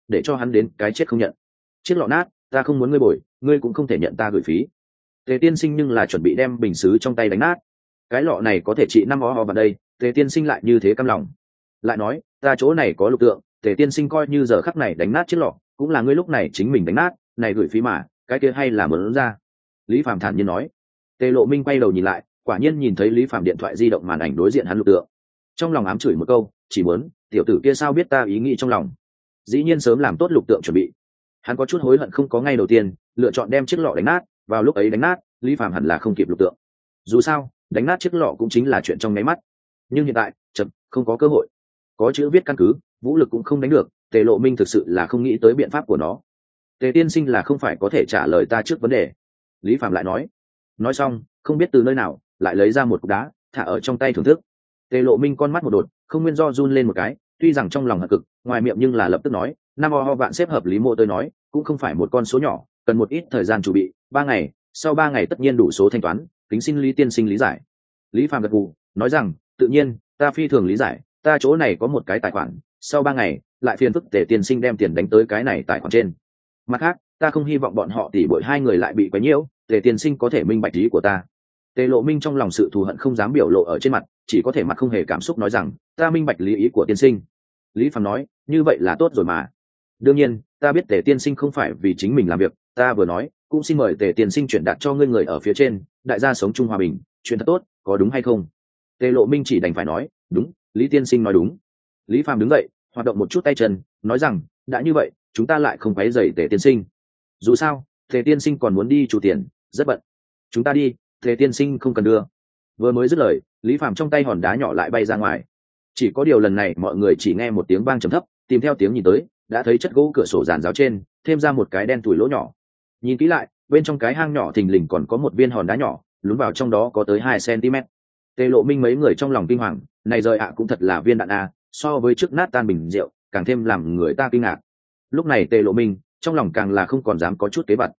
để cho hắn đến cái chết không nhận. Chiếc lọ nát, ta không muốn ngươi bồi, ngươi cũng không thể nhận ta gửi phí. Tề tiên sinh nhưng là chuẩn bị đem bình sứ trong tay đánh nát. Cái lọ này có thể trị 5 ho vào đây, Tề tiên sinh lại như thế căm lòng. Lại nói, ta chỗ này có lục tượng, Tề tiên sinh coi như giờ khắc này đánh nát chiếc lọ, cũng là ngươi lúc này chính mình đánh nát, này gửi phí mà, cái kia hay là muốn ra. Lý Phạm thản nhiên nói. Tề Lộ Minh quay đầu nhìn lại, quả nhiên nhìn thấy Lý Phạm điện thoại di động màn ảnh đối diện hắn lục tượng. Trong lòng ám chửi một câu, chỉ muốn, tiểu tử kia sao biết ta ý nghĩ trong lòng. Dĩ nhiên sớm làm tốt lục tượng chuẩn bị. Hắn có chút hối hận không có ngay đầu tiên lựa chọn đem chiếc lọ đánh nát, vào lúc ấy đánh nát, Lý Phạm hẳn là không kịp lục tượng. Dù sao, đánh nát chiếc lọ cũng chính là chuyện trong nháy mắt. Nhưng hiện tại, chậm, không có cơ hội. Có chữ viết căn cứ, vũ lực cũng không đánh được, Tề Lộ Minh thực sự là không nghĩ tới biện pháp của nó. Tề tiên sinh là không phải có thể trả lời ta trước vấn đề. Lý Phạm lại nói. Nói xong, không biết từ nơi nào lại lấy ra một cục đá, thả ở trong tay thưởng thức. Tề Lộ Minh con mắt một đột, không nguyên do run lên một cái, tuy rằng trong lòng hận cực, ngoài miệng nhưng là lập tức nói, 5 ho vạn xếp hợp lý mô tôi nói, cũng không phải một con số nhỏ, cần một ít thời gian chuẩn bị, 3 ngày, sau 3 ngày tất nhiên đủ số thanh toán, kính xin Lý tiên sinh lý giải. Lý Phạm gật gù, nói rằng, tự nhiên, ta phi thường lý giải, ta chỗ này có một cái tài khoản, sau 3 ngày, lại phiền phức Tề tiên sinh đem tiền đánh tới cái này tài khoản trên. Mặt khác, ta không hy vọng bọn họ tỉ bội hai người lại bị quấy nhiễu, Tề tiên sinh có thể minh bạch ý của ta. Tề Lộ Minh trong lòng sự thù hận không dám biểu lộ ở trên mặt, chỉ có thể mặt không hề cảm xúc nói rằng, ta minh bạch lý ý của tiên sinh. Lý Phạm nói, như vậy là tốt rồi mà. Đương nhiên, ta biết Tề tiên sinh không phải vì chính mình làm việc, ta vừa nói, cũng xin mời Tề tiên sinh chuyển đạt cho ngươi người ở phía trên, đại gia sống chung hòa bình, chuyện thật tốt, có đúng hay không? Tề Lộ Minh chỉ đành phải nói, đúng, Lý tiên sinh nói đúng. Lý Phạm đứng dậy, hoạt động một chút tay chân, nói rằng, đã như vậy, chúng ta lại không quấy rầy Tề tiên sinh. Dù sao, Tề tiên sinh còn muốn đi chủ tiền, rất bận. Chúng ta đi, Tề tiên sinh không cần đưa. Vừa mới dứt lời, Lý Phạm trong tay hòn đá nhỏ lại bay ra ngoài. Chỉ có điều lần này mọi người chỉ nghe một tiếng vang trầm thấp, tìm theo tiếng nhìn tới, đã thấy chất gỗ cửa sổ giàn giáo trên thêm ra một cái đen tủi lỗ nhỏ. Nhìn kỹ lại, bên trong cái hang nhỏ thình lình còn có một viên hòn đá nhỏ, lún vào trong đó có tới 2 cm. Tề Lộ Minh mấy người trong lòng kinh hoàng, này rời ạ cũng thật là viên đạn a, so với trước nát tan bình rượu, càng thêm làm người ta kinh ngạc. Lúc này Tề Lộ Minh trong lòng càng là không còn dám có chút kế vật.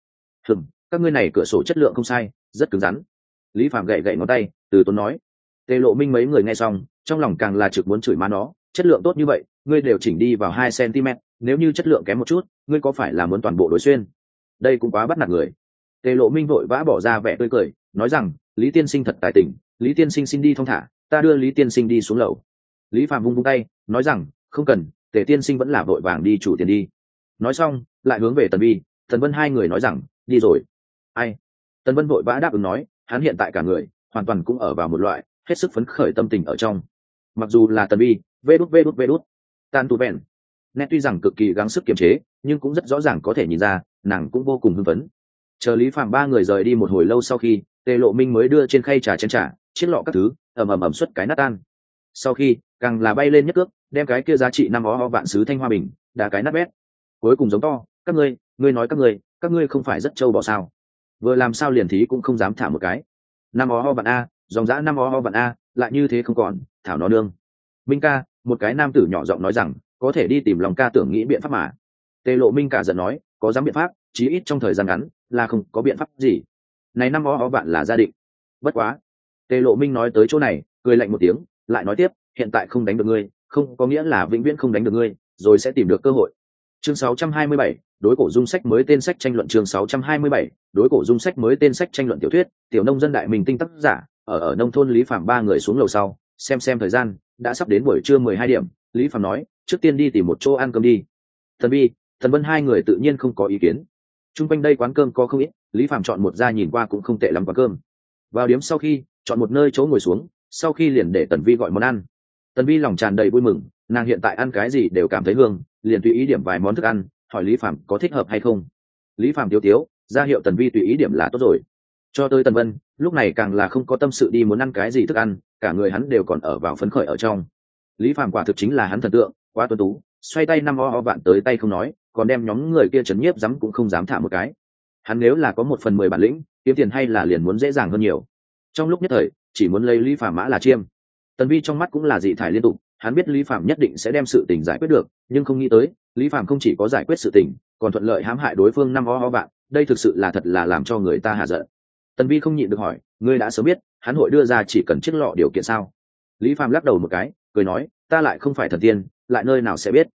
Các ngươi này cửa sổ chất lượng không sai, rất cứng rắn. Lý Phạm gậy gậy ngón tay, từ tốn nói. Tề Lộ Minh mấy người nghe xong, trong lòng càng là trực muốn chửi má nó, chất lượng tốt như vậy, ngươi đều chỉnh đi vào 2 cm, nếu như chất lượng kém một chút, ngươi có phải là muốn toàn bộ đối xuyên? Đây cũng quá bắt nạt người. Tề Lộ Minh vội vã bỏ ra vẻ tươi cười, nói rằng, Lý tiên sinh thật tài tình, Lý tiên sinh xin đi thong thả, ta đưa Lý tiên sinh đi xuống lầu. Lý Phạm vung vung tay, nói rằng, không cần, Tề tiên sinh vẫn là vội vàng đi chủ tiền đi. Nói xong, lại hướng về Tần Vi, Tần Vân hai người nói rằng, đi rồi. Ai? Tần Vân vội vã đáp ứng nói, hắn hiện tại cả người hoàn toàn cũng ở vào một loại hết sức phấn khởi tâm tình ở trong. Mặc dù là Tần Vi, vê đút tan tu bèn, nét tuy rằng cực kỳ gắng sức kiềm chế, nhưng cũng rất rõ ràng có thể nhìn ra, nàng cũng vô cùng hưng phấn. Chờ Lý Phạm ba người rời đi một hồi lâu sau khi, Tề Lộ Minh mới đưa trên khay trà chén trà, chiếc lọ các thứ, ầm suất cái nát tan. Sau khi, càng là bay lên nhất cước, đem cái kia giá trị 5 ho vạn sứ thanh hoa bình, đá cái nát bét. Cuối cùng giống to, các ngươi nói các ngươi không phải rất trâu bò sao? Vừa làm sao liền thí cũng không dám thả một cái. 5 ho vạn a, dòng dã 5 ho vạn a, lại như thế không còn, thảo nó nương. Minh ca, một cái nam tử nhỏ giọng nói rằng, có thể đi tìm lòng ca tưởng nghĩ biện pháp mà. Tề Lộ Minh cả giận nói, có dám biện pháp, chí ít trong thời gian ngắn là không có biện pháp gì. Này 5 ho vạn là gia định. Bất quá. Tề Lộ Minh nói tới chỗ này, cười lạnh một tiếng, lại nói tiếp, hiện tại không đánh được ngươi, không có nghĩa là vĩnh viễn không đánh được ngươi, rồi sẽ tìm được cơ hội. Chương 627, đối cổ dung sách mới tên sách tranh luận. Chương 627, đối cổ dung sách mới tên sách tranh luận. Tiểu thuyết, tiểu nông dân đại mình tinh tác giả, ở nông thôn. Lý Phạm ba người xuống lầu sau, xem thời gian, đã sắp đến buổi trưa 12 điểm. Lý Phạm nói, trước tiên đi tìm một chỗ ăn cơm đi. Thần Vi, Thần Vân hai người tự nhiên không có ý kiến. Trung quanh đây quán cơm có không ít, Lý Phạm chọn một ra nhìn qua cũng không tệ lắm quán cơm. Vào điểm sau khi, chọn một nơi chỗ ngồi xuống, sau khi liền để Tần Vi gọi món ăn. Tần Vi lòng tràn đầy vui mừng, nàng hiện tại ăn cái gì đều cảm thấy hương, liền tùy ý điểm vài món thức ăn, hỏi Lý Phạm có thích hợp hay không. Lý Phạm tiếu ra hiệu Tần Vi tùy ý điểm là tốt rồi. Cho tới Tần Vân, lúc này càng là không có tâm sự đi muốn ăn cái gì thức ăn, cả người hắn đều còn ở vào phấn khởi ở trong. Lý Phạm quả thực chính là hắn thần tượng, quá tuấn tú, xoay tay 5 ho vạn tới tay không nói, còn đem nhóm người kia chấn nhiếp dám cũng không dám thả một cái. Hắn nếu là có 1/10 bản lĩnh, kiếm tiền hay là liền muốn dễ dàng hơn nhiều. Trong lúc nhất thời, chỉ muốn lấy Lý Phạm mã là chiêm. Tần Vi trong mắt cũng là dị thải liên tục, hắn biết Lý Phạm nhất định sẽ đem sự tình giải quyết được, nhưng không nghĩ tới, Lý Phạm không chỉ có giải quyết sự tình, còn thuận lợi hãm hại đối phương 5 ho vạn, đây thực sự là thật là làm cho người ta hạ giận. Tần Vi không nhịn được hỏi, ngươi đã sớm biết, hắn hội đưa ra chỉ cần chiếc lọ điều kiện sao? Lý Phạm lắc đầu một cái, cười nói, ta lại không phải thần tiên, lại nơi nào sẽ biết.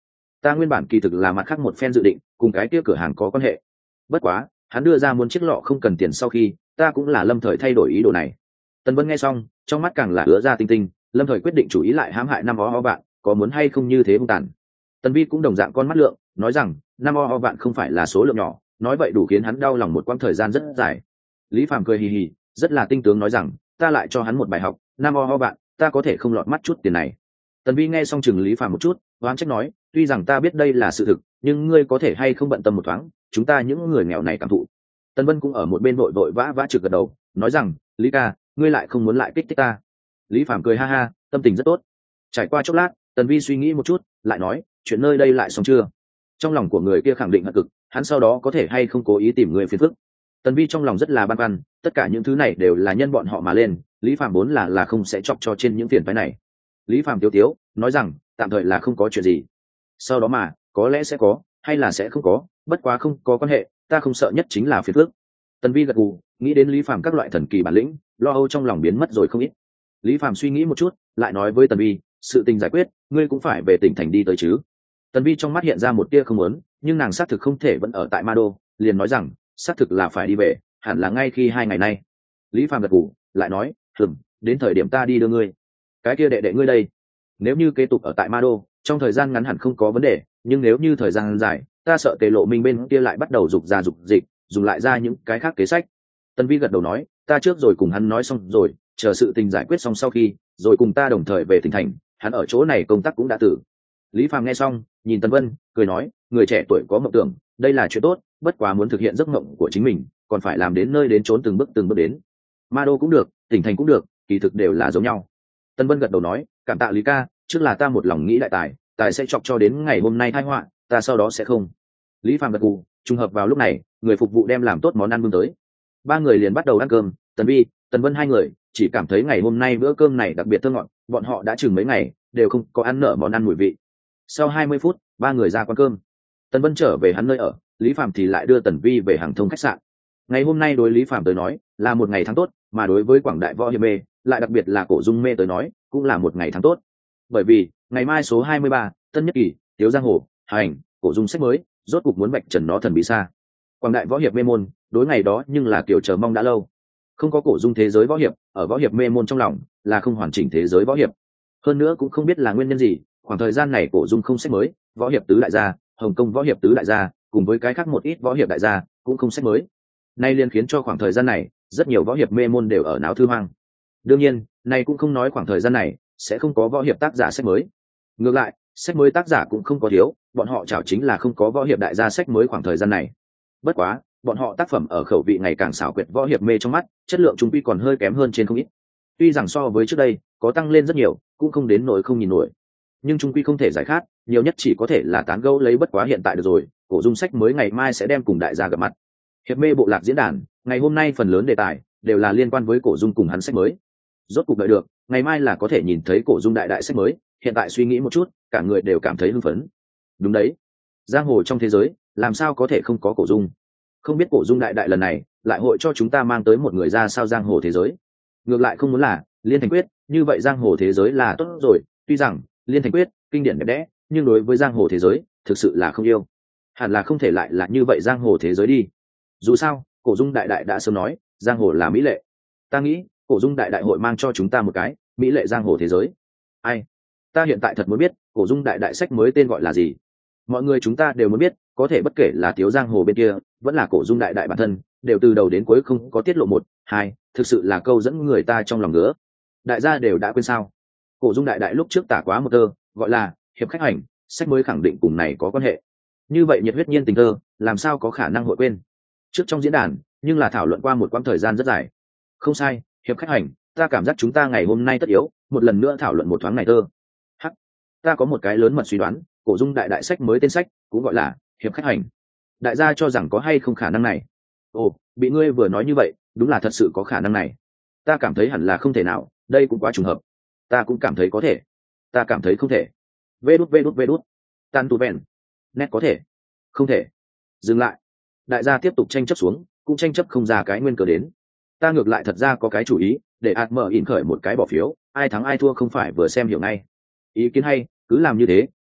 ta nguyên bản kỳ thực là mặt khác một phen dự định, cùng cái kia cửa hàng có quan hệ. Bất quá hắn đưa ra muốn chiếc lọ không cần tiền sau khi, ta cũng là lâm thời thay đổi ý đồ này. Tần Vân nghe xong, trong mắt càng là ứa ra tinh tinh, lâm thời quyết định chủ ý lại hãm hại năm ó bạn, có muốn hay không như thế hung tàn. Tần Vi cũng đồng dạng con mắt lượng, nói rằng năm ó bạn không phải là số lượng nhỏ, nói vậy đủ khiến hắn đau lòng một quãng thời gian rất dài. Lý Phàm cười hì hì, rất là tinh tướng nói rằng, ta lại cho hắn một bài học, năm ó bạn, ta có thể không lọt mắt chút tiền này. Tần Vi nghe xong chừng Lý Phàm một chút, oán trách nói, tuy rằng ta biết đây là sự thực, nhưng ngươi có thể hay không bận tâm một thoáng, chúng ta những người nghèo này cảm thụ. Tần Vân cũng ở một bên vội vội vã vã trực gật đầu, nói rằng, Lý ca, ngươi lại không muốn lại kích thích ta. Lý Phàm cười ha ha, tâm tình rất tốt. Trải qua chốc lát, Tần Vi suy nghĩ một chút, lại nói, chuyện nơi đây lại xong chưa? Trong lòng của người kia khẳng định hận cực, hắn sau đó có thể hay không cố ý tìm người phiền phức. Tần Vi trong lòng rất là băn khoăn, tất cả những thứ này đều là nhân bọn họ mà lên, Lý Phàm vốn là không sẽ chọc cho trên những phiền phức này. Lý Phàm tiếu tiếu, nói rằng, tạm thời là không có chuyện gì. Sau đó mà, có lẽ sẽ có, hay là sẽ không có, bất quá không có quan hệ, ta không sợ nhất chính là phiền phức. Tần Vi gật gù, nghĩ đến Lý Phàm các loại thần kỳ bản lĩnh, lo âu trong lòng biến mất rồi không ít. Lý Phàm suy nghĩ một chút, lại nói với Tần Vi, sự tình giải quyết, ngươi cũng phải về tỉnh thành đi tới chứ. Tần Vi trong mắt hiện ra một tia không muốn, nhưng nàng xác thực không thể vẫn ở tại Ma Đô, liền nói rằng, xác thực là phải đi về, hẳn là ngay khi 2 ngày nay. Lý Phàm gật gù, lại nói, đến thời điểm ta đi đưa ngươi. Cái kia đệ đệ ngươi đây, nếu như kế tục ở tại Ma Đô, trong thời gian ngắn hẳn không có vấn đề, nhưng nếu như thời gian dài, ta sợ Tề Lộ Minh bên kia lại bắt đầu dục ra dục dịch, dùng lại ra những cái khác kế sách. Tần Vi gật đầu nói, ta trước rồi cùng hắn nói xong rồi, chờ sự tình giải quyết xong sau khi, rồi cùng ta đồng thời về tỉnh thành, hắn ở chỗ này công tác cũng đã tử. Lý Phàm nghe xong, nhìn Tần Vân, cười nói, người trẻ tuổi có mộng tưởng, đây là chuyện tốt, bất quá muốn thực hiện giấc mộng của chính mình, còn phải làm đến nơi đến chốn từng bước đến. Ma Đô cũng được, tỉnh thành cũng được, kỳ thực đều là giống nhau. Tần Vân gật đầu nói, cảm tạ Lý ca, trước là ta một lòng nghĩ đại tài sẽ chọc cho đến ngày hôm nay tai họa, ta sau đó sẽ không. Lý Phàm gật gù, trùng hợp vào lúc này, người phục vụ đem làm tốt món ăn bưng tới. 3 người liền bắt đầu ăn cơm, Tần Vi, Tần Vân 2 người chỉ cảm thấy ngày hôm nay bữa cơm này đặc biệt thơm ngọt, bọn họ đã chừng mấy ngày đều không có ăn nở món ăn mùi vị. Sau 20 phút, 3 người ra quán cơm. Tần Vân trở về hắn nơi ở, Lý Phàm thì lại đưa Tần Vi về hàng thông khách sạn. Ngày hôm nay đối Lý Phàm tới nói là một ngày tháng tốt, mà đối với quảng đại võ hiệp mê, lại đặc biệt là cổ dung mê tới nói, cũng là một ngày tháng tốt. Bởi vì, ngày mai số 23, Tân Nhất Kỳ, Tiếu Giang Hồ, hành, cổ dung sách mới, rốt cục muốn vạch trần nó thần bí xa. Quảng đại võ hiệp mê môn, đối ngày đó nhưng là kiểu chờ mong đã lâu. Không có cổ dung thế giới võ hiệp, ở võ hiệp mê môn trong lòng, là không hoàn chỉnh thế giới võ hiệp. Hơn nữa cũng không biết là nguyên nhân gì, khoảng thời gian này cổ dung không sách mới, võ hiệp tứ đại gia, Hồng Kông võ hiệp tứ đại gia, cùng với cái khác một ít võ hiệp đại gia, cũng không sách mới. Nay liên khiến cho khoảng thời gian này, rất nhiều võ hiệp mê môn đều ở náo thư hoang. Đương nhiên, này cũng không nói khoảng thời gian này sẽ không có võ hiệp tác giả sách mới. Ngược lại, sách mới tác giả cũng không có thiếu, bọn họ chảo chính là không có võ hiệp đại gia sách mới khoảng thời gian này. Bất quá, bọn họ tác phẩm ở khẩu vị ngày càng xảo quyệt võ hiệp mê trong mắt, chất lượng trung quy còn hơi kém hơn trên không ít. Tuy rằng so với trước đây có tăng lên rất nhiều, cũng không đến nỗi không nhìn nổi, nhưng trung quy không thể giải khát, nhiều nhất chỉ có thể là tán gẫu lấy. Bất quá hiện tại được rồi, cổ dung sách mới ngày mai sẽ đem cùng đại gia gặp mặt. Hiệp mê bộ lạc diễn đàn, ngày hôm nay phần lớn đề tài đều là liên quan với cổ dung cùng hắn sách mới. Rốt cục đợi được, ngày mai là có thể nhìn thấy cổ dung đại sách mới. Hiện tại suy nghĩ một chút, cả người đều cảm thấy hưng phấn. Đúng đấy, giang hồ trong thế giới làm sao có thể không có cổ dung? Không biết cổ dung đại lần này lại hội cho chúng ta mang tới một người ra sao giang hồ thế giới. Ngược lại không muốn là liên thành quyết, như vậy giang hồ thế giới là tốt rồi. Tuy rằng liên thành quyết kinh điển đẹp đẽ, nhưng đối với giang hồ thế giới thực sự là không yêu. Hẳn là không thể lại là như vậy giang hồ thế giới đi. Dù sao cổ dung đại đã sớm nói giang hồ là mỹ lệ. Ta nghĩ cổ dung đại hội mang cho chúng ta một cái mỹ lệ giang hồ thế giới. Ai, ta hiện tại thật muốn biết cổ dung đại sách mới tên gọi là gì. Mọi người chúng ta đều muốn biết, có thể bất kể là Tiếu Giang Hồ bên kia vẫn là cổ dung đại bản thân, đều từ đầu đến cuối không có tiết lộ 1, 2, thực sự là câu dẫn người ta trong lòng ngứa. Đại gia đều đã quên sao? Cổ dung đại lúc trước tả quá một tơ, gọi là hiệp khách hành, sách mới khẳng định cùng này có quan hệ. Như vậy nhiệt huyết nhiên tình thơ, làm sao có khả năng hội quên? Trước trong diễn đàn, nhưng là thảo luận qua một quãng thời gian rất dài. Không sai, hiệp khách hành, ta cảm giác chúng ta ngày hôm nay tất yếu một lần nữa thảo luận một thoáng này thơ. Hắc, ta có một cái lớn mật suy đoán, cổ dung đại sách mới tên sách cũng gọi là hiệp khách hành. Đại gia cho rằng có hay không khả năng này? Ồ, bị ngươi vừa nói như vậy, đúng là thật sự có khả năng này. Ta cảm thấy hẳn là không thể nào, đây cũng quá trùng hợp. Ta cũng cảm thấy có thể, ta cảm thấy không thể. Vê đút tan tu vẹn, nét có thể, không thể. Dừng lại. Đại gia tiếp tục tranh chấp xuống, cũng tranh chấp không ra cái nguyên cớ đến. Ta ngược lại thật ra có cái chủ ý, để ạt mở ỉn khởi một cái bỏ phiếu, ai thắng ai thua không phải vừa xem hiểu ngay. Ý kiến hay, cứ làm như thế,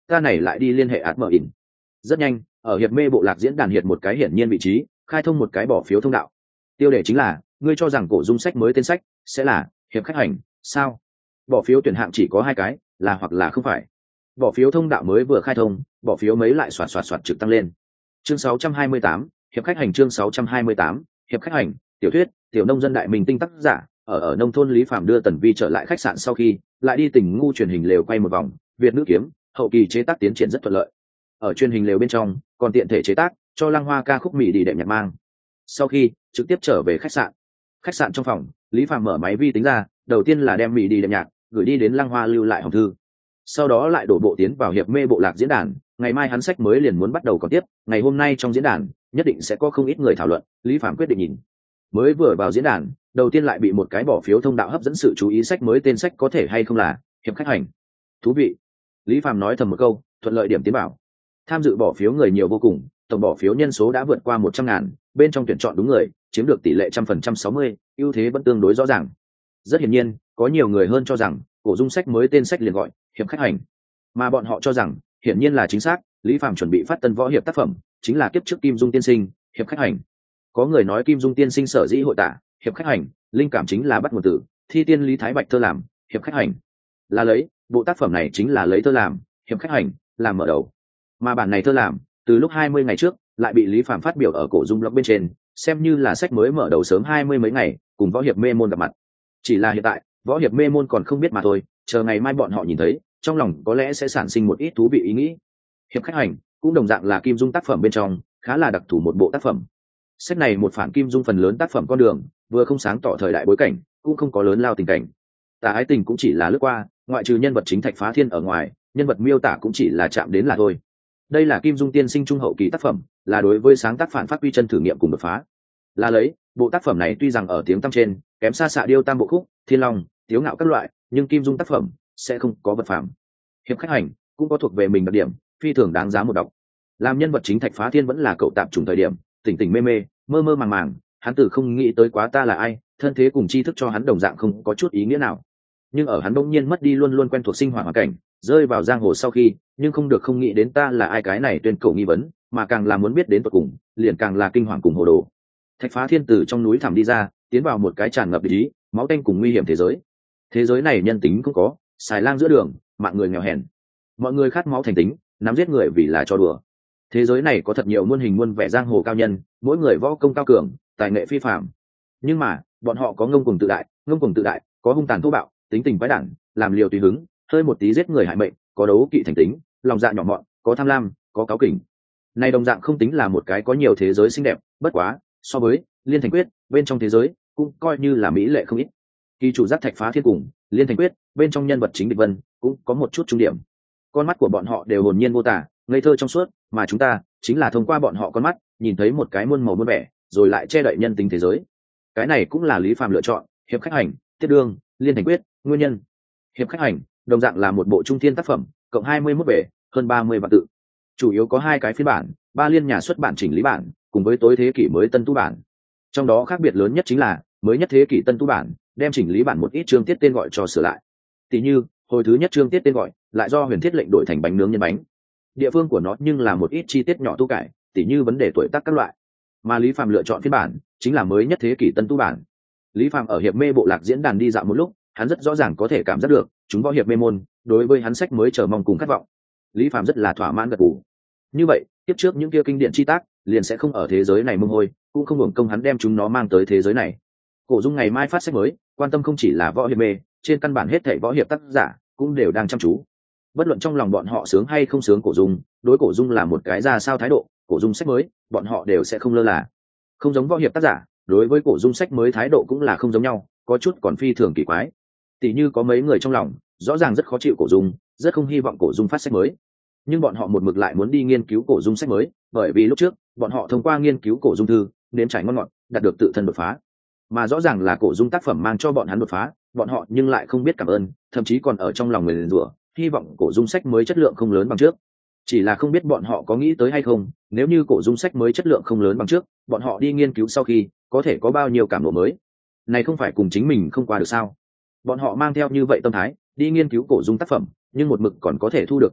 ta này lại đi liên hệ ạt mở ỉn. Rất nhanh, ở hiệp mê bộ lạc diễn đàn hiện một cái hiển nhiên vị trí, khai thông một cái bỏ phiếu thông đạo. Tiêu đề chính là, ngươi cho rằng cổ dung sách mới tên sách sẽ là hiệp khách hành sao? Bỏ phiếu tuyển hạng chỉ có hai cái, là hoặc là không phải. Bỏ phiếu thông đạo mới vừa khai thông, bỏ phiếu mấy lại xoạt trực tăng lên. Chương 628, hiệp khách hành. Chương 628, hiệp khách hành. Tiểu thuyết, tiểu nông dân đại mình tinh tác giả. Ở nông thôn Lý Phạm đưa Tần Vi trở lại khách sạn sau khi lại đi tỉnh ngu truyền hình lều quay một vòng, Việt nữ kiếm hậu kỳ chế tác tiến triển rất thuận lợi. Ở truyền hình lều bên trong còn tiện thể chế tác cho Lăng Hoa ca khúc mỹ đi đệm nhạc mang. Sau khi trực tiếp trở về khách sạn trong phòng, Lý Phạm mở máy vi tính ra, đầu tiên là đem mỹ đi đệm nhạc gửi đi đến Lăng Hoa lưu lại hòm thư, sau đó lại đổ bộ tiến vào hiệp mê bộ lạc diễn đàn. Ngày mai hắn sách mới liền muốn bắt đầu còn tiếp, ngày hôm nay trong diễn đàn nhất định sẽ có không ít người thảo luận. Lý Phạm quyết định nhìn. Mới vừa vào diễn đàn, đầu tiên lại bị một cái bỏ phiếu thông đạo hấp dẫn sự chú ý, sách mới tên sách có thể hay không là hiệp khách hành. Thú vị. Lý Phạm nói thầm một câu, thuận lợi điểm tiến bảo. Tham dự bỏ phiếu người nhiều vô cùng, tổng bỏ phiếu nhân số đã vượt qua 100.000, bên trong tuyển chọn đúng người chiếm được tỷ lệ 100% 60, ưu thế vẫn tương đối rõ ràng. Rất hiển nhiên, có nhiều người hơn cho rằng cổ dung sách mới tên sách liền gọi hiệp khách hành, mà bọn họ cho rằng hiển nhiên là chính xác. Lý Phạm chuẩn bị phát tân võ hiệp tác phẩm chính là kiếp trước Kim Dung tiên sinh hiệp khách hành. Có người nói Kim Dung tiên sinh sở dĩ hội tả hiệp khách hành, linh cảm chính là bắt nguồn từ thi tiên Lý Thái Bạch thơ làm hiệp khách hành, là lấy bộ tác phẩm này chính là lấy thơ làm hiệp khách hành làm mở đầu. Mà bản này thơ làm từ lúc 20 ngày trước lại bị Lý Phạm phát biểu ở cổ dung blog bên trên, xem như là sách mới mở đầu sớm 20 mấy ngày cùng võ hiệp mê môn gặp mặt. Chỉ là hiện tại võ hiệp mê môn còn không biết mà thôi, chờ ngày mai bọn họ nhìn thấy, trong lòng có lẽ sẽ sản sinh một ít thú vị ý nghĩ. Hiệp khách hành cũng đồng dạng là Kim Dung tác phẩm bên trong khá là đặc thù một bộ tác phẩm. Sách này một phản Kim Dung phần lớn tác phẩm con đường, vừa không sáng tỏ thời đại bối cảnh, cũng không có lớn lao tình cảnh. Tà ái tình cũng chỉ là lướt qua, ngoại trừ nhân vật chính Thạch Phá Thiên ở ngoài, nhân vật miêu tả cũng chỉ là chạm đến là thôi. Đây là Kim Dung tiên sinh trung hậu kỳ tác phẩm, là đối với sáng tác phản phát quy chân thử nghiệm cùng đột phá. Là lấy bộ tác phẩm này tuy rằng ở tiếng tăm trên kém xa Xạ Điêu Tam Bộ Khúc, Thiên Long, Tiếu Ngạo các loại, nhưng Kim Dung tác phẩm sẽ không có vật phàm. Hiệp khách hành cũng có thuộc về mình đặc điểm, phi thường đáng giá một đọc. Làm nhân vật chính Thạch Phá Thiên vẫn là cậu tạm trùng thời điểm, tỉnh tỉnh mê mê, mơ mơ màng màng, hắn từ không nghĩ tới quá ta là ai, thân thế cùng tri thức cho hắn đồng dạng không có chút ý nghĩa nào. Nhưng ở hắn bỗng nhiên mất đi luôn luôn quen thuộc sinh hoạt hoàn cảnh, rơi vào giang hồ sau khi, nhưng không được không nghĩ đến ta là ai cái này tuyên cổ nghi vấn, mà càng là muốn biết đến tận cùng, liền càng là kinh hoàng cùng hồ đồ. Thạch Phá Thiên từ trong núi thẳm đi ra, tiến vào một cái tràn ngập ý, máu tanh cùng nguy hiểm thế giới. Thế giới này nhân tính không có, xài lang giữa đường, mạng người nghèo hèn. Mọi người khát máu thành tính, nắm giết người vì là cho đùa. Thế giới này có thật nhiều muôn hình muôn vẻ giang hồ cao nhân, mỗi người võ công cao cường, tài nghệ phi phàm. Nhưng mà, bọn họ có ngông cuồng tự đại, có hung tàn thô bạo, tính tình quái đản, làm liều tùy hứng, hơi một tí giết người hại mệnh, có đấu kỵ thành tính, lòng dạ nhỏ mọn, có tham lam, có cáu kỉnh. Này đồng dạng không tính là một cái có nhiều thế giới xinh đẹp, bất quá, so với Liên Thành Quyết, bên trong thế giới cũng coi như là mỹ lệ không ít. Kỳ chủ giác Thạch Phá Thiên cùng Liên Thành Quyết, bên trong nhân vật chính Địch Vân cũng có một chút trung điểm. Con mắt của bọn họ đều hồn nhiên vô tả, ngây thơ trong suốt, mà chúng ta chính là thông qua bọn họ con mắt, nhìn thấy một cái muôn màu muôn vẻ, rồi lại che đậy nhân tính thế giới. Cái này cũng là Lý Phạm lựa chọn hiệp khách hành, Tiết Đương, Liên Thành Quyết nguyên nhân. Hiệp khách hành đồng dạng là một bộ trung thiên tác phẩm, cộng 21 bể, hơn 30 vạn tự. Chủ yếu có hai cái phiên bản, ba liên nhà xuất bản chỉnh lý bản, cùng với tối thế kỷ mới tân tu bản. Trong đó khác biệt lớn nhất chính là mới nhất thế kỷ tân tu bản đem chỉnh lý bản một ít chương tiết tên gọi cho sửa lại. Tỷ như hồi thứ nhất chương tiết tên gọi lại do Huyền Thiết lệnh đổi thành bánh nướng nhân bánh. Địa phương của nó nhưng là một ít chi tiết nhỏ tu cải, tỷ như vấn đề tuổi tác các loại. Mà Lý Phạm lựa chọn phiên bản chính là mới nhất thế kỷ tân tu bản. Lý Phạm ở hiệp mê bộ lạc diễn đàn đi dạo một lúc, hắn rất rõ ràng có thể cảm giác được chúng võ hiệp mê môn đối với hắn sách mới chờ mong cùng khát vọng. Lý Phạm rất là thỏa mãn gật gù. Như vậy tiếp trước những kia kinh điển chi tác liền sẽ không ở thế giới này mông hôi, cũng không hưởng công hắn đem chúng nó mang tới thế giới này. Cổ Dung ngày mai phát sách mới, quan tâm không chỉ là võ hiệp mê, trên căn bản hết thảy võ hiệp tác giả cũng đều đang chăm chú. Bất luận trong lòng bọn họ sướng hay không sướng Cổ Dung, đối Cổ Dung là một cái ra sao thái độ, Cổ Dung sách mới, bọn họ đều sẽ không lơ là. Không giống võ hiệp tác giả, đối với Cổ Dung sách mới thái độ cũng là không giống nhau, có chút còn phi thường kỳ quái. Tỷ như có mấy người trong lòng rõ ràng rất khó chịu Cổ Dung, rất không hy vọng Cổ Dung phát sách mới, nhưng bọn họ một mực lại muốn đi nghiên cứu Cổ Dung sách mới, bởi vì lúc trước bọn họ thông qua nghiên cứu Cổ Dung thư nếm trải ngon ngọt, đạt được tự thân đột phá. Mà rõ ràng là Cổ Dung tác phẩm mang cho bọn hắn đột phá, bọn họ nhưng lại không biết cảm ơn, thậm chí còn ở trong lòng nguyền rủa, hy vọng Cổ Dung sách mới chất lượng không lớn bằng trước. Chỉ là không biết bọn họ có nghĩ tới hay không, nếu như Cổ Dung sách mới chất lượng không lớn bằng trước, bọn họ đi nghiên cứu sau khi có thể có bao nhiêu cảm ngộ mới. Này không phải cùng chính mình không qua được sao? Bọn họ mang theo như vậy tâm thái đi nghiên cứu Cổ Dung tác phẩm, nhưng một mực còn có thể thu được cảm ngộ,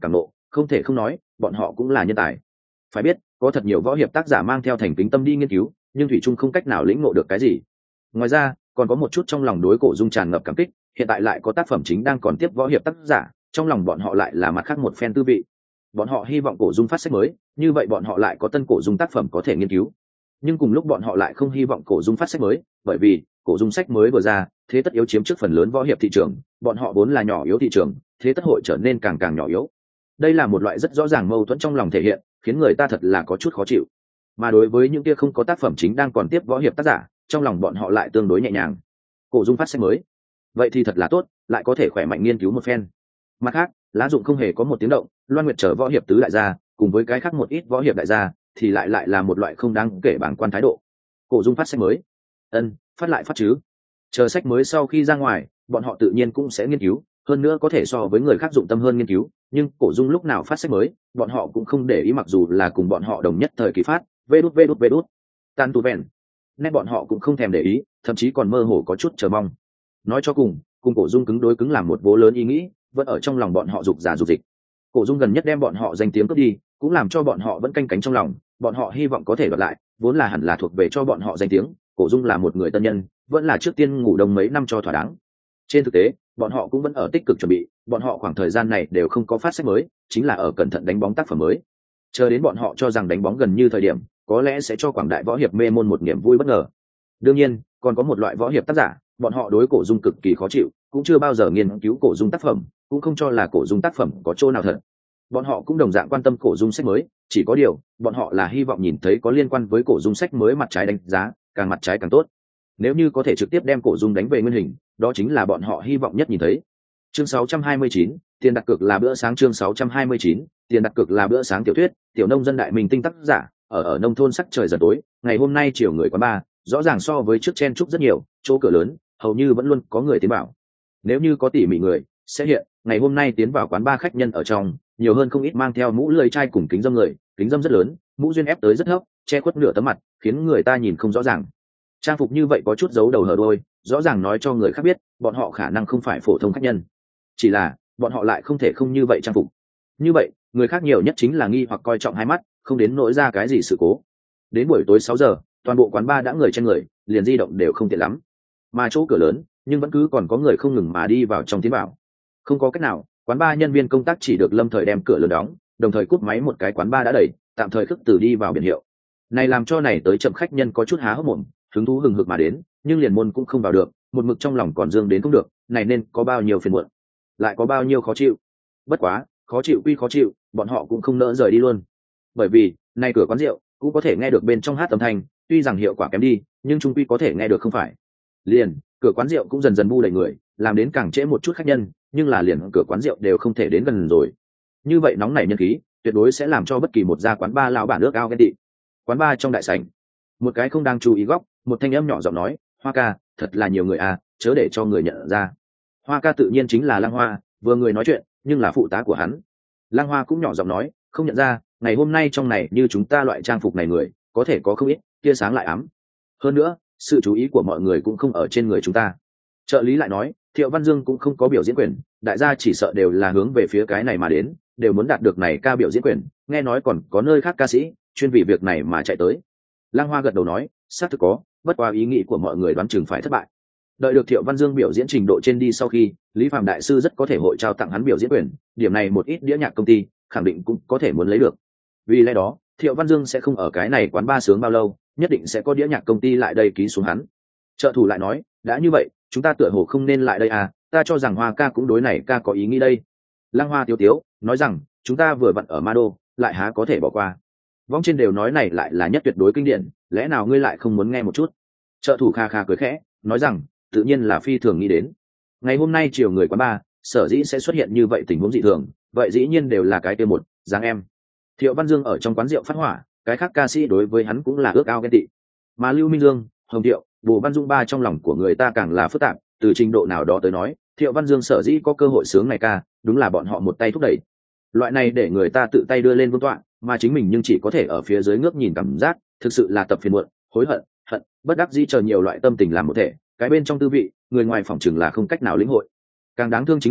không thể không nói bọn họ cũng là nhân tài. Phải biết có thật nhiều võ hiệp tác giả mang theo thành kính tâm đi nghiên cứu, nhưng thủy trung không cách nào lĩnh ngộ được cái gì. Ngoài ra còn có một chút trong lòng đối Cổ Dung tràn ngập cảm kích, hiện tại lại có tác phẩm chính đang còn tiếp võ hiệp tác giả, trong lòng bọn họ lại là mặt khác một phen tư vị. Bọn họ hy vọng Cổ Dung phát sách mới, như vậy bọn họ lại có tân Cổ Dung tác phẩm có thể nghiên cứu. Nhưng cùng lúc bọn họ lại không hy vọng Cổ Dung phát sách mới, bởi vì Cổ Dung sách mới vừa ra, thế tất yếu chiếm trước phần lớn võ hiệp thị trường, bọn họ vốn là nhỏ yếu thị trường, thế tất hội trở nên càng càng nhỏ yếu. Đây là một loại rất rõ ràng mâu thuẫn trong lòng thể hiện, khiến người ta thật là có chút khó chịu. Mà đối với những kia không có tác phẩm chính đang còn tiếp võ hiệp tác giả, trong lòng bọn họ lại tương đối nhẹ nhàng. Cổ Dung phát sách mới, vậy thì thật là tốt, lại có thể khỏe mạnh nghiên cứu một phen. Mặt khác, Lá Dụng không hề có một tiếng động, Loan Nguyệt trở võ hiệp tứ đại gia, cùng với cái khác một ít võ hiệp đại gia, thì lại là một loại không đáng kể bảng quan thái độ. Cổ Dung phát sách mới, phát lại phát chứ. Chờ sách mới sau khi ra ngoài, bọn họ tự nhiên cũng sẽ nghiên cứu, hơn nữa có thể so với người khác dụng tâm hơn nghiên cứu, nhưng Cổ Dung lúc nào phát sách mới, bọn họ cũng không để ý, mặc dù là cùng bọn họ đồng nhất thời kỳ phát, vê đút tan tu vẹn, nét bọn họ cũng không thèm để ý, thậm chí còn mơ hồ có chút chờ mong. Nói cho cùng Cổ Dung cứng đối cứng làm một vố lớn ý nghĩ vẫn ở trong lòng bọn họ dục giả dục dịch. Cổ Dung gần nhất đem bọn họ danh tiếng cướp đi, cũng làm cho bọn họ vẫn canh cánh trong lòng, bọn họ hy vọng có thể đoạt lại, vốn là hẳn là thuộc về cho bọn họ danh tiếng. Cổ Dung là một người tân nhân, vẫn là trước tiên ngủ đông mấy năm cho thỏa đáng. Trên thực tế bọn họ cũng vẫn ở tích cực chuẩn bị, bọn họ khoảng thời gian này đều không có phát sách mới, chính là ở cẩn thận đánh bóng tác phẩm mới, chờ đến bọn họ cho rằng đánh bóng gần như thời điểm, có lẽ sẽ cho quảng đại võ hiệp mê môn một niềm vui bất ngờ. Đương nhiên còn có một loại võ hiệp tác giả, bọn họ đối Cổ Dung cực kỳ khó chịu, cũng chưa bao giờ nghiên cứu Cổ Dung tác phẩm, cũng không cho là Cổ Dung tác phẩm có chỗ nào thật. Bọn họ cũng đồng dạng quan tâm Cổ Dung sách mới, chỉ có điều bọn họ là hy vọng nhìn thấy có liên quan với Cổ Dung sách mới mặt trái đánh giá, càng mặt trái càng tốt. Nếu như có thể trực tiếp đem Cổ Dung đánh về nguyên hình, đó chính là bọn họ hy vọng nhất nhìn thấy. Chương 629, tiền đặt cược là bữa sáng. Chương 629, tiền đặt cược là bữa sáng. Tiểu thuyết, tiểu nông dân đại minh tinh tác giả, ở nông thôn sắc trời dần tối, ngày hôm nay chiều người quán bar, rõ ràng so với trước chen chúc rất nhiều, chỗ cửa lớn hầu như vẫn luôn có người tiến vào. Nếu như có tỉ mỉ người sẽ hiện, ngày hôm nay tiến vào quán bar khách nhân ở trong nhiều hơn không ít mang theo mũ lưỡi chai cùng kính dâm người, kính dâm rất lớn, mũ duyên ép tới rất thấp, che khuất nửa tấm mặt, khiến người ta nhìn không rõ ràng. Trang phục như vậy có chút giấu đầu hở đuôi, rõ ràng nói cho người khác biết bọn họ khả năng không phải phổ thông khách nhân, chỉ là bọn họ lại không thể không như vậy trang phục. Như vậy người khác nhiều nhất chính là nghi hoặc coi trọng hai mắt, không đến nỗi ra cái gì sự cố. Đến buổi tối 6 giờ toàn bộ quán bar đã người trên người, liền di động đều không tiện lắm, mà chỗ cửa lớn nhưng vẫn cứ còn có người không ngừng mà đi vào trong tiến vào. Không có cách nào, quán bar nhân viên công tác chỉ được lâm thời đem cửa lớn đóng, đồng thời cúp máy một cái, quán bar đã đẩy, tạm thời khước từ đi vào biển hiệu này, làm cho này tới chậm khách nhân có chút há hốc mồm, hứng thú hừng hực mà đến, nhưng liền môn cũng không vào được, một mực trong lòng còn dương đến không được, này nên có bao nhiêu phiền muộn, lại có bao nhiêu khó chịu. Bất quá khó chịu quy khó chịu, bọn họ cũng không nỡ rời đi luôn, bởi vì nay cửa quán rượu cũng có thể nghe được bên trong hát âm thanh, tuy rằng hiệu quả kém đi nhưng trung quy có thể nghe được không phải. Liền cửa quán rượu cũng dần dần bu đầy người, làm đến càng trễ một chút khách nhân, nhưng là liền cửa quán rượu đều không thể đến gần rồi. Như vậy nóng nảy nhân khí tuyệt đối sẽ làm cho bất kỳ một gia quán bar lão bản ước ao ghen tị. Quán bar trong đại sảnh, một cái không đang chú ý góc, một thanh âm nhỏ giọng nói, Hoa ca, thật là nhiều người à, chớ để cho người nhận ra. Hoa ca tự nhiên chính là Lăng Hoa, vừa người nói chuyện nhưng là phụ tá của hắn. Lăng Hoa cũng nhỏ giọng nói, không nhận ra, ngày hôm nay trong này như chúng ta loại trang phục này người có thể có không ít, tia sáng lại ám, hơn nữa sự chú ý của mọi người cũng không ở trên người chúng ta. Trợ lý lại nói, Thiệu Văn Dương cũng không có biểu diễn quyền, đại gia chỉ sợ đều là hướng về phía cái này mà đến, đều muốn đạt được này ca biểu diễn quyền, nghe nói còn có nơi khác ca sĩ chuyên vì việc này mà chạy tới. Lăng Hoa gật đầu nói, xác thực có, bất qua ý nghĩ của mọi người đoán chừng phải thất bại. Đợi được Thiệu Văn Dương biểu diễn trình độ trên đi sau khi, Lý Phạm đại sư rất có thể hội trao tặng hắn biểu diễn quyền, điểm này một ít đĩa nhạc công ty khẳng định cũng có thể muốn lấy được. Vì lẽ đó Thiệu Văn Dương sẽ không ở cái này quán bar sướng bao lâu, nhất định sẽ có đĩa nhạc công ty lại đây ký xuống hắn. Trợ thủ lại nói, đã như vậy chúng ta tựa hồ không nên lại đây à, ta cho rằng Hoa ca cũng đối này ca có ý nghĩ đây. Lăng Hoa tiếu tiếu nói rằng, chúng ta vừa vặn ở Ma Đô, lại há có thể bỏ qua. Vong trên đều nói này lại là nhất tuyệt đối kinh điển, lẽ nào ngươi lại không muốn nghe một chút? Trợ thủ kha kha cười khẽ nói rằng, tự nhiên là phi thường nghĩ đến. Ngày hôm nay chiều người quán bar sở dĩ sẽ xuất hiện như vậy tình huống dị thường, vậy dĩ nhiên đều là cái kia một dáng em. Thiệu Văn Dương ở trong quán rượu phát hỏa, cái khác ca sĩ đối với hắn cũng là ước ao ghen tị, mà Lưu Minh Dương, Hồng Thiệu, Bồ Văn Dung ba trong lòng của người ta càng là phức tạp. Từ trình độ nào đó tới nói, Thiệu Văn Dương sở dĩ có cơ hội sướng này ca, đúng là bọn họ một tay thúc đẩy. Loại này để người ta tự tay đưa lên vương tọa, mà chính mình nhưng chỉ có thể ở phía dưới ngước nhìn, cảm giác thực sự là tập phiền muộn, hối hận, hận, bất đắc dĩ chờ nhiều loại tâm tình làm một thể, cái bên trong tư vị, người ngoài phỏng chừng là không cách nào lĩnh hội. Càng đáng thương chính là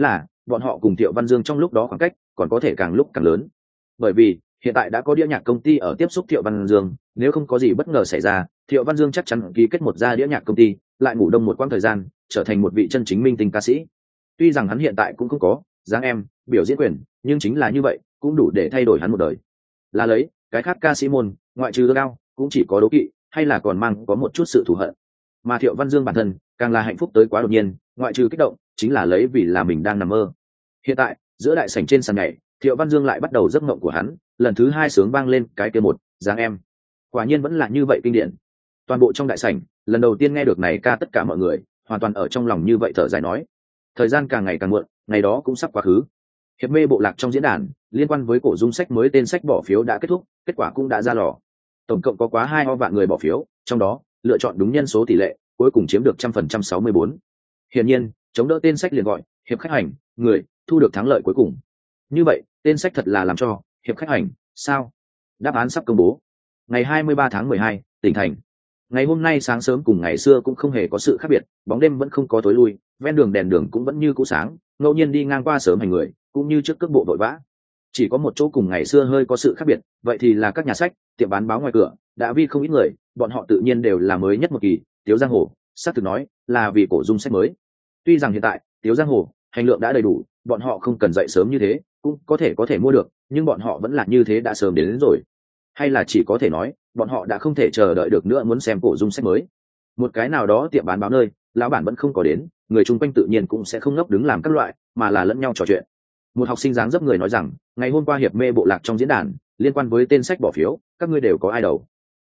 bọn họ cùng Thiệu Văn Dương trong lúc đó khoảng cách còn có thể càng lúc càng lớn. Bởi vì hiện tại đã có đĩa nhạc công ty ở tiếp xúc Thiệu Văn Dương, nếu không có gì bất ngờ xảy ra, Thiệu Văn Dương chắc chắn ký kết một gia đĩa nhạc công ty, lại ngủ đông một quãng thời gian, trở thành một vị chân chính minh tinh ca sĩ. Tuy rằng hắn hiện tại cũng không có dáng em biểu diễn quyền, nhưng chính là như vậy cũng đủ để thay đổi hắn một đời. Là lấy cái khác ca sĩ môn, ngoại trừ cao cũng chỉ có đố kỵ, hay là còn mang có một chút sự thù hận. Mà Thiệu Văn Dương bản thân càng là hạnh phúc tới quá đột nhiên, ngoại trừ kích động chính là lấy vì là mình đang nằm mơ. Hiện tại giữa đại sảnh trên sàn nhảy, Thiệu Văn Dương lại bắt đầu giấc mộng của hắn, lần thứ hai sướng vang lên cái kia một dáng em, quả nhiên vẫn là như vậy kinh điển. Toàn bộ trong đại sảnh lần đầu tiên nghe được này ca, tất cả mọi người hoàn toàn ở trong lòng như vậy thở dài nói. Thời gian càng ngày càng muộn, ngày đó cũng sắp quá khứ. Hiệp mê bộ lạc trong diễn đàn liên quan với cổ dung sách mới tên sách bỏ phiếu đã kết thúc, kết quả cũng đã ra lò. Tổng cộng có quá 2 vạn người bỏ phiếu, trong đó lựa chọn đúng nhân số tỷ lệ cuối cùng chiếm được 100% 64. Hiển nhiên chống đỡ tên sách liền gọi hiệp khách hành người thu được thắng lợi cuối cùng. Như vậy tên sách thật là làm cho hiệp khách hành sao? Đáp án sắp công bố. Ngày 23 tháng 12, tỉnh thành. Ngày hôm nay sáng sớm cùng ngày xưa cũng không hề có sự khác biệt, bóng đêm vẫn không có tối lui, ven đường đèn đường cũng vẫn như cũ sáng, ngẫu nhiên đi ngang qua sớm hành người cũng như trước cước bộ vội vã. Chỉ có một chỗ cùng ngày xưa hơi có sự khác biệt, vậy thì là các nhà sách, tiệm bán báo ngoài cửa đã vi không ít người, bọn họ tự nhiên đều là mới nhất một kỳ Tiếu Giang Hồ, xác thực nói là vì cổ dung sách mới. Tuy rằng hiện tại Tiếu Giang Hồ hành lượng đã đầy đủ, bọn họ không cần dậy sớm như thế cũng có thể mua được, nhưng bọn họ vẫn là như thế đã sớm đến rồi, hay là chỉ có thể nói bọn họ đã không thể chờ đợi được nữa muốn xem cổ dung sách mới. Một cái nào đó tiệm bán báo nơi lão bản vẫn không có đến, người chung quanh tự nhiên cũng sẽ không ngốc đứng làm các loại, mà là lẫn nhau trò chuyện. Một học sinh dáng dấp người nói rằng ngày hôm qua hiệp mê bộ lạc trong diễn đàn liên quan với tên sách bỏ phiếu, các ngươi đều có ai đầu?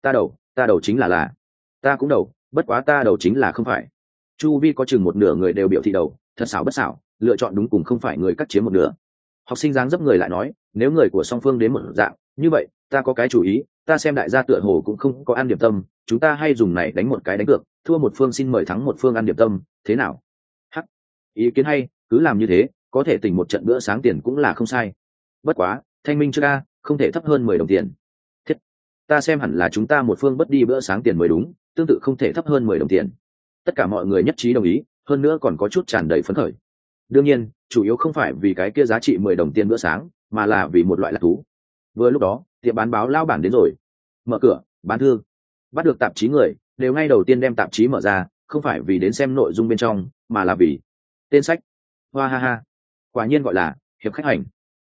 Ta đầu chính là ta cũng đầu, bất quá ta đầu chính là không phải. Chu vi có chừng một nửa người đều biểu thị đầu, thật xảo bất xảo, lựa chọn đúng cùng không phải người cắt chiếm một nửa. Học sinh dáng dấp người lại nói nếu người của song phương đến một dạng như vậy, ta có cái chủ ý, ta xem đại gia tựa hồ cũng không có ăn điểm tâm, chúng ta hay dùng này đánh một cái đánh cược, thua một phương xin mời thắng một phương ăn điểm tâm, thế nào? Hắc, ý kiến hay, cứ làm như thế, có thể tỉnh một trận bữa sáng tiền cũng là không sai. Bất quá thanh minh chưa ca, không thể thấp hơn 10 đồng tiền. Thiết, ta xem hẳn là chúng ta một phương bất đi bữa sáng tiền mới đúng, tương tự không thể thấp hơn 10 đồng tiền. Tất cả mọi người nhất trí đồng ý, hơn nữa còn có chút tràn đầy phấn khởi. Đương nhiên chủ yếu không phải vì cái kia giá trị 10 đồng tiền bữa sáng, mà là vì một loại lạc thú. Vừa lúc đó tiệm bán báo lao bản đến rồi, mở cửa bán thư. Bắt được tạp chí người đều ngay đầu tiên đem tạp chí mở ra, không phải vì đến xem nội dung bên trong, mà là vì tên sách. Hoa ha ha, quả nhiên gọi là hiệp khách hành.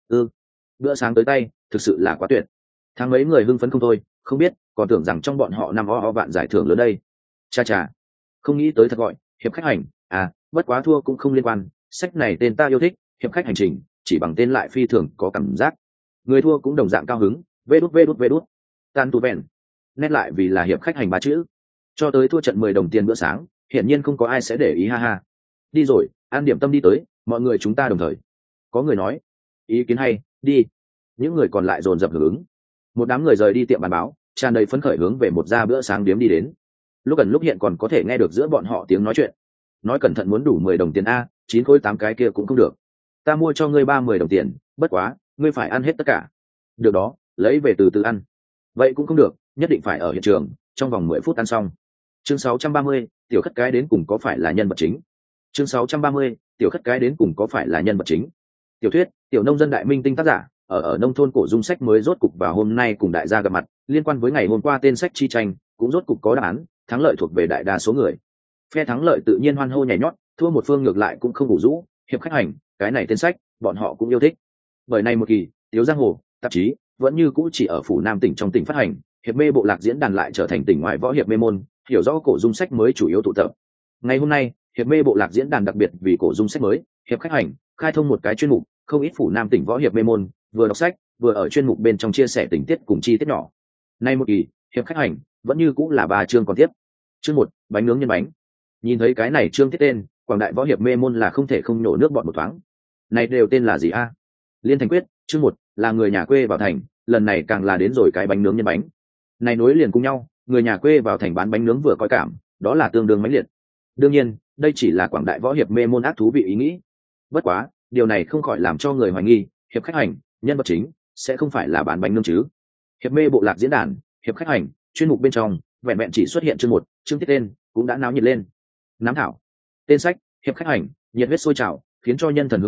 Bữa sáng tới tay thực sự là quá tuyệt. Tháng mấy người hưng phấn không thôi, không biết còn tưởng rằng trong bọn họ nằm vạn giải thưởng lớn đây. Cha không nghĩ tới thật gọi hiệp khách hành à, bất quá thua cũng không liên quan, sách này tên ta yêu thích, hiệp khách hành trình, chỉ bằng tên lại phi thường có cảm giác. Người thua cũng đồng dạng cao hứng, vê đút tan tu vẹn nét lại vì là hiệp khách hành 3 chữ. Cho tới thua trận 10 đồng tiền bữa sáng, hiển nhiên không có ai sẽ để ý, ha ha. Đi rồi, ăn điểm tâm đi tới, mọi người chúng ta đồng thời. Có người nói ý kiến hay, đi. Những người còn lại dồn dập hưởng ứng. Một đám người rời đi tiệm bán báo, tràn đầy phấn khởi hướng về một gia bữa sáng điếm đi đến. Lúc gần lúc hiện còn có thể nghe được giữa bọn họ tiếng nói chuyện. Nói cẩn thận muốn đủ 10 đồng tiền a, 9 khối 8 cái kia cũng không được. Ta mua cho ngươi 30 đồng tiền, bất quá ngươi phải ăn hết tất cả. Được đó, lấy về từ từ ăn. Vậy cũng không được, nhất định phải ở hiện trường trong vòng 10 phút ăn xong. Chương 630, tiểu khất cái đến cùng có phải là nhân vật chính? Chương 630, tiểu khất cái đến cùng có phải là nhân vật chính? Tiểu thuyết tiểu nông dân đại minh tinh tác giả ở nông thôn cổ dung sách mới rốt cục vào hôm nay cùng đại gia gặp mặt, liên quan với ngày hôm qua tên sách chi tranh cũng rốt cục có đáp án, thắng lợi thuộc về đại đa số người. Phe thắng lợi tự nhiên hoan hô nhảy nhót, thua một phương ngược lại cũng không ngủ rũ. Hiệp khách hành, cái này tên sách bọn họ cũng yêu thích. Bởi này một kỳ Tiếu Giang Hồ tạp chí vẫn như cũ chỉ ở phủ Nam tỉnh trong tỉnh phát hành, hiệp mê bộ lạc diễn đàn lại trở thành tỉnh ngoại võ hiệp mê môn, hiểu rõ cổ dung sách mới chủ yếu tụ tập. Ngày hôm nay hiệp mê bộ lạc diễn đàn đặc biệt vì cổ dung sách mới hiệp khách hành khai thông một cái chuyên mục, không ít phủ Nam tỉnh võ hiệp mê môn vừa đọc sách vừa ở chuyên mục bên trong chia sẻ tình tiết cùng chi tiết nhỏ. Nay một kỳ hiệp khách hành vẫn như cũng là 3 chương còn tiếp. Chương 1, bánh nướng nhân bánh. Nhìn thấy cái này chương tiết tên, quảng đại võ hiệp mê môn là không thể không nổ nước bọt một thoáng. Này đều tên là gì a? Liên Thành Quyết, chương 1 là người nhà quê vào thành, lần này càng là đến rồi cái bánh nướng nhân bánh. Này nối liền cùng nhau, người nhà quê vào thành bán bánh nướng vừa coi cảm, đó là tương đương mãnh liệt. Đương nhiên, đây chỉ là quảng đại võ hiệp mê môn ác thú vị ý nghĩ. Bất quá, điều này không khỏi làm cho người hoài nghi, hiệp khách hành, nhân vật chính sẽ không phải là bán bánh nướng chứ? Hiệp mê bộ lạc diễn đàn, hiệp khách hành, chuyên mục bên trong, vẹn vẹn chỉ xuất hiện chương 1, chương tiết tên, cũng đã náo nhiệt lên. Nắm thảo. Tên sách, hiệp khách hành, nhiệt huyết sôi trào, khiến cho nhân thần hướng về,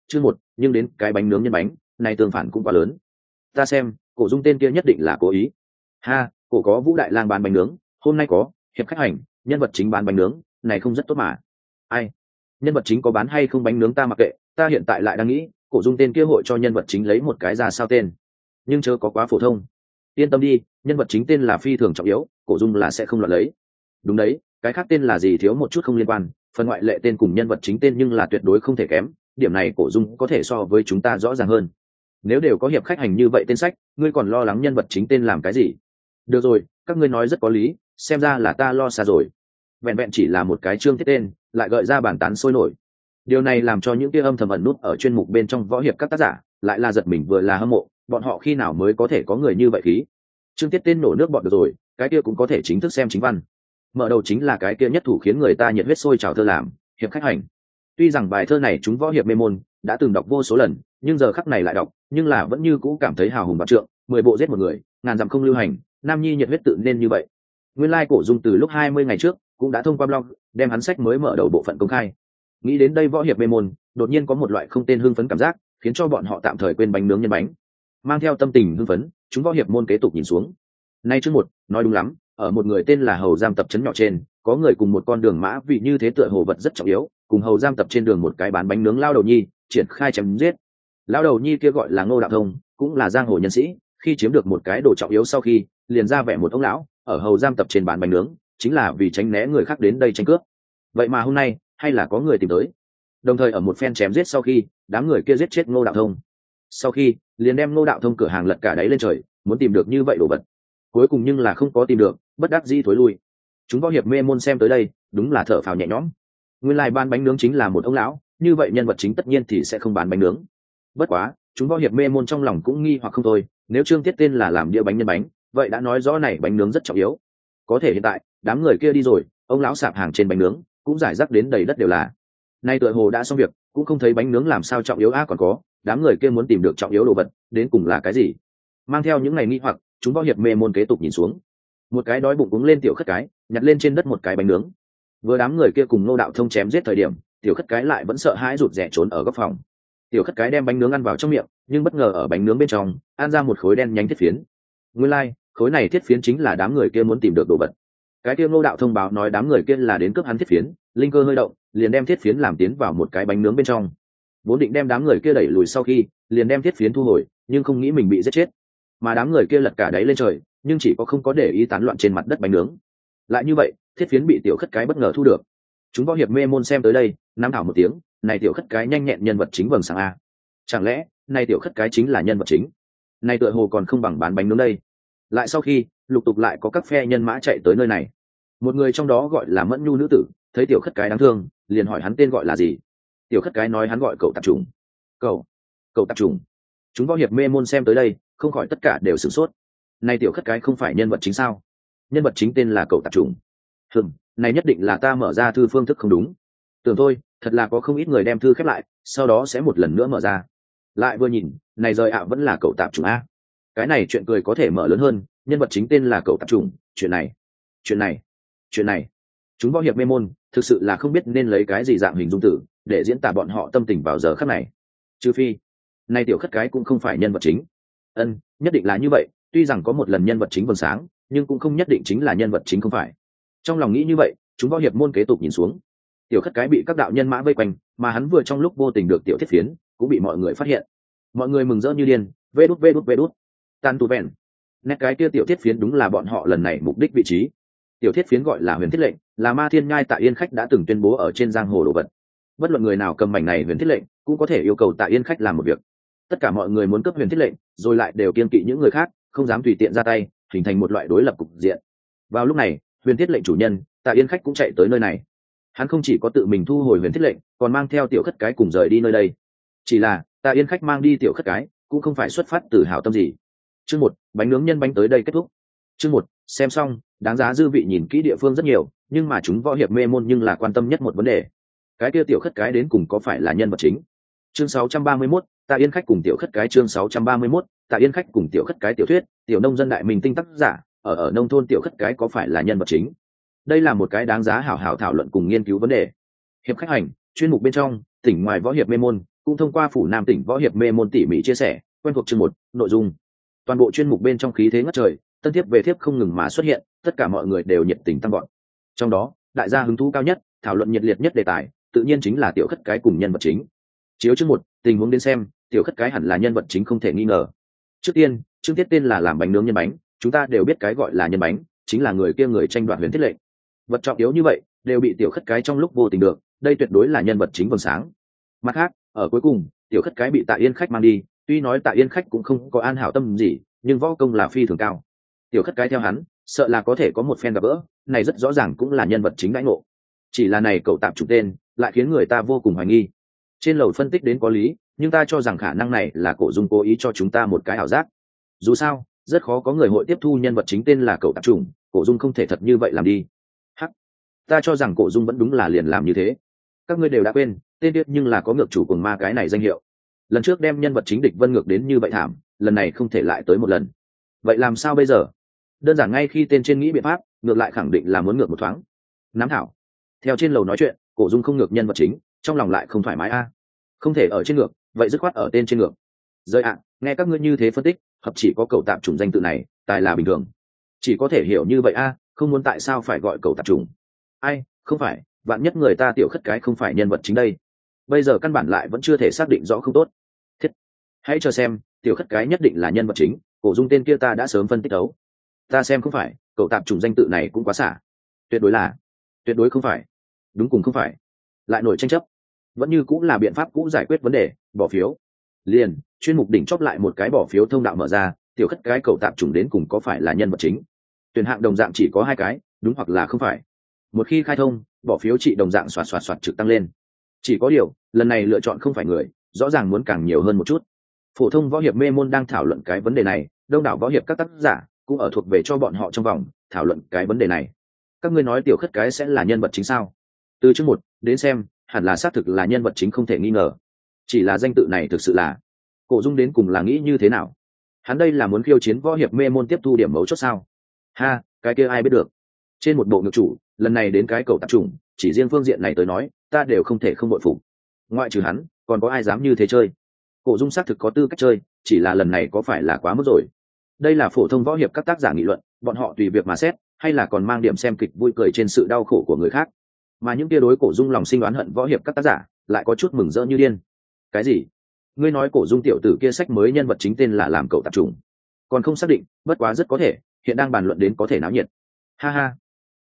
Chương một, nhưng đến cái bánh nướng nhân bánh này tương phản cũng quá lớn. Ta xem Cổ Dung tên kia nhất định là cố ý. Ha, cổ có Vũ Đại Lang bán bánh nướng, hôm nay có hiệp khách hành nhân vật chính bán bánh nướng, này không rất tốt mà. Ai, nhân vật chính có bán hay không bánh nướng ta mặc kệ, ta hiện tại lại đang nghĩ Cổ Dung tên kia hội cho nhân vật chính lấy một cái ra sao tên, nhưng chớ có quá phổ thông. Yên tâm đi, nhân vật chính tên là phi thường trọng yếu, Cổ Dung là sẽ không loạn lấy. Đúng đấy, cái khác tên là gì thiếu một chút không liên quan, phần ngoại lệ tên cùng nhân vật chính tên nhưng là tuyệt đối không thể kém, điểm này Cổ Dung có thể so với chúng ta rõ ràng hơn. Nếu đều có hiệp khách hành như vậy tên sách, ngươi còn lo lắng nhân vật chính tên làm cái gì? Được rồi, các ngươi nói rất có lý, xem ra là ta lo xa rồi. Vẹn vẹn chỉ là một cái chương thiết tên lại gợi ra bàn tán sôi nổi. Điều này làm cho những kia âm thầm ẩn nút ở chuyên mục bên trong võ hiệp các tác giả lại là giật mình vừa là hâm mộ, bọn họ khi nào mới có thể có người như vậy khí. Chương tiết tên nổ nước bọn được rồi, cái kia cũng có thể chính thức xem chính văn. Mở đầu chính là cái kia nhất thủ khiến người ta nhiệt huyết sôi trào thơ làm hiệp khách hành. Tuy rằng bài thơ này chúng võ hiệp mê môn đã từng đọc vô số lần, nhưng giờ khắc này lại đọc, nhưng là vẫn như cũ cảm thấy hào hùng bạc trượng, 10 bộ giết một người, ngàn dặm không lưu hành, nam nhi nhiệt huyết tự nên như vậy. Nguyên lai Cổ Dung từ lúc 20 ngày trước cũng đã thông qua blog đem hắn sách mới mở đầu bộ phận công khai. Nghĩ đến đây võ hiệp mê môn đột nhiên có một loại không tên hưng phấn cảm giác, khiến cho bọn họ tạm thời quên bánh nướng nhân bánh. Mang theo tâm tình hưng phấn, chúng võ hiệp môn kế tục nhìn xuống. Nay chương một, nói đúng lắm, ở một người tên là Hầu Giam tập trấn nhỏ trên, có người cùng một con đường mã vì như thế tựa hồ vật rất trọng yếu, cùng Hầu Giam tập trên đường một cái bán bánh nướng lao đầu nhi, triển khai chém giết. Lao đầu nhi kia gọi là Ngô Đạo Thông, cũng là giang hồ nhân sĩ, khi chiếm được một cái đồ trọng yếu sau khi, liền ra vẻ một ông lão, ở Hầu Giam tập trên bán bánh nướng, chính là vì tránh né người khác đến đây tranh cướp. Vậy mà hôm nay, hay là có người tìm tới. Đồng thời ở một phen chém giết sau khi, đám người kia giết chết Ngô Đạo Thông. Sau khi, liền đem Ngô Đạo Thông cửa hàng lật cả đáy lên trời, muốn tìm được như vậy đồ vật. Cuối cùng nhưng là không có tìm được, bất đắc dĩ thối lui. Chúng võ hiệp mê môn xem tới đây, đúng là thở phào nhẹ nhõm. Nguyên lai ban bánh nướng chính là một ông lão, như vậy nhân vật chính tất nhiên thì sẽ không bán bánh nướng. Bất quá, chúng võ hiệp mê môn trong lòng cũng nghi hoặc không thôi, nếu chương tiết tên là làm đĩa bánh nhân bánh, vậy đã nói rõ này bánh nướng rất trọng yếu. Có thể hiện tại, đám người kia đi rồi, ông lão sạp hàng trên bánh nướng cũng rải rác đến đầy đất đều là. Nay tựa hồ đã xong việc, cũng không thấy bánh nướng làm sao trọng yếu còn có, đám người kia muốn tìm được trọng yếu đồ vật, đến cùng là cái gì? Mang theo những ngày nghi hoặc, chúng võ hiệp mê môn kế tục nhìn xuống. Một cái đói bụng uống lên tiểu khất cái, nhặt lên trên đất một cái bánh nướng. Vừa đám người kia cùng Ngô Đạo Thông chém giết thời điểm, tiểu khất cái lại vẫn sợ hãi rụt rè trốn ở góc phòng. Tiểu khất cái đem bánh nướng ăn vào trong miệng, nhưng bất ngờ ở bánh nướng bên trong ăn ra một khối đen nhánh thiết phiến. Nguyên lai, khối này thiết phiến chính là đám người kia muốn tìm được đồ vật. Cái kia Ngô Đạo thông báo nói đám người kia là đến cướp hắn thiết phiến, linh cơ hơi động, liền đem thiết phiến làm tiến vào một cái bánh nướng bên trong. Vốn định đem đám người kia đẩy lùi sau khi, liền đem thiết phiến thu hồi, nhưng không nghĩ mình bị giết chết. Mà đám người kia lật cả đáy lên trời, nhưng chỉ có không có để ý tán loạn trên mặt đất bánh nướng. Lại như vậy, thiết phiến bị tiểu khất cái bất ngờ thu được. Chúng võ hiệp mê môn xem tới đây, nắm thảo một tiếng, này tiểu khất cái nhanh nhẹn nhân vật chính vầng sáng a. Chẳng lẽ, này tiểu khất cái chính là nhân vật chính? Này tựa hồ còn không bằng bán bánh nướng đây. Lại sau khi, lục tục lại có các phe nhân mã chạy tới nơi này. Một người trong đó gọi là Mẫn Nhu nữ tử, thấy tiểu khất cái đáng thương, liền hỏi hắn tên gọi là gì. Tiểu khất cái nói hắn gọi cậu tạp trùng. Cậu tạp trùng. Chúng võ hiệp mê môn xem tới đây, không khỏi tất cả đều sửng sốt. Này tiểu khất cái không phải nhân vật chính sao? Nhân vật chính tên là cậu tạp trùng. Này nhất định là ta mở ra thư phương thức không đúng. Tưởng thôi, thật là có không ít người đem thư khép lại, sau đó sẽ một lần nữa mở ra. Lại vừa nhìn, này rời ạ vẫn là cậu tạp trùng a. Cái này chuyện cười có thể mở lớn hơn, nhân vật chính tên là cậu tạp trùng, chuyện này. Chúng võ hiệp mê môn, thực sự là không biết nên lấy cái gì dạng hình dung tử để diễn tả bọn họ tâm tình vào giờ khắc này. Trừ phi, này tiểu khất cái cũng không phải nhân vật chính. Nhất định là như vậy, tuy rằng có một lần nhân vật chính vầng sáng, nhưng cũng không nhất định chính là nhân vật chính không phải. Trong lòng nghĩ như vậy, chúng võ hiệp môn kế tục nhìn xuống. Tiểu khất cái bị các đạo nhân mã vây quanh, mà hắn vừa trong lúc vô tình được tiểu thiết phiến cũng bị mọi người phát hiện. Mọi người mừng rỡ như điên, vê đút tan tu vẹn. Nét cái kia tiểu thiết phiến đúng là bọn họ lần này mục đích vị trí. Tiểu thiết phiến gọi là huyền thiết lệnh, là Ma Thiên Nhai Tạ Yên Khách đã từng tuyên bố ở trên giang hồ đồ vật. Bất luận người nào cầm mảnh này huyền thiết lệnh, cũng có thể yêu cầu Tạ Yên Khách làm một việc. Tất cả mọi người muốn cướp huyền thiết lệnh, rồi lại đều kiêng kỵ những người khác, không dám tùy tiện ra tay, hình thành một loại đối lập cục diện. Vào lúc này, huyền thiết lệnh chủ nhân Tạ Yên Khách cũng chạy tới nơi này. Hắn không chỉ có tự mình thu hồi huyền thiết lệnh, còn mang theo tiểu khất cái cùng rời đi nơi đây. Chỉ là Tạ Yên Khách mang đi tiểu khất cái, cũng không phải xuất phát từ hảo tâm gì. Chương 1, bánh nướng nhân bánh tới đây kết thúc. Chương 1, xem xong, đáng giá dư vị nhìn kỹ địa phương rất nhiều, nhưng mà chúng võ hiệp mê môn nhưng là quan tâm nhất một vấn đề. Cái kia tiểu khất cái đến cùng có phải là nhân vật chính? Chương 631, Tạ Yên Khách cùng tiểu khất cái. Chương 631, Tạ Yên Khách cùng tiểu khất cái. Tiểu thuyết, tiểu nông dân đại minh tinh tác giả, ở nông thôn tiểu khất cái có phải là nhân vật chính? Đây là một cái đáng giá hảo hảo thảo luận cùng nghiên cứu vấn đề. Hiệp khách hành chuyên mục bên trong, tỉnh ngoài võ hiệp mê môn cũng thông qua phủ Nam tỉnh võ hiệp mê môn tỉ mỉ chia sẻ quen thuộc chương một nội dung. Toàn bộ chuyên mục bên trong khí thế ngất trời, tân thiếp về thiếp không ngừng mà xuất hiện, tất cả mọi người đều nhiệt tình tăng gọn. Trong đó đại gia hứng thú cao nhất, thảo luận nhiệt liệt nhất đề tài tự nhiên chính là tiểu khất cái cùng nhân vật chính. Chiếu chương một, tình huống đến xem, tiểu khất cái hẳn là nhân vật chính không thể nghi ngờ. Trước tiên, chương tiết tên là làm bánh nướng nhân bánh, chúng ta đều biết cái gọi là nhân bánh chính là người kia người tranh đoạt huyền thiết lệnh. Vật trọng yếu như vậy đều bị tiểu khất cái trong lúc vô tình được, đây tuyệt đối là nhân vật chính vầng sáng. Mặt khác, ở cuối cùng tiểu khất cái bị Tạ Yên khách mang đi, tuy nói Tạ Yên khách cũng không có an hảo tâm gì, nhưng võ công là phi thường cao. Tiểu khất cái theo hắn sợ là có thể có một phen gặp gỡ, này rất rõ ràng cũng là nhân vật chính đãi ngộ. Chỉ là này cậu tạm chủ tên lại khiến người ta vô cùng hoài nghi. Trên lầu phân tích đến có lý, nhưng ta cho rằng khả năng này là Cổ Dung cố ý cho chúng ta một cái ảo giác. Dù sao rất khó có người hội tiếp thu nhân vật chính tên là cậu tạp trùng, Cổ Dung không thể thật như vậy làm đi. Hắc, ta cho rằng Cổ Dung vẫn đúng là liền làm như thế. Các ngươi đều đã quên tên tiếc nhưng là có ngược chủ cùng ma cái này danh hiệu. Lần trước đem nhân vật chính địch Vân ngược đến như vậy thảm, lần này không thể lại tới một lần. Vậy làm sao bây giờ? Đơn giản ngay khi tên trên nghĩ biện pháp, ngược lại khẳng định là muốn ngược một thoáng. Nắm thảo. Theo trên lầu nói chuyện, Cổ Dung không ngược nhân vật chính, trong lòng lại không thoải mái a. Không thể ở trên ngược, vậy dứt khoát ở tên trên ngược. Rơi ạ, nghe các ngươi như thế phân tích, hợp chỉ có cậu tạp chủng danh tự này, tài là bình thường. Chỉ có thể hiểu như vậy a, không muốn tại sao phải gọi cậu tạp chủng. Ai, không phải, vạn nhất người ta tiểu khất cái không phải nhân vật chính đây. Bây giờ căn bản lại vẫn chưa thể xác định rõ không tốt. Thiết, hãy chờ xem, tiểu khất cái nhất định là nhân vật chính, Cổ Dung tên kia ta đã sớm phân tích đấu. Ta xem không phải, cậu tạp chủng danh tự này cũng quá xả. Tuyệt đối không phải. Đúng cùng không phải. Lại nổi tranh chấp. Vẫn như cũng là biện pháp cũ giải quyết vấn đề, bỏ phiếu. Liền, chuyên mục đỉnh chóp lại một cái bỏ phiếu thông đạo mở ra, tiểu khất cái cậu tạp chủng đến cùng có phải là nhân vật chính. Tuyển hạng đồng dạng chỉ có 2 cái, đúng hoặc là không phải. Một khi khai thông, bỏ phiếu trị đồng dạng xoạt trực tăng lên. Chỉ có điều, lần này lựa chọn không phải người, rõ ràng muốn càng nhiều hơn một chút. Phổ thông võ hiệp mê môn đang thảo luận cái vấn đề này, đông đảo võ hiệp các tác giả cũng ở thuộc về cho bọn họ trong vòng thảo luận cái vấn đề này. Các ngươi nói tiểu khất cái sẽ là nhân vật chính sao? Từ chương 1 đến xem, hẳn là xác thực là nhân vật chính không thể nghi ngờ. Chỉ là danh tự này thực sự là Cổ Dung đến cùng là nghĩ như thế nào? Hắn đây là muốn khiêu chiến võ hiệp mê môn tiếp thu điểm mấu chốt sao? Ha, cái kia ai biết được. Trên một bộ ngược chủ, lần này đến cái cầu tạp chủng, chỉ riêng phương diện này tới nói, ta đều không thể không bội phục. Ngoại trừ hắn, còn có ai dám như thế chơi? Cổ Dung xác thực có tư cách chơi, chỉ là lần này có phải là quá mức rồi? Đây là phổ thông võ hiệp các tác giả nghị luận, bọn họ tùy việc mà xét, hay là còn mang điểm xem kịch vui cười trên sự đau khổ của người khác. Mà những kia đối Cổ Dung lòng sinh oán hận võ hiệp các tác giả, lại có chút mừng rỡ như điên. Cái gì? Ngươi nói Cổ Dung tiểu tử kia sách mới nhân vật chính tên là làm cậu tạp chủng? Còn không xác định, bất quá rất có thể, hiện đang bàn luận đến có thể náo nhiệt. Ha ha,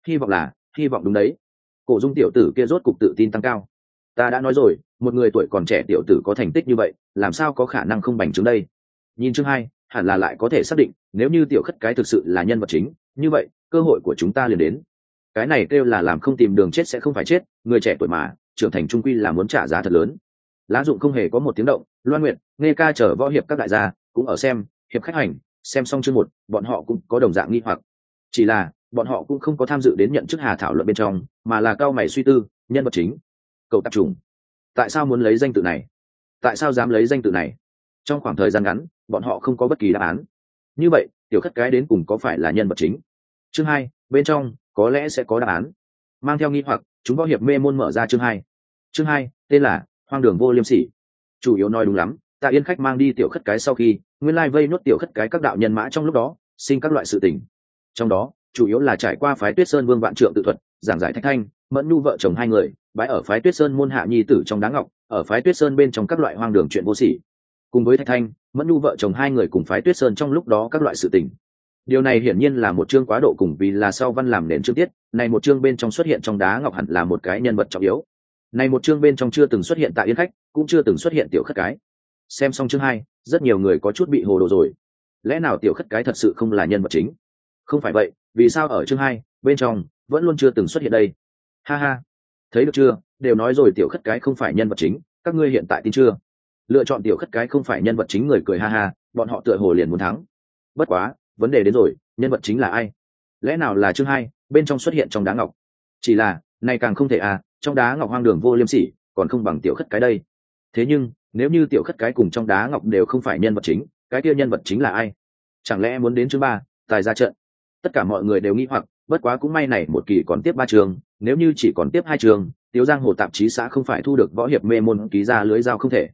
hy vọng đúng đấy. Cổ Dung tiểu tử kia rốt cục tự tin tăng cao. Ta đã nói rồi, một người tuổi còn trẻ tiểu tử có thành tích như vậy, làm sao có khả năng không bành trướng đây? Nhìn chương 2, hẳn là lại có thể xác định, nếu như tiểu khất cái thực sự là nhân vật chính, như vậy cơ hội của chúng ta liền đến. Cái này kêu là làm không tìm đường chết sẽ không phải chết, người trẻ tuổi mà trưởng thành trung quy là muốn trả giá thật lớn. Lá Dụng không hề có một tiếng động, Loan Nguyệt, Nghe Ca chở võ hiệp các đại gia cũng ở xem, hiệp khách hành, xem xong chương 1, bọn họ cũng có đồng dạng nghi hoặc. Chỉ là bọn họ cũng không có tham dự đến nhận chức hà thảo luận bên trong, mà là cao mày suy tư, nhân vật chính, cậu tạp trùng, tại sao muốn lấy danh tự này? Tại sao dám lấy danh tự này? Trong khoảng thời gian ngắn, bọn họ không có bất kỳ đáp án. Như vậy, tiểu khất cái đến cùng có phải là nhân vật chính? Chương 2, bên trong có lẽ sẽ có đáp án. Mang theo nghi hoặc, chúng võ hiệp mê môn mở ra chương 2. Chương 2, tên là Hoang đường vô liêm sỉ. Chủ yếu nói đúng lắm, Tạ Yên khách mang đi tiểu khất cái sau khi, nguyên lai vây nuốt tiểu khất cái các đạo nhân mã trong lúc đó, sinh các loại sự tình. Trong đó, chủ yếu là trải qua phái Tuyết Sơn Vương Vạn Trượng tự thuật, giảng giải Thạch Thanh, Mẫn Nhu vợ chồng 2 người, bái ở phái Tuyết Sơn môn hạ nhi tử trong đá ngọc, ở phái Tuyết Sơn bên trong các loại hoang đường chuyện vô sỉ. Cùng với Thạch Thanh, Mẫn Nhu vợ chồng 2 người cùng phái Tuyết Sơn trong lúc đó các loại sự tình. Điều này hiển nhiên là một chương quá độ cùng vì là sau văn làm nền chương tiết, này một chương bên trong xuất hiện trong đá ngọc hẳn là một cái nhân vật trọng yếu. Này một chương bên trong chưa từng xuất hiện Tạ Yên khách, cũng chưa từng xuất hiện tiểu khất cái. Xem xong chương 2, rất nhiều người có chút bị hồ đồ rồi. Lẽ nào tiểu khất cái thật sự không là nhân vật chính? Không phải vậy, vì sao ở chương 2 bên trong vẫn luôn chưa từng xuất hiện đây? Ha ha, thấy được chưa, đều nói rồi tiểu khất cái không phải nhân vật chính, các ngươi hiện tại tin chưa? Lựa chọn tiểu khất cái không phải nhân vật chính người cười ha ha, bọn họ tựa hồ liền muốn thắng. Bất quá, vấn đề đến rồi, nhân vật chính là ai? Lẽ nào là chương 2 bên trong xuất hiện trong đá ngọc? Chỉ là, này càng không thể à, trong đá ngọc hoang đường vô liêm sỉ, còn không bằng tiểu khất cái đây. Thế nhưng, nếu như tiểu khất cái cùng trong đá ngọc đều không phải nhân vật chính, cái kia nhân vật chính là ai? Chẳng lẽ muốn đến chương 3, tài ra trận? Tất cả mọi người đều nghi hoặc, bất quá cũng may này một kỳ còn tiếp 3 trường, nếu như chỉ còn tiếp 2 trường, Tiếu Giang Hồ tạp chí xã không phải thu được võ hiệp mê môn ký ra lưới dao không thể.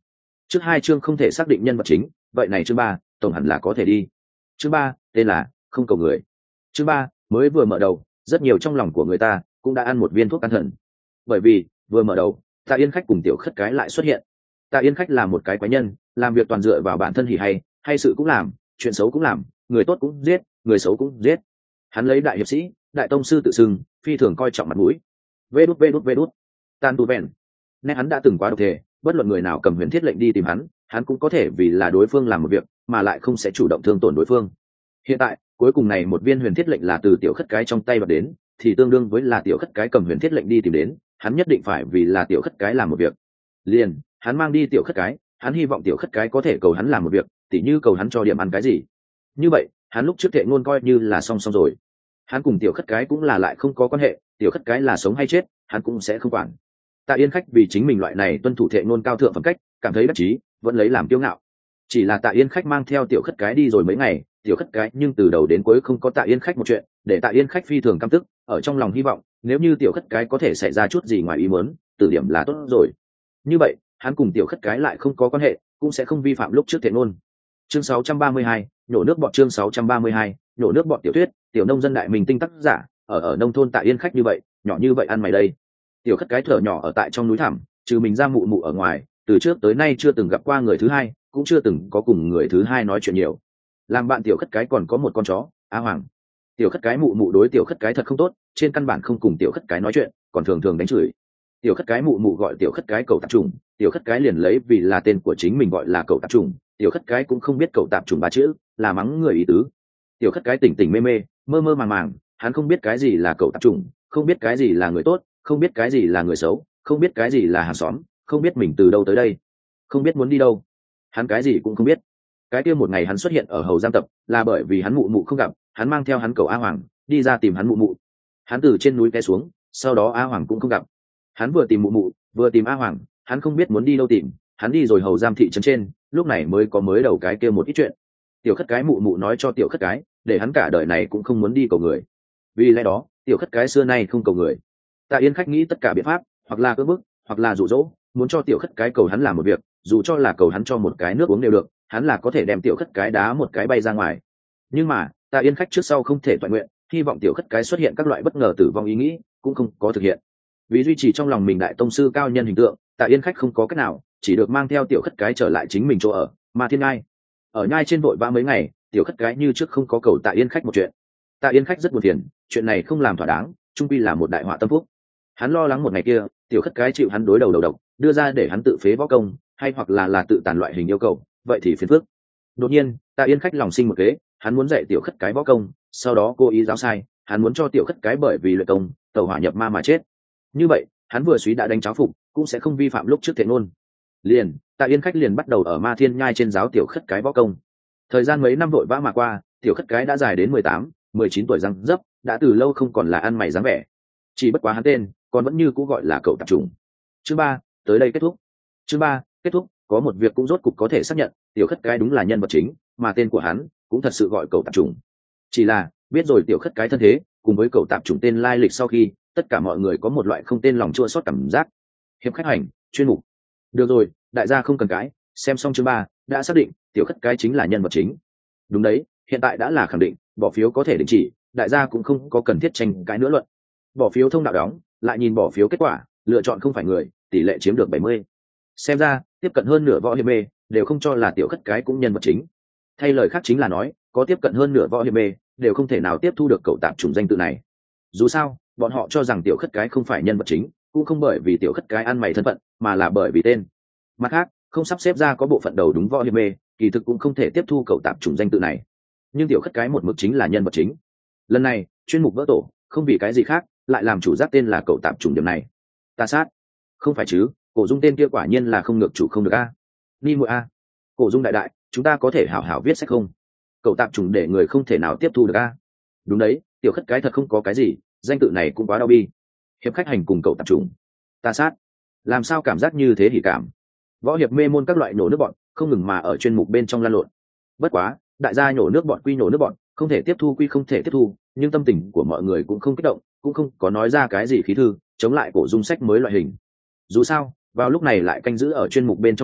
Trước 2 chương không thể xác định nhân vật chính, vậy này chương 3, tổng hẳn là có thể đi. Chương 3, tên là không cầu người. Chương 3 mới vừa mở đầu, rất nhiều trong lòng của người ta cũng đã ăn một viên thuốc can thần. Bởi vì vừa mở đầu, Tạ Yên Khách cùng Tiểu Khất Cái lại xuất hiện. Tạ Yên Khách là một cái quái nhân, làm việc toàn dựa vào bản thân hỉ hay sự cũng làm, chuyện xấu cũng làm, người tốt cũng giết, người xấu cũng giết. Hắn lấy đại hiệp sĩ, đại tông sư tự xưng, phi thường coi trọng mặt mũi. Vê đút. Tan tu vẹn. Nét hắn đã từng quá độc thể, bất luận người nào cầm huyền thiết lệnh đi tìm hắn cũng có thể vì là đối phương làm một việc mà lại không sẽ chủ động thương tổn đối phương. Hiện tại cuối cùng này một viên huyền thiết lệnh là từ Tiểu Khất Cái trong tay đoạt đến, thì tương đương với là Tiểu Khất Cái cầm huyền thiết lệnh đi tìm đến, hắn nhất định phải vì là Tiểu Khất Cái làm một việc. Liền hắn mang đi Tiểu Khất Cái, hắn hy vọng Tiểu Khất Cái có thể cầu hắn làm một việc, tỉ như cầu hắn cho điểm ăn cái gì. Như vậy hắn lúc trước thệ ngôn coi như là xong rồi. Hắn cùng Tiểu Khất Cái cũng là lại không có quan hệ, Tiểu Khất Cái là sống hay chết hắn cũng sẽ không quản. Tạ Yên Khách vì chính mình loại này tuân thủ thệ ngôn cao thượng phẩm cách cảm thấy đắc chí, vẫn lấy làm kiêu ngạo. Chỉ là Tạ Yên Khách mang theo Tiểu Khất Cái đi rồi mấy ngày, Tiểu Khất Cái nhưng từ đầu đến cuối không có Tạ Yên Khách một chuyện, để Tạ Yên Khách phi thường căm tức, ở trong lòng hy vọng nếu như Tiểu Khất Cái có thể xảy ra chút gì ngoài ý muốn, tử điểm là tốt rồi. Như vậy hắn cùng Tiểu Khất Cái lại không có quan hệ, cũng sẽ không vi phạm lúc trước thệ ngôn. Chương 632, nhổ nước bọt. Chương 632, nhổ nước bọt. Tiểu thuyết, tiểu nông dân đại mình tinh tác giả, ở nông thôn Tạ Yên Khách như vậy, nhỏ như vậy ăn mày đây. Tiểu Khất Cái thở nhỏ ở tại trong núi thẳm, trừ mình ra mụ mụ ở ngoài, từ trước tới nay chưa từng gặp qua người thứ hai, cũng chưa từng có cùng người thứ hai nói chuyện nhiều. Làm bạn Tiểu Khất Cái còn có một con chó, Á Hoàng. Tiểu Khất Cái mụ mụ đối Tiểu Khất Cái thật không tốt, trên căn bản không cùng Tiểu Khất Cái nói chuyện, còn thường thường đánh chửi. Tiểu Khất Cái mụ mụ gọi Tiểu Khất Cái cậu tạp trùng, Tiểu Khất Cái liền lấy vì là tên của chính mình gọi là cậu tạp trùng. Tiểu Khất Cái cũng không biết cậu tạp trùng ba chữ là mắng người ý tứ. Tiểu Khất Cái tỉnh tỉnh mê mê, mơ mơ màng màng, hắn không biết cái gì là cậu tạp trùng, không biết cái gì là người tốt, không biết cái gì là người xấu, không biết cái gì là hàng xóm, không biết mình từ đâu tới đây, không biết muốn đi đâu, hắn cái gì cũng không biết. Cái kia một ngày hắn xuất hiện ở hầu giam tập là bởi vì hắn mụ mụ không gặp, hắn mang theo hắn cậu A Hoàng đi ra tìm hắn mụ mụ. Hắn từ trên núi té xuống, sau đó A Hoàng cũng không gặp. Hắn vừa tìm mụ mụ vừa tìm A Hoàng, hắn không biết muốn đi đâu tìm. Hắn đi rồi hầu giam thị trấn trên, lúc này mới có mới đầu cái kia một ít chuyện. Tiểu Khất Cái mụ mụ nói cho Tiểu Khất Cái để hắn cả đời này cũng không muốn đi cầu người, vì lẽ đó Tiểu Khất Cái xưa nay không cầu người. Tạ Yên Khách nghĩ tất cả biện pháp, hoặc là cưỡng bức, hoặc là dụ dỗ, muốn cho Tiểu Khất Cái cầu hắn làm một việc, dù cho là cầu hắn cho một cái nước uống đều được, hắn là có thể đem Tiểu Khất Cái đá một cái bay ra ngoài. Nhưng mà Tạ Yên Khách trước sau không thể toàn nguyện, hy vọng Tiểu Khất Cái xuất hiện các loại bất ngờ tử vong ý nghĩ cũng không có thực hiện. Vì duy trì trong lòng mình đại tông sư cao nhân hình tượng, Tạ Yên Khách không có cách nào, chỉ được mang theo Tiểu Khất Cái trở lại chính mình chỗ ở Ma Thiên Nhai. Ở nhai trên vội vã mấy ngày, Tiểu Khất Cái như trước không có cầu Tạ Yên Khách một chuyện. Tạ Yên Khách rất buồn phiền, chuyện này không làm thỏa đáng, chung quy là một đại họa tâm phúc. Hắn lo lắng một ngày kia Tiểu Khất Cái chịu hắn đối đầu đầu độc, đưa ra để hắn tự phế võ công, hay hoặc là tự tàn loại hình yêu cầu, vậy thì phiền phức. Đột nhiên Tạ Yên Khách lòng sinh một kế, hắn muốn dạy Tiểu Khất Cái võ công, sau đó cố ý giáo sai, hắn muốn cho Tiểu Khất Cái bởi vì luyện công tẩu hỏa nhập ma mà chết. Như vậy hắn vừa suý đã đánh cháo phục, cũng sẽ không vi phạm lúc trước thệ ngôn. Liền Tạ Yên Khách liền bắt đầu ở Ma Thiên Nhai trên giáo Tiểu Khất Cái võ công. Thời gian mấy năm vội vã mà qua, Tiểu Khất Cái đã dài đến 18, 19 tuổi răng dấp, đã từ lâu không còn là ăn mày dáng vẻ. Chỉ bất quá hắn tên còn vẫn như cũ gọi là cậu tạp trùng. Chương 3 tới đây kết thúc. Chương 3 kết thúc, có một việc cũng rốt cục có thể xác nhận, Tiểu Khất Cái đúng là nhân vật chính, mà tên của hắn cũng thật sự gọi cậu tạp trùng. Chỉ là biết rồi Tiểu Khất Cái thân thế cùng với cậu tạp trùng tên lai lịch sau khi, tất cả mọi người có một loại không tên lòng chua xót cảm giác. Hiệp khách hành chuyên mục. Được rồi, đại gia không cần cãi, xem xong chương 3 đã xác định Tiểu Khất Cái chính là nhân vật chính. Đúng đấy, hiện tại đã là khẳng định, bỏ phiếu có thể đình chỉ, đại gia cũng không có cần thiết tranh cãi nữa luận. Bỏ phiếu thông đạo đóng, lại nhìn bỏ phiếu kết quả, lựa chọn không phải người, tỷ lệ chiếm được 70. Xem ra tiếp cận hơn nửa võ hiệp mê đều không cho là Tiểu Khất Cái cũng nhân vật chính. Thay lời khác chính là nói, có tiếp cận hơn nửa võ hiệp mê đều không thể nào tiếp thu được cậu tạp chủng danh tự này. Dù sao bọn họ cho rằng Tiểu Khất Cái không phải nhân vật chính, cũng không bởi vì Tiểu Khất Cái ăn mày thân phận, mà là bởi vì tên. Mặt khác không sắp xếp ra có bộ phận đầu đúng võ hiệp mê, kỳ thực cũng không thể tiếp thu cậu tạp chủng danh tự này. Nhưng Tiểu Khất Cái một mực chính là nhân vật chính. Lần này chuyên mục vỡ tổ, không vì cái gì khác, lại làm chủ giác tên là cậu tạp chủng điểm này. Ta sát, không phải chứ, Cổ Dung tên kia quả nhiên là không ngược chủ không được a. Ni muội a, Cổ Dung đại đại, chúng ta có thể hảo hảo viết sách không? Cậu tạp chủng để người không thể nào tiếp thu được a. Đúng đấy, Tiểu Khất Cái thật không có cái gì, danh tự này cũng quá đau bi. Hiệp khách hành cùng cậu tạp chủng. Ta sát, làm sao cảm giác như thế hỉ cảm. Võ hiệp mê môn các loại nổ nước bọn không ngừng mà ở chuyên mục bên trong lan lộn. Bất quá đại gia nhổ nước bọn quy nhổ nước bọn, không thể tiếp thu quy không thể tiếp thu, nhưng tâm tình của mọi người cũng không kích động, cũng không có nói ra cái gì khí thư chống lại Cổ Dung sách mới loại hình. Dù sao vào lúc này lại canh giữ ở chuyên mục bên trong người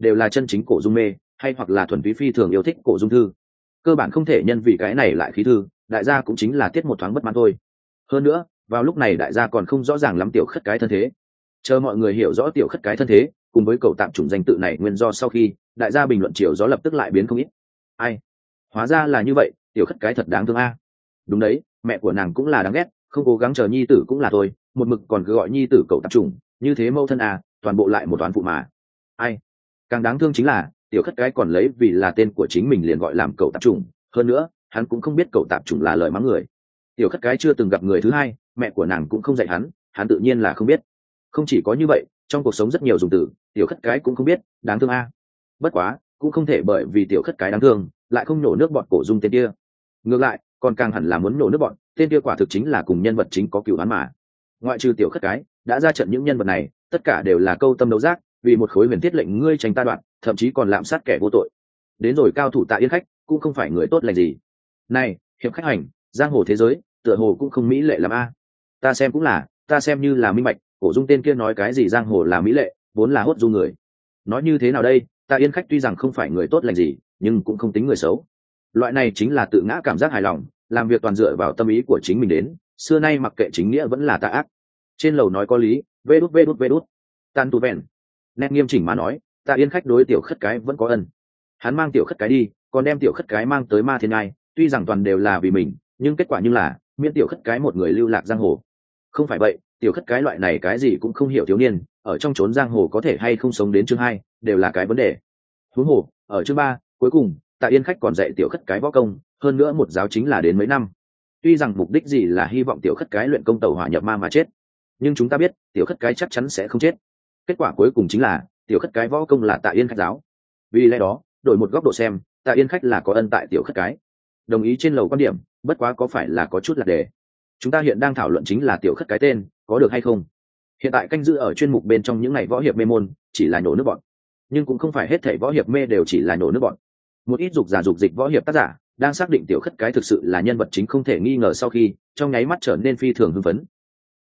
đều là chân chính cổ dung mê hay hoặc là thuần túy phi thường yêu thích cổ dung thư. Cơ bản không thể nhân vì cái này lại khí thư, đại gia cũng chính là tiết một thoáng bất mãn thôi. Hơn nữa vào lúc này đại gia còn không rõ ràng lắm tiểu khất cái thân thế. Chờ mọi người hiểu rõ tiểu khất cái thân thế cùng với cậu tạm chủng danh tự này nguyên do sau khi, đại gia bình luận chiều gió lập tức lại biến không ít. Ai, hóa ra là như vậy, tiểu khất cái thật đáng thương a. Đúng đấy, mẹ của nàng cũng là đáng ghét, không cố gắng chờ nhi tử cũng là thôi, một mực còn cứ gọi nhi tử cậu tạp chủng, như thế mâu thân à, toàn bộ lại một toán phụ mà. Ai, càng đáng thương chính là tiểu khất cái còn lấy vì là tên của chính mình liền gọi làm cậu tạp chủng, hơn nữa hắn cũng không biết cậu tạp chủng là lời mắng người. Tiểu khất cái chưa từng gặp người thứ hai, mẹ của nàng cũng không dạy hắn tự nhiên là không biết. Không chỉ có như vậy, trong cuộc sống rất nhiều dùng từ tiểu khất cái cũng không biết, đáng thương a. Bất quá cũng không thể bởi vì tiểu khất cái đáng thương lại không nổ nước bọt cổ dung tên kia. Ngược lại còn càng hẳn là muốn nổ nước bọt, tên kia quả thực chính là cùng nhân vật chính có cựu đoán mà. Ngoại trừ tiểu khất cái đã ra trận, những nhân vật này tất cả đều là câu tâm đấu giác, vì một khối huyền thiết lệnh ngươi tranh ta đoạn, thậm chí còn lạm sát kẻ vô tội. Đến rồi cao thủ Tạ Yên Khách cũng không phải người tốt lành gì. Này hiệp khách hành, giang hồ thế giới tựa hồ cũng không mỹ lệ làm a. Ta xem cũng là, ta xem như là minh bạch, cổ dung tên kia nói cái gì giang hồ là mỹ lệ, vốn là hốt du người. Nói như thế nào đây, Tạ Yên Khách tuy rằng không phải người tốt lành gì, nhưng cũng không tính người xấu. Loại này chính là tự ngã cảm giác hài lòng, làm việc toàn dựa vào tâm ý của chính mình đến, xưa nay mặc kệ chính nghĩa vẫn là tà ác. Trên lầu nói có lý, vê đút tan tu vẹn. Nét nghiêm chỉnh mà nói, Tạ Yên Khách đối tiểu khất cái vẫn có ân. Hắn mang tiểu khất cái đi, còn đem tiểu khất cái mang tới Ma Thiên Ngai, tuy rằng toàn đều là vì mình, nhưng kết quả như là miễn tiểu khất cái một người lưu lạc giang hồ. Không phải vậy, tiểu khất cái loại này cái gì cũng không hiểu thiếu niên, ở trong chốn giang hồ có thể hay không sống đến chương 2, đều là cái vấn đề. Huống hồ, ở chương 3, cuối cùng, Tạ Yên Khách còn dạy tiểu khất cái võ công, hơn nữa một giáo chính là đến mấy năm. Tuy rằng mục đích gì là hy vọng tiểu khất cái luyện công tẩu hỏa nhập ma mà chết, nhưng chúng ta biết tiểu khất cái chắc chắn sẽ không chết. Kết quả cuối cùng chính là tiểu khất cái võ công là Tạ Yên Khách giáo. Vì lẽ đó, đổi một góc độ xem, Tạ Yên Khách là có ân tại tiểu khất cái. Đồng ý trên lầu quan điểm, bất quá có phải là có chút lạc đề. Chúng ta hiện đang thảo luận chính là tiểu khất cái tên có được hay không. Hiện tại canh giữ ở chuyên mục bên trong những ngày võ hiệp mê môn chỉ là nhổ nước bọn, nhưng cũng không phải hết thảy võ hiệp mê đều chỉ là nhổ nước bọn. Một ít dục giả dục dịch võ hiệp tác giả đang xác định tiểu khất cái thực sự là nhân vật chính không thể nghi ngờ sau khi trong nháy mắt trở nên phi thường hưng phấn.